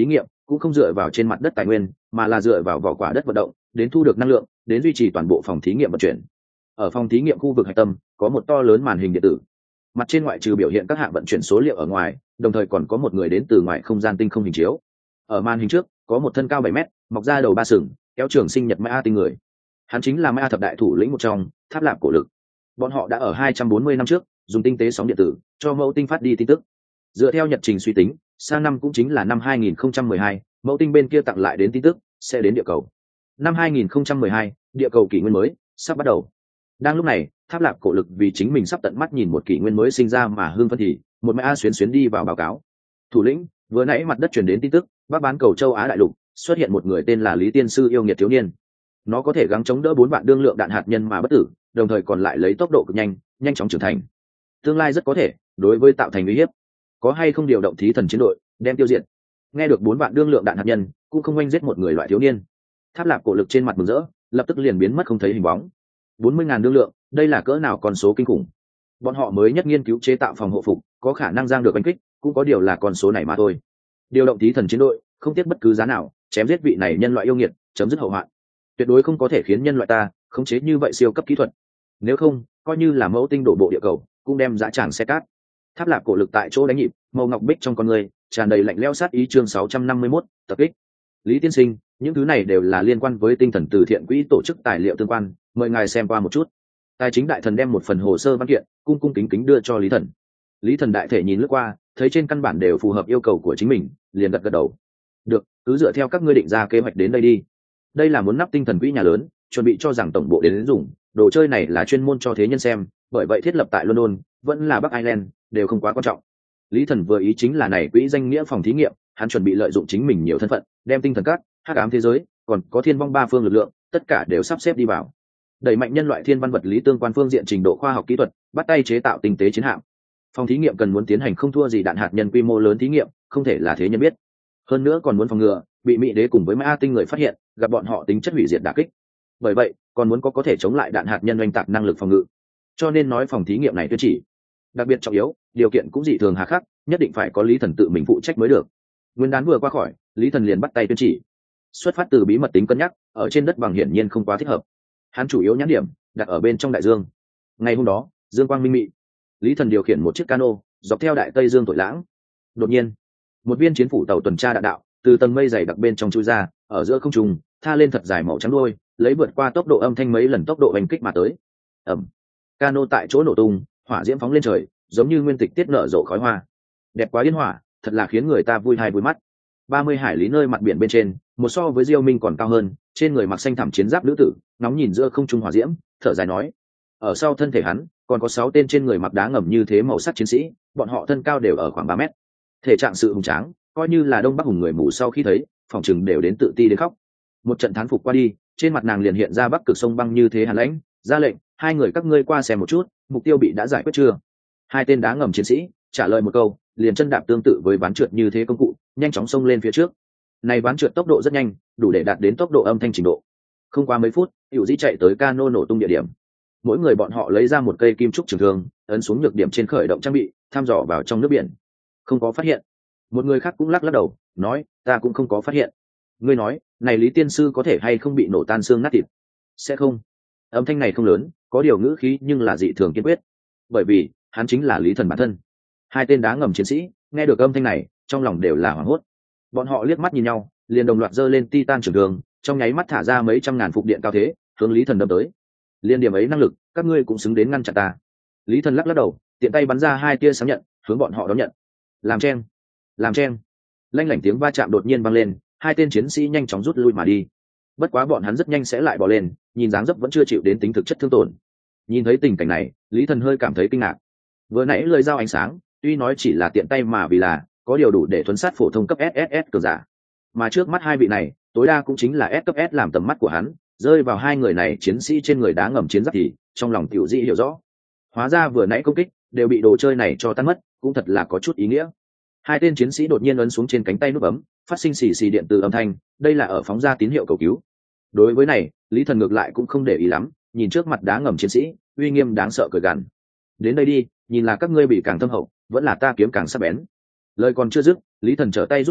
cũng không dựa vào trên mặt đất tài nguyên, mà là dựa vào vỏ quả đất vận động đến thu được năng lượng, đến duy trì toàn bộ phòng thí nghiệm vận chuyển. Ở phòng thí nghiệm khu vực hạch tâm có một to lớn màn hình điện tử, mặt trên ngoại trừ biểu hiện các hạng vận chuyển số liệu ở ngoài, đồng thời còn có một người đến từ ngoài không gian tinh không hình chiếu. Ở màn hình trước có một thân cao bảy mét, mọc ra đầu ba sừng, kéo trường sinh nhật Maya tinh người. Hắn chính là Maya thập đại thủ lĩnh một trong, Tháp Lạp Cổ Lực. Bọn họ đã ở hai trăm bốn mươi năm trước dùng tinh tế sóng điện tử cho mẫu tinh phát đi tin tức. Dựa theo nhật trình suy tính, sang năm cũng chính là năm hai nghìn không trăm mười hai, mẫu tinh bên kia tặng lại đến tin tức sẽ đến địa cầu. Năm hai nghìn không trăm mười hai, địa cầu kỷ nguyên mới sắp bắt đầu. Đang lúc này, Tháp Lạp Cổ Lực vì chính mình sắp tận mắt nhìn một kỷ nguyên mới sinh ra mà hưng phấn thì một Maya xuyến xuyến đi vào báo cáo. Thủ lĩnh, vừa nãy mặt đất truyền đến tin tức, bắc bán cầu châu Á đại lục xuất hiện một người tên là Lý Tiên Sư yêu nghiệt thiếu niên. Nó có thể gắng chống đỡ bốn vạn đương lượng đạn hạt nhân mà bất tử, đồng thời còn lại lấy tốc độ cực nhanh, nhanh chóng trưởng thành. Tương lai rất có thể đối với tạo thành uy hiếp. Có hay không điều động thí thần chiến đội đem tiêu diệt? Nghe được bốn vạn đương lượng đạn hạt nhân, cũng không oanh giết một người loại thiếu niên. Tháp Lạp Cổ Lực trên mặt mừng rỡ, lập tức liền biến mất không thấy hình bóng. Bốn mươi ngàn đương lượng, đây là cỡ nào con số kinh khủng. Bọn họ mới nhất nghiên cứu chế tạo phòng hộ phục, có khả năng giang được đánh kích, cũng có điều là con số này mà thôi. Điều động thí thần chiến đội, không tiếc bất cứ giá nào, chém giết vị này nhân loại yêu nghiệt, chấm dứt hậu hoạn. Tuyệt đối không có thể khiến nhân loại ta khống chế như vậy siêu cấp kỹ thuật. Nếu không, coi như là mẫu tinh đổ bộ địa cầu, cũng đem dã tràng xe cát. Tháp Lạp Cổ Lực tại chỗ đánh nhịp, màu ngọc bích trong con người tràn đầy lạnh lẽo sát ý. Chương sáu trăm năm mươi mốt, tập kích. Lý tiên sinh, những thứ này đều là liên quan với tinh thần từ thiện quỹ tổ chức tài liệu tương quan, mời ngài xem qua một chút. Tài chính đại thần đem một phần hồ sơ văn kiện cung cung kính kính đưa cho Lý Thần. Lý Thần đại thể nhìn lướt qua, thấy trên căn bản đều phù hợp yêu cầu của chính mình, liền gật gật đầu. Được, cứ dựa theo các ngươi định ra kế hoạch đến đây đi. Đây là muốn nắp tinh thần quỹ nhà lớn, chuẩn bị cho rằng tổng bộ đến dùng. Đồ chơi này là chuyên môn cho thế nhân xem, bởi vậy thiết lập tại London, vẫn là Bắc Ireland, đều không quá quan trọng. Lý Thần vừa ý chính là này quỹ danh nghĩa phòng thí nghiệm, hắn chuẩn bị lợi dụng chính mình nhiều thân phận, đem tinh thần các, hắc ám thế giới, còn có thiên vong ba phương lực lượng, tất cả đều sắp xếp đi vào. Đẩy mạnh nhân loại thiên văn vật lý tương quan phương diện trình độ khoa học kỹ thuật, bắt tay chế tạo tinh tế chiến hạm. Phòng thí nghiệm cần muốn tiến hành không thua gì đạn hạt nhân quy mô lớn thí nghiệm, không thể là thế nhân biết. Hơn nữa còn muốn phòng ngừa bị Mỹ đế cùng với Mã tinh người phát hiện, gặp bọn họ tính chất hủy diệt đả kích. Bởi vậy, còn muốn có có thể chống lại đạn hạt nhân oanh tạc năng lực phòng ngự. Cho nên nói phòng thí nghiệm này tuyên chỉ đặc biệt trọng yếu, điều kiện cũng dị thường hà khắc, nhất định phải có Lý Thần tự mình phụ trách mới được. Nguyên đán vừa qua khỏi, Lý Thần liền bắt tay tuyên chỉ. Xuất phát từ bí mật tính cân nhắc, ở trên đất bằng hiển nhiên không quá thích hợp. Hắn chủ yếu nhãn điểm đặt ở bên trong đại dương. Ngày hôm đó, dương quang minh mị, Lý Thần điều khiển một chiếc cano dọc theo đại tây dương thổi lãng. Đột nhiên, một viên chiến phủ tàu tuần tra đạn đạo từ tầng mây dày đặc bên trong chui ra, ở giữa không trung tha lên thật dài màu trắng đuôi, lấy vượt qua tốc độ âm thanh mấy lần tốc độ hành kích mà tới. Ầm, cano tại chỗ nổ tung, hỏa diễm phóng lên trời, giống như nguyên tịch tiết nở rộ khói hoa. Đẹp quá điên hỏa, thật là khiến người ta vui hay vui mắt. Ba mươi hải lý nơi mặt biển bên trên, một so với Diêu Minh còn cao hơn, trên người mặc xanh thẳm chiến giáp nữ tử, nóng nhìn giữa không trung hỏa diễm, thở dài nói: ở sau thân thể hắn, còn có sáu tên trên người mặc đá ngầm như thế màu sắc chiến sĩ, bọn họ thân cao đều ở khoảng ba mét. Thể trạng sự hùng tráng, coi như là Đông Bắc hùng người mù sau khi thấy, phòng chừng đều đến tự ti đến khóc. Một trận thán phục qua đi, trên mặt nàng liền hiện ra Bắc Cực sông băng như thế hàn lãnh, ra lệnh: hai người các ngươi qua xem một chút, mục tiêu bị đã giải quyết chưa? Hai tên đá ngầm chiến sĩ trả lời một câu, liền chân đạp tương tự với ván trượt như thế công cụ, nhanh chóng xông lên phía trước. Này ván trượt tốc độ rất nhanh, đủ để đạt đến tốc độ âm thanh trình độ. Không qua mấy phút, Hữu Dĩ chạy tới cano nổ tung địa điểm. Mỗi người bọn họ lấy ra một cây kim trúc trường thương, ấn xuống nhược điểm trên khởi động trang bị, thăm dò vào trong nước biển. Không có phát hiện. Một người khác cũng lắc lắc đầu, nói: ta cũng không có phát hiện. Ngươi nói, này Lý tiên sư có thể hay không bị nổ tan xương nát thịt? Sẽ không. Âm thanh này không lớn, có điều ngữ khí nhưng là dị thường kiên quyết. Bởi vì hắn chính là Lý Thần bản thân. Hai tên đá ngầm chiến sĩ nghe được âm thanh này, trong lòng đều là hoảng hốt. Bọn họ liếc mắt nhìn nhau, liền đồng loạt giơ lên titan trường thương, trong nháy mắt thả ra mấy trăm ngàn phục điện cao thế, hướng Lý Thần đâm tới. Liên điểm ấy năng lực, các ngươi cũng xứng đến ngăn chặn ta. Lý Thần lắc lắc đầu, tiện tay bắn ra hai tia sáng nhận, hướng bọn họ đón nhận. Làm chen, làm chen. Lanh lảnh tiếng va chạm đột nhiên vang lên, hai tên chiến sĩ nhanh chóng rút lui mà đi. Bất quá bọn hắn rất nhanh sẽ lại bò lên, nhìn dáng dấp vẫn chưa chịu đến tính thực chất thương tổn. Nhìn thấy tình cảnh này, Lý Thần hơi cảm thấy kinh ngạc. Vừa nãy lời giao ánh sáng, tuy nói chỉ là tiện tay mà vì là có điều đủ để thuấn sát phổ thông cấp ét ét ét cường giả, mà trước mắt hai vị này tối đa cũng chính là S cấp S. Làm tầm mắt của hắn rơi vào hai người này chiến sĩ trên người đá ngầm chiến giáp thì trong lòng tiểu dĩ hiểu rõ, hóa ra vừa nãy công kích đều bị đồ chơi này cho tan mất, cũng thật là có chút ý nghĩa. Hai tên chiến sĩ đột nhiên ấn xuống trên cánh tay nút bấm, phát sinh xì xì điện từ âm thanh, đây là ở phóng ra tín hiệu cầu cứu. Đối với này, Lý Thần ngược lại cũng không để ý lắm, nhìn trước mặt đá ngầm chiến sĩ uy nghiêm đáng sợ cười gằn: đến đây đi, nhìn là các ngươi bị càng thâm hậu, vẫn là ta kiếm càng sắc bén. Lời còn chưa dứt, Lý Thần trở tay rút kiếm,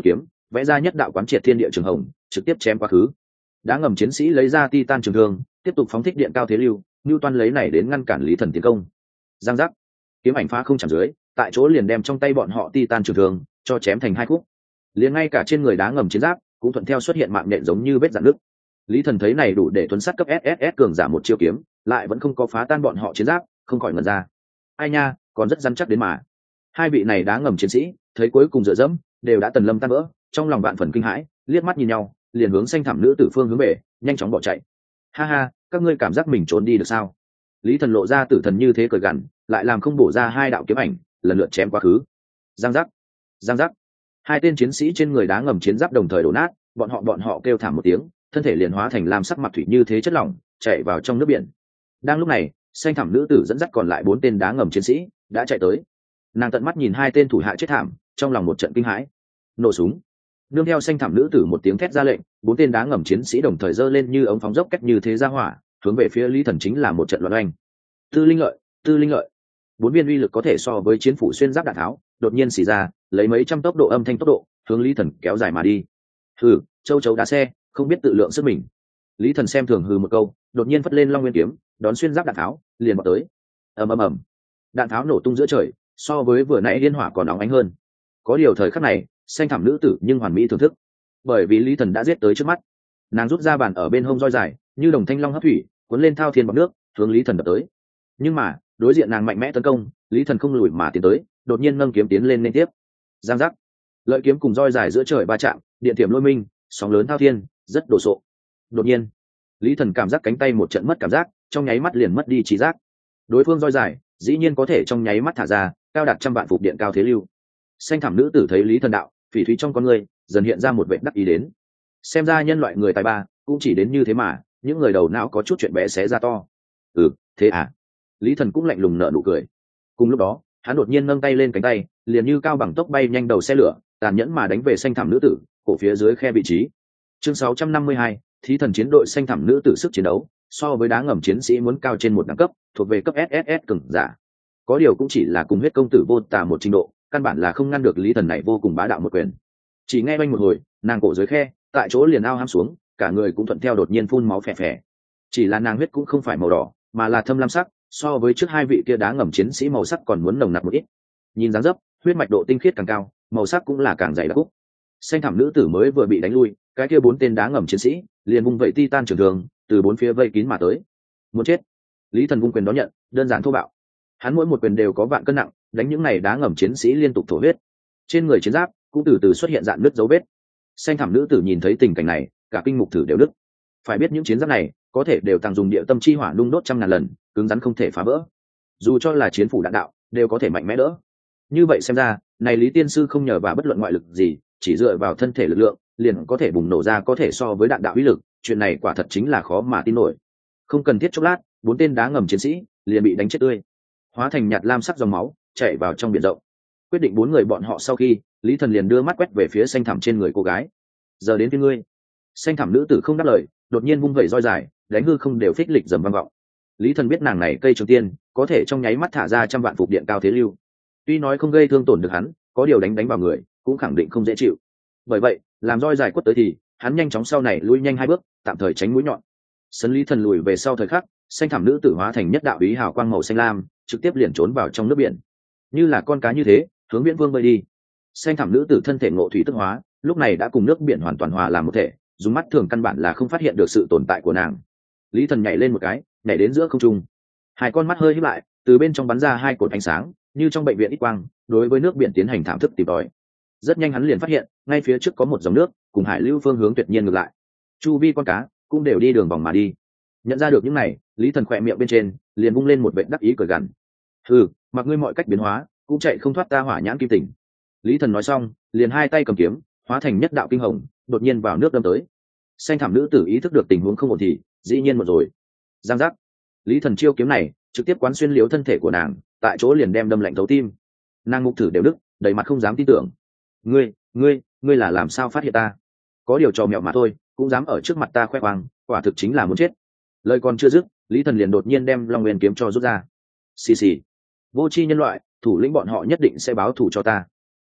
vẽ ra nhất đạo quán triệt thiên địa trường hồng, trực tiếp chém quá khứ. Đá ngầm chiến sĩ lấy ra titan trường thương, tiếp tục phóng thích điện cao thế lưu, Newton lấy này đến ngăn cản Lý Thần tiến công. Giang giác, kiếm ảnh phá không chạm dưới, tại chỗ liền đem trong tay bọn họ titan trường thương cho chém thành hai khúc. Liền ngay cả trên người đá ngầm chiến giáp cũng thuận theo xuất hiện mạng nhện giống như vết rạn nứt. Lý Thần thấy này đủ để tuấn sát cấp ét ét ét cường giả một chiêu kiếm, lại vẫn không có phá tan bọn họ chiến giáp, không khỏi ngẩn ra. Ai nha, còn rất rắn chắc đến mà. Hai vị này đá ngầm chiến sĩ, thấy cuối cùng dựa dẫm, đều đã tần lâm tan vỡ, trong lòng vạn phần kinh hãi, liếc mắt nhìn nhau, liền hướng xanh thẳm nữ tử phương hướng về, nhanh chóng bỏ chạy. Ha ha, các ngươi cảm giác mình trốn đi được sao? Lý Thần lộ ra tử thần như thế cười gằn, lại làm không bổ ra hai đạo kiếm ảnh, lần lượt chém quá khứ. Giang giác, giang giác. Hai tên chiến sĩ trên người đá ngầm chiến giáp đồng thời đổ nát, bọn họ bọn họ kêu thảm một tiếng, thân thể liền hóa thành lam sắc mặt thủy như thế chất lỏng, chạy vào trong nước biển. Đang lúc này, xanh thẳm nữ tử dẫn dắt còn lại bốn tên đá ngầm chiến sĩ đã chạy tới. Nàng tận mắt nhìn hai tên thủ hạ chết thảm, trong lòng một trận kinh hãi. Nổ súng. Nương theo xanh thảm nữ tử một tiếng thét ra lệnh, bốn tên đá ngầm chiến sĩ đồng thời giơ lên như ống phóng dốc cách như thế ra hỏa, hướng về phía Lý Thần chính là một trận loạn oanh. Tư linh lợi, tư linh lợi. Bốn viên uy lực có thể so với chiến phủ xuyên giáp đạn tháo, đột nhiên xì ra, lấy mấy trăm tốc độ âm thanh tốc độ, hướng Lý Thần kéo dài mà đi. Hừ, châu chấu đá xe, không biết tự lượng sức mình. Lý Thần xem thường hừ một câu, đột nhiên phất lên long nguyên kiếm, đón xuyên giáp đạn tháo, liền vọt tới. Ầm ầm ầm. Đạn tháo nổ tung giữa trời, so với vừa nãy liên hỏa còn nóng ánh hơn. Có điều thời khắc này, xanh thẳm nữ tử nhưng hoàn mỹ thưởng thức, bởi vì Lý Thần đã giết tới trước mắt. Nàng rút ra bàn ở bên hông roi dài, như đồng thanh long hấp thủy, cuốn lên thao thiên bọt nước, hướng Lý Thần đập tới. Nhưng mà, đối diện nàng mạnh mẽ tấn công, Lý Thần không lùi mà tiến tới, đột nhiên nâng kiếm tiến lên liên tiếp. Giang giác. Lợi kiếm cùng roi dài giữa trời va chạm, điện tiềm lôi minh, sóng lớn thao thiên, rất đồ sộ. Đột nhiên, Lý Thần cảm giác cánh tay một trận mất cảm giác, trong nháy mắt liền mất đi trí giác. Đối phương roi dài, dĩ nhiên có thể trong nháy mắt thả ra, cao đạt trăm vạn phục điện cao thế lưu. Xanh thẳm nữ tử thấy Lý Thần đạo, phỉ thúy trong con người dần hiện ra một vẻ đắc ý đến. Xem ra nhân loại người tài ba cũng chỉ đến như thế mà, những người đầu não có chút chuyện bé xé ra to. Ừ, thế à? Lý Thần cũng lạnh lùng nở nụ cười. Cùng lúc đó, hắn đột nhiên nâng tay lên cánh tay, liền như cao bằng tốc bay nhanh đầu xe lửa, tàn nhẫn mà đánh về xanh thẳm nữ tử, cổ phía dưới khe vị trí. Chương sáu trăm năm mươi hai, thí thần chiến đội xanh thẳm nữ tử sức chiến đấu, so với đá ngầm chiến sĩ muốn cao trên một đẳng cấp, thuộc về cấp ét ét ét cường giả. Có điều cũng chỉ là cùng huyết công tử vô tà một trình độ, căn bản là không ngăn được Lý Thần này vô cùng bá đạo một quyền. Chỉ nghe oanh một hồi, nàng cổ dưới khe, tại chỗ liền ao ham xuống, cả người cũng thuận theo đột nhiên phun máu phè phè. Chỉ là nàng huyết cũng không phải màu đỏ, mà là thâm lam sắc, so với trước hai vị kia đá ngầm chiến sĩ màu sắc còn muốn nồng nặc một ít. Nhìn dáng dấp, huyết mạch độ tinh khiết càng cao, màu sắc cũng là càng dày đặc. Xanh thẳm nữ tử mới vừa bị đánh lui, cái kia bốn tên đá ngầm chiến sĩ liền vung vẩy titan trường thường từ bốn phía vây kín mà tới. Muốn chết. Lý Thần vung quyền đón nhận, đơn giản thô bạo. Hắn mỗi một quyền đều có vạn cân nặng, đánh những này đá ngầm chiến sĩ liên tục thổ huyết. Trên người chiến giáp cũng từ từ xuất hiện dạn nứt dấu vết. Xanh thẳm nữ tử nhìn thấy tình cảnh này, cả kinh mục thử đều đứt. Phải biết những chiến giáp này có thể đều tàng dùng địa tâm chi hỏa nung đốt trăm ngàn lần, cứng rắn không thể phá vỡ. Dù cho là chiến phủ đạn đạo, đều có thể mạnh mẽ đỡ. Như vậy xem ra, này Lý tiên sư không nhờ vào bất luận ngoại lực gì, chỉ dựa vào thân thể lực lượng, liền có thể bùng nổ ra có thể so với đạn đạo uy lực, chuyện này quả thật chính là khó mà tin nổi. Không cần thiết chốc lát, bốn tên đá ngầm chiến sĩ liền bị đánh chết tươi, hóa thành nhạt lam sắc dòng máu, chảy vào trong biển rộng. Quyết định bốn người bọn họ sau khi, Lý Thần liền đưa mắt quét về phía xanh thẳm trên người cô gái. Giờ đến phía ngươi. Xanh thẳm nữ tử không đáp lời, đột nhiên vung vẩy roi dài, đánh hư không đều phích lịch dầm vang vọng. Lý Thần biết nàng này cây trường tiên, có thể trong nháy mắt thả ra trăm vạn phục điện cao thế lưu. Tuy nói không gây thương tổn được hắn, có điều đánh đánh vào người, cũng khẳng định không dễ chịu. Bởi vậy, làm roi dài quất tới thì, hắn nhanh chóng sau này lui nhanh hai bước, tạm thời tránh mũi nhọn. Sấn Lý Thần lùi về sau thời khắc, xanh thẳm nữ tử hóa thành nhất đạo ý hào quang màu xanh lam, trực tiếp liền trốn vào trong nước biển. Như là con cá như thế, hướng Viễn Vương bơi đi. Xanh thẳm nữ tử thân thể ngộ thủy tức hóa, lúc này đã cùng nước biển hoàn toàn hòa làm một thể, dùng mắt thường căn bản là không phát hiện được sự tồn tại của nàng. Lý Thần nhảy lên một cái, nhảy đến giữa không trung. Hai con mắt hơi híp lại, từ bên trong bắn ra hai cột ánh sáng, như trong bệnh viện ít quang, đối với nước biển tiến hành thảm thức tìm tòi. Rất nhanh hắn liền phát hiện, ngay phía trước có một dòng nước, cùng hải lưu phương hướng tuyệt nhiên ngược lại. Chu vi con cá cũng đều đi đường vòng mà đi. Nhận ra được những này, Lý Thần khỏe miệng bên trên liền vung lên một vệt đắc ý cười gằn. "Hừ, mặc ngươi mọi cách biến hóa, cũng chạy không thoát ta hỏa nhãn kim tình." Lý Thần nói xong, liền hai tay cầm kiếm, hóa thành nhất đạo kinh hồng, đột nhiên vào nước đâm tới. Xanh thảm nữ tử ý thức được tình huống không ổn thì, dĩ nhiên một rồi. Giang giác. Lý Thần chiêu kiếm này trực tiếp quán xuyên liếu thân thể của nàng, tại chỗ liền đem đâm lạnh thấu tim. Nàng ngục thử đều đứt, đầy mặt không dám tin tưởng. "Ngươi, ngươi, ngươi là làm sao phát hiện ta? Có điều trò mẹo mà thôi, cũng dám ở trước mặt ta khoe khoang, quả thực chính là muốn chết." Lời còn chưa dứt, Lý Thần liền đột nhiên đem Long Nguyên kiếm cho rút ra. "Xì xì, vô tri nhân loại, thủ lĩnh bọn họ nhất định sẽ báo thù cho ta."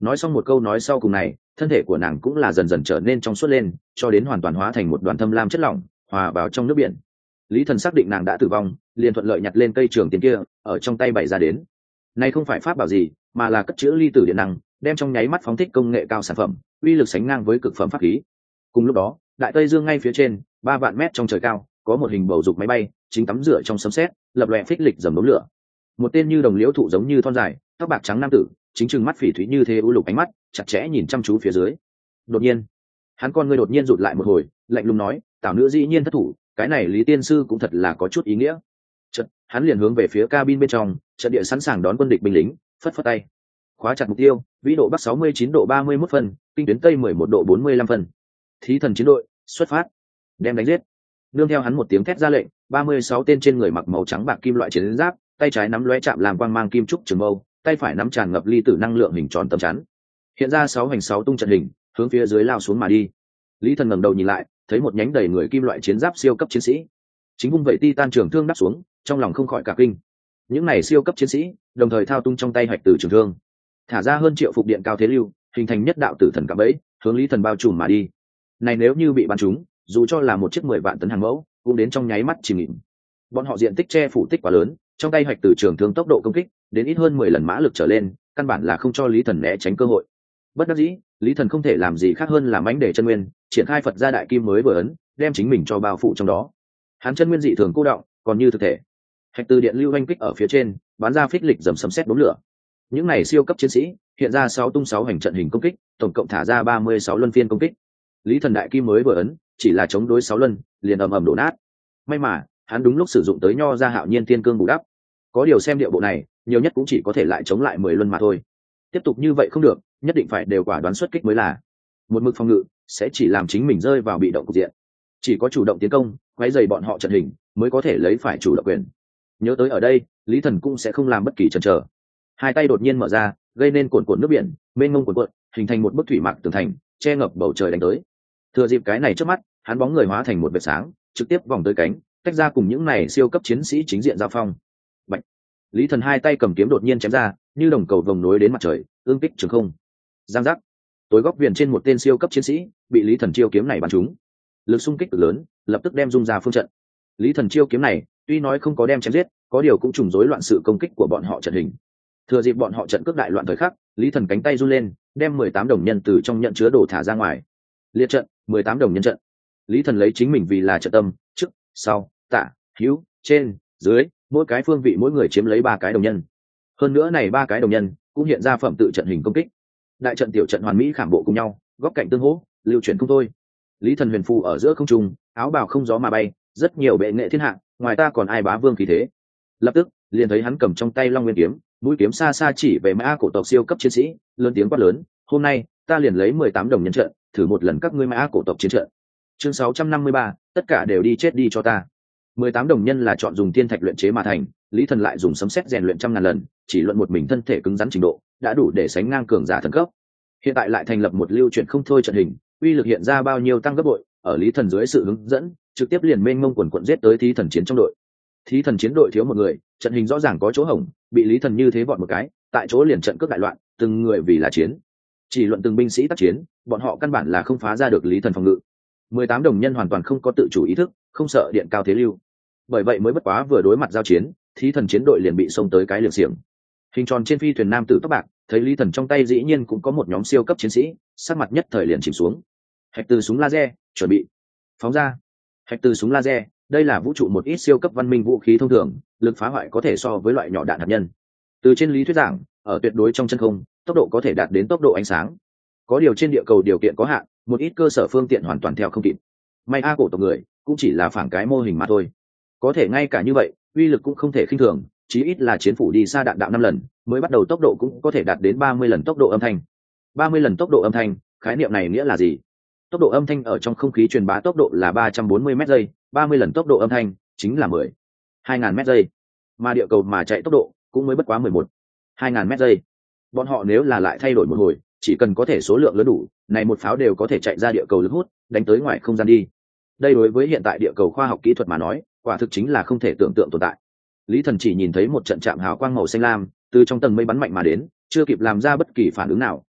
nói xong một câu nói sau cùng này, thân thể của nàng cũng là dần dần trở nên trong suốt lên, cho đến hoàn toàn hóa thành một đoàn thâm lam chất lỏng hòa vào trong nước biển. Lý Thần xác định nàng đã tử vong, liền thuận lợi nhặt lên cây trường tiền kia ở trong tay bày ra đến. Này không phải pháp bảo gì, mà là cất chứa ly tử điện năng, đem trong nháy mắt phóng thích công nghệ cao sản phẩm, uy lực sánh ngang với cực phẩm pháp khí. Cùng lúc đó, đại tây dương ngay phía trên, ba vạn mét trong trời cao, có một hình bầu dục máy bay chính tắm rửa trong sấm sét, lập lòe phích lịch dầm đốm lửa. Một tên như đồng liễu thụ giống như thon dài, tóc bạc trắng nam tử, chính trừng mắt phỉ thúy như thế u lục ánh mắt, chặt chẽ nhìn chăm chú phía dưới. Đột nhiên, hắn con ngươi đột nhiên rụt lại một hồi, lạnh lùng nói, "Tảo nữ dĩ nhiên thất thủ, cái này Lý tiên sư cũng thật là có chút ý nghĩa." Chợt, hắn liền hướng về phía cabin bên trong, trận địa sẵn sàng đón quân địch binh lính, phất phất tay. Khóa chặt mục tiêu, vĩ độ bắc sáu mươi chín độ ba mươi mốt phân, kinh tuyến tây mười một độ bốn mươi lăm phân. Thí thần chiến đội, xuất phát, đem đánh giết. Nương theo hắn một tiếng thét ra lệnh, ba mươi sáu tên trên người mặc màu trắng bạc kim loại chiến giáp, tay trái nắm lóe chạm làm quang mang kim trúc trường mâu, tay phải nắm tràn ngập ly tử năng lượng hình tròn tấm chắn. Hiện ra sáu hành sáu tung trận hình, hướng phía dưới lao xuống mà đi. Lý Thần ngẩng đầu nhìn lại, thấy một nhánh đầy người kim loại chiến giáp siêu cấp chiến sĩ, chính vung vậy titan trường thương đắp xuống, trong lòng không khỏi cả kinh. Những này siêu cấp chiến sĩ, đồng thời thao tung trong tay hạch tử trường thương, thả ra hơn triệu phục điện cao thế lưu, hình thành nhất đạo tử thần cạm bẫy, hướng Lý Thần bao trùm mà đi. Này nếu như bị bắn trúng, dù cho là một chiếc mười vạn tấn hàng mẫu, cũng đến trong nháy mắt chìm nghỉm. Bọn họ diện tích che phủ tích quá lớn, trong tay hạch tử trường thương tốc độ công kích đến ít hơn mười lần mã lực trở lên, căn bản là không cho Lý Thần né tránh cơ hội. Bất đắc dĩ, Lý Thần không thể làm gì khác hơn là mãnh để chân nguyên, triển khai Phật gia đại kim mới vừa ấn, đem chính mình cho bao phủ trong đó. Hắn chân nguyên dị thường cô động, còn như thực thể. Hạch từ điện lưu oanh kích ở phía trên, bắn ra phích lịch dầm sấm sét đốm lửa. Những này siêu cấp chiến sĩ, hiện ra sáu tung sáu hành trận hình công kích, tổng cộng thả ra ba mươi sáu luân phiên công kích. Lý Thần đại kim mới vừa ấn, chỉ là chống đối sáu luân, liền ầm ầm đổ nát. May mà, hắn đúng lúc sử dụng tới nho ra hạo nhiên tiên cương bù đắp. Có điều xem điệu bộ này, nhiều nhất cũng chỉ có thể lại chống lại mười luân mà thôi. Tiếp tục như vậy không được, nhất định phải đều quả đoán xuất kích mới là. Một mực phòng ngự sẽ chỉ làm chính mình rơi vào bị động cục diện. Chỉ có chủ động tiến công, quấy rầy bọn họ trận hình, mới có thể lấy phải chủ động quyền. Nhớ tới ở đây, Lý Thần cũng sẽ không làm bất kỳ chần chờ. Hai tay đột nhiên mở ra, gây nên cuộn cuộn nước biển, mênh mông cuộn cuộn, hình thành một bức thủy mạc tường thành, che ngập bầu trời đánh tới. Thừa dịp cái này trước mắt, hắn bóng người hóa thành một vệt sáng, trực tiếp vòng tới cánh, tách ra cùng những này siêu cấp chiến sĩ chính diện giao phong. Bạch. Lý Thần hai tay cầm kiếm đột nhiên chém ra, như đồng cầu vồng nối đến mặt trời, ương kích trường không. Giang giác. Tối góc viền trên một tên siêu cấp chiến sĩ, bị Lý Thần chiêu kiếm này bắn trúng. Lực xung kích cực lớn, lập tức đem rung ra phương trận. Lý Thần chiêu kiếm này, tuy nói không có đem chém giết, có điều cũng trùng rối loạn sự công kích của bọn họ trận hình. Thừa dịp bọn họ trận cướp đại loạn thời khắc, Lý Thần cánh tay run lên, đem mười tám đồng nhân từ trong nhận chứa đồ thả ra ngoài. Liệt trận, mười tám đồng nhân trận. Lý Thần lấy chính mình vì là trận tâm, trước, sau, tả, hữu, trên, dưới, mỗi cái phương vị mỗi người chiếm lấy ba cái đồng nhân. Hơn nữa này ba cái đồng nhân cũng hiện ra phẩm tự trận hình công kích. Đại trận tiểu trận hoàn mỹ khảm bộ cùng nhau, góc cạnh tương hỗ, lưu chuyển không thôi. Lý Thần huyền phù ở giữa không trung, áo bào không gió mà bay, rất nhiều bệ nghệ thiên hạ, ngoài ta còn ai bá vương khí thế. Lập tức, liền thấy hắn cầm trong tay Long Nguyên kiếm, mũi kiếm xa xa chỉ về mã cổ tộc siêu cấp chiến sĩ, lớn tiếng quát lớn, "Hôm nay, ta liền lấy mười tám đồng nhân trận, thử một lần các ngươi mã cổ tộc chiến trận." Chương sáu trăm năm mươi ba, tất cả đều đi chết đi cho ta. mười tám đồng nhân là chọn dùng thiên thạch luyện chế mà thành, Lý Thần lại dùng sấm sét rèn luyện trăm ngàn lần, chỉ luận một mình thân thể cứng rắn trình độ, đã đủ để sánh ngang cường giả thần cấp. Hiện tại lại thành lập một lưu chuyển không thôi trận hình, uy lực hiện ra bao nhiêu tăng gấp bội, ở Lý Thần dưới sự hướng dẫn, trực tiếp liền mênh mông quần quần giết tới Thí Thần chiến trong đội. Thí Thần chiến đội thiếu một người, trận hình rõ ràng có chỗ hổng, bị Lý Thần như thế vọt một cái, tại chỗ liền trận cướp đại loạn, từng người vì là chiến. Chỉ luận từng binh sĩ tác chiến, bọn họ căn bản là không phá ra được Lý Thần phòng ngự. mười tám đồng nhân hoàn toàn không có tự chủ ý thức, không sợ điện cao thế lưu. Bởi vậy mới bất quá vừa đối mặt giao chiến, Thí Thần chiến đội liền bị xông tới cái liều xiềng. Hình tròn trên phi thuyền nam tử tóc bạc, thấy Lý Thần trong tay dĩ nhiên cũng có một nhóm siêu cấp chiến sĩ, sắc mặt nhất thời liền chìm xuống. Hạch từ súng laser, chuẩn bị. Phóng ra. Hạch từ súng laser, đây là vũ trụ một ít siêu cấp văn minh vũ khí thông thường, lực phá hoại có thể so với loại nhỏ đạn hạt nhân. Từ trên lý thuyết giảng, ở tuyệt đối trong chân không, tốc độ có thể đạt đến tốc độ ánh sáng. Có điều trên địa cầu điều kiện có hạn, một ít cơ sở phương tiện hoàn toàn theo không kịp. May a cổ tộc người cũng chỉ là phản cái mô hình mà thôi. Có thể ngay cả như vậy, uy lực cũng không thể khinh thường, chí ít là chiến phủ đi xa đạn đạo năm lần, mới bắt đầu tốc độ cũng có thể đạt đến ba mươi lần tốc độ âm thanh. ba mươi lần tốc độ âm thanh, khái niệm này nghĩa là gì? Tốc độ âm thanh ở trong không khí truyền bá tốc độ là ba trăm bốn mươi mét giây, ba mươi lần tốc độ âm thanh chính là mười hai ngàn mét giây. Mà địa cầu mà chạy tốc độ cũng mới bất quá mười một hai ngàn mét giây. Bọn họ nếu là lại thay đổi một hồi, chỉ cần có thể số lượng lớn đủ, này một pháo đều có thể chạy ra địa cầu lực hút, đánh tới ngoài không gian đi. Đây đối với hiện tại địa cầu khoa học kỹ thuật mà nói, quả thực chính là không thể tưởng tượng tồn tại. Lý Thần chỉ nhìn thấy một trận chạm hào quang màu xanh lam từ trong tầng mây bắn mạnh mà đến, chưa kịp làm ra bất kỳ phản ứng nào,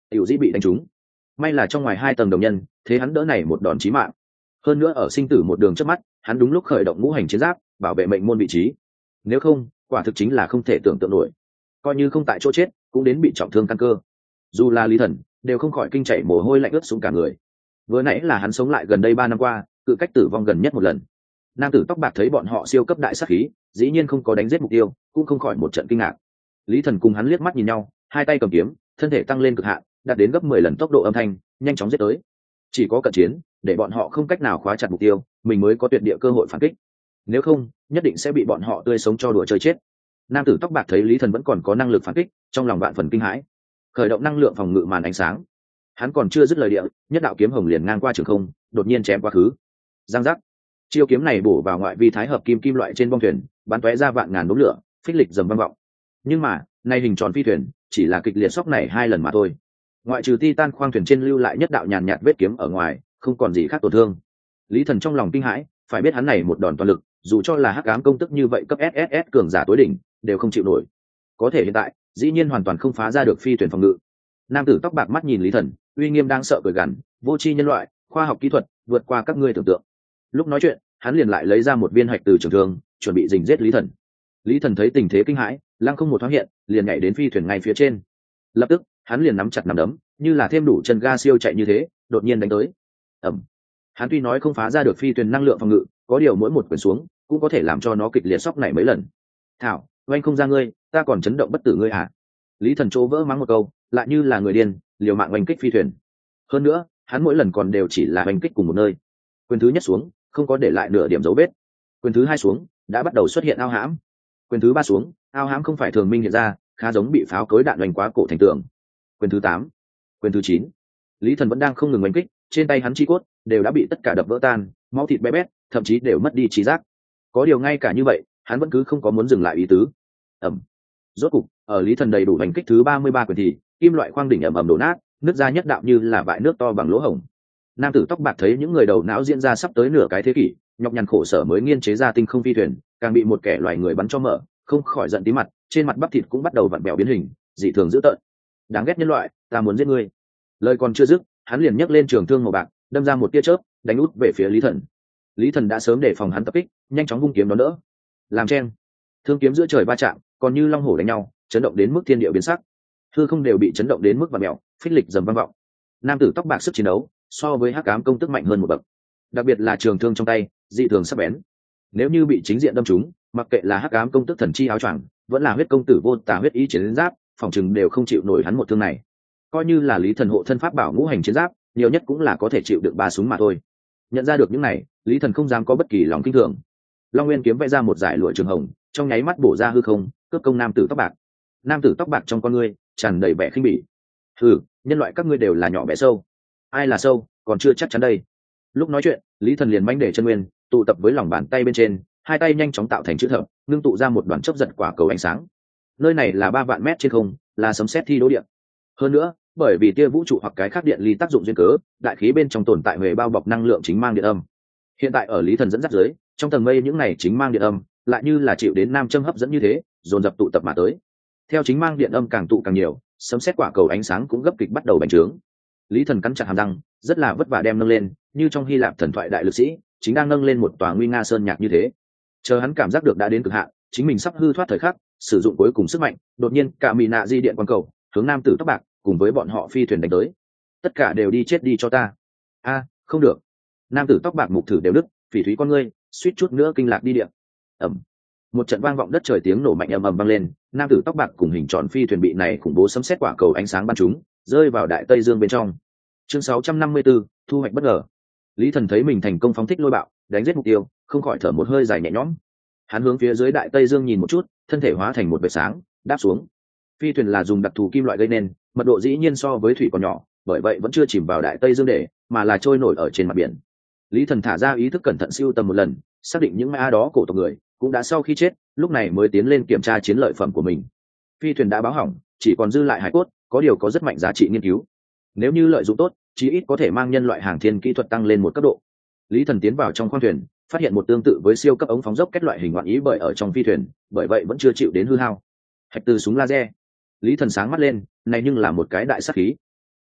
tiểu dĩ bị đánh trúng. May là trong ngoài hai tầng đồng nhân, thế hắn đỡ này một đòn chí mạng. Hơn nữa ở sinh tử một đường trước mắt, hắn đúng lúc khởi động ngũ hành chiến giáp, bảo vệ mệnh môn vị trí. Nếu không, quả thực chính là không thể tưởng tượng nổi. Coi như không tại chỗ chết, cũng đến bị trọng thương căn cơ. Dù là Lý Thần, đều không khỏi kinh chảy mồ hôi lạnh ướt xuống cả người. Vừa nãy là hắn sống lại gần đây ba năm qua, cự cách tử vong gần nhất một lần. Nam tử tóc bạc thấy bọn họ siêu cấp đại sát khí, dĩ nhiên không có đánh giết mục tiêu, cũng không khỏi một trận kinh ngạc. Lý Thần cùng hắn liếc mắt nhìn nhau, hai tay cầm kiếm, thân thể tăng lên cực hạn, đạt đến gấp mười lần tốc độ âm thanh, nhanh chóng giết tới. Chỉ có cận chiến, để bọn họ không cách nào khóa chặt mục tiêu, mình mới có tuyệt địa cơ hội phản kích. Nếu không, nhất định sẽ bị bọn họ tươi sống cho đùa chơi chết. Nam tử tóc bạc thấy Lý Thần vẫn còn có năng lực phản kích, trong lòng vạn phần kinh hãi. Khởi động năng lượng phòng ngự màn ánh sáng. Hắn còn chưa dứt lời địa, nhất đạo kiếm hồng liền ngang qua trường không, đột nhiên chém qua khứ. Giang giác. Chiêu kiếm này bổ vào ngoại vi thái hợp kim kim loại trên bong thuyền, bắn tóe ra vạn ngàn đốm lửa, phích lịch dầm vang vọng. Nhưng mà, nay hình tròn phi thuyền, chỉ là kịch liệt sốc này hai lần mà thôi. Ngoại trừ titan khoang thuyền trên lưu lại nhất đạo nhàn nhạt vết kiếm ở ngoài, không còn gì khác tổn thương. Lý Thần trong lòng kinh hãi, phải biết hắn này một đòn toàn lực, dù cho là hắc ám công tức như vậy cấp ét ét ét cường giả tối đỉnh, đều không chịu nổi. Có thể hiện tại, dĩ nhiên hoàn toàn không phá ra được phi thuyền phòng ngự. Nam tử tóc bạc mắt nhìn Lý Thần, uy nghiêm đang sợ cười gằn, vô tri nhân loại, khoa học kỹ thuật vượt qua các ngươi tưởng tượng. Lúc nói chuyện, hắn liền lại lấy ra một viên hạch từ trường thương, chuẩn bị dình giết Lý Thần. Lý Thần thấy tình thế kinh hãi, lăng không một thoáng hiện, liền nhảy đến phi thuyền ngay phía trên. Lập tức, hắn liền nắm chặt nắm đấm, như là thêm đủ chân ga siêu chạy như thế, đột nhiên đánh tới. Ầm. Hắn tuy nói không phá ra được phi thuyền năng lượng phòng ngự, có điều mỗi một quyền xuống, cũng có thể làm cho nó kịch liệt sốc này mấy lần. Thảo, oanh không ra ngươi, ta còn chấn động bất tử ngươi à? Lý Thần chỗ vỡ mắng một câu, lại như là người điên, liều mạng oanh kích phi thuyền. Hơn nữa, hắn mỗi lần còn đều chỉ là oanh kích cùng một nơi. Quyền thứ nhất xuống, không có để lại nửa điểm dấu vết. Quyền thứ hai xuống, đã bắt đầu xuất hiện ao hãm. Quyền thứ ba xuống, ao hãm không phải thường minh hiện ra, khá giống bị pháo cối đạn oanh quá cổ thành tường. Quyền thứ tám, quyền thứ chín, Lý Thần vẫn đang không ngừng oanh kích, trên tay hắn chi cốt đều đã bị tất cả đập vỡ tan, máu thịt bé bét, thậm chí đều mất đi trí giác. Có điều ngay cả như vậy, hắn vẫn cứ không có muốn dừng lại ý tứ. Ầm. Rốt cục, ở Lý Thần đầy đủ hành kích thứ ba mươi ba quyền thì, kim loại khoang đỉnh ầm ầm đổ nát, nứt ra nhất đạo như là bãi nước to bằng lỗ hổng. Nam tử tóc bạc thấy những người đầu não diễn ra sắp tới nửa cái thế kỷ, nhọc nhằn khổ sở mới nghiên chế ra tinh không phi thuyền, càng bị một kẻ loài người bắn cho mở, không khỏi giận tí mặt, trên mặt bắp thịt cũng bắt đầu vặn bèo biến hình, dị thường dữ tợn. Đáng ghét nhân loại, ta muốn giết ngươi. Lời còn chưa dứt, hắn liền nhấc lên trường thương màu bạc, đâm ra một tia chớp, đánh út về phía Lý Thần. Lý Thần đã sớm đề phòng hắn tập kích, nhanh chóng vung kiếm đón đỡ. Làm chen, thương kiếm giữa trời va chạm, còn như long hổ đánh nhau, chấn động đến mức thiên địa biến sắc. Hư không đều bị chấn động đến mức vặn mèo, phích lịch dầm vang vọng. Nam tử tóc bạc sức chiến đấu so với hắc ám công tức mạnh hơn một bậc, đặc biệt là trường thương trong tay dị thường sắc bén. Nếu như bị chính diện đâm trúng, mặc kệ là hắc ám công tức thần chi áo choàng, vẫn là huyết công tử vô tà huyết ý chiến giáp, phòng chừng đều không chịu nổi hắn một thương này. Coi như là Lý Thần hộ thân pháp bảo ngũ hành chiến giáp, nhiều nhất cũng là có thể chịu được ba súng mà thôi. Nhận ra được những này, Lý Thần không dám có bất kỳ lòng kinh thường. Long Nguyên kiếm vẽ ra một dải lụa trường hồng, trong nháy mắt bổ ra hư không, cướp công nam tử tóc bạc. Nam tử tóc bạc trong con ngươi tràn đầy vẻ khinh bỉ. Hừ, nhân loại các ngươi đều là nhỏ bé sâu. Ai là sâu, còn chưa chắc chắn đây. Lúc nói chuyện, Lý Thần liền manh để chân nguyên tụ tập với lòng bàn tay bên trên, hai tay nhanh chóng tạo thành chữ thập, ngưng tụ ra một đoàn chớp giật quả cầu ánh sáng. Nơi này là ba vạn mét trên không, là sấm sét thi đỗ điện. Hơn nữa, bởi vì tia vũ trụ hoặc cái khác điện ly tác dụng duyên cớ, đại khí bên trong tồn tại huệ bao bọc năng lượng chính mang điện âm. Hiện tại ở Lý Thần dẫn dắt dưới, trong tầng mây những này chính mang điện âm lại như là chịu đến nam châm hấp dẫn như thế, dồn dập tụ tập mà tới. Theo chính mang điện âm càng tụ càng nhiều, sấm sét quả cầu ánh sáng cũng gấp kịch bắt đầu bành trướng. Lý Thần cắn chặt hàm răng, rất là vất vả đem nâng lên, như trong Hy Lạp thần thoại đại lực sĩ chính đang nâng lên một tòa nguy nga sơn nhạc như thế. Chờ hắn cảm giác được đã đến cực hạn, chính mình sắp hư thoát thời khắc, sử dụng cuối cùng sức mạnh, đột nhiên cả mì nạ di điện quang cầu hướng nam tử tóc bạc cùng với bọn họ phi thuyền đánh tới. Tất cả đều đi chết đi cho ta. A, không được. Nam tử tóc bạc mục thử đều đứt, phỉ thúy con ngươi suýt chút nữa kinh lạc đi điện. Ầm. Một trận vang vọng đất trời tiếng nổ mạnh ầm ầm vang lên, nam tử tóc bạc cùng hình tròn phi thuyền bị này khủng bố sấm sét quả cầu ánh sáng bắn trúng, rơi vào đại tây dương bên trong. Chương sáu trăm năm mươi tư, thu hoạch bất ngờ. Lý Thần thấy mình thành công phóng thích lôi bạo, đánh giết mục tiêu, không khỏi thở một hơi dài nhẹ nhõm. Hắn hướng phía dưới đại tây dương nhìn một chút, thân thể hóa thành một vệt sáng, đáp xuống. Phi thuyền là dùng đặc thù kim loại gây nên, mật độ dĩ nhiên so với thủy còn nhỏ, bởi vậy vẫn chưa chìm vào đại tây dương để, mà là trôi nổi ở trên mặt biển. Lý Thần thả ra ý thức cẩn thận siêu tầm một lần, xác định những ma đó cổ tộc người cũng đã sau khi chết, lúc này mới tiến lên kiểm tra chiến lợi phẩm của mình. Phi thuyền đã báo hỏng, chỉ còn dư lại hải cốt, có điều có rất mạnh giá trị nghiên cứu. Nếu như lợi dụng tốt, chí ít có thể mang nhân loại hàng thiên kỹ thuật tăng lên một cấp độ. Lý Thần tiến vào trong khoang thuyền, phát hiện một tương tự với siêu cấp ống phóng dốc kết loại hình ngoạn ý bởi ở trong phi thuyền, bởi vậy vẫn chưa chịu đến hư hao. Hạch từ súng laser. Lý Thần sáng mắt lên, này nhưng là một cái đại sát khí.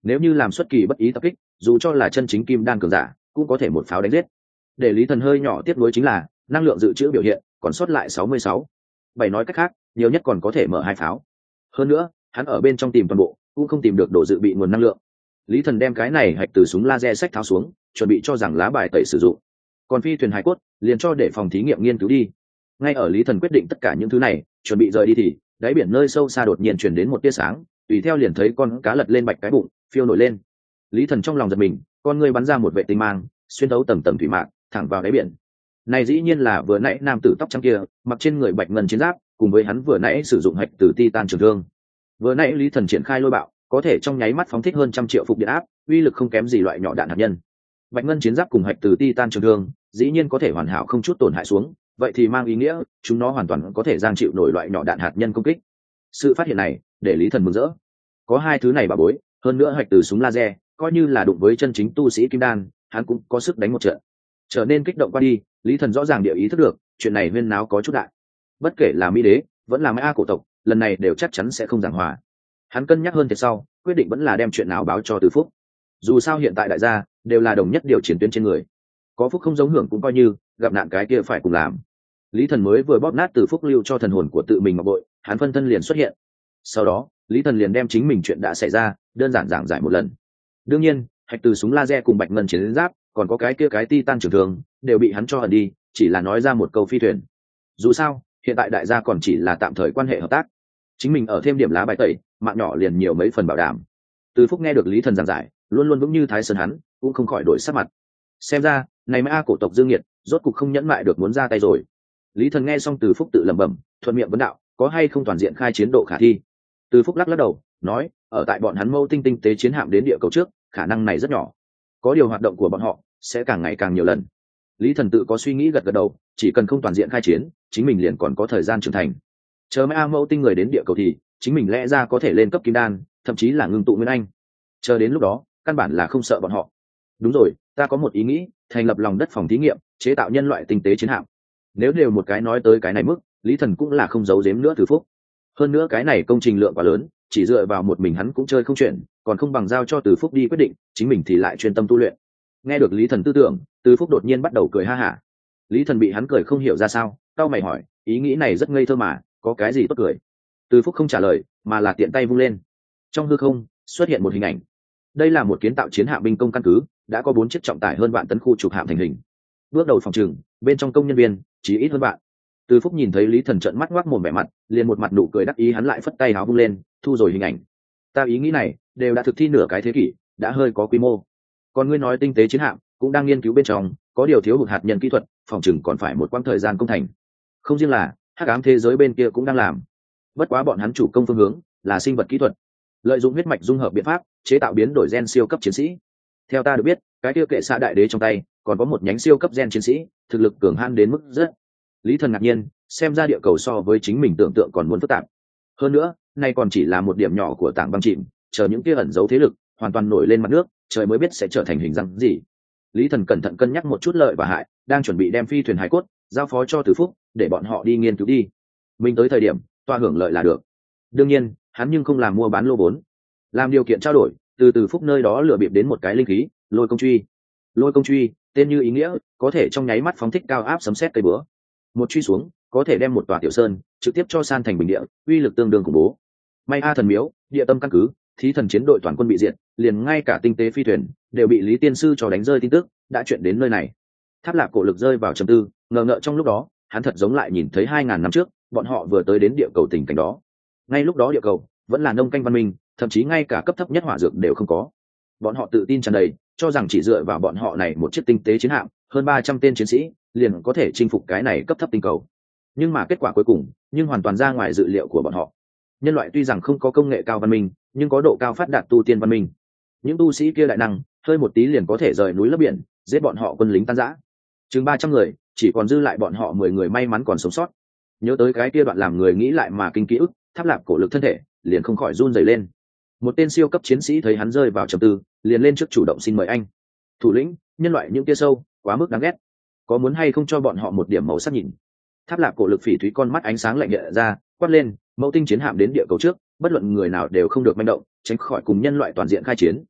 nếu như làm xuất kỳ bất ý tập kích, dù cho là chân chính kim đan cường giả cũng có thể một pháo đánh giết. Để Lý Thần hơi nhỏ tiếc nuối chính là năng lượng dự trữ biểu hiện còn sót lại sáu mươi sáu. Bảy nói cách khác, nhiều nhất còn có thể mở hai pháo. Hơn nữa, hắn ở bên trong tìm toàn bộ, cũng không tìm được đồ dự bị nguồn năng lượng. Lý Thần đem cái này hạch từ súng laser sách tháo xuống, chuẩn bị cho rằng lá bài tẩy sử dụng. Còn phi thuyền hải cốt, liền cho để phòng thí nghiệm nghiên cứu đi. Ngay ở Lý Thần quyết định tất cả những thứ này, chuẩn bị rời đi thì, đáy biển nơi sâu xa đột nhiên truyền đến một tia sáng, tùy theo liền thấy con cá lật lên bạch cái bụng, phiêu nổi lên. Lý Thần trong lòng giật mình, con người bắn ra một vệ tinh mang, xuyên thấu tầng tầng thủy mạc, thẳng vào đáy biển. Này dĩ nhiên là vừa nãy nam tử tóc trắng kia, mặc trên người bạch ngân chiến giáp, cùng với hắn vừa nãy sử dụng hạch từ titan trường thương. Vừa nãy Lý Thần triển khai lôi bạo, có thể trong nháy mắt phóng thích hơn trăm triệu phục điện áp, uy lực không kém gì loại nhỏ đạn hạt nhân. Bạch ngân chiến giáp cùng hạch từ titan trường thương, dĩ nhiên có thể hoàn hảo không chút tổn hại xuống, vậy thì mang ý nghĩa chúng nó hoàn toàn có thể giang chịu nổi loại nhỏ đạn hạt nhân công kích. Sự phát hiện này để Lý Thần mừng rỡ. Có hai thứ này bà bối, hơn nữa hạch từ súng laser, coi như là đụng với chân chính tu sĩ kim đan, hắn cũng có sức đánh một trận. Trở nên kích động qua đi, Lý Thần rõ ràng địa ý thức được, chuyện này huyên náo có chút đại. Bất kể là Mỹ đế, vẫn là Mã cổ tộc, lần này đều chắc chắn sẽ không giảng hòa. Hắn cân nhắc hơn thiệt sau, quyết định vẫn là đem chuyện nào báo cho Từ Phúc. Dù sao hiện tại đại gia đều là đồng nhất điều chiến tuyến trên người, có phúc không giống hưởng cũng coi như gặp nạn cái kia phải cùng làm. Lý Thần mới vừa bóp nát Từ Phúc lưu cho thần hồn của tự mình mà bội, hắn phân thân liền xuất hiện. Sau đó, Lý Thần liền đem chính mình chuyện đã xảy ra đơn giản giảng giải một lần. Đương nhiên, hạch từ súng laser cùng bạch ngân chiến giáp, còn có cái kia cái titan trường thương, đều bị hắn cho ẩn đi, chỉ là nói ra một câu phi thuyền. Dù sao, hiện tại đại gia còn chỉ là tạm thời quan hệ hợp tác, chính mình ở thêm điểm lá bài tẩy, mạng nhỏ liền nhiều mấy phần bảo đảm. Từ Phúc nghe được Lý Thần giảng giải, luôn luôn vững như Thái Sơn, hắn cũng không khỏi đổi sắc mặt. Xem ra, này Mã cổ tộc Dương Nhiệt, rốt cục không nhẫn mại được muốn ra tay rồi. Lý Thần nghe xong Từ Phúc tự lẩm bẩm, thuận miệng vấn đạo, có hay không toàn diện khai chiến độ khả thi? Từ Phúc lắc lắc đầu, nói, ở tại bọn hắn Mâu Tinh tinh tế chiến hạm đến địa cầu trước, khả năng này rất nhỏ. Có điều hoạt động của bọn họ sẽ càng ngày càng nhiều lần. Lý Thần tự có suy nghĩ gật gật đầu, chỉ cần không toàn diện khai chiến, chính mình liền còn có thời gian trưởng thành. Chờ Mã Mâu Tinh người đến địa cầu thì, chính mình lẽ ra có thể lên cấp kim đan, thậm chí là ngưng tụ nguyên anh. Chờ đến lúc đó, căn bản là không sợ bọn họ. Đúng rồi, ta có một ý nghĩ, thành lập lòng đất phòng thí nghiệm, chế tạo nhân loại tinh tế chiến hạm. Nếu đều một cái nói tới cái này mức, Lý Thần cũng là không giấu giếm nữa Từ Phúc. Hơn nữa cái này công trình lượng quá lớn, chỉ dựa vào một mình hắn cũng chơi không chuyện, còn không bằng giao cho Từ Phúc đi quyết định, chính mình thì lại chuyên tâm tu luyện. Nghe được Lý Thần tư tưởng, Từ Phúc đột nhiên bắt đầu cười ha hả. Lý Thần bị hắn cười không hiểu ra sao, cau mày hỏi, ý nghĩ này rất ngây thơ mà, có cái gì tốt cười? Từ Phúc không trả lời, mà là tiện tay vung lên. Trong hư không xuất hiện một hình ảnh. Đây là một kiến tạo chiến hạm binh công căn cứ, đã có bốn chiếc trọng tải hơn vạn tấn khu trục hạm thành hình. Bước đầu phòng trường, bên trong công nhân viên chỉ ít hơn bạn. Từ Phúc nhìn thấy Lý Thần trợn mắt ngoác mồm vẻ mặt, liền một mặt nụ cười đắc ý, hắn lại phất tay áo vung lên, thu rồi hình ảnh. Ta ý nghĩ này đều đã thực thi nửa cái thế kỷ, đã hơi có quy mô. Còn ngươi nói tinh tế chiến hạm cũng đang nghiên cứu bên trong, có điều thiếu hụt hạt nhân kỹ thuật, phòng trường còn phải một quãng thời gian công thành. Không riêng là hắc ám thế giới bên kia cũng đang làm. Bất quá bọn hắn chủ công phương hướng là sinh vật kỹ thuật, lợi dụng huyết mạch dung hợp biện pháp chế tạo biến đổi gen siêu cấp chiến sĩ. Theo ta được biết, cái kia kệ xạ đại đế trong tay còn có một nhánh siêu cấp gen chiến sĩ, thực lực cường hãn đến mức rất. Lý Thần ngạc nhiên, xem ra địa cầu so với chính mình tưởng tượng còn muốn phức tạp. Hơn nữa, nay còn chỉ là một điểm nhỏ của tảng băng chìm, chờ những kia ẩn giấu thế lực hoàn toàn nổi lên mặt nước, trời mới biết sẽ trở thành hình dáng gì. Lý Thần cẩn thận cân nhắc một chút lợi và hại, đang chuẩn bị đem phi thuyền hải cốt giao phó cho Từ Phúc, để bọn họ đi nghiên cứu đi. Mình tới thời điểm, toa hưởng lợi là được. Đương nhiên, hắn nhưng không làm mua bán lô vốn, làm điều kiện trao đổi, từ Từ Phúc nơi đó lựa bịp đến một cái linh khí, lôi công truy. Lôi công truy, tên như ý nghĩa, có thể trong nháy mắt phóng thích cao áp sấm sét cây búa. Một truy xuống, có thể đem một tòa tiểu sơn trực tiếp cho san thành bình địa, uy lực tương đương khủng bố. May A thần miếu, địa tâm căn cứ, thí thần chiến đội toàn quân bị diệt, liền ngay cả tinh tế phi thuyền đều bị Lý tiên sư cho đánh rơi tin tức, đã chuyện đến nơi này. Tháp Lạc cổ lực rơi vào trầm tư, ngờ ngợ trong lúc đó, hắn thật giống lại nhìn thấy hai ngàn năm trước, bọn họ vừa tới đến địa cầu tình cảnh đó. Ngay lúc đó địa cầu vẫn là nông canh văn minh, thậm chí ngay cả cấp thấp nhất hỏa dược đều không có. Bọn họ tự tin tràn đầy, cho rằng chỉ dựa vào bọn họ này một chiếc tinh tế chiến hạm, hơn ba trăm tên chiến sĩ, liền có thể chinh phục cái này cấp thấp tinh cầu. Nhưng mà kết quả cuối cùng, nhưng hoàn toàn ra ngoài dự liệu của bọn họ. Nhân loại tuy rằng không có công nghệ cao văn minh, nhưng có độ cao phát đạt tu tiên văn minh. Những tu sĩ kia đại năng, hơi một tí liền có thể rời núi lấp biển, giết bọn họ quân lính tan rã. Chừng ba trăm người, chỉ còn dư lại bọn họ mười người may mắn còn sống sót. Nhớ tới cái kia đoạn làm người nghĩ lại mà kinh ký ức, Tháp Lạc cổ lực thân thể liền không khỏi run rẩy lên. Một tên siêu cấp chiến sĩ thấy hắn rơi vào trầm tư, liền lên trước chủ động xin mời anh. Thủ lĩnh, nhân loại những kia sâu quá mức đáng ghét, có muốn hay không cho bọn họ một điểm màu sắc nhìn? Tháp Lạc cổ lực phỉ thúy con mắt ánh sáng lạnh nhẹ ra, quát lên, mẫu tinh chiến hạm đến địa cầu trước, bất luận người nào đều không được manh động, tránh khỏi cùng nhân loại toàn diện khai chiến,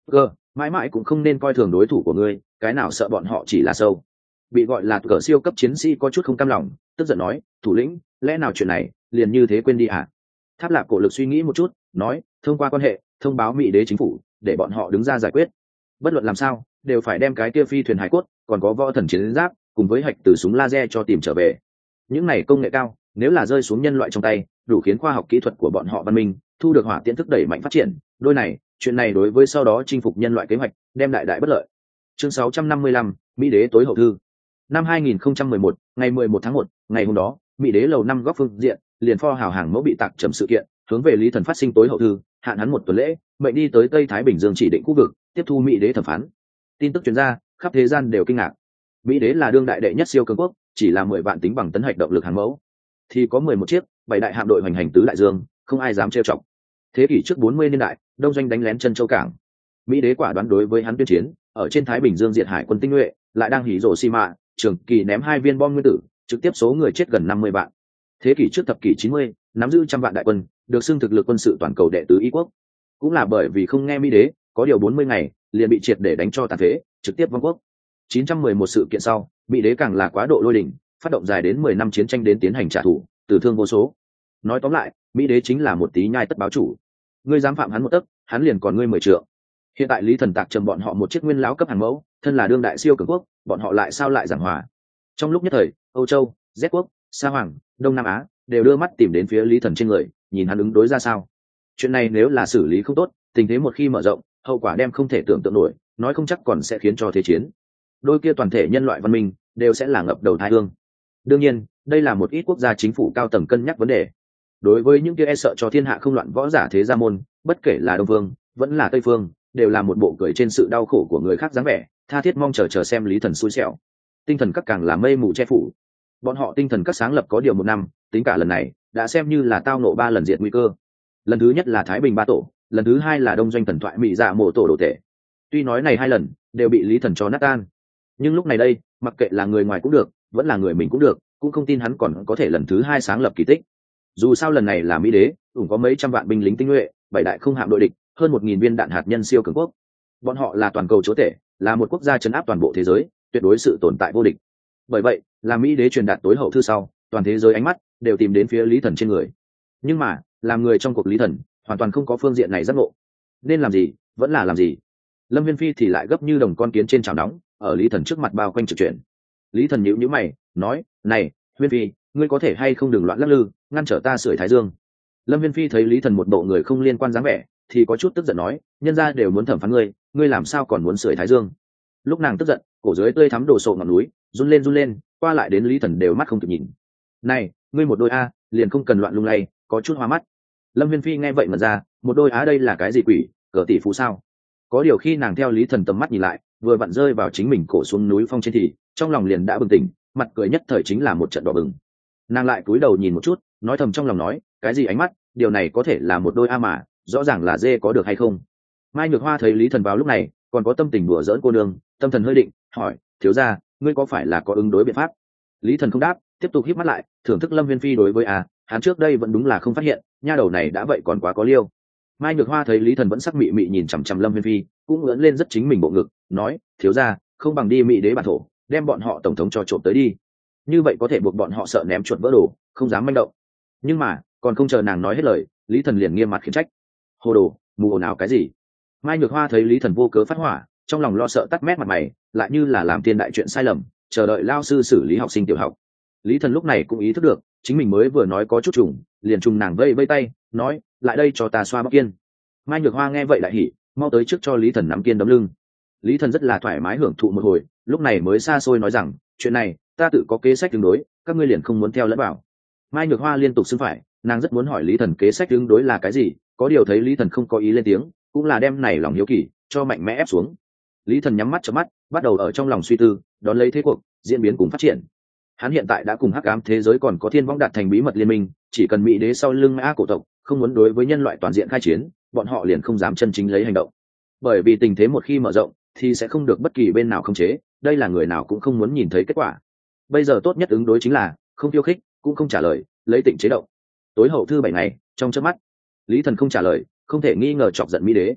Cơ, mãi mãi cũng không nên coi thường đối thủ của ngươi, cái nào sợ bọn họ chỉ là sâu. Bị gọi là cờ siêu cấp chiến sĩ có chút không cam lòng, tức giận nói, thủ lĩnh, lẽ nào chuyện này liền như thế quên đi à? Tháp Lạc cổ lực suy nghĩ một chút, nói, thông qua quan hệ thông báo mỹ đế chính phủ để bọn họ đứng ra giải quyết. Bất luận làm sao đều phải đem cái kia phi thuyền hải cốt còn có võ thần chiến giáp cùng với hạch từ súng laser cho tìm trở về. Những này công nghệ cao nếu là rơi xuống nhân loại trong tay, đủ khiến khoa học kỹ thuật của bọn họ văn minh thu được hỏa tiễn thức đẩy mạnh phát triển. Đôi này chuyện này đối với sau đó chinh phục nhân loại kế hoạch đem đại đại bất lợi. Chương sáu trăm năm mươi lăm, mỹ đế tối hậu thư. Năm hai nghìn không trăm mười một, ngày mười một tháng một, ngày hôm đó, mỹ đế lầu năm góc phương diện, liền pho hào hàng mẫu bị tạc trầm sự kiện, hướng về Lý Thần phát sinh tối hậu thư, hạn hắn một tuần lễ, mệnh đi tới Tây Thái Bình Dương chỉ định khu vực, tiếp thu mỹ đế thẩm phán. Tin tức truyền ra, khắp thế gian đều kinh ngạc. Mỹ đế là đương đại đệ nhất siêu cường quốc, chỉ là mười vạn tính bằng tấn hạch động lực hàng mẫu, thì có mười một chiếc, bảy đại hạm đội hoành hành tứ đại dương, không ai dám trêu chọc. Thế kỷ trước bốn mươi niên đại, đông doanh đánh lén chân châu cảng. Mỹ đế quả đoán đối với hắn tuyên chiến, ở trên Thái Bình Dương diệt hải quân tinh nhuệ, lại đang hỉ rồ xi mạ, trường kỳ ném hai viên bom nguyên tử, trực tiếp số người chết gần năm mươi vạn. Thế kỷ trước thập kỷ chín mươi, nắm giữ trăm vạn đại quân, được xưng thực lực quân sự toàn cầu đệ tứ y quốc. Cũng là bởi vì không nghe Mỹ đế, có điều bốn mươi ngày, liền bị triệt để đánh cho tàn phế, trực tiếp vong quốc. chín trăm mười một sự kiện sau, Mỹ đế càng là quá độ lôi đỉnh, phát động dài đến mười năm chiến tranh đến tiến hành trả thù, tử thương vô số. Nói tóm lại, Mỹ đế chính là một tí nhai tất báo chủ. Ngươi dám phạm hắn một tấc, hắn liền còn ngươi mười trượng. Hiện tại Lý Thần tạc trầm bọn họ một chiếc nguyên lão cấp hàng mẫu, thân là đương đại siêu cường quốc, bọn họ lại sao lại giảng hòa. Trong lúc nhất thời, Âu Châu, Z quốc, Sa Hoàng, Đông Nam Á đều đưa mắt tìm đến phía Lý Thần trên người, nhìn hắn ứng đối ra sao. Chuyện này nếu là xử lý không tốt, tình thế một khi mở rộng, hậu quả đem không thể tưởng tượng nổi, nói không chắc còn sẽ khiến cho thế chiến. Đôi kia toàn thể nhân loại văn minh đều sẽ là ngập đầu tai hương. Đương nhiên, đây là một ít quốc gia chính phủ cao tầng cân nhắc vấn đề. Đối với những kia e sợ cho thiên hạ không loạn võ giả thế gia môn, bất kể là Đông Phương, vẫn là Tây Phương, đều là một bộ cười trên sự đau khổ của người khác dáng vẻ, tha thiết mong chờ chờ xem Lý Thần xui xẻo. Tinh thần các càng là mây mù che phủ. Bọn họ tinh thần các sáng lập có điều một năm, tính cả lần này đã xem như là tao nộ ba lần diệt nguy cơ. Lần thứ nhất là Thái Bình ba tổ, lần thứ hai là Đông Doanh thần thoại mỹ dạ mộ tổ đồ tể. Tuy nói này hai lần đều bị Lý Thần cho nát tan, nhưng lúc này đây, mặc kệ là người ngoài cũng được, vẫn là người mình cũng được, cũng không tin hắn còn có thể lần thứ hai sáng lập kỳ tích. Dù sao lần này là Mỹ đế, cũng có mấy trăm vạn binh lính tinh nhuệ, bảy đại không hạm đội địch, hơn một nghìn viên đạn hạt nhân siêu cường quốc. Bọn họ là toàn cầu chúa tể, là một quốc gia trấn áp toàn bộ thế giới, tuyệt đối sự tồn tại vô địch. Bởi vậy, là Mỹ đế truyền đạt tối hậu thư sau, toàn thế giới ánh mắt đều tìm đến phía Lý Thần trên người. Nhưng mà, làm người trong cuộc Lý Thần, hoàn toàn không có phương diện này giác ngộ. Nên làm gì, vẫn là làm gì. Lâm Viên Phi thì lại gấp như đồng con kiến trên chảo nóng, ở Lý Thần trước mặt bao quanh trực chuyển. Lý Thần nhíu nhíu mày, nói, "Này, Viên Phi, ngươi có thể hay không đừng loạn lắc lư, ngăn trở ta sưởi thái dương." Lâm Viên Phi thấy Lý Thần một bộ người không liên quan dáng vẻ, thì có chút tức giận nói, "Nhân gia đều muốn thẩm phán ngươi, ngươi làm sao còn muốn sưởi thái dương?" Lúc nàng tức giận, cổ dưới tươi thắm đồ sộ ngọn núi, run lên run lên, qua lại đến Lý Thần đều mắt không kịp nhìn. "Này, ngươi một đôi a, liền không cần loạn lung lay, có chút hoa mắt." Lâm Viên Phi nghe vậy mà ra, một đôi á đây là cái gì quỷ, cờ tỷ phú sao? Có điều khi nàng theo Lý Thần tầm mắt nhìn lại, vừa vặn rơi vào chính mình cổ xuống núi phong trên thì, trong lòng liền đã bừng tỉnh, mặt cười nhất thời chính là một trận đỏ bừng. Nàng lại cúi đầu nhìn một chút, nói thầm trong lòng nói, cái gì ánh mắt, điều này có thể là một đôi a mà, rõ ràng là dê có được hay không? Mai Nhược Hoa thấy Lý Thần vào lúc này, còn có tâm tình đùa giỡn cô nương, tâm thần hơi định, hỏi, thiếu gia, ngươi có phải là có ứng đối biện pháp? Lý Thần không đáp, tiếp tục híp mắt lại, thưởng thức Lâm Viên Phi đối với a, hắn trước đây vẫn đúng là không phát hiện, nha đầu này đã vậy còn quá có liêu. Mai Nhược Hoa thấy Lý Thần vẫn sắc mị mị nhìn chằm chằm Lâm Viên Phi, cũng ngẩng lên rất chính mình bộ ngực, nói, thiếu gia, không bằng đi mỹ đế bản thổ, đem bọn họ tổng thống cho trộm tới đi. Như vậy có thể buộc bọn họ sợ ném chuột vỡ đồ, không dám manh động. Nhưng mà, còn không chờ nàng nói hết lời, Lý Thần liền nghiêm mặt khiển trách. Hồ đồ, mù ồn ào cái gì? Mai Nhược Hoa thấy Lý Thần vô cớ phát hỏa, trong lòng lo sợ tắt mét mặt mày, lại như là làm thiên đại chuyện sai lầm, chờ đợi lao sư xử lý học sinh tiểu học. Lý Thần lúc này cũng ý thức được, chính mình mới vừa nói có chút trùng, liền trùng nàng vây vây tay, nói, lại đây cho ta xoa bắp kiên. Mai Nhược Hoa nghe vậy lại hỉ, mau tới trước cho Lý Thần nắm kiên đấm lưng. Lý Thần rất là thoải mái hưởng thụ một hồi, lúc này mới xa xôi nói rằng, chuyện này ta tự có kế sách tương đối, các ngươi liền không muốn theo lẫn vào. Mai Nhược Hoa liên tục xưng phải, nàng rất muốn hỏi Lý Thần kế sách tương đối là cái gì, có điều thấy Lý Thần không có ý lên tiếng, cũng là đem này lòng hiếu kỳ cho mạnh mẽ ép xuống. Lý Thần nhắm mắt chớp mắt, bắt đầu ở trong lòng suy tư, đón lấy thế cuộc diễn biến cùng phát triển. Hắn hiện tại đã cùng hắc ám thế giới còn có thiên vong đạt thành bí mật liên minh, chỉ cần mỹ đế sau lưng mã cổ tộc không muốn đối với nhân loại toàn diện khai chiến, bọn họ liền không dám chân chính lấy hành động. Bởi vì tình thế một khi mở rộng thì sẽ không được bất kỳ bên nào khống chế, đây là người nào cũng không muốn nhìn thấy kết quả. Bây giờ tốt nhất ứng đối chính là không khiêu khích, cũng không trả lời, lấy tịnh chế động. Tối hậu thư bảy ngày, trong chớp mắt, Lý Thần không trả lời, không thể nghi ngờ chọc giận mỹ đế.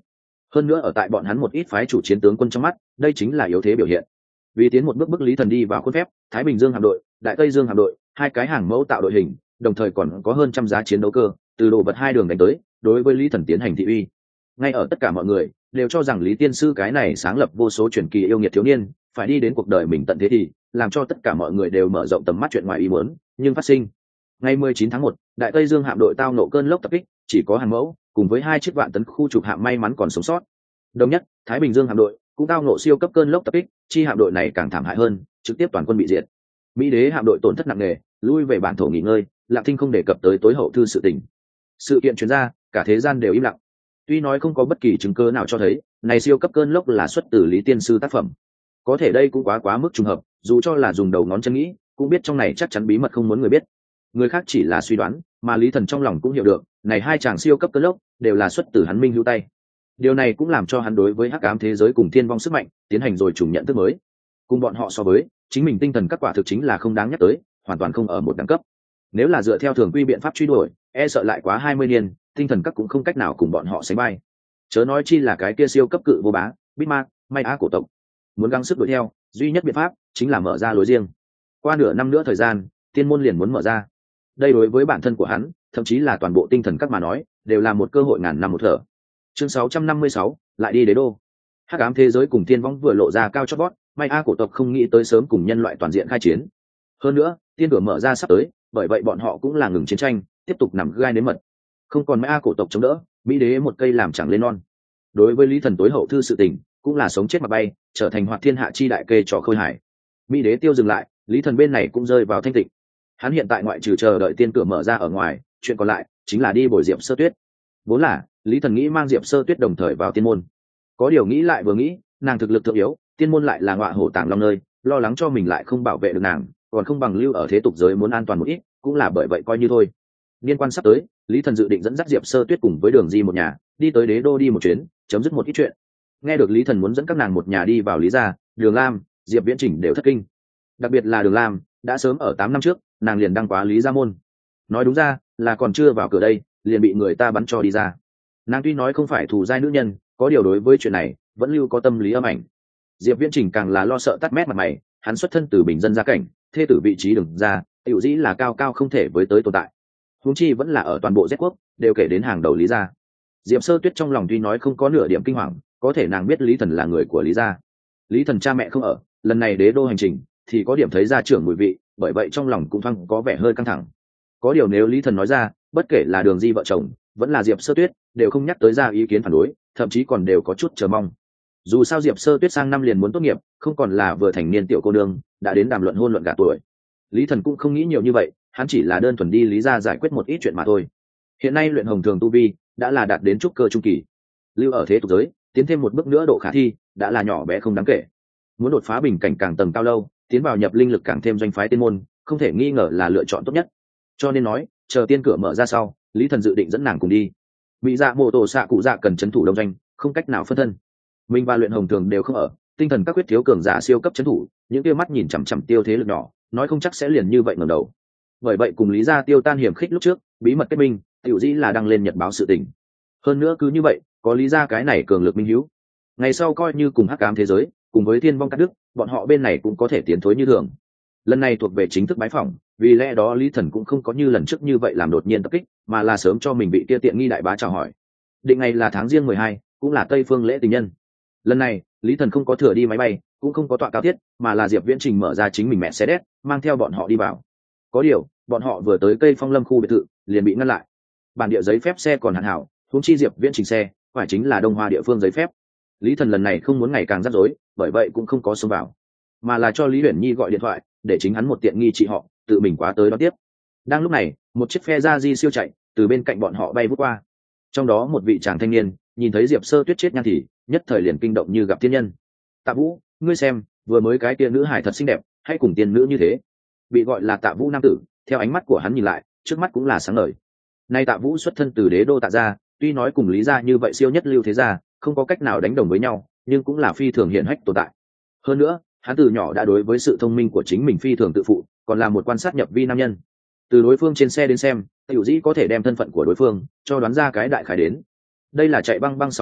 hơn nữa ở tại bọn hắn một ít phái chủ chiến tướng quân trong mắt đây chính là yếu thế biểu hiện. Vì tiến một bước bức Lý Thần đi vào khuôn phép, Thái Bình Dương hạm đội, Đại Tây Dương hạm đội, hai cái hàng mẫu tạo đội hình, đồng thời còn có hơn trăm giá chiến đấu cơ từ đồ vật hai đường đánh tới, đối với Lý Thần tiến hành thị uy. Ngay ở tất cả mọi người đều cho rằng Lý Tiên Sư cái này sáng lập vô số truyền kỳ yêu nghiệt thiếu niên phải đi đến cuộc đời mình tận thế thì làm cho tất cả mọi người đều mở rộng tầm mắt chuyện ngoài ý muốn, nhưng phát sinh ngày mười chín tháng một, Đại Tây Dương hạm đội tao nộ cơn lốc tập kích, chỉ có Hàn Mẫu cùng với hai chiếc vạn tấn khu trục hạm may mắn còn sống sót. Đồng nhất, Thái Bình Dương hạm đội cũng tao nộ siêu cấp cơn lốc tập kích, chi hạm đội này càng thảm hại hơn, trực tiếp toàn quân bị diệt. Mỹ đế hạm đội tổn thất nặng nề, lui về bản thổ nghỉ ngơi, Lặng Thinh không đề cập tới tối hậu thư sự tình. Sự kiện truyền ra, cả thế gian đều im lặng. Tuy nói không có bất kỳ chứng cứ nào cho thấy này siêu cấp cơn lốc là xuất từ Lý Tiên Sư tác phẩm, có thể đây cũng quá quá mức trùng hợp, dù cho là dùng đầu ngón chân nghĩ cũng biết trong này chắc chắn bí mật không muốn người biết. Người khác chỉ là suy đoán, mà Lý Thần trong lòng cũng hiểu được, này hai chàng siêu cấp cơn lốc đều là xuất từ hắn Minh Hữu tay. Điều này cũng làm cho hắn đối với hắc ám thế giới cùng thiên vong sức mạnh tiến hành rồi trùng nhận thức mới. Cùng bọn họ so với, chính mình tinh thần các quả thực chính là không đáng nhắc tới, hoàn toàn không ở một đẳng cấp. Nếu là dựa theo thường quy biện pháp truy đuổi, e sợ lại quá hai mươi niên, tinh thần các cũng không cách nào cùng bọn họ sánh vai. Chớ nói chi là cái kia siêu cấp cự vô bá, Bismarck, May Á cổ tộc. Muốn gắng sức đuổi theo, duy nhất biện pháp chính là mở ra lối riêng. Qua nửa năm nữa thời gian, tiên môn liền muốn mở ra. Đây đối với bản thân của hắn, thậm chí là toàn bộ tinh thần các mà nói, đều là một cơ hội ngàn năm một thở. Chương sáu trăm năm mươi sáu, lại đi đế đô. Hắc ám thế giới cùng tiên vong vừa lộ ra cao chót vót, May A cổ tộc không nghĩ tới sớm cùng nhân loại toàn diện khai chiến. Hơn nữa, tiên cửa mở ra sắp tới, bởi vậy bọn họ cũng là ngừng chiến tranh, tiếp tục nằm gai nếm mật. Không còn May A cổ tộc chống đỡ, Mỹ đế một cây làm chẳng lên non. Đối với Lý Thần tối hậu thư sự tình, cũng là sống chết mà bay, trở thành hoạt thiên hạ chi đại kê trò khơi hải. Mỹ đế tiêu dừng lại, Lý Thần bên này cũng rơi vào thanh tịnh. Hắn hiện tại ngoại trừ chờ đợi tiên cửa mở ra ở ngoài, chuyện còn lại chính là đi bồi Diệp Sơ Tuyết. Vốn là Lý Thần nghĩ mang Diệp Sơ Tuyết đồng thời vào tiên môn, có điều nghĩ lại vừa nghĩ, nàng thực lực thượng yếu, tiên môn lại là ngọa hổ tàng long nơi, lo lắng cho mình lại không bảo vệ được nàng, còn không bằng lưu ở thế tục giới muốn an toàn một ít, cũng là bởi vậy coi như thôi. Liên quan sắp tới, Lý Thần dự định dẫn dắt Diệp Sơ Tuyết cùng với Đường Di một nhà đi tới đế đô đi một chuyến, chấm dứt một ít chuyện. Nghe được Lý Thần muốn dẫn các nàng một nhà đi vào Lý gia, Đường Lam, Diệp Viễn Chỉnh đều thất kinh. Đặc biệt là Đường Lam, đã sớm ở tám năm trước, nàng liền đăng quá Lý gia môn. Nói đúng ra, là còn chưa vào cửa đây, liền bị người ta bắn cho đi ra. Nàng tuy nói không phải thù giai nữ nhân, có điều đối với chuyện này, vẫn lưu có tâm lý âm ảnh. Diệp Viễn Chỉnh càng là lo sợ tắt mét mặt mày, hắn xuất thân từ bình dân gia cảnh, thê tử vị trí Đường gia, tiểu dĩ là cao cao không thể với tới tồn tại. Huống chi vẫn là ở toàn bộ Z quốc, đều kể đến hàng đầu Lý gia. Diệp Sơ Tuyết trong lòng tuy nói không có nửa điểm kinh hoàng, có thể nàng biết Lý Thần là người của Lý gia. Lý Thần cha mẹ không ở, lần này đế đô hành trình thì có điểm thấy gia trưởng mùi vị, bởi vậy trong lòng cũng thoáng có vẻ hơi căng thẳng. Có điều nếu Lý Thần nói ra, bất kể là Đường Di vợ chồng, vẫn là Diệp Sơ Tuyết, đều không nhắc tới ra ý kiến phản đối, thậm chí còn đều có chút chờ mong. Dù sao Diệp Sơ Tuyết sang năm liền muốn tốt nghiệp, không còn là vừa thành niên tiểu cô nương, đã đến đàm luận hôn luận gả tuổi. Lý Thần cũng không nghĩ nhiều như vậy, hắn chỉ là đơn thuần đi Lý gia giải quyết một ít chuyện mà thôi. Hiện nay luyện hồng thường tu vi đã là đạt đến trúc cơ trung kỳ, lưu ở thế tục giới, tiến thêm một bước nữa độ khả thi đã là nhỏ bé không đáng kể. Muốn đột phá bình cảnh càng tầng cao lâu, tiến vào nhập linh lực càng thêm doanh phái tiên môn, không thể nghi ngờ là lựa chọn tốt nhất. Cho nên nói, chờ tiên cửa mở ra sau, Lý Thần dự định dẫn nàng cùng đi. Bị dạ mộ tổ xạ cụ dạ cần trấn thủ đông doanh, không cách nào phân thân. Mình và luyện hồng thường đều không ở, tinh thần các quyết thiếu cường giả siêu cấp trấn thủ, những tiêu mắt nhìn chằm chằm tiêu thế lực nhỏ, nói không chắc sẽ liền như vậy ngẩng đầu. Bởi vậy cùng Lý gia tiêu tan hiểm khích lúc trước, bí mật kết minh, tiểu dĩ là đăng lên nhật báo sự tình. Hơn nữa cứ như vậy, có Lý gia cái này cường lực minh hữu, ngày sau coi như cùng hắc ám thế giới, cùng với thiên vong cắt đức, bọn họ bên này cũng có thể tiến thối như thường. Lần này thuộc về chính thức bái phỏng, vì lẽ đó Lý Thần cũng không có như lần trước như vậy làm đột nhiên tập kích, mà là sớm cho mình bị kia tiện nghi đại bá chào hỏi. Định ngày là tháng riêng mười hai, cũng là Tây Phương lễ tình nhân. Lần này, Lý Thần không có thừa đi máy bay, cũng không có tọa cao tiết, mà là Diệp Viễn Trình mở ra chính mình mẹ xe đét, mang theo bọn họ đi vào. Có điều, bọn họ vừa tới cây Phong Lâm khu biệt thự, liền bị ngăn lại. Bản địa giấy phép xe còn hạn hảo, huống chi Diệp Viễn Trình xe, phải chính là Đông Hoa địa phương giấy phép. Lý Thần lần này không muốn ngày càng rắc rối, bởi vậy cũng không có xông vào, mà là cho Lý Uyển Nhi gọi điện thoại, để chính hắn một tiện nghi chị họ tự mình quá tới đón tiếp. Đang lúc này, một chiếc phe ra di siêu chạy từ bên cạnh bọn họ bay vút qua. Trong đó một vị chàng thanh niên nhìn thấy Diệp Sơ Tuyết chết nhan thì nhất thời liền kinh động như gặp tiên nhân. Tạ Vũ, ngươi xem, vừa mới cái tiên nữ hải thật xinh đẹp, hay cùng tiên nữ như thế. Bị gọi là Tạ Vũ nam tử, theo ánh mắt của hắn nhìn lại, trước mắt cũng là sáng ngời. Nay Tạ Vũ xuất thân từ đế đô Tạ gia, tuy nói cùng Lý gia như vậy siêu nhất lưu thế gia, không có cách nào đánh đồng với nhau, nhưng cũng là phi thường hiển hách tồn tại. Hơn nữa, hắn từ nhỏ đã đối với sự thông minh của chính mình phi thường tự phụ, còn là một quan sát nhập vi nam nhân. Từ đối phương trên xe đến xem, tiểu dĩ có thể đem thân phận của đối phương cho đoán ra cái đại khái đến. Đây là chạy băng băng sáu hệ,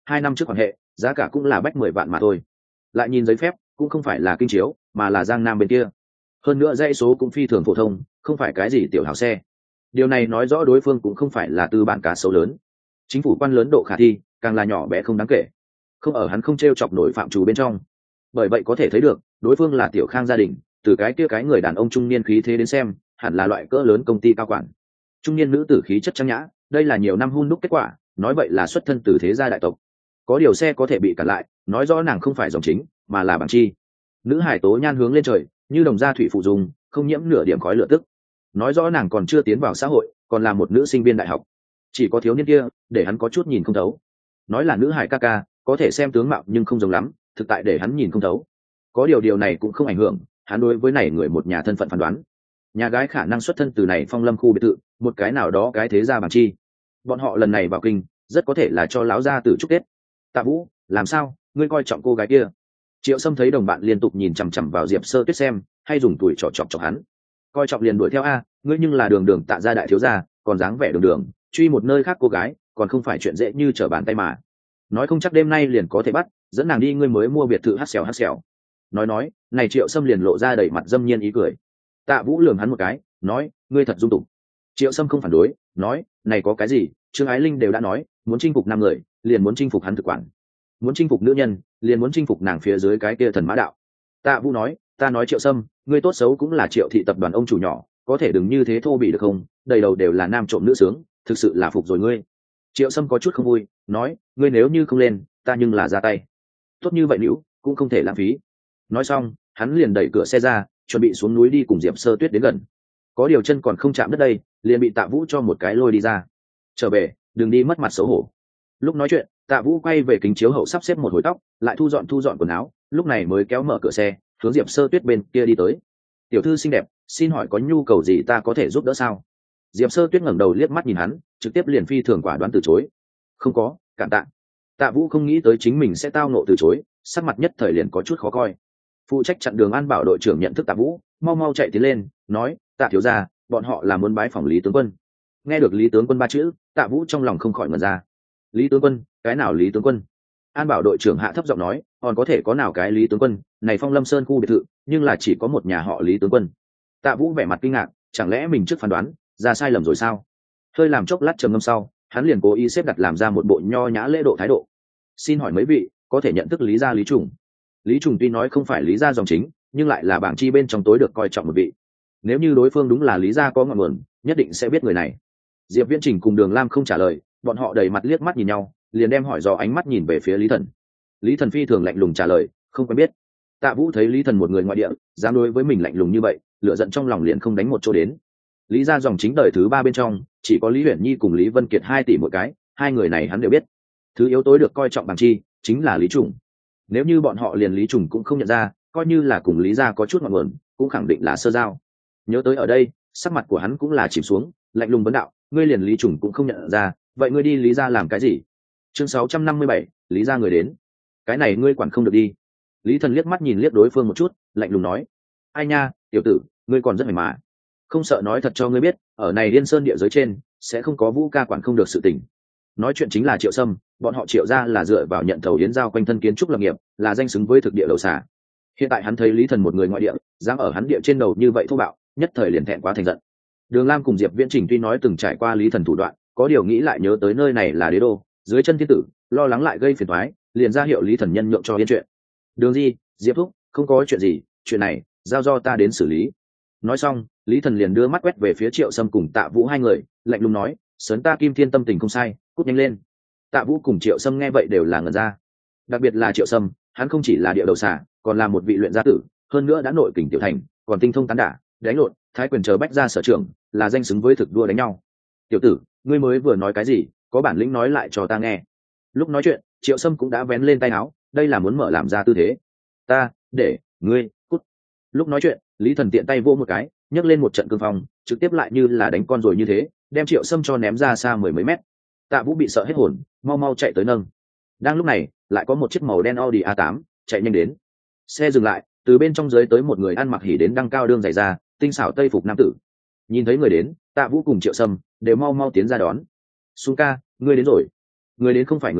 hai năm trước quan hệ giá cả cũng là bách mười vạn mà thôi. Lại nhìn giấy phép cũng không phải là kinh chiếu mà là Giang Nam bên kia, hơn nữa dãy số cũng phi thường phổ thông, không phải cái gì tiểu hào xe. Điều này nói rõ đối phương cũng không phải là tư bản cá sấu lớn. Chính phủ quan lớn độ khả thi càng là nhỏ bé không đáng kể, không ở hắn không t r e o chọc nổi phạm trù bên trong. Bởi vậy có thể thấy được đối phương là tiểu Khang gia đình, từ cái kia cái người đàn ông trung niên khí thế đến xem hẳn là loại cỡ lớn công ty cao quản. Trung niên nữ tử khí chất trang nhã, đây là nhiều năm hun đúc kết quả, nói vậy là xuất thân từ thế gia đại tộc. Có điều xe có thể bị cản lại, nói rõ nàng không phải dòng chính mà là bằng chi. Nữ hải tố nhan hướng lên trời, như đồng gia thủy phụ dùng, không nhiễm nửa điểm khói lửa tức, nói rõ nàng còn chưa tiến vào xã hội, còn là một nữ sinh viên đại học. Chỉ có thiếu niên kia để hắn có chút nhìn không thấu. Nói là nữ hải ca ca có thể xem tướng mạo nhưng không giống lắm, thực tại để hắn nhìn không thấu. Có điều điều này cũng không ảnh hưởng hắn đối với này người một nhà thân phận phán đoán. Nhà gái khả năng xuất thân từ này phong lâm khu biệt thự, một cái nào đó cái thế gia bằng chi. Bọn họ lần này vào kinh rất có thể là cho láo gia tử chúc tết. Tạ Vũ, làm sao ngươi coi trọng cô gái kia? Triệu Sâm thấy đồng bạn liên tục nhìn chằm chằm vào Diệp Sơ Tuyết xem, hay dùng tuổi trò chọc chọc hắn. Coi trọng liền đuổi theo a, ngươi nhưng là đường đường Tạ gia đại thiếu gia, còn dáng vẻ đường đường truy một nơi khác cô gái, còn không phải chuyện dễ như trở bàn tay mà. Nói không chắc đêm nay liền có thể bắt, dẫn nàng đi ngươi mới mua biệt thự hắt xèo hắt xèo. Nói nói, này Triệu Sâm liền lộ ra đầy mặt dâm nhiên ý cười. Tạ Vũ lườm hắn một cái, nói, ngươi thật dung tục. Triệu Sâm không phản đối, nói, này có cái gì, Trương Ái Linh đều đã nói, muốn chinh phục năm người, liền muốn chinh phục hắn thực quản. Muốn chinh phục nữ nhân, liền muốn chinh phục nàng phía dưới cái kia thần mã đạo. Tạ Vũ nói, ta nói Triệu Sâm, ngươi tốt xấu cũng là Triệu thị tập đoàn ông chủ nhỏ, có thể đừng như thế thô bỉ được không? Đầy đầu đều là nam trộm nữ sướng, thực sự là phục rồi ngươi. Triệu Sâm có chút không vui, nói, ngươi nếu như không lên, ta nhưng là ra tay. Tốt như vậy nữ, cũng không thể lãng phí. Nói xong, hắn liền đẩy cửa xe ra, chuẩn bị xuống núi đi cùng Diệp Sơ Tuyết đến gần. Có điều chân còn không chạm đất đây, liền bị Tạ Vũ cho một cái lôi đi ra. Trở về, đừng đi mất mặt xấu hổ. Lúc nói chuyện, Tạ Vũ quay về kính chiếu hậu sắp xếp một hồi tóc, lại thu dọn thu dọn quần áo, lúc này mới kéo mở cửa xe, hướng Diệp Sơ Tuyết bên kia đi tới. Tiểu thư xinh đẹp, xin hỏi có nhu cầu gì ta có thể giúp đỡ sao? Diệp Sơ Tuyết ngẩng đầu liếc mắt nhìn hắn, trực tiếp liền phi thường quả đoán từ chối. Không có, cảm tạ. Tạ Vũ không nghĩ tới chính mình sẽ tao nộ từ chối, sắc mặt nhất thời liền có chút khó coi. Phụ trách chặn đường An Bảo đội trưởng nhận thức Tạ Vũ, mau mau chạy tiến lên, nói, Tạ thiếu gia, bọn họ là muốn bái phỏng Lý tướng quân. Nghe được Lý tướng quân ba chữ, Tạ Vũ trong lòng không khỏi ngẩn ra. Lý tướng quân, cái nào Lý tướng quân? An Bảo đội trưởng hạ thấp giọng nói, còn có thể có nào cái Lý tướng quân, này Phong Lâm Sơn khu biệt thự, nhưng là chỉ có một nhà họ Lý tướng quân. Tạ Vũ vẻ mặt kinh ngạc, chẳng lẽ mình trước phán đoán ra sai lầm rồi sao? Hơi làm chốc lát trầm ngâm sau, hắn liền cố ý xếp đặt làm ra một bộ nho nhã lễ độ thái độ. Xin hỏi mấy vị, có thể nhận thức Lý gia Lý Trùng? Lý Trùng tuy nói không phải Lý gia dòng chính, nhưng lại là bảng chi bên trong tối được coi trọng một vị. Nếu như đối phương đúng là Lý gia có ngọn nguồn, nhất định sẽ biết người này. Diệp Viễn Trình cùng Đường Lam không trả lời, bọn họ đầy mặt liếc mắt nhìn nhau, liền đem hỏi dò ánh mắt nhìn về phía Lý Thần. Lý Thần phi thường lạnh lùng trả lời, không quen biết. Tạ Vũ thấy Lý Thần một người ngoại địa, dám đối với mình lạnh lùng như vậy, lửa giận trong lòng liền không đánh một chỗ đến. Lý gia dòng chính đời thứ ba bên trong, chỉ có Lý Uyển Nhi cùng Lý Vân Kiệt hai tỷ một cái, hai người này hắn đều biết. Thứ yếu tối được coi trọng bằng chi, chính là Lý Trùng. Nếu như bọn họ liền Lý Trùng cũng không nhận ra, coi như là cùng Lý gia có chút ngọn nguồn, cũng khẳng định là sơ giao. Nhớ tới ở đây, sắc mặt của hắn cũng là chìm xuống, lạnh lùng vấn đạo, ngươi liền Lý Trùng cũng không nhận ra, vậy ngươi đi Lý gia làm cái gì? Chương sáu trăm năm mươi bảy, Lý gia người đến. Cái này ngươi quản không được đi. Lý Thần liếc mắt nhìn liếc đối phương một chút, lạnh lùng nói, ai nha, tiểu tử, ngươi còn rất mày mà. Không sợ nói thật cho ngươi biết, ở này Liên Sơn địa giới trên, sẽ không có Vũ ca quản không được sự tình. Nói chuyện chính là Triệu Sâm, bọn họ Triệu gia là dựa vào nhận thầu yến giao quanh thân kiến trúc lập nghiệp, là danh xứng với thực địa đầu xà. Hiện tại hắn thấy Lý Thần một người ngoại địa, dám ở hắn địa trên đầu như vậy thô bạo, nhất thời liền thẹn quá thành giận. Đường Lam cùng Diệp Viễn Trình tuy nói từng trải qua Lý Thần thủ đoạn, có điều nghĩ lại nhớ tới nơi này là đế đô, dưới chân thiên tử, lo lắng lại gây phiền toái, liền ra hiệu Lý Thần nhân nhượng cho yên chuyện. Đường Di, Diệp Thúc, không có chuyện gì, chuyện này giao do ta đến xử lý. Nói xong, Lý Thần liền đưa mắt quét về phía Triệu Sâm cùng Tạ Vũ hai người, lạnh lùng nói, sớn ta Kim Thiên tâm tình không sai, cút nhanh lên. Tạ Vũ cùng Triệu Sâm nghe vậy đều là ngẩn ra. Đặc biệt là Triệu Sâm, hắn không chỉ là địa đầu xà, còn là một vị luyện gia tử, hơn nữa đã nội kình tiểu thành, còn tinh thông tán đả, đánh lộn, thái quyền chờ bách gia sở trường, là danh xứng với thực đua đánh nhau. Tiểu tử, ngươi mới vừa nói cái gì, có bản lĩnh nói lại cho ta nghe. Lúc nói chuyện, Triệu Sâm cũng đã vén lên tay áo, đây là muốn mở làm ra tư thế. Ta, để, ngươi, cút. Lúc nói chuyện, Lý Thần tiện tay vô một cái, nhấc lên một trận cương phong, trực tiếp lại như là đánh con rồi như thế, đem Triệu Sâm cho ném ra xa mười mấy mét. Tạ Vũ bị sợ hết hồn, mau mau chạy tới nâng. Đang lúc này, lại có một chiếc màu đen Audi a tám chạy nhanh đến. Xe dừng lại, từ bên trong dưới tới một người ăn mặc hỉ đến đăng cao đương giày ra, tinh xảo tây phục nam tử. Nhìn thấy người đến, Tạ Vũ cùng Triệu Sâm đều mau mau tiến ra đón. Xuân ca, ngươi đến rồi. Người đến không phải người khác,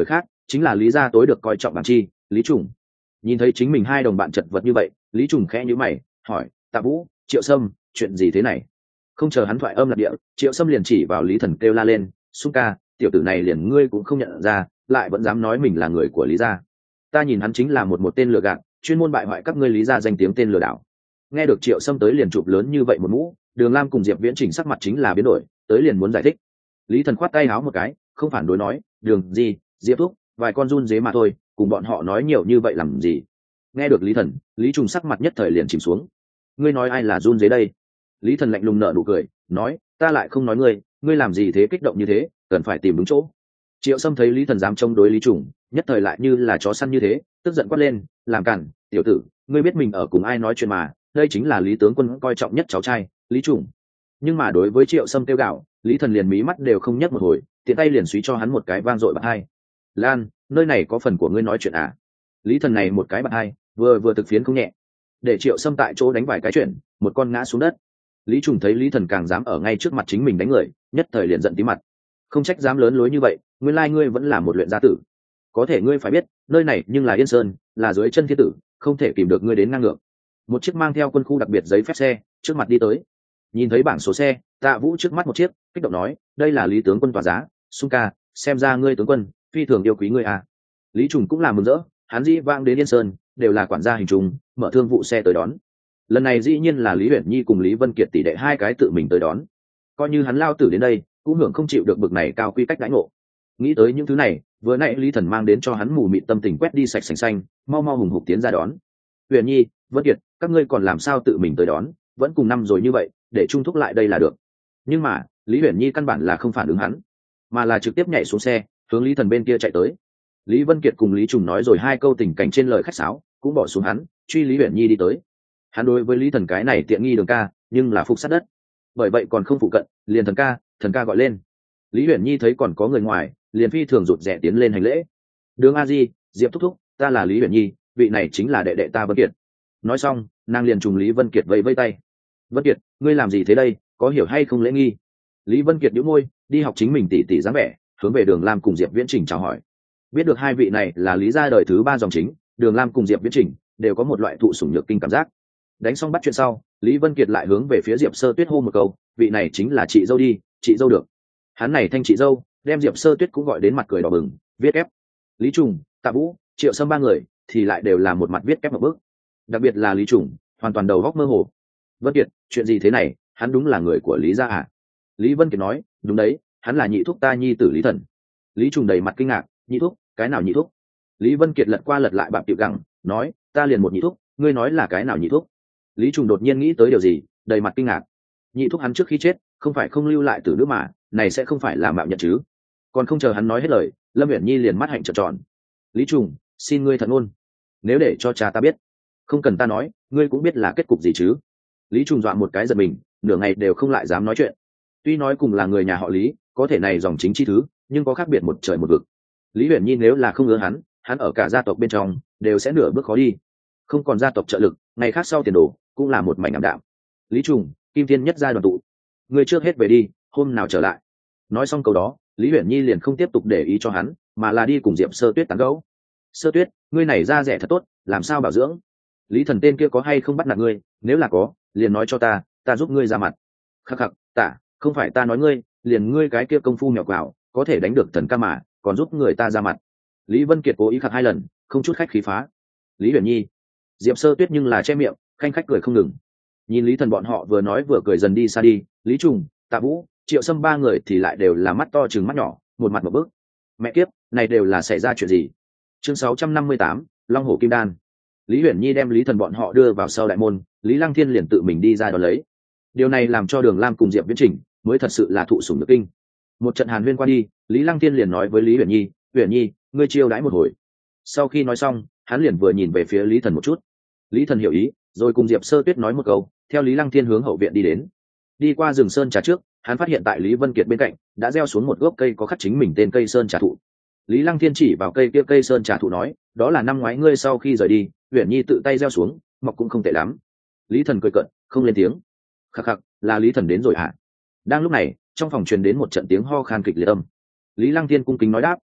chính là lý gia tối được coi trọng bằng chi, Lý Trùng. Nhìn thấy chính mình hai đồng bạn chật vật như vậy, Lý Trùng khẽ nhíu mày hỏi: Tạ Vũ, Triệu Sâm, chuyện gì thế này? Không chờ hắn thoại âm lạc địa, Triệu Sâm liền chỉ vào Lý Thần kêu la lên: Xung ca, tiểu tử này liền ngươi cũng không nhận ra, lại vẫn dám nói mình là người của Lý gia. Ta nhìn hắn chính là một một tên lừa gạt, chuyên môn bại hoại các ngươi Lý gia danh tiếng tên lừa đảo. Nghe được Triệu Sâm tới liền chụp lớn như vậy một mũ, Đường Lam cùng Diệp Viễn Trình sắc mặt chính là biến đổi, tới liền muốn giải thích. Lý Thần khoát tay áo một cái, không phản đối nói: Đường gì, Diệp thúc, vài con run dế mà thôi, cùng bọn họ nói nhiều như vậy làm gì? Nghe được Lý Thần, Lý Trùng sắc mặt nhất thời liền chìm xuống. Ngươi nói ai là run dế đây? Lý Thần lạnh lùng nở nụ cười, nói: Ta lại không nói ngươi, ngươi làm gì thế kích động như thế, cần phải tìm đúng chỗ. Triệu Sâm thấy Lý Thần dám chống đối Lý Trùng, nhất thời lại như là chó săn như thế, tức giận quát lên: Làm cản, tiểu tử, ngươi biết mình ở cùng ai nói chuyện mà? Đây chính là Lý tướng quân coi trọng nhất cháu trai, Lý Trùng. Nhưng mà đối với Triệu Sâm tiêu gạo, Lý Thần liền mí mắt đều không nhấc một hồi, tiện tay liền suý cho hắn một cái vang dội bạt hai. Lan, nơi này có phần của ngươi nói chuyện à? Lý Thần này một cái bạt hai, vừa vừa thực phiến không nhẹ, để Triệu Sâm tại chỗ đánh vài cái chuyện, một con ngã xuống đất. Lý Trùng thấy Lý Thần càng dám ở ngay trước mặt chính mình đánh người, nhất thời liền giận tí mặt. Không trách dám lớn lối như vậy, nguyên lai ngươi vẫn là một luyện gia tử. Có thể ngươi phải biết, nơi này nhưng là Yên Sơn, là dưới chân thiên tử, không thể kìm được ngươi đến ngang ngược. Một chiếc mang theo quân khu đặc biệt giấy phép xe trước mặt đi tới. Nhìn thấy bảng số xe, Tạ Vũ trước mắt một chiếc, kích động nói: Đây là Lý tướng quân tòa giá, Xung ca, xem ra ngươi tướng quân phi thường yêu quý ngươi à. Lý Trùng cũng là mừng rỡ, hắn dĩ vang đến Yên Sơn đều là quản gia hình trùng, mở thương vụ xe tới đón. Lần này dĩ nhiên là Lý Uyển Nhi cùng Lý Vân Kiệt tỷ đệ hai cái tự mình tới đón. Coi như hắn lao tử đến đây, cũng hưởng không chịu được bực này cao quy cách đãi ngộ. Nghĩ tới những thứ này, vừa nãy Lý Thần mang đến cho hắn mù mịt tâm tình quét đi sạch sành xanh, mau mau hùng hục tiến ra đón. Uyển Nhi, Vân Kiệt, các ngươi còn làm sao tự mình tới đón, vẫn cùng năm rồi như vậy, để trung thúc lại đây là được. Nhưng mà Lý Uyển Nhi căn bản là không phản ứng hắn, mà là trực tiếp nhảy xuống xe, hướng Lý Thần bên kia chạy tới. Lý Vân Kiệt cùng Lý Trùng nói rồi hai câu tình cảnh trên lời khách sáo, cũng bỏ xuống hắn, truy Lý Uyển Nhi đi tới. Hắn đối với Lý Thần cái này tiện nghi đường ca, nhưng là phục sát đất, bởi vậy còn không phụ cận, liền thần ca, thần ca gọi lên. Lý Uyển Nhi thấy còn có người ngoài, liền phi thường rụt rè tiến lên hành lễ. Đường A Di, Diệp thúc thúc, ta là Lý Uyển Nhi, vị này chính là đệ đệ ta Vân Kiệt. Nói xong, nàng liền trùng Lý Vân Kiệt vẫy vẫy tay. Vân Kiệt, ngươi làm gì thế đây, có hiểu hay không lễ nghi? Lý Vân Kiệt nhíu môi, đi học chính mình tỉ tỉ dáng vẻ, hướng về Đường Lam cùng Diệp Viễn Trình chào hỏi. Biết được hai vị này là Lý gia đời thứ ba dòng chính, Đường Lam cùng Diệp Viễn Trình đều có một loại thụ sủng nhược kinh cảm giác. Đánh xong bắt chuyện sau, Lý Vân Kiệt lại hướng về phía Diệp Sơ Tuyết hô một câu: vị này chính là chị dâu đi, chị dâu được. Hắn này thanh chị dâu, đem Diệp Sơ Tuyết cũng gọi đến mặt cười đỏ bừng, viết ép. Lý Trùng, Tạ Vũ, Triệu Sâm ba người thì lại đều là một mặt viết ép một bước. Đặc biệt là Lý Trùng, hoàn toàn đầu góc mơ hồ. Vân Kiệt, chuyện gì thế này, hắn đúng là người của Lý gia à? Lý Vân Kiệt nói: đúng đấy, hắn là nhị thúc ta nhi tử Lý Thần. Lý Trùng đầy mặt kinh ngạc: nhị thúc, cái nào nhị thúc? Lý Vân Kiệt lật qua lật lại bạm tiệu gẳng, nói: ta liền một nhị thúc, ngươi nói là cái nào nhị thúc? Lý Trùng đột nhiên nghĩ tới điều gì, đầy mặt kinh ngạc. Nhị thúc hắn trước khi chết, không phải không lưu lại tử nữ mà, này sẽ không phải là mạo nhận chứ? Còn không chờ hắn nói hết lời, Lâm Uyển Nhi liền mắt hạnh trợn tròn. Lý Trùng, xin ngươi thật ngôn, nếu để cho cha ta biết, không cần ta nói, ngươi cũng biết là kết cục gì chứ? Lý Trùng dọa một cái giật mình, nửa ngày đều không lại dám nói chuyện. Tuy nói cùng là người nhà họ Lý, có thể này dòng chính chi thứ, nhưng có khác biệt một trời một vực. Lý Uyển Nhi nếu là không ưa hắn, hắn ở cả gia tộc bên trong đều sẽ nửa bước khó đi. Không còn gia tộc trợ lực, ngày khác sau tiền đồ cũng là một mảnh ảm đạm. Lý Trùng, Kim Thiên nhất gia đoàn tụ, ngươi trước hết về đi, hôm nào trở lại. Nói xong câu đó, Lý Uyển Nhi liền không tiếp tục để ý cho hắn, mà là đi cùng Diệp Sơ Tuyết tán gẫu. Sơ Tuyết, ngươi này da rẻ thật tốt, làm sao bảo dưỡng? Lý Thần tên kia có hay không bắt nạt ngươi, nếu là có, liền nói cho ta, ta giúp ngươi ra mặt. Khắc khắc, tạ, không phải ta nói ngươi, liền ngươi cái kia công phu mèo quào, có thể đánh được thần ca mà, còn giúp người ta ra mặt. Lý Vân Kiệt cố ý khắc hai lần, không chút khách khí phá. Lý Uyển Nhi, Diệp Sơ Tuyết nhưng là che miệng, khanh khách cười không ngừng. Nhìn Lý Thần bọn họ vừa nói vừa cười dần đi xa đi, Lý Trùng, Tạ Vũ, Triệu Sâm ba người thì lại đều là mắt to trừng mắt nhỏ, một mặt một bước. Mẹ kiếp, này đều là xảy ra chuyện gì? Chương sáu trăm năm mươi tám, Long Hổ Kim Đan. Lý Uyển Nhi đem Lý Thần bọn họ đưa vào sau đại môn, Lý Lăng Thiên liền tự mình đi ra đón lấy. Điều này làm cho Đường Lam cùng Diệp Viễn Trình mới thật sự là thụ sủng nhược kinh. Một trận hàn huyên qua đi, Lý Lăng Thiên liền nói với Lý Uyển Nhi: "Uyển Nhi, ngươi chiêu đãi một hồi." Sau khi nói xong, hắn liền vừa nhìn về phía Lý Thần một chút. Lý Thần hiểu ý, rồi cùng Diệp Sơ Tuyết nói một câu, theo Lý Lăng Thiên hướng hậu viện đi đến. Đi qua rừng sơn trà trước, hắn phát hiện tại Lý Vân Kiệt bên cạnh đã gieo xuống một gốc cây có khắc chính mình tên cây sơn trà thụ. Lý Lăng Thiên chỉ vào cây kia cây sơn trà thụ nói: "Đó là năm ngoái ngươi sau khi rời đi, Uyển Nhi tự tay gieo xuống, mọc cũng không tệ lắm." Lý Thần cười cợt, không lên tiếng. Khắc khắc, là Lý Thần đến rồi hả? Đang lúc này, trong phòng truyền đến một trận tiếng ho khan kịch liệt âm. Lý Lăng Thiên cung kính nói đáp: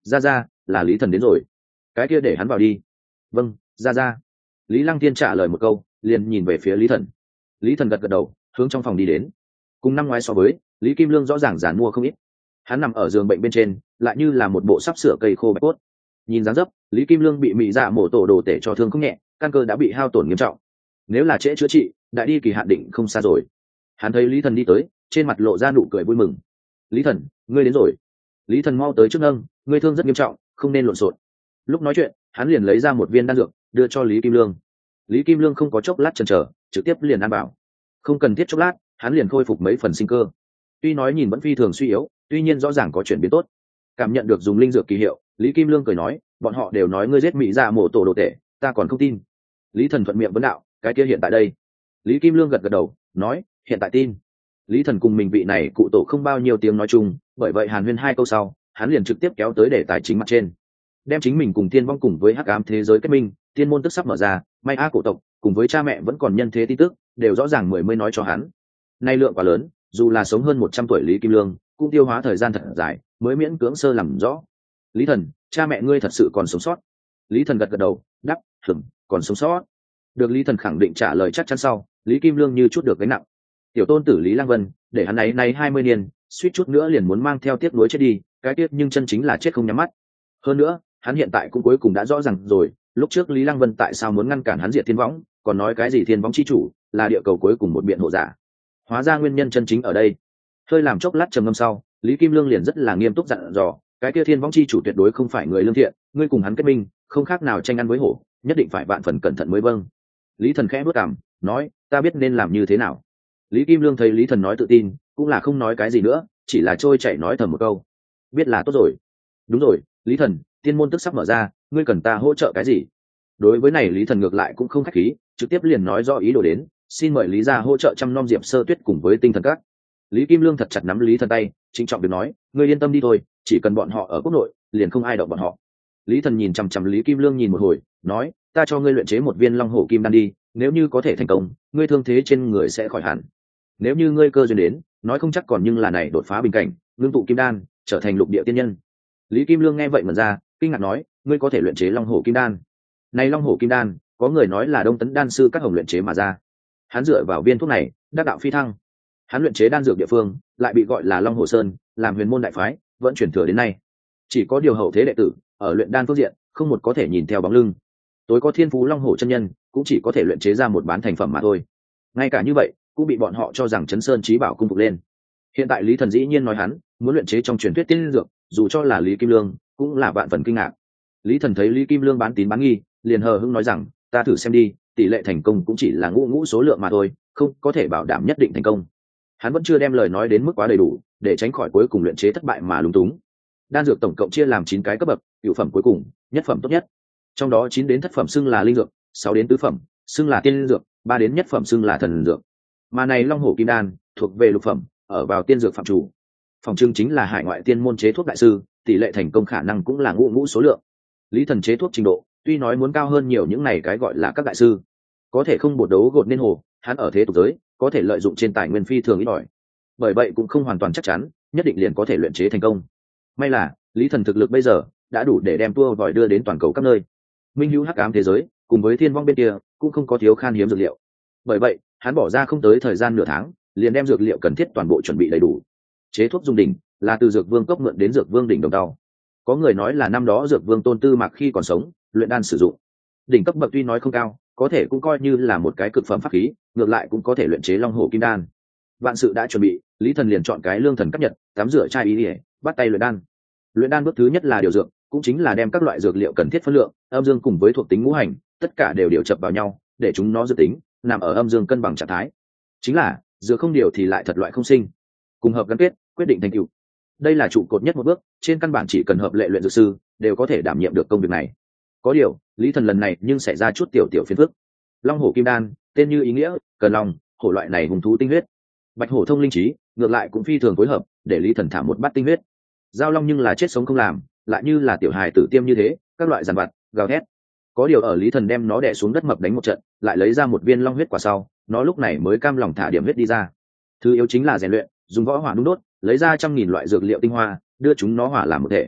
ra ra là lý thần đến rồi, cái kia để hắn vào đi. Vâng, ra ra. Lý Lăng Thiên trả lời một câu, liền nhìn về phía Lý Thần. Lý Thần gật gật đầu, hướng trong phòng đi đến. Cùng năm ngoái so với, Lý Kim Lương rõ ràng giàn mua không ít. Hắn nằm ở giường bệnh bên trên, lại như là một bộ sắp sửa cây khô bạch cốt. Nhìn dáng dấp, Lý Kim Lương bị mị dạ mổ tổ đồ tể cho thương không nhẹ, căn cơ đã bị hao tổn nghiêm trọng. Nếu là trễ chữa trị, đại đi kỳ hạn định không xa rồi. Hắn thấy Lý Thần đi tới, trên mặt lộ ra nụ cười vui mừng. Lý Thần, ngươi đến rồi. Lý Thần mau tới trước nâng, ngươi thương rất nghiêm trọng, không nên lộn xộn. Lúc nói chuyện, hắn liền lấy ra một viên đan dược, đưa cho Lý Kim Lương. Lý Kim Lương không có chốc lát chần chờ, trực tiếp liền ăn bảo. Không cần thiết chốc lát, hắn liền khôi phục mấy phần sinh cơ. Tuy nói nhìn vẫn phi thường suy yếu, tuy nhiên rõ ràng có chuyển biến tốt. Cảm nhận được dùng linh dược kỳ hiệu, Lý Kim Lương cười nói, bọn họ đều nói ngươi giết mỹ dạ mổ tổ đồ tể, ta còn không tin. Lý Thần thuận miệng vấn đạo, cái kia hiện tại đây? Lý Kim Lương gật gật đầu, nói, hiện tại tin. Lý Thần cùng mình vị này cụ tổ không bao nhiêu tiếng nói chung, bởi vậy hàn huyên hai câu sau, hắn liền trực tiếp kéo tới để tài chính mặt trên, đem chính mình cùng tiên vong cùng với hắc ám thế giới kết minh, tiên môn tức sắp mở ra, may a cổ tộc cùng với cha mẹ vẫn còn nhân thế tin tức đều rõ ràng mười mươi nói cho hắn. Nay lượng quá lớn, dù là sống hơn một trăm tuổi Lý Kim Lương cũng tiêu hóa thời gian thật dài mới miễn cưỡng sơ làm rõ. Lý Thần, cha mẹ ngươi thật sự còn sống sót? Lý Thần gật gật đầu, đáp, hửng, còn sống sót. Được Lý Thần khẳng định trả lời chắc chắn sau, Lý Kim Lương như chút được gánh nặng. Tiểu tôn tử Lý Lăng Vân, để hắn ấy nay hai mươi niên, suýt chút nữa liền muốn mang theo tiếc nuối chết đi, cái tiếc nhưng chân chính là chết không nhắm mắt. Hơn nữa, hắn hiện tại cũng cuối cùng đã rõ ràng rồi, lúc trước Lý Lăng Vân tại sao muốn ngăn cản hắn diệt thiên võng, còn nói cái gì thiên võng chi chủ là địa cầu cuối cùng một biện hộ giả. Hóa ra nguyên nhân chân chính ở đây. Hơi làm chốc lát trầm ngâm sau, Lý Kim Lương liền rất là nghiêm túc dặn dò, cái kia thiên võng chi chủ tuyệt đối không phải người lương thiện, ngươi cùng hắn kết minh, không khác nào tranh ăn với hổ, nhất định phải vạn phần cẩn thận mới vâng. Lý Thần khẽ bước cằm, nói, ta biết nên làm như thế nào. Lý Kim Lương thấy Lý Thần nói tự tin, cũng là không nói cái gì nữa, chỉ là trôi chảy nói thầm một câu, biết là tốt rồi. Đúng rồi, Lý Thần, tiên môn tức sắp mở ra, ngươi cần ta hỗ trợ cái gì? Đối với này Lý Thần ngược lại cũng không khách khí, trực tiếp liền nói rõ ý đồ đến, xin mời Lý gia hỗ trợ chăm nom Diệp Sơ Tuyết cùng với tinh thần các. Lý Kim Lương thật chặt nắm Lý Thần tay, trịnh trọng được nói, ngươi yên tâm đi thôi, chỉ cần bọn họ ở quốc nội, liền không ai động bọn họ. Lý Thần nhìn chằm chằm Lý Kim Lương nhìn một hồi, nói, ta cho ngươi luyện chế một viên Long Hổ Kim Đan đi, nếu như có thể thành công, ngươi thương thế trên người sẽ khỏi hẳn. Nếu như ngươi cơ duyên đến, nói không chắc còn nhưng là này đột phá bình cảnh, ngưng tụ kim đan, trở thành lục địa tiên nhân. Lý Kim Lương nghe vậy mà ra, kinh ngạc nói, ngươi có thể luyện chế Long Hổ Kim Đan? Này Long Hổ Kim Đan, có người nói là Đông Tấn đan sư các hồng luyện chế mà ra. Hắn dựa vào viên thuốc này, đắc đạo phi thăng. Hắn luyện chế đan dược địa phương, lại bị gọi là Long Hổ Sơn, làm huyền môn đại phái, vẫn truyền thừa đến nay. Chỉ có điều hậu thế đệ tử, ở luyện đan phương diện, không một có thể nhìn theo bóng lưng. Tối có thiên phú Long Hổ chân nhân, cũng chỉ có thể luyện chế ra một bán thành phẩm mà thôi. Ngay cả như vậy, cũng bị bọn họ cho rằng Chấn Sơn Chí Bảo cung phục lên. Hiện tại Lý Thần dĩ nhiên nói hắn muốn luyện chế trong truyền thuyết tiên dược, dù cho là Lý Kim Lương, cũng là vạn phần kinh ngạc. Lý Thần thấy Lý Kim Lương bán tín bán nghi, liền hờ hững nói rằng, ta thử xem đi, tỷ lệ thành công cũng chỉ là ngũ ngũ số lượng mà thôi, không có thể bảo đảm nhất định thành công. Hắn vẫn chưa đem lời nói đến mức quá đầy đủ, để tránh khỏi cuối cùng luyện chế thất bại mà lúng túng. Đan dược tổng cộng chia làm chín cái cấp bậc, cửu phẩm cuối cùng, nhất phẩm tốt nhất. Trong đó chín đến thất phẩm xưng là linh dược, sáu đến tứ phẩm xưng là tiên dược, ba đến nhất phẩm xưng là thần dược. Mà này Long Hổ Kim Đan thuộc về lục phẩm, ở vào tiên dược phạm chủ. Phòng trưng chính là hải ngoại tiên môn chế thuốc đại sư, tỷ lệ thành công khả năng cũng là ngũ ngũ số lượng. Lý Thần chế thuốc trình độ, tuy nói muốn cao hơn nhiều những này cái gọi là các đại sư, có thể không bột đấu gột nên hồ, hắn ở thế tục giới, có thể lợi dụng trên tài nguyên phi thường ít ỏi. Bởi vậy cũng không hoàn toàn chắc chắn, nhất định liền có thể luyện chế thành công. May là, Lý Thần thực lực bây giờ đã đủ để đem tua vòi đưa đến toàn cầu các nơi. Minh hữu hắc ám thế giới, cùng với thiên vong bên kia, cũng không có thiếu khan hiếm dược liệu. Bởi vậy, hắn bỏ ra không tới thời gian nửa tháng, liền đem dược liệu cần thiết toàn bộ chuẩn bị đầy đủ. Chế thuốc dung đỉnh là từ dược vương cốc mượn đến dược vương đỉnh đồng tàu. Có người nói là năm đó dược vương Tôn Tư Mạc khi còn sống, luyện đan sử dụng. Đỉnh cấp bậc tuy nói không cao, có thể cũng coi như là một cái cực phẩm pháp khí, ngược lại cũng có thể luyện chế Long Hổ Kim Đan. Vạn sự đã chuẩn bị, Lý Thần liền chọn cái lương thần cấp nhật, tắm rửa chai ý ỉa, bắt tay luyện đan. Luyện đan bước thứ nhất là điều dược, cũng chính là đem các loại dược liệu cần thiết phân lượng, âm dương cùng với thuộc tính ngũ hành, tất cả đều điều chập vào nhau, để chúng nó dự tính nằm ở âm dương cân bằng trạng thái. Chính là dược không điều thì lại thật loại không sinh, cùng hợp gắn kết, quyết định thành tựu. Đây là trụ cột nhất một bước, trên căn bản chỉ cần hợp lệ luyện dược sư đều có thể đảm nhiệm được công việc này. Có điều, Lý Thần lần này nhưng xảy ra chút tiểu tiểu phiền phức. Long Hổ Kim Đan, tên như ý nghĩa, cần lòng, hổ loại này hùng thú tinh huyết. Bạch hổ thông linh trí, ngược lại cũng phi thường phối hợp, để Lý Thần thả một bát tinh huyết. Giao long nhưng là chết sống không làm, lại như là tiểu hài tử tiêm như thế, các loại giàn vặt, gào thét. Có điều ở Lý Thần đem nó đè xuống đất mập đánh một trận, lại lấy ra một viên long huyết quả sau, nó lúc này mới cam lòng thả điểm huyết đi ra. Thứ yếu chính là rèn luyện, dùng võ hỏa nung đốt, lấy ra trăm nghìn loại dược liệu tinh hoa, đưa chúng nó hỏa làm một thể.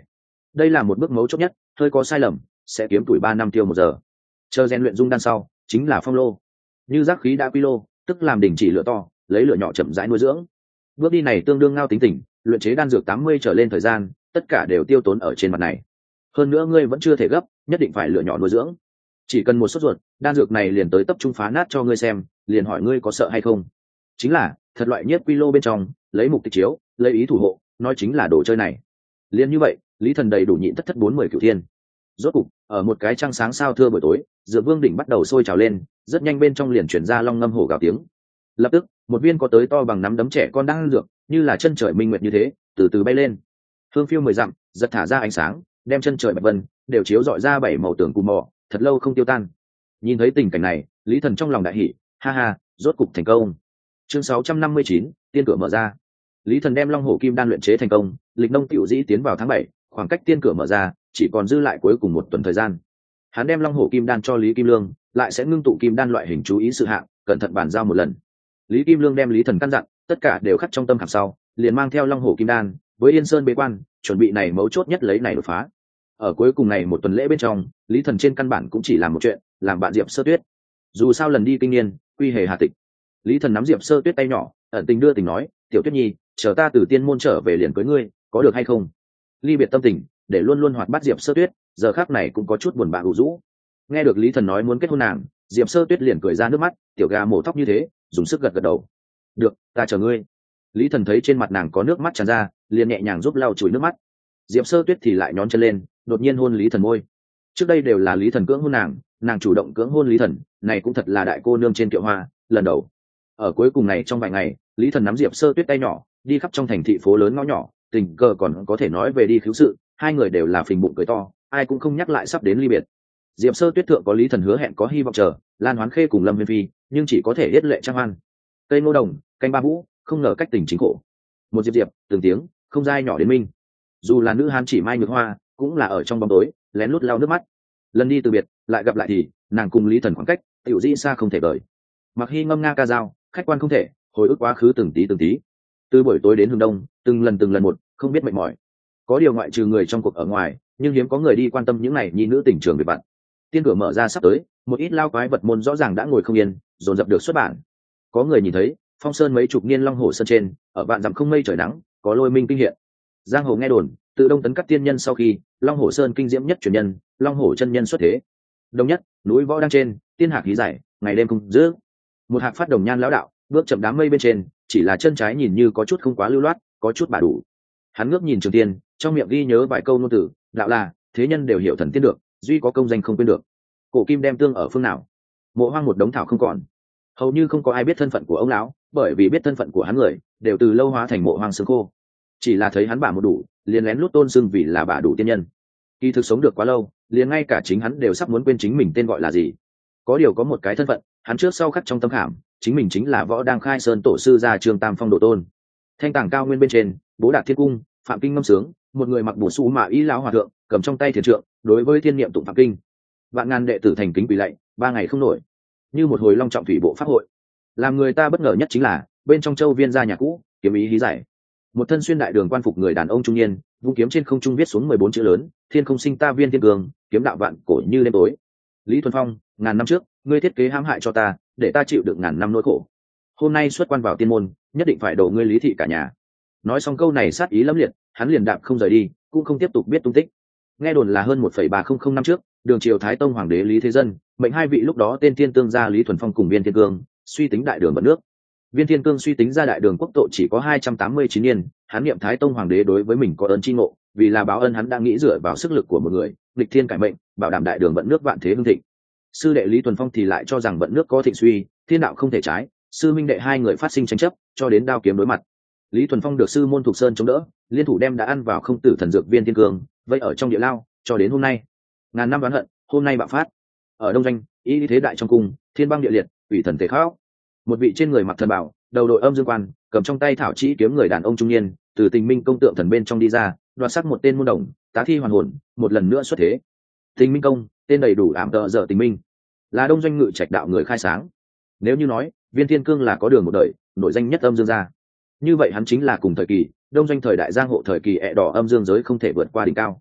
đây là một bước mấu chốt nhất, hơi có sai lầm sẽ kiếm tuổi ba năm tiêu một giờ. Chờ rèn luyện dung đan sau chính là phong lô, như giác khí đã quy lô, tức làm đỉnh chỉ lửa to, lấy lửa nhỏ chậm rãi nuôi dưỡng. Bước đi này tương đương ngao tính tỉnh, luyện chế đan dược tám mươi trở lên thời gian tất cả đều tiêu tốn ở trên mặt này. Hơn nữa ngươi vẫn chưa thể gấp, nhất định phải lửa nhỏ nuôi dưỡng, chỉ cần một sốt ruột đan dược này liền tới tập trung phá nát cho ngươi xem, liền hỏi ngươi có sợ hay không. Chính là thật loại nhiếp quy lô bên trong lấy mục tịch chiếu, lấy ý thủ hộ, nói chính là đồ chơi này. Liên như vậy Lý Thần đầy đủ nhịn thất thất bốn mươi cửu thiên. Rốt cục ở một cái trăng sáng sao thưa buổi tối, Dược Vương đỉnh bắt đầu sôi trào lên, rất nhanh bên trong liền chuyển ra long ngâm hổ gào tiếng. Lập tức một viên có tới to bằng nắm đấm trẻ con đang dược, như là chân trời minh nguyệt như thế, từ từ bay lên, hương phiêu mười dặm, giật thả ra ánh sáng, đem chân trời bạch vân đều chiếu rọi ra bảy màu tường cù mò, thật lâu không tiêu tan. Nhìn thấy tình cảnh này, Lý Thần trong lòng đại hỉ, ha ha, rốt cục thành công. Chương sáu trăm năm mươi chín, tiên cửa mở ra. Lý Thần đem long hổ kim đan luyện chế thành công, lịch nông tiểu dĩ tiến vào tháng bảy, khoảng cách tiên cửa mở ra chỉ còn dư lại cuối cùng một tuần thời gian. Hắn đem long hổ kim đan cho Lý Kim Lương, lại sẽ ngưng tụ kim đan loại hình chú ý sự hạng, cẩn thận bàn giao một lần. Lý Kim Lương đem Lý Thần căn dặn, tất cả đều khắc trong tâm khảm sau, liền mang theo long hổ kim đan với Yên Sơn bế quan, chuẩn bị này mấu chốt nhất lấy này đột phá. Ở cuối cùng này một tuần lễ bên trong, Lý Thần trên căn bản cũng chỉ làm một chuyện, làm bạn Diệp Sơ Tuyết. Dù sao lần đi kinh niên, quy hề hà tịch. Lý Thần nắm Diệp Sơ Tuyết tay nhỏ, ẩn tình đưa tình nói, tiểu Tuyết Nhi, chờ ta từ tiên môn trở về liền cưới ngươi, có được hay không? Ly biệt tâm tình, để luôn luôn hoạt bát Diệp Sơ Tuyết, giờ khắc này cũng có chút buồn bã u rũ. Nghe được Lý Thần nói muốn kết hôn nàng, Diệp Sơ Tuyết liền cười ra nước mắt, tiểu gà mổ tóc như thế, dùng sức gật gật đầu. Được, ta chờ ngươi. Lý Thần thấy trên mặt nàng có nước mắt tràn ra, liền nhẹ nhàng giúp lau chùi nước mắt. Diệp Sơ Tuyết thì lại nhón chân lên, đột nhiên hôn Lý Thần môi. Trước đây đều là Lý Thần cưỡng hôn nàng, nàng chủ động cưỡng hôn Lý Thần, này cũng thật là đại cô nương trên kiệu hoa, lần đầu. Ở cuối cùng này trong vài ngày, Lý Thần nắm Diệp Sơ Tuyết tay nhỏ, đi khắp trong thành thị phố lớn ngõ nhỏ, tình cờ còn có thể nói về đi khiếu sự, hai người đều là phình bụng cười to, ai cũng không nhắc lại sắp đến ly biệt. Diệp Sơ Tuyết thượng có Lý Thần hứa hẹn có hy vọng chờ, Lan Hoán Khê cùng Lâm Viên Phi, nhưng chỉ có thể yết lệ trang hoan. Cây ngô đồng, canh ba vũ, không ngờ cách tình chính khổ. Một diệp diệp, từng tiếng, không dai nhỏ đến minh. Dù là nữ hán chỉ mai nhược hoa, cũng là ở trong bóng tối, lén lút lau nước mắt. Lần đi từ biệt, lại gặp lại thì, nàng cùng Lý Thần khoảng cách, tiểu dĩ xa không thể vời. Mặc hy ngâm nga ca dao, khách quan không thể, hồi ức quá khứ từng tí từng tí. Từ buổi tối đến hướng đông, từng lần từng lần một, không biết mệt mỏi. Có điều ngoại trừ người trong cuộc ở ngoài, nhưng hiếm có người đi quan tâm những này nhi nữ tình trường về bạn. Tiên cửa mở ra sắp tới, một ít lao quái vật môn rõ ràng đã ngồi không yên, dồn dập được xuất bản. Có người nhìn thấy, phong sơn mấy chục niên long hồ sơn trên, ở vạn dặm không mây trời nắng, có lôi minh kinh hiện. Giang hồ nghe đồn, tự đông tấn các tiên nhân sau khi, long hồ sơn kinh diễm nhất truyền nhân, long hồ chân nhân xuất thế. Đông nhất, núi võ đang trên, tiên hạc hí giải, ngày đêm không dứt. Một hạc phát đồng nhan lão đạo, bước chậm đám mây bên trên, chỉ là chân trái nhìn như có chút không quá lưu loát, có chút bà đủ. Hắn ngước nhìn Trường Tiên, trong miệng ghi nhớ vài câu ngôn từ, đạo là thế nhân đều hiểu thần tiên được, duy có công danh không quên được. Cổ kim đem tương ở phương nào? Mộ hoang một đống thảo không còn, hầu như không có ai biết thân phận của ông lão, bởi vì biết thân phận của hắn người đều từ lâu hóa thành mộ hoang xương khô. Chỉ là thấy hắn bả một đủ, liền lén lút tôn xưng vì là bả đủ tiên nhân. Kỳ thực sống được quá lâu, liền ngay cả chính hắn đều sắp muốn quên chính mình tên gọi là gì. Có điều có một cái thân phận, hắn trước sau khắc trong tâm khảm, chính mình chính là Võ Đang Khai Sơn tổ sư gia Trương Tam Phong độ tôn. Thanh tàng cao nguyên bên trên, Bố Đạt Thiên Cung, Phạm Kinh ngâm sướng, một người mặc bổ su mạ y lão hòa thượng, cầm trong tay thiền trượng, đối với thiên niệm tụng Phạm Kinh. Vạn ngàn đệ tử thành kính quỳ lạy, ba ngày không nổi, như một hồi long trọng thủy bộ pháp hội. Làm người ta bất ngờ nhất chính là, bên trong châu viên gia nhà cũ, kiếm ý hí giải. Một thân xuyên đại đường quan phục người đàn ông trung niên, vung kiếm trên không trung viết xuống mười bốn chữ lớn, thiên không sinh ta viên thiên cường, kiếm đạo vạn cổ như đêm tối. Lý Thuần Phong, ngàn năm trước, ngươi thiết kế hãm hại cho ta, để ta chịu được ngàn năm nỗi khổ. Hôm nay xuất quan vào tiên môn, nhất định phải đổ ngươi Lý thị cả nhà. Nói xong câu này sát ý lẫm liệt, hắn liền đạp không rời đi, cũng không tiếp tục biết tung tích. Nghe đồn là hơn một phẩy ba không không năm trước, đường triều Thái Tông hoàng đế Lý Thế Dân, mệnh hai vị lúc đó tên thiên tương gia Lý Thuần Phong cùng Viên Thiên Cương, suy tính đại đường vận nước. Viên Thiên Cương suy tính ra đại đường quốc tội chỉ có hai trăm tám mươi chín niên, hắn niệm Thái Tông hoàng đế đối với mình có ơn chi ngộ, vì là báo ơn hắn đang nghĩ dựa vào sức lực của một người, nghịch thiên cải mệnh, bảo đảm đại đường vận nước vạn thế hưng thịnh. Sư đệ Lý Thuần Phong thì lại cho rằng vận nước có thịnh suy, thiên đạo không thể trái, sư minh đệ hai người phát sinh tranh chấp, cho đến đao kiếm đối mặt. Lý Thuần Phong được sư môn Thục Sơn chống đỡ, liên thủ đem đã ăn vào không tử thần dược Viên Thiên Cương, vậy ở trong địa lao, cho đến hôm nay. Ngàn năm oán hận, hôm nay bạo phát. Ở đông doanh, y thế đại trong cung, thiên băng địa liệt, ủy thần thể khóc. Một vị trên người mặc thần bảo, đầu đội âm dương quan, cầm trong tay thảo chỉ kiếm người đàn ông trung niên, từ Tình Minh công tượng thần bên trong đi ra, đoạt sắc một tên môn đồng, tá thi hoàn hồn, một lần nữa xuất thế. Tình Minh công, tên đầy đủ ảm tợ dở Tình Minh, là đông doanh ngự trạch đạo người khai sáng. Nếu như nói Viên Thiên Cương là có đường một đời, nổi danh nhất âm dương gia, như vậy hắn chính là cùng thời kỳ đông doanh thời đại giang hộ thời kỳ ẹ đỏ âm dương giới không thể vượt qua đỉnh cao.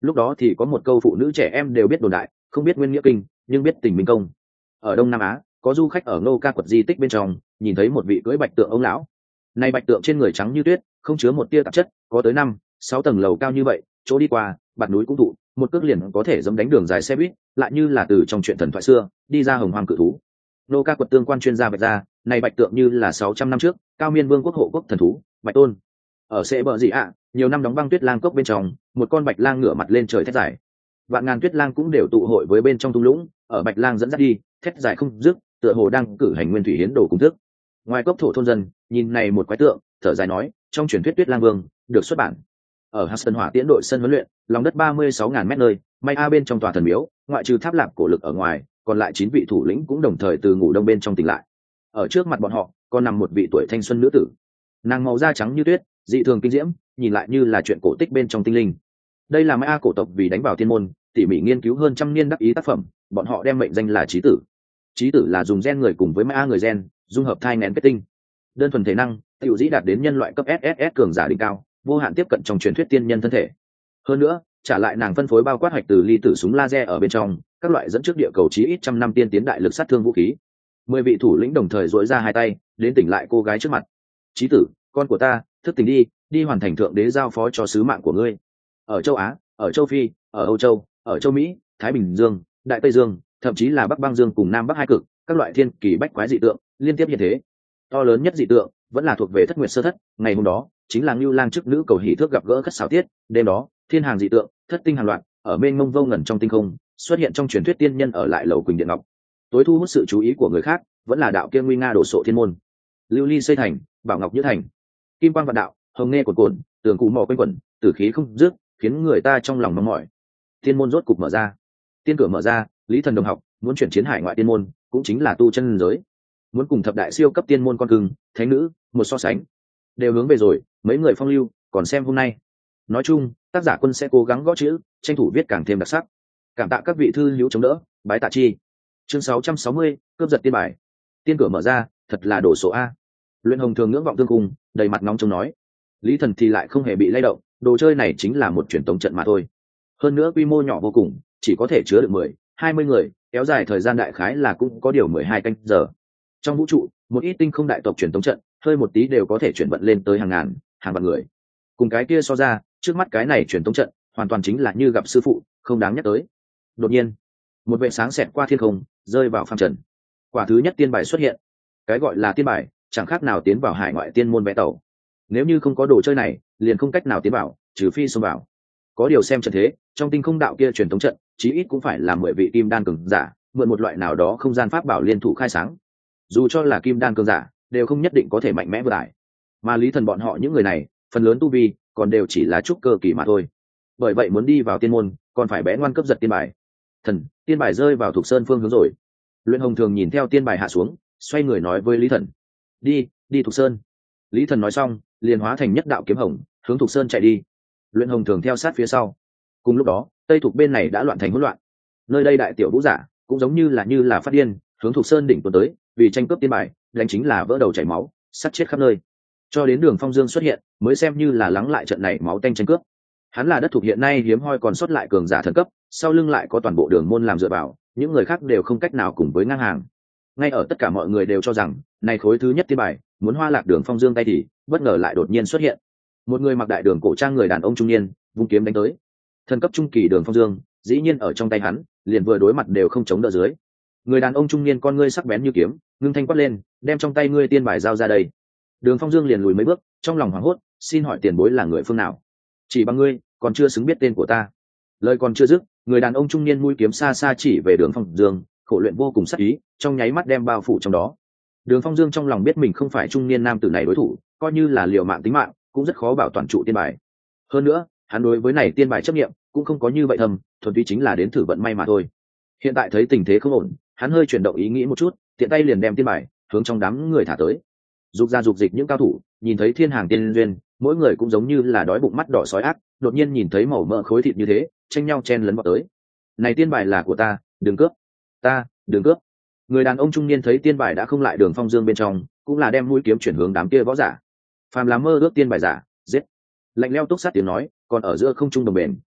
Lúc đó thì có một câu phụ nữ trẻ em đều biết đồn đại, không biết nguyên nghĩa kinh nhưng biết tình minh công. Ở Đông Nam Á, có du khách ở Ngô Ca quật di tích bên trong nhìn thấy một vị cưỡi bạch tượng ông lão. Này bạch tượng trên người trắng như tuyết, không chứa một tia tạp chất, có tới năm sáu tầng lầu cao như vậy, chỗ đi qua bạt núi cũng thụ, một cước liền có thể giống đánh đường dài xe buýt, lại như là từ trong chuyện thần thoại xưa đi ra hồng hoang cự thú. Ngô Ca quật tương quan chuyên gia vạch ra, này bạch tượng như là sáu trăm năm trước cao miên vương quốc hộ quốc thần thú bạch tôn. Ở sẽ bờ gì ạ, nhiều năm đóng băng tuyết lang cốc bên trong, một con bạch lang ngửa mặt lên trời thét dài. Vạn ngàn tuyết lang cũng đều tụ hội với bên trong thung lũng, ở bạch lang dẫn dắt đi, thét dài không dứt, tựa hồ đang cử hành nguyên thủy hiến đồ cùng thức. Ngoài cốc thổ thôn dân nhìn này một quái tượng, thở dài nói, trong truyền thuyết tuyết lang vương được xuất bản ở Hudson hỏa tiễn đội sân huấn luyện, lòng đất ba mươi sáu ngàn mét nơi, may a bên trong tòa thần miếu, ngoại trừ tháp lạp cổ lực ở ngoài, còn lại chín vị thủ lĩnh cũng đồng thời từ ngủ đông bên trong tỉnh lại. Ở trước mặt bọn họ, còn nằm một vị tuổi thanh xuân nữ tử, nàng màu da trắng như tuyết, dị thường kinh diễm, nhìn lại như là chuyện cổ tích bên trong tinh linh. Đây là may a cổ tộc vì đánh vào thiên môn, tỉ mỉ nghiên cứu hơn trăm niên đắc ý tác phẩm, bọn họ đem mệnh danh là trí tử. Trí tử là dùng gen người cùng với may a người gen dung hợp thai nghén kết tinh, đơn thuần thể năng tiểu dĩ đạt đến nhân loại cấp ét ét ét cường giả đỉnh cao, vô hạn tiếp cận trong truyền thuyết tiên nhân thân thể. Hơn nữa, trả lại nàng phân phối bao quát hoạch từ ly tử súng laser ở bên trong, các loại dẫn trước địa cầu chí ít trăm năm tiên tiến đại lực sát thương vũ khí. Mười vị thủ lĩnh đồng thời duỗi ra hai tay, đến tỉnh lại cô gái trước mặt. Chí tử, con của ta, thức tỉnh đi, đi hoàn thành thượng đế giao phó cho sứ mạng của ngươi. Ở châu Á, ở châu Phi, ở Âu Châu, ở châu Mỹ, Thái Bình Dương, Đại Tây Dương, thậm chí là Bắc Băng Dương cùng Nam Bắc hai cực, các loại thiên kỳ bách quái dị tượng liên tiếp hiện thế. To lớn nhất dị tượng vẫn là thuộc về Thất Nguyệt sơ thất, ngày hôm đó chính là Ngưu Lang chức nữ cầu hỷ thước gặp gỡ khất xảo tiết, đêm đó, thiên hàng dị tượng, thất tinh hàng loạt, ở mênh mông vô ngần trong tinh không, xuất hiện trong truyền thuyết tiên nhân ở lại lầu Quỳnh Điện Ngọc. Tối thu hút sự chú ý của người khác, vẫn là đạo kia nguy nga đổ sộ thiên môn. Lưu ly xây thành, bảo ngọc như thành, kim quang vạn đạo, hồng nghe cuồn cuộn, tường cụ mỏ quanh quẩn, tử khí không dứt, khiến người ta trong lòng mong mỏi. Thiên môn rốt cục mở ra, tiên cửa mở ra, Lý Thần đồng học muốn chuyển chiến hải ngoại tiên môn, cũng chính là tu chân giới, muốn cùng thập đại siêu cấp tiên môn con cưng, thánh nữ một so sánh, đều hướng về rồi. Mấy người phong lưu, còn xem hôm nay. Nói chung, tác giả Quân sẽ cố gắng gõ chữ, tranh thủ viết càng thêm đặc sắc. Cảm tạ các vị thư hữu chống đỡ, bái tạ chi. Chương sáu trăm sáu mươi, cướp giật tiên bài. Tiên cửa mở ra, thật là đổ số a. Luyện Hồng thường ngưỡng vọng tương cung, đầy mặt nóng trông nói. Lý Thần thì lại không hề bị lay động, đồ chơi này chính là một truyền tống trận mà thôi. Hơn nữa quy mô nhỏ vô cùng, chỉ có thể chứa được mười, hai mươi người, kéo dài thời gian đại khái là cũng có điều mười hai canh giờ. Trong vũ trụ, một ít tinh không đại tộc truyền tống trận, hơi một tí đều có thể chuyển vận lên tới hàng ngàn, hàng vạn người. Cùng cái kia so ra, trước mắt cái này truyền tống trận, hoàn toàn chính là như gặp sư phụ, không đáng nhắc tới. Đột nhiên, một vệt sáng xẹt qua thiên không, rơi vào phàm trần. Quả thứ nhất tiên bài xuất hiện. Cái gọi là tiên bài, chẳng khác nào tiến vào hải ngoại tiên môn vé tàu. Nếu như không có đồ chơi này, liền không cách nào tiến vào, trừ phi xông vào. Có điều xem trận thế, trong tinh không đạo kia truyền tống trận, chí ít cũng phải là mười vị kim đan cường giả, mượn một loại nào đó không gian pháp bảo liên thủ khai sáng. Dù cho là kim đan cường giả, đều không nhất định có thể mạnh mẽ vượt lại. Mà Lý Thần bọn họ những người này, phần lớn tu vi còn đều chỉ là trúc cơ kỳ mà thôi. Bởi vậy muốn đi vào tiên môn, còn phải bé ngoan cấp giật tiên bài. Thần, tiên bài rơi vào Thục Sơn phương hướng rồi. Luyện Hồng thường nhìn theo tiên bài hạ xuống, xoay người nói với Lý Thần: đi, đi Thục Sơn. Lý Thần nói xong, liền hóa thành nhất đạo kiếm hồng, hướng Thục Sơn chạy đi. Luyện Hồng thường theo sát phía sau. Cùng lúc đó, Tây Thục bên này đã loạn thành hỗn loạn. Nơi đây đại tiểu vũ giả cũng giống như là như là phát điên, hướng Thục Sơn đỉnh tuần tới, vì tranh cướp tiên bài, đánh chính là vỡ đầu chảy máu, sát chết khắp nơi. Cho đến Đường Phong Dương xuất hiện, mới xem như là lắng lại trận này máu tanh tranh cướp. Hắn là đất thuộc hiện nay hiếm hoi còn sót lại cường giả thần cấp, sau lưng lại có toàn bộ đường môn làm dựa vào, những người khác đều không cách nào cùng với ngang hàng. Ngay ở tất cả mọi người đều cho rằng, này khối thứ nhất tiên bài, muốn hoa lạc Đường Phong Dương tay thì, bất ngờ lại đột nhiên xuất hiện. Một người mặc đại đường cổ trang người đàn ông trung niên, vung kiếm đánh tới. Thần cấp trung kỳ Đường Phong Dương, dĩ nhiên ở trong tay hắn, liền vừa đối mặt đều không chống đỡ dưới. Người đàn ông trung niên con ngươi sắc bén như kiếm, ngưng thanh quát lên, đem trong tay ngươi tiên bài giao ra đây. Đường Phong Dương liền lùi mấy bước, trong lòng hoảng hốt, xin hỏi tiền bối là người phương nào? Chỉ bằng ngươi, còn chưa xứng biết tên của ta. Lời còn chưa dứt, người đàn ông trung niên mũi kiếm xa xa chỉ về Đường Phong Dương, khổ luyện vô cùng sắc ý, trong nháy mắt đem bao phủ trong đó. Đường Phong Dương trong lòng biết mình không phải trung niên nam tử này đối thủ, coi như là liều mạng tính mạng, cũng rất khó bảo toàn trụ tiên bài. Hơn nữa, hắn đối với này tiên bài chấp niệm cũng không có như vậy thầm, thuần túy chính là đến thử vận may mà thôi. Hiện tại thấy tình thế không ổn, hắn hơi chuyển động ý nghĩ một chút, tiện tay liền đem tiên bài hướng trong đám người thả tới. Dục ra dục dịch những cao thủ nhìn thấy thiên hàng tiên duyên, mỗi người cũng giống như là đói bụng mắt đỏ sói ác, đột nhiên nhìn thấy màu mỡ khối thịt như thế, tranh nhau chen lấn vào tới. Này tiên bài là của ta, đừng cướp. Ta, đừng cướp. Người đàn ông trung niên thấy tiên bài đã không lại Đường Phong Dương bên trong, cũng là đem mũi kiếm chuyển hướng đám kia võ giả. Phàm là mơ ước tiên bài giả, giết. Lạnh lẽo túc sát tiếng nói, còn ở giữa không trung đồng bền,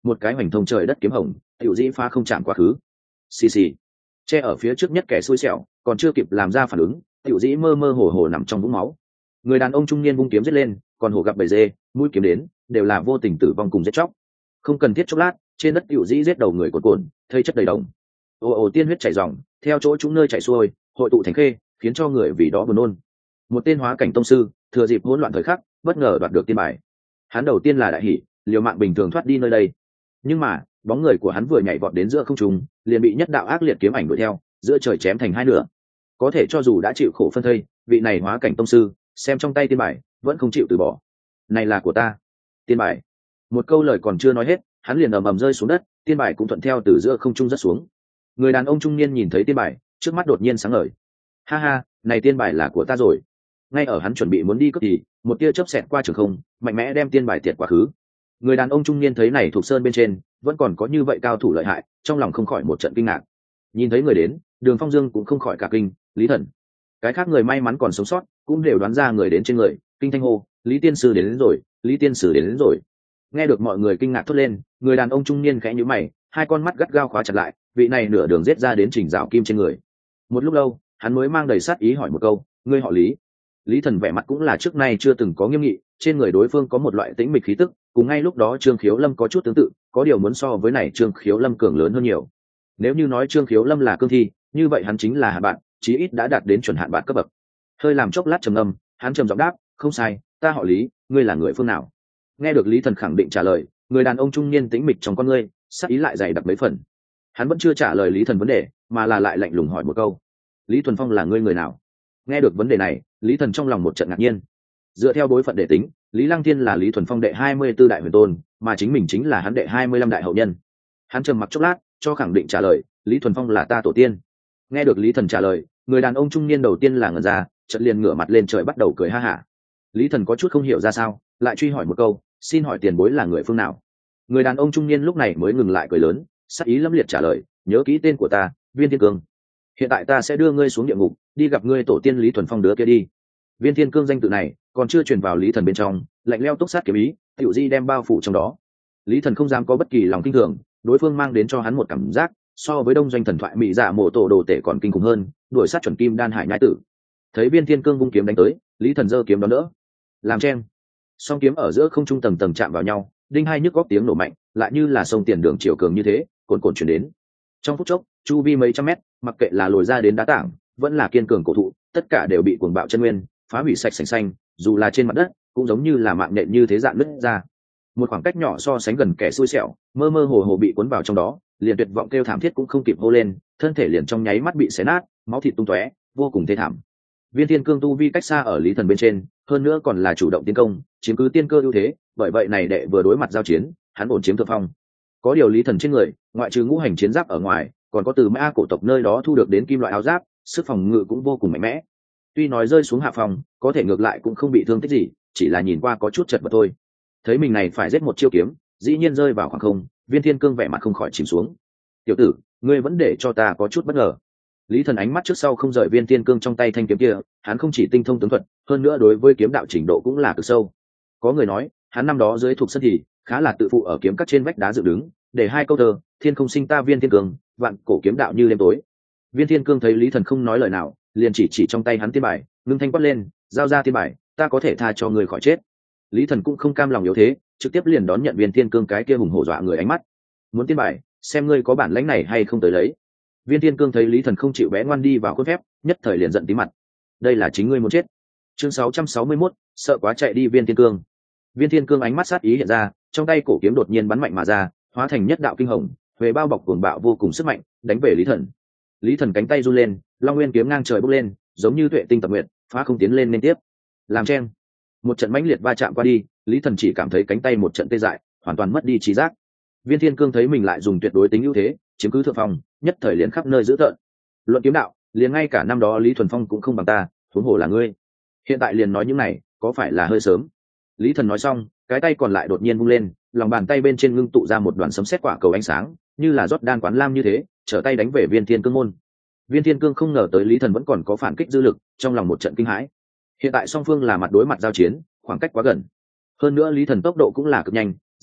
một cái hoành thông trời đất kiếm hồng tiểu dĩ phá không chạm quá khứ. Xì xì, che ở phía trước nhất kẻ xui xẻo còn chưa kịp làm ra phản ứng, tiểu dĩ mơ mơ hồ hồ nằm trong vũng máu. Người đàn ông trung niên vung kiếm giết lên, còn hổ gặp bầy dê, mũi kiếm đến đều là vô tình tử vong cùng giết chóc. Không cần thiết chốc lát, trên đất tiểu dĩ giết đầu người cồn cồn, thây chất đầy đồng. Ồ ồ tiên huyết chảy ròng, theo chỗ chúng nơi chảy xuôi, hội tụ thành khê, khiến cho người vì đó buồn nôn. Một tên hóa cảnh tông sư, thừa dịp hỗn loạn thời khắc, bất ngờ đoạt được tiên bài. Hắn đầu tiên là đại hỉ, liều mạng bình thường thoát đi nơi đây. Nhưng mà, bóng người của hắn vừa nhảy vọt đến giữa không trung, liền bị nhất đạo ác liệt kiếm ảnh đuổi theo, giữa trời chém thành hai nửa. Có thể cho dù đã chịu khổ phân thây, vị này hóa cảnh tông sư, xem trong tay tiên bài, vẫn không chịu từ bỏ. Này là của ta. Tiên bài. Một câu lời còn chưa nói hết, hắn liền ầm ầm rơi xuống đất, tiên bài cũng thuận theo từ giữa không trung rớt xuống. Người đàn ông trung niên nhìn thấy tiên bài, trước mắt đột nhiên sáng ngời. Ha ha, này tiên bài là của ta rồi. Ngay ở hắn chuẩn bị muốn đi cướp thì một tia chớp xẹt qua trường không, mạnh mẽ đem tiên bài tiệt quá khứ. Người đàn ông trung niên thấy này thuộc sơn bên trên vẫn còn có như vậy cao thủ lợi hại, trong lòng không khỏi một trận kinh ngạc. Nhìn thấy người đến, Đường Phong Dương cũng không khỏi cả kinh. Lý Thần. Cái khác người may mắn còn sống sót cũng đều đoán ra người đến trên người, kinh thanh hô, Lý tiên sư đến, đến rồi, Lý tiên sư đến, đến rồi. Nghe được mọi người kinh ngạc thốt lên, người đàn ông trung niên khẽ nhíu mày, hai con mắt gắt gao khóa chặt lại, vị này nửa đường giết ra đến trình rào kim trên người. Một lúc lâu, hắn mới mang đầy sát ý hỏi một câu, ngươi họ Lý? Lý Thần vẻ mặt cũng là trước nay chưa từng có nghiêm nghị, trên người đối phương có một loại tĩnh mịch khí tức, cùng ngay lúc đó Trương Khiếu Lâm có chút tương tự, có điều muốn so với này Trương Khiếu Lâm cường lớn hơn nhiều. Nếu như nói Trương Khiếu Lâm là cương thi, như vậy hắn chính là hạn bạn, chí ít đã đạt đến chuẩn hạn bạn cấp bậc. Hơi làm chốc lát trầm ngâm, hắn trầm giọng đáp, không sai, ta họ Lý, ngươi là người phương nào? Nghe được Lý Thần khẳng định trả lời, người đàn ông trung niên tĩnh mịch trong con ngươi, sắc ý lại dày đặc mấy phần. Hắn vẫn chưa trả lời Lý Thần vấn đề, mà là lại lạnh lùng hỏi một câu, Lý Thuần Phong là ngươi người nào? Nghe được vấn đề này, Lý Thần trong lòng một trận ngạc nhiên. Dựa theo bối phận đệ tính, Lý Lăng Thiên là Lý Thuần Phong đệ hai mươi tư đại huyền tôn, mà chính mình chính là hắn đệ hai mươi lăm đại hậu nhân. Hắn trầm mặc chốc lát, cho khẳng định trả lời, Lý Thuần Phong là ta tổ tiên. Nghe được Lý Thần trả lời, người đàn ông trung niên đầu tiên là ngẩn ra, chợt liền ngửa mặt lên trời bắt đầu cười ha hả. Lý Thần có chút không hiểu ra sao, lại truy hỏi một câu, xin hỏi tiền bối là người phương nào? Người đàn ông trung niên lúc này mới ngừng lại cười lớn, sắc ý lâm liệt trả lời, nhớ kỹ tên của ta, Viên Thiên Cương. Hiện tại ta sẽ đưa ngươi xuống địa ngục, đi gặp ngươi tổ tiên Lý Thuần Phong đứa kia đi. Viên Thiên Cương danh tự này còn chưa truyền vào Lý Thần bên trong, lạnh lẽo túc sát kiếm ý, tiểu di đem bao phủ trong đó. Lý Thần không dám có bất kỳ lòng kinh thường, đối phương mang đến cho hắn một cảm giác so với đông doanh thần thoại mỹ dạ mộ tổ đồ tể còn kinh khủng hơn, đuổi sát chuẩn kim đan hải nhai tử. Thấy Viên Thiên Cương vung kiếm đánh tới, Lý Thần giơ kiếm đón đỡ, làm chen. Song kiếm ở giữa không trung tầng tầng chạm vào nhau, đinh hai nhức góc tiếng nổ mạnh, lại như là sông tiền đường chiều cường như thế, cồn cồn truyền đến. Trong phút chốc, chu vi mấy trăm mét, mặc kệ là lồi ra đến đá tảng, vẫn là kiên cường cổ thụ, tất cả đều bị cuồng bạo chân nguyên phá hủy sạch sành xanh, dù là trên mặt đất cũng giống như là mạng nện như thế dạn nứt ra. Một khoảng cách nhỏ so sánh gần kẻ xui xẻo, mơ mơ hồ hồ bị cuốn vào trong đó, liền tuyệt vọng kêu thảm thiết cũng không kịp hô lên, thân thể liền trong nháy mắt bị xé nát, máu thịt tung tóe, vô cùng thê thảm. Viên Thiên Cương tu vi cách xa ở Lý Thần bên trên, hơn nữa còn là chủ động tiến công, chiếm cứ tiên cơ ưu thế, bởi vậy này đệ vừa đối mặt giao chiến, hắn ổn chiếm thượng phong. Có điều Lý Thần trên người, ngoại trừ ngũ hành chiến giáp ở ngoài, còn có từ Mã cổ tộc nơi đó thu được đến kim loại áo giáp, sức phòng ngự cũng vô cùng mạnh mẽ. Tuy nói rơi xuống hạ phòng, có thể ngược lại cũng không bị thương tích gì, chỉ là nhìn qua có chút chật vật thôi. Thấy mình này phải giết một chiêu kiếm, dĩ nhiên rơi vào khoảng không, Viên Thiên Cương vẻ mặt không khỏi chìm xuống. Tiểu tử, ngươi vẫn để cho ta có chút bất ngờ. Lý Thần ánh mắt trước sau không rời Viên Thiên Cương trong tay thanh kiếm kia, hắn không chỉ tinh thông tướng thuật, hơn nữa đối với kiếm đạo trình độ cũng là cực sâu. Có người nói, hắn năm đó dưới thuộc sân thì khá là tự phụ ở kiếm cắt trên vách đá dựng đứng, để hai câu thơ, thiên không sinh ta Viên Thiên Cương, vạn cổ kiếm đạo như đêm tối. Viên Thiên Cương thấy Lý Thần không nói lời nào, liền chỉ chỉ trong tay hắn tiên bài, ngưng thanh quát lên, giao ra tiên bài, ta có thể tha cho người khỏi chết. Lý Thần cũng không cam lòng yếu thế, trực tiếp liền đón nhận Viên Thiên Cương cái kia hùng hổ dọa người ánh mắt. Muốn tiên bài, xem ngươi có bản lĩnh này hay không tới lấy. Viên Thiên Cương thấy Lý Thần không chịu bé ngoan đi vào khuôn phép, nhất thời liền giận tí mặt. Đây là chính ngươi muốn chết. Chương sáu trăm sáu mươi mốt, sợ quá chạy đi Viên Thiên Cương. Viên Thiên Cương ánh mắt sát ý hiện ra, trong tay cổ kiếm đột nhiên bắn mạnh mà ra, hóa thành nhất đạo kinh hồng, huệ bao bọc cuồng bạo vô cùng sức mạnh, đánh về Lý Thần. Lý Thần cánh tay run lên, long nguyên kiếm ngang trời bốc lên, giống như tuệ tinh tập nguyện, phá không tiến lên liên tiếp. Làm chen. Một trận mãnh liệt va chạm qua đi, Lý Thần chỉ cảm thấy cánh tay một trận tê dại, hoàn toàn mất đi trí giác. Viên Thiên Cương thấy mình lại dùng tuyệt đối tính ưu thế, chiếm cứ thượng phong, nhất thời liền khắp nơi dữ tợn. Luận kiếm đạo, liền ngay cả năm đó Lý Thuần Phong cũng không bằng ta, huống hồ là ngươi. Hiện tại liền nói những này, có phải là hơi sớm? Lý Thần nói xong, cái tay còn lại đột nhiên vung lên, lòng bàn tay bên trên ngưng tụ ra một đoàn sấm sét quả cầu ánh sáng, như là rót đan quán lam như thế, trở tay đánh về Viên Thiên Cương môn. Viên Thiên Cương không ngờ tới Lý Thần vẫn còn có phản kích dư lực, trong lòng một trận kinh hãi. Hiện tại song phương là mặt đối mặt giao chiến, khoảng cách quá gần. Hơn nữa Lý Thần tốc độ cũng là cực nhanh,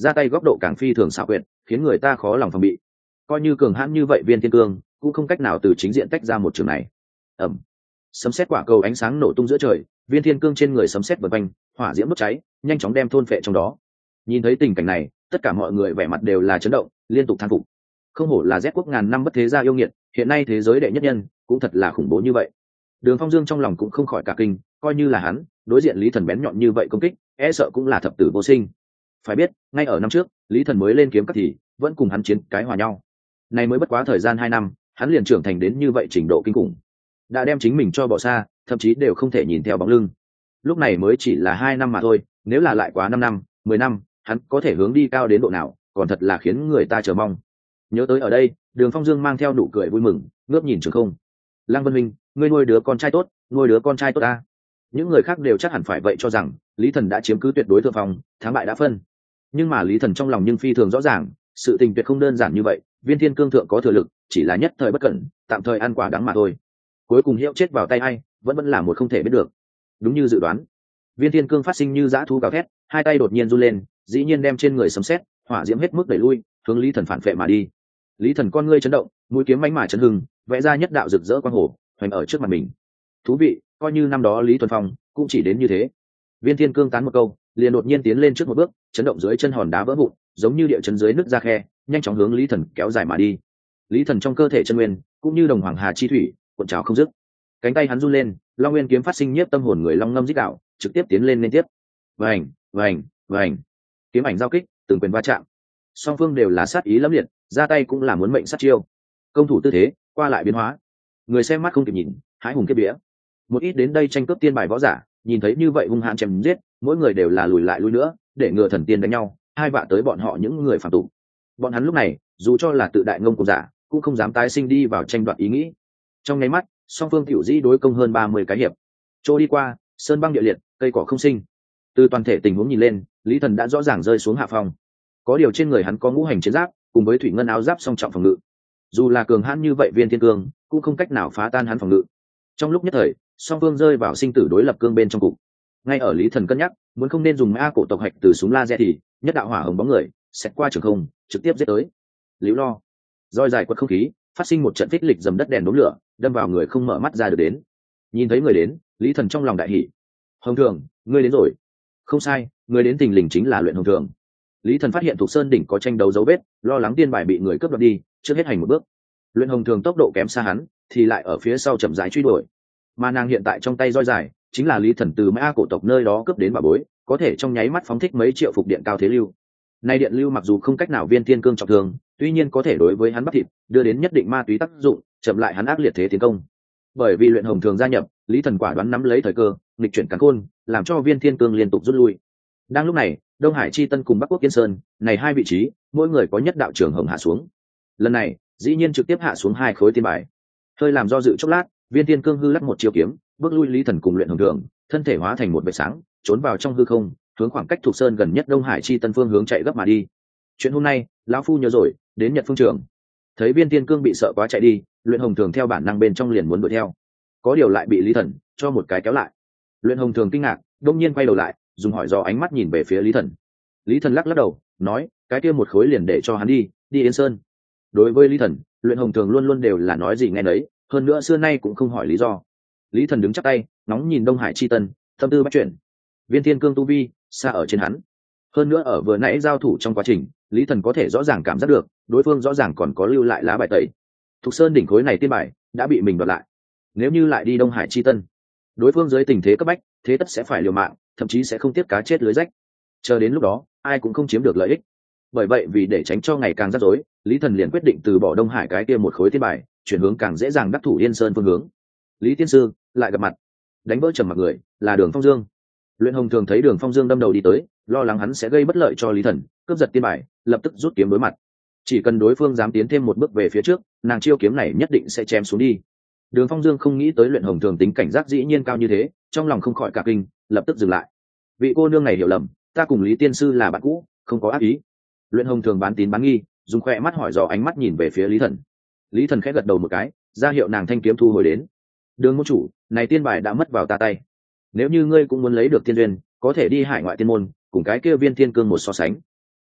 ra tay góc độ càng phi thường xảo quyệt, khiến người ta khó lòng phòng bị. Coi như cường hãn như vậy Viên Thiên Cương cũng không cách nào từ chính diện tách ra một trường này. Ầm, sấm sét quả cầu ánh sáng nổ tung giữa trời, Viên Thiên Cương trên người sấm sét vần quanh, hỏa diễm đốt cháy, nhanh chóng đem thôn phệ trong đó. Nhìn thấy tình cảnh này, tất cả mọi người vẻ mặt đều là chấn động, liên tục thán phục. Không hổ là Z quốc ngàn năm bất thế gia yêu nghiệt, hiện nay thế giới đệ nhất nhân, cũng thật là khủng bố như vậy. Đường Phong Dương trong lòng cũng không khỏi cả kinh, coi như là hắn, đối diện Lý Thần bén nhọn như vậy công kích, e sợ cũng là thập tử vô sinh. Phải biết, ngay ở năm trước, Lý Thần mới lên kiếm các thì vẫn cùng hắn chiến cái hòa nhau. Này mới bất quá thời gian hai năm, hắn liền trưởng thành đến như vậy trình độ kinh khủng, đã đem chính mình cho bỏ xa, thậm chí đều không thể nhìn theo bóng lưng. Lúc này mới chỉ là hai năm mà thôi, nếu là lại quá năm năm, mười năm, hắn có thể hướng đi cao đến độ nào, còn thật là khiến người ta chờ mong. Nhớ tới ở đây, Đường Phong Dương mang theo nụ cười vui mừng, ngước nhìn Trường Không. Lăng Vân Minh, ngươi nuôi đứa con trai tốt, nuôi đứa con trai tốt ta. Những người khác đều chắc hẳn phải vậy cho rằng Lý Thần đã chiếm cứ tuyệt đối thượng phong, thắng bại đã phân. Nhưng mà Lý Thần trong lòng nhưng phi thường rõ ràng, sự tình tuyệt không đơn giản như vậy. Viên Thiên Cương thượng có thừa lực, chỉ là nhất thời bất cẩn, tạm thời ăn quả đắng mà thôi. Cuối cùng hiệu chết vào tay ai, vẫn vẫn là một không thể biết được. Đúng như dự đoán, Viên Thiên Cương phát sinh như dã thú gào thét, hai tay đột nhiên run lên, dĩ nhiên đem trên người sấm sét, hỏa diễm hết mức đẩy lui, hướng Lý Thần phản phệ mà đi. Lý Thần con ngươi chấn động, mũi kiếm mãnh mà chấn hưng, vẽ ra nhất đạo rực rỡ quang hồ, hoành ở trước mặt mình. Thú vị, coi như năm đó Lý Tuấn Phong cũng chỉ đến như thế. Viên Thiên Cương tán một câu, liền đột nhiên tiến lên trước một bước, chấn động dưới chân hòn đá vỡ vụn, giống như địa chấn dưới nứt ra khe, nhanh chóng hướng Lý Thần kéo dài mà đi. Lý Thần trong cơ thể chân nguyên, cũng như đồng hoàng hà chi thủy, cuộn trào không dứt. Cánh tay hắn run lên, Long Nguyên kiếm phát sinh nhiếp tâm hồn người long ngâm rít đạo, trực tiếp tiến lên liên tiếp. Vành, vành, vành. Kiếm ảnh giao kích, từng quyền va chạm. Song phương đều là sát ý lẫm liệt, ra tay cũng là muốn mệnh sát chiêu. Công thủ tư thế, qua lại biến hóa. Người xem mắt không kịp nhìn, hãi hùng kiếp vía. Một ít đến đây tranh cướp tiên bài võ giả, nhìn thấy như vậy hung hãn chém giết, mỗi người đều là lùi lại lùi nữa, để ngừa thần tiên đánh nhau, hai vạ tới bọn họ những người phàm tục. Bọn hắn lúc này, dù cho là tự đại ngông cuồng giả, cũng không dám tái sinh đi vào tranh đoạt ý nghĩ. Trong nháy mắt, song phương tiểu dĩ đối công hơn ba mươi cái hiệp. Trôi đi qua, sơn băng địa liệt, cây cỏ không sinh. Từ toàn thể tình huống nhìn lên, Lý Thần đã rõ ràng rơi xuống hạ phong. Có điều trên người hắn có ngũ hành chiến giáp, cùng với thủy ngân áo giáp song trọng phòng ngự. Dù là cường hãn như vậy Viên Thiên Cương, cũng không cách nào phá tan hắn phòng ngự. Trong lúc nhất thời, song phương rơi vào sinh tử đối lập cương bên trong cục. Ngay ở Lý Thần cân nhắc, muốn không nên dùng a cổ tộc hạch từ súng laser thì nhất đạo hỏa hồng bóng người xẹt qua trường không, trực tiếp giết tới. Liễu lo, roi dài quật không khí, phát sinh một trận phích lịch dầm đất đèn đốm lửa, đâm vào người không mở mắt ra được đến. Nhìn thấy người đến, Lý Thần trong lòng đại hỉ. Hồng Thường, ngươi đến rồi. Không sai, người đến tình lình chính là Luyện Hồng Thường. Lý Thần phát hiện Thục Sơn đỉnh có tranh đấu dấu vết, lo lắng tiên bài bị người cướp đoạt đi, trước hết hành một bước. Luyện Hồng Thường tốc độ kém xa hắn, thì lại ở phía sau chậm rãi truy đuổi. Mà nàng hiện tại trong tay roi dài, chính là Lý Thần từ Mã cổ tộc nơi đó cướp đến bà bối, có thể trong nháy mắt phóng thích mấy triệu phục điện cao thế lưu. Nay điện lưu mặc dù không cách nào Viên Thiên Cương trọng thương, tuy nhiên có thể đối với hắn bắp thịt đưa đến nhất định ma túy tác dụng, chậm lại hắn ác liệt thế tiến công. Bởi vì Luyện Hồng Thường gia nhập, Lý Thần quả đoán nắm lấy thời cơ, nghịch chuyển càn khôn, làm cho Viên Thiên Cương liên tục rút lui. Đang lúc này, Đông Hải Chi Tân cùng Bắc Quốc Yên Sơn, này hai vị trí, mỗi người có nhất đạo trường hồng hạ xuống. Lần này, dĩ nhiên trực tiếp hạ xuống hai khối tiên bài. Hơi làm do dự chốc lát, Viên Thiên Cương hư lắc một chiêu kiếm, bước lui Lý Thần cùng Luyện Hồng Thường, thân thể hóa thành một vệt sáng, trốn vào trong hư không, hướng khoảng cách Thục Sơn gần nhất Đông Hải Chi Tân phương hướng chạy gấp mà đi. Chuyện hôm nay, lão phu nhớ rồi, đến Nhật Phương Trường. Thấy Viên Thiên Cương bị sợ quá chạy đi, Luyện Hồng Thường theo bản năng bên trong liền muốn đuổi theo, có điều lại bị Lý Thần cho một cái kéo lại. Luyện Hồng Thường kinh ngạc, đông nhiên quay đầu lại, dùng hỏi do ánh mắt nhìn về phía Lý Thần. Lý Thần lắc lắc đầu, nói, cái kia một khối liền để cho hắn đi, đi Yên Sơn. Đối với Lý Thần, Luyện Hồng Thường luôn luôn đều là nói gì nghe nấy, hơn nữa xưa nay cũng không hỏi lý do. Lý Thần đứng chắp tay, nóng nhìn Đông Hải Chi Tân, tâm tư bắt chuyển. Viên Thiên Cương tu vi xa ở trên hắn, hơn nữa ở vừa nãy giao thủ trong quá trình, Lý Thần có thể rõ ràng cảm giác được, đối phương rõ ràng còn có lưu lại lá bài tẩy. Thục Sơn đỉnh khối này tiên bài đã bị mình đoạt lại, nếu như lại đi Đông Hải Chi Tân, đối phương dưới tình thế cấp bách, thế tất sẽ phải liều mạng, thậm chí sẽ không tiếp cá chết lưới rách. Chờ đến lúc đó, ai cũng không chiếm được lợi ích. Bởi vậy vì để tránh cho ngày càng rắc rối, Lý Thần liền quyết định từ bỏ Đông Hải cái kia một khối tiên bài, chuyển hướng càng dễ dàng đắc thủ Yên Sơn phương hướng. Lý tiên sư lại gặp mặt. Đánh vỡ trầm mặc người là Đường Phong Dương. Luyện Hồng Thường thấy Đường Phong Dương đâm đầu đi tới, lo lắng hắn sẽ gây bất lợi cho Lý Thần, cướp giật tiên bài, lập tức rút kiếm đối mặt. Chỉ cần đối phương dám tiến thêm một bước về phía trước, nàng chiêu kiếm này nhất định sẽ chém xuống đi. Đường Phong Dương không nghĩ tới Luyện Hồng Thường tính cảnh giác dĩ nhiên cao như thế, trong lòng không khỏi cả kinh, lập tức dừng lại. Vị cô nương này hiểu lầm, ta cùng Lý tiên sư là bạn cũ, không có ác ý. Luyện Hồng Thường bán tín bán nghi, dùng khoe mắt hỏi dò ánh mắt nhìn về phía Lý Thần. Lý Thần khẽ gật đầu một cái, ra hiệu nàng thanh kiếm thu hồi đến. Đường môn chủ, này tiên bài đã mất vào ta tay. Nếu như ngươi cũng muốn lấy được tiên duyên, có thể đi hải ngoại tiên môn, cùng cái kia Viên Thiên Cương một so sánh.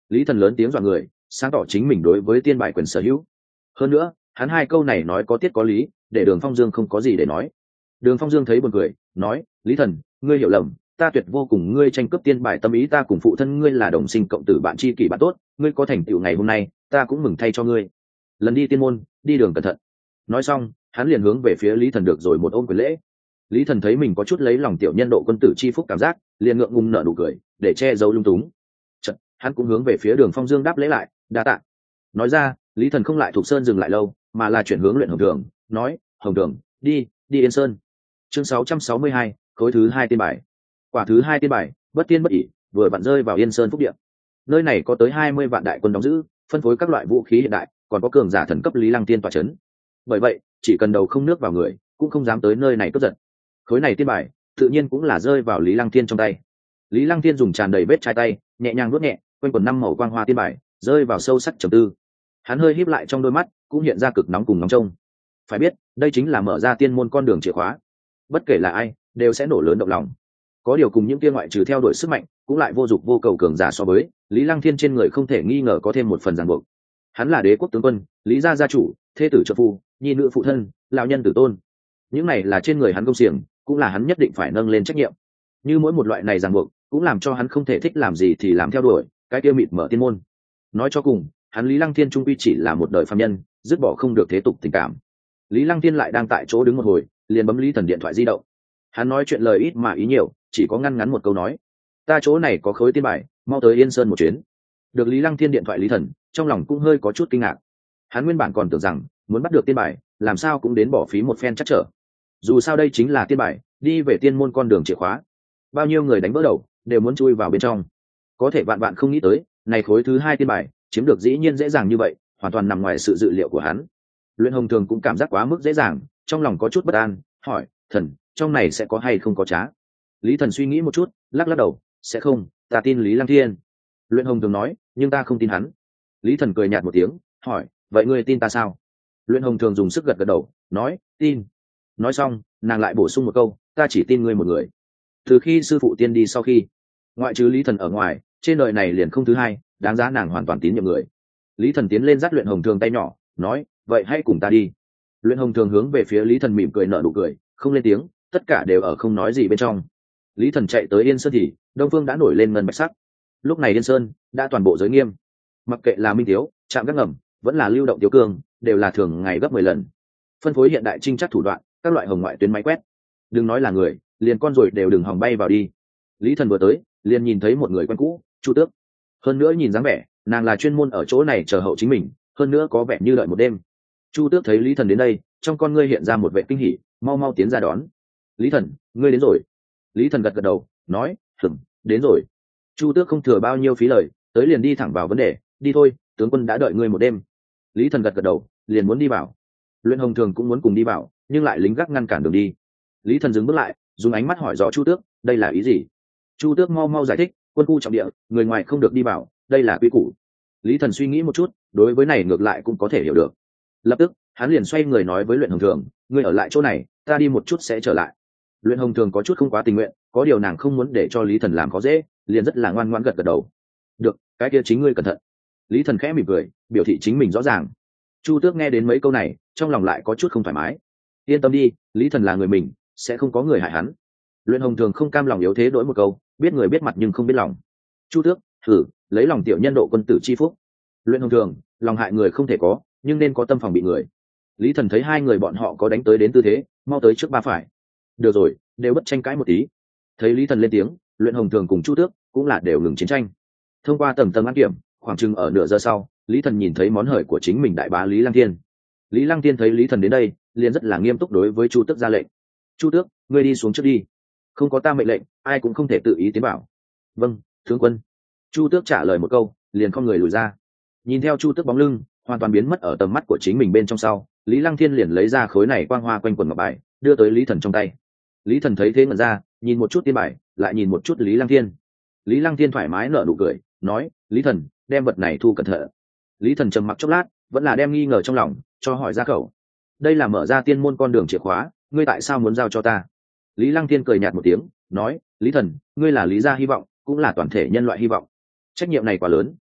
Lý Thần lớn tiếng dọa người, sáng tỏ chính mình đối với tiên bài quyền sở hữu. Hơn nữa, hắn hai câu này nói có tiết có lý, để Đường Phong Dương không có gì để nói. Đường Phong Dương thấy buồn cười, nói: Lý Thần, ngươi hiểu lầm, ta tuyệt vô cùng ngươi tranh cướp tiên bài tâm ý, ta cùng phụ thân ngươi là đồng sinh cộng tử, bạn tri kỷ bạn tốt, ngươi có thành tựu ngày hôm nay, ta cũng mừng thay cho ngươi. Lần đi tiên môn, đi đường cẩn thận. Nói xong, hắn liền hướng về phía Lý Thần được rồi một ôm quyền lễ. Lý Thần thấy mình có chút lấy lòng tiểu nhân độ quân tử chi phúc cảm giác, liền ngượng ngùng nở nụ cười, để che giấu lung túng. Chợt, hắn cũng hướng về phía Đường Phong Dương đáp lễ lại, đa tạ. Nói ra, Lý Thần không lại thuộc sơn dừng lại lâu, mà là chuyển hướng Luyện Hồng Đường, nói: Hồng Đường, đi, đi Yên Sơn. Chương sáu trăm sáu mươi hai, khối thứ hai tiên bài. Quả thứ hai tiên bài, bất tiên bất ỉ, vừa vặn rơi vào Yên Sơn phúc địa. Nơi này có tới hai mươi vạn đại quân đóng giữ, phân phối các loại vũ khí hiện đại, còn có cường giả thần cấp Lý Lăng Tiên tọa chấn. Bởi vậy, chỉ cần đầu không nước vào người, cũng không dám tới nơi này cướp giật. Khối này tiên bài, tự nhiên cũng là rơi vào Lý Lăng Tiên trong tay. Lý Lăng Tiên dùng tràn đầy vết chai tay, nhẹ nhàng vuốt nhẹ, quanh quần năm màu quang hoa tiên bài, rơi vào sâu sắc trầm tư. Hắn hơi híp lại trong đôi mắt, cũng hiện ra cực nóng cùng nóng trông. Phải biết, đây chính là mở ra tiên môn con đường chìa khóa. Bất kể là ai, đều sẽ nổ lớn động lòng. Có điều cùng những kia ngoại trừ theo đuổi sức mạnh, cũng lại vô dụng vô cầu cường giả so với, Lý Lăng Thiên trên người không thể nghi ngờ có thêm một phần ràng buộc. Hắn là đế quốc tướng quân, Lý gia gia chủ, thê tử trợ phu, nhi nữ phụ thân, lão nhân tử tôn. Những này là trên người hắn công xiềng, cũng là hắn nhất định phải nâng lên trách nhiệm. Như mỗi một loại này ràng buộc, cũng làm cho hắn không thể thích làm gì thì làm theo đuổi, cái kia mịt mở tiên môn. Nói cho cùng, hắn Lý Lăng Thiên trung quy chỉ là một đời phàm nhân, dứt bỏ không được thế tục tình cảm. Lý Lăng Thiên lại đang tại chỗ đứng một hồi, liền bấm Lý Thần điện thoại di động. Hắn nói chuyện lời ít mà ý nhiều, chỉ có ngăn ngắn một câu nói: ta chỗ này có khối tiên bài, mau tới Yên Sơn một chuyến. Được Lý Lăng Thiên điện thoại Lý Thần, trong lòng cũng hơi có chút kinh ngạc. Hắn nguyên bản còn tưởng rằng muốn bắt được tiên bài, làm sao cũng đến bỏ phí một phen chắc trở. Dù sao đây chính là tiên bài, đi về tiên môn con đường chìa khóa, bao nhiêu người đánh vỡ đầu đều muốn chui vào bên trong. Có thể vạn vạn không nghĩ tới, này khối thứ hai tiên bài chiếm được dĩ nhiên dễ dàng như vậy, hoàn toàn nằm ngoài sự dự liệu của hắn. Luyện Hồng Thường cũng cảm giác quá mức dễ dàng, trong lòng có chút bất an, hỏi: Thần, trong này sẽ có hay không có trá? Lý Thần suy nghĩ một chút, lắc lắc đầu: sẽ không, ta tin Lý Lăng Thiên. Luyện Hồng Thường nói: nhưng ta không tin hắn. Lý Thần cười nhạt một tiếng, hỏi: vậy ngươi tin ta sao? Luyện Hồng Thường dùng sức gật gật đầu, nói: tin. Nói xong, nàng lại bổ sung một câu: ta chỉ tin ngươi một người. Từ khi sư phụ tiên đi sau khi, ngoại trừ Lý Thần ở ngoài, trên đời này liền không thứ hai đáng giá nàng hoàn toàn tín nhiệm người. Lý Thần tiến lên dắt Luyện Hồng Thường tay nhỏ, nói: vậy hãy cùng ta đi. Luyện Hồng Thường hướng về phía Lý Thần mỉm cười nở nụ cười, không lên tiếng, tất cả đều ở không nói gì bên trong. Lý Thần chạy tới Yên Sơn thì đông phương đã nổi lên ngân bạch sắc. Lúc này Yên Sơn đã toàn bộ giới nghiêm, mặc kệ là minh tiếu, trạm gác ngầm, vẫn là lưu động tiếu cương, đều là thường ngày gấp mười lần. Phân phối hiện đại trinh chắc thủ đoạn, các loại hồng ngoại tuyến máy quét, đừng nói là người, liền con ruồi đều đừng hòng bay vào đi. Lý Thần vừa tới, liền nhìn thấy một người quen cũ, Chu Tước. Hơn nữa nhìn dáng vẻ, nàng là chuyên môn ở chỗ này chờ hậu chính mình, hơn nữa có vẻ như đợi một đêm. Chu Tước thấy Lý Thần đến đây, trong con ngươi hiện ra một vẻ kinh hỉ, mau mau tiến ra đón. Lý Thần, ngươi đến rồi. Lý Thần gật gật đầu, nói: hừm, đến rồi. Chu Tước không thừa bao nhiêu phí lời, tới liền đi thẳng vào vấn đề: đi thôi, tướng quân đã đợi ngươi một đêm. Lý Thần gật gật đầu, liền muốn đi vào. Luyện Hồng Thường cũng muốn cùng đi vào, nhưng lại lính gác ngăn cản đường đi. Lý Thần dừng bước lại, dùng ánh mắt hỏi rõ Chu Tước: đây là ý gì? Chu Tước mau mau giải thích: quân khu trọng địa, người ngoài không được đi vào, đây là quy củ. Lý Thần suy nghĩ một chút, đối với này ngược lại cũng có thể hiểu được. Lập tức, hắn liền xoay người nói với Luyện Hồng Thường: ngươi ở lại chỗ này, ta đi một chút sẽ trở lại. Luyện Hồng Thường có chút không quá tình nguyện, có điều nàng không muốn để cho Lý Thần làm khó dễ, liền rất là ngoan ngoãn gật gật đầu. được, cái kia chính ngươi cẩn thận. Lý Thần khẽ mỉm cười, biểu thị chính mình rõ ràng. Chu Tước nghe đến mấy câu này, trong lòng lại có chút không thoải mái. Yên tâm đi, Lý Thần là người mình, sẽ không có người hại hắn. Luyện Hồng Thường không cam lòng yếu thế đổi một câu, biết người biết mặt nhưng không biết lòng. Chu Tước, thử lấy lòng tiểu nhân độ quân tử chi phúc. Luyện Hồng Thường, lòng hại người không thể có, nhưng nên có tâm phòng bị người. Lý Thần thấy hai người bọn họ có đánh tới đến tư thế, mau tới trước ba phải. Được rồi, đều bất tranh cãi một tí. Thấy Lý Thần lên tiếng, Luyện Hồng Thường cùng Chu Tước cũng là đều ngừng chiến tranh. Thông qua tầng tầng án kiểm, khoảng chừng ở nửa giờ sau, Lý Thần nhìn thấy món hời của chính mình đại bá Lý Lăng Thiên. Lý Lăng Thiên thấy Lý Thần đến đây, liền rất là nghiêm túc đối với Chu Tước ra lệnh. Chu Tước, ngươi đi xuống trước đi, không có ta mệnh lệnh, ai cũng không thể tự ý tiến vào. Vâng, tướng quân. Chu Tước trả lời một câu, liền không người lùi ra. Nhìn theo Chu Tước bóng lưng hoàn toàn biến mất ở tầm mắt của chính mình bên trong sau, Lý Lăng Thiên liền lấy ra khối này quang hoa quanh quần ngọc bài, đưa tới Lý Thần trong tay. Lý Thần thấy thế ngẩn ra, nhìn một chút tiên bài, lại nhìn một chút Lý Lăng Thiên. Lý Lăng Thiên thoải mái nở nụ cười, nói: Lý Thần, đem vật này thu cẩn thận. Lý Thần trầm mặc chốc lát, vẫn là đem nghi ngờ trong lòng cho hỏi ra khẩu. Đây là mở ra tiên môn con đường chìa khóa, ngươi tại sao muốn giao cho ta? Lý Lăng Thiên cười nhạt một tiếng, nói: Lý Thần, ngươi là Lý gia hy vọng, cũng là toàn thể nhân loại hy vọng. Trách nhiệm này quá lớn,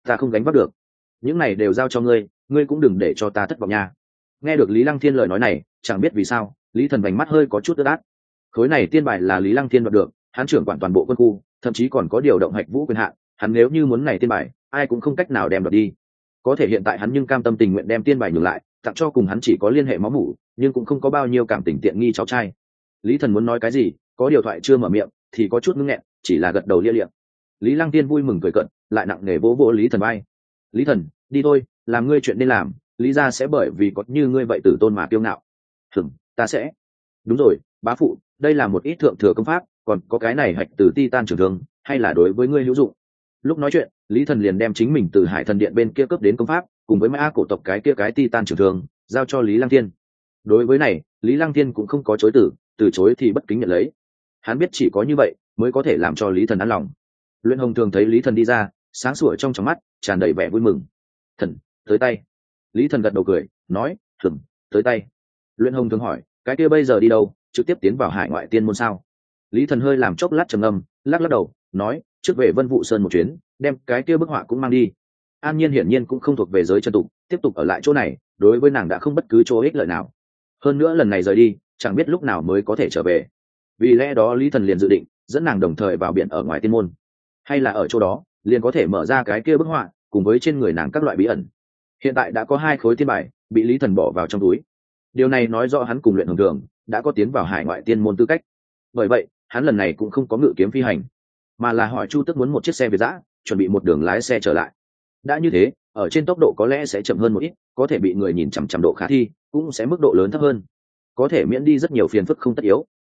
ta không gánh vác được. Những này đều giao cho ngươi, ngươi cũng đừng để cho ta thất vọng nha. Nghe được Lý Lăng Thiên lời nói này, chẳng biết vì sao Lý Thần vành mắt hơi có chút ướt át. Khối này tiên bài là Lý Lăng Thiên đoạt được, hắn trưởng quản toàn bộ quân khu, thậm chí còn có điều động hạch vũ quyền hạn, hắn nếu như muốn này tiên bài, ai cũng không cách nào đem đoạt đi. Có thể hiện tại hắn nhưng cam tâm tình nguyện đem tiên bài nhường lại, tặng cho cùng hắn chỉ có liên hệ máu mủ, nhưng cũng không có bao nhiêu cảm tình tiện nghi cháu trai. Lý Thần muốn nói cái gì, có điều thoại chưa mở miệng, thì có chút ngưng nghẹn, chỉ là gật đầu lia lịa. Lý Lăng Tiên vui mừng cười cợt, lại nặng nề vỗ vỗ Lý Thần vai. Lý Thần, đi thôi, làm ngươi chuyện nên làm, Lý gia sẽ bởi vì có như ngươi vậy tử tôn mà kiêu ngạo. Hừm, ta sẽ. Đúng rồi, bá phụ, đây là một ít thượng thừa công pháp, còn có cái này hạch từ titan trường thương, hay là đối với ngươi hữu dụng. Lúc nói chuyện, Lý Thần liền đem chính mình từ Hải Thần Điện bên kia cướp đến công pháp, cùng với mã cổ tộc cái kia cái titan trường thương, giao cho Lý Lăng Thiên. Đối với này, Lý Lăng Thiên cũng không có chối từ, từ chối thì bất kính nhận lấy. Hắn biết chỉ có như vậy mới có thể làm cho Lý Thần an lòng. Luyện Hồng Thường thấy Lý Thần đi ra, sáng sủa trong tròng mắt tràn đầy vẻ vui mừng. Thần, tới tay. Lý Thần gật đầu cười, nói, "Hừm, tới tay." Luyện Hồng Thường hỏi, "Cái kia bây giờ đi đâu, trực tiếp tiến vào Hải Ngoại Tiên môn sao?" Lý Thần hơi làm chốc lát trầm ngâm, lắc lắc đầu, nói, "Trước về Vân Vũ Sơn một chuyến, đem cái kia bức họa cũng mang đi." An Nhiên hiển nhiên cũng không thuộc về giới chân tục, tiếp tục ở lại chỗ này, đối với nàng đã không bất cứ chỗ ích lợi nào. Hơn nữa lần này rời đi, chẳng biết lúc nào mới có thể trở về. Vì lẽ đó Lý Thần liền dự định dẫn nàng đồng thời vào biển ở ngoài tiên môn, hay là ở chỗ đó liền có thể mở ra cái kia bức họa, cùng với trên người nàng các loại bí ẩn. Hiện tại đã có hai khối tiên bài bị Lý Thần bỏ vào trong túi. Điều này nói rõ hắn cùng Luyện Hồng Thường đã có tiến vào Hải Ngoại Tiên môn tư cách. Bởi vậy, hắn lần này cũng không có ngự kiếm phi hành, mà là hỏi Chu Tức muốn một chiếc xe Việt dã, chuẩn bị một đường lái xe trở lại. Đã như thế, ở trên tốc độ có lẽ sẽ chậm hơn một ít, có thể bị người nhìn chằm chằm độ khả thi cũng sẽ mức độ lớn thấp hơn, có thể miễn đi rất nhiều phiền phức không tất yếu.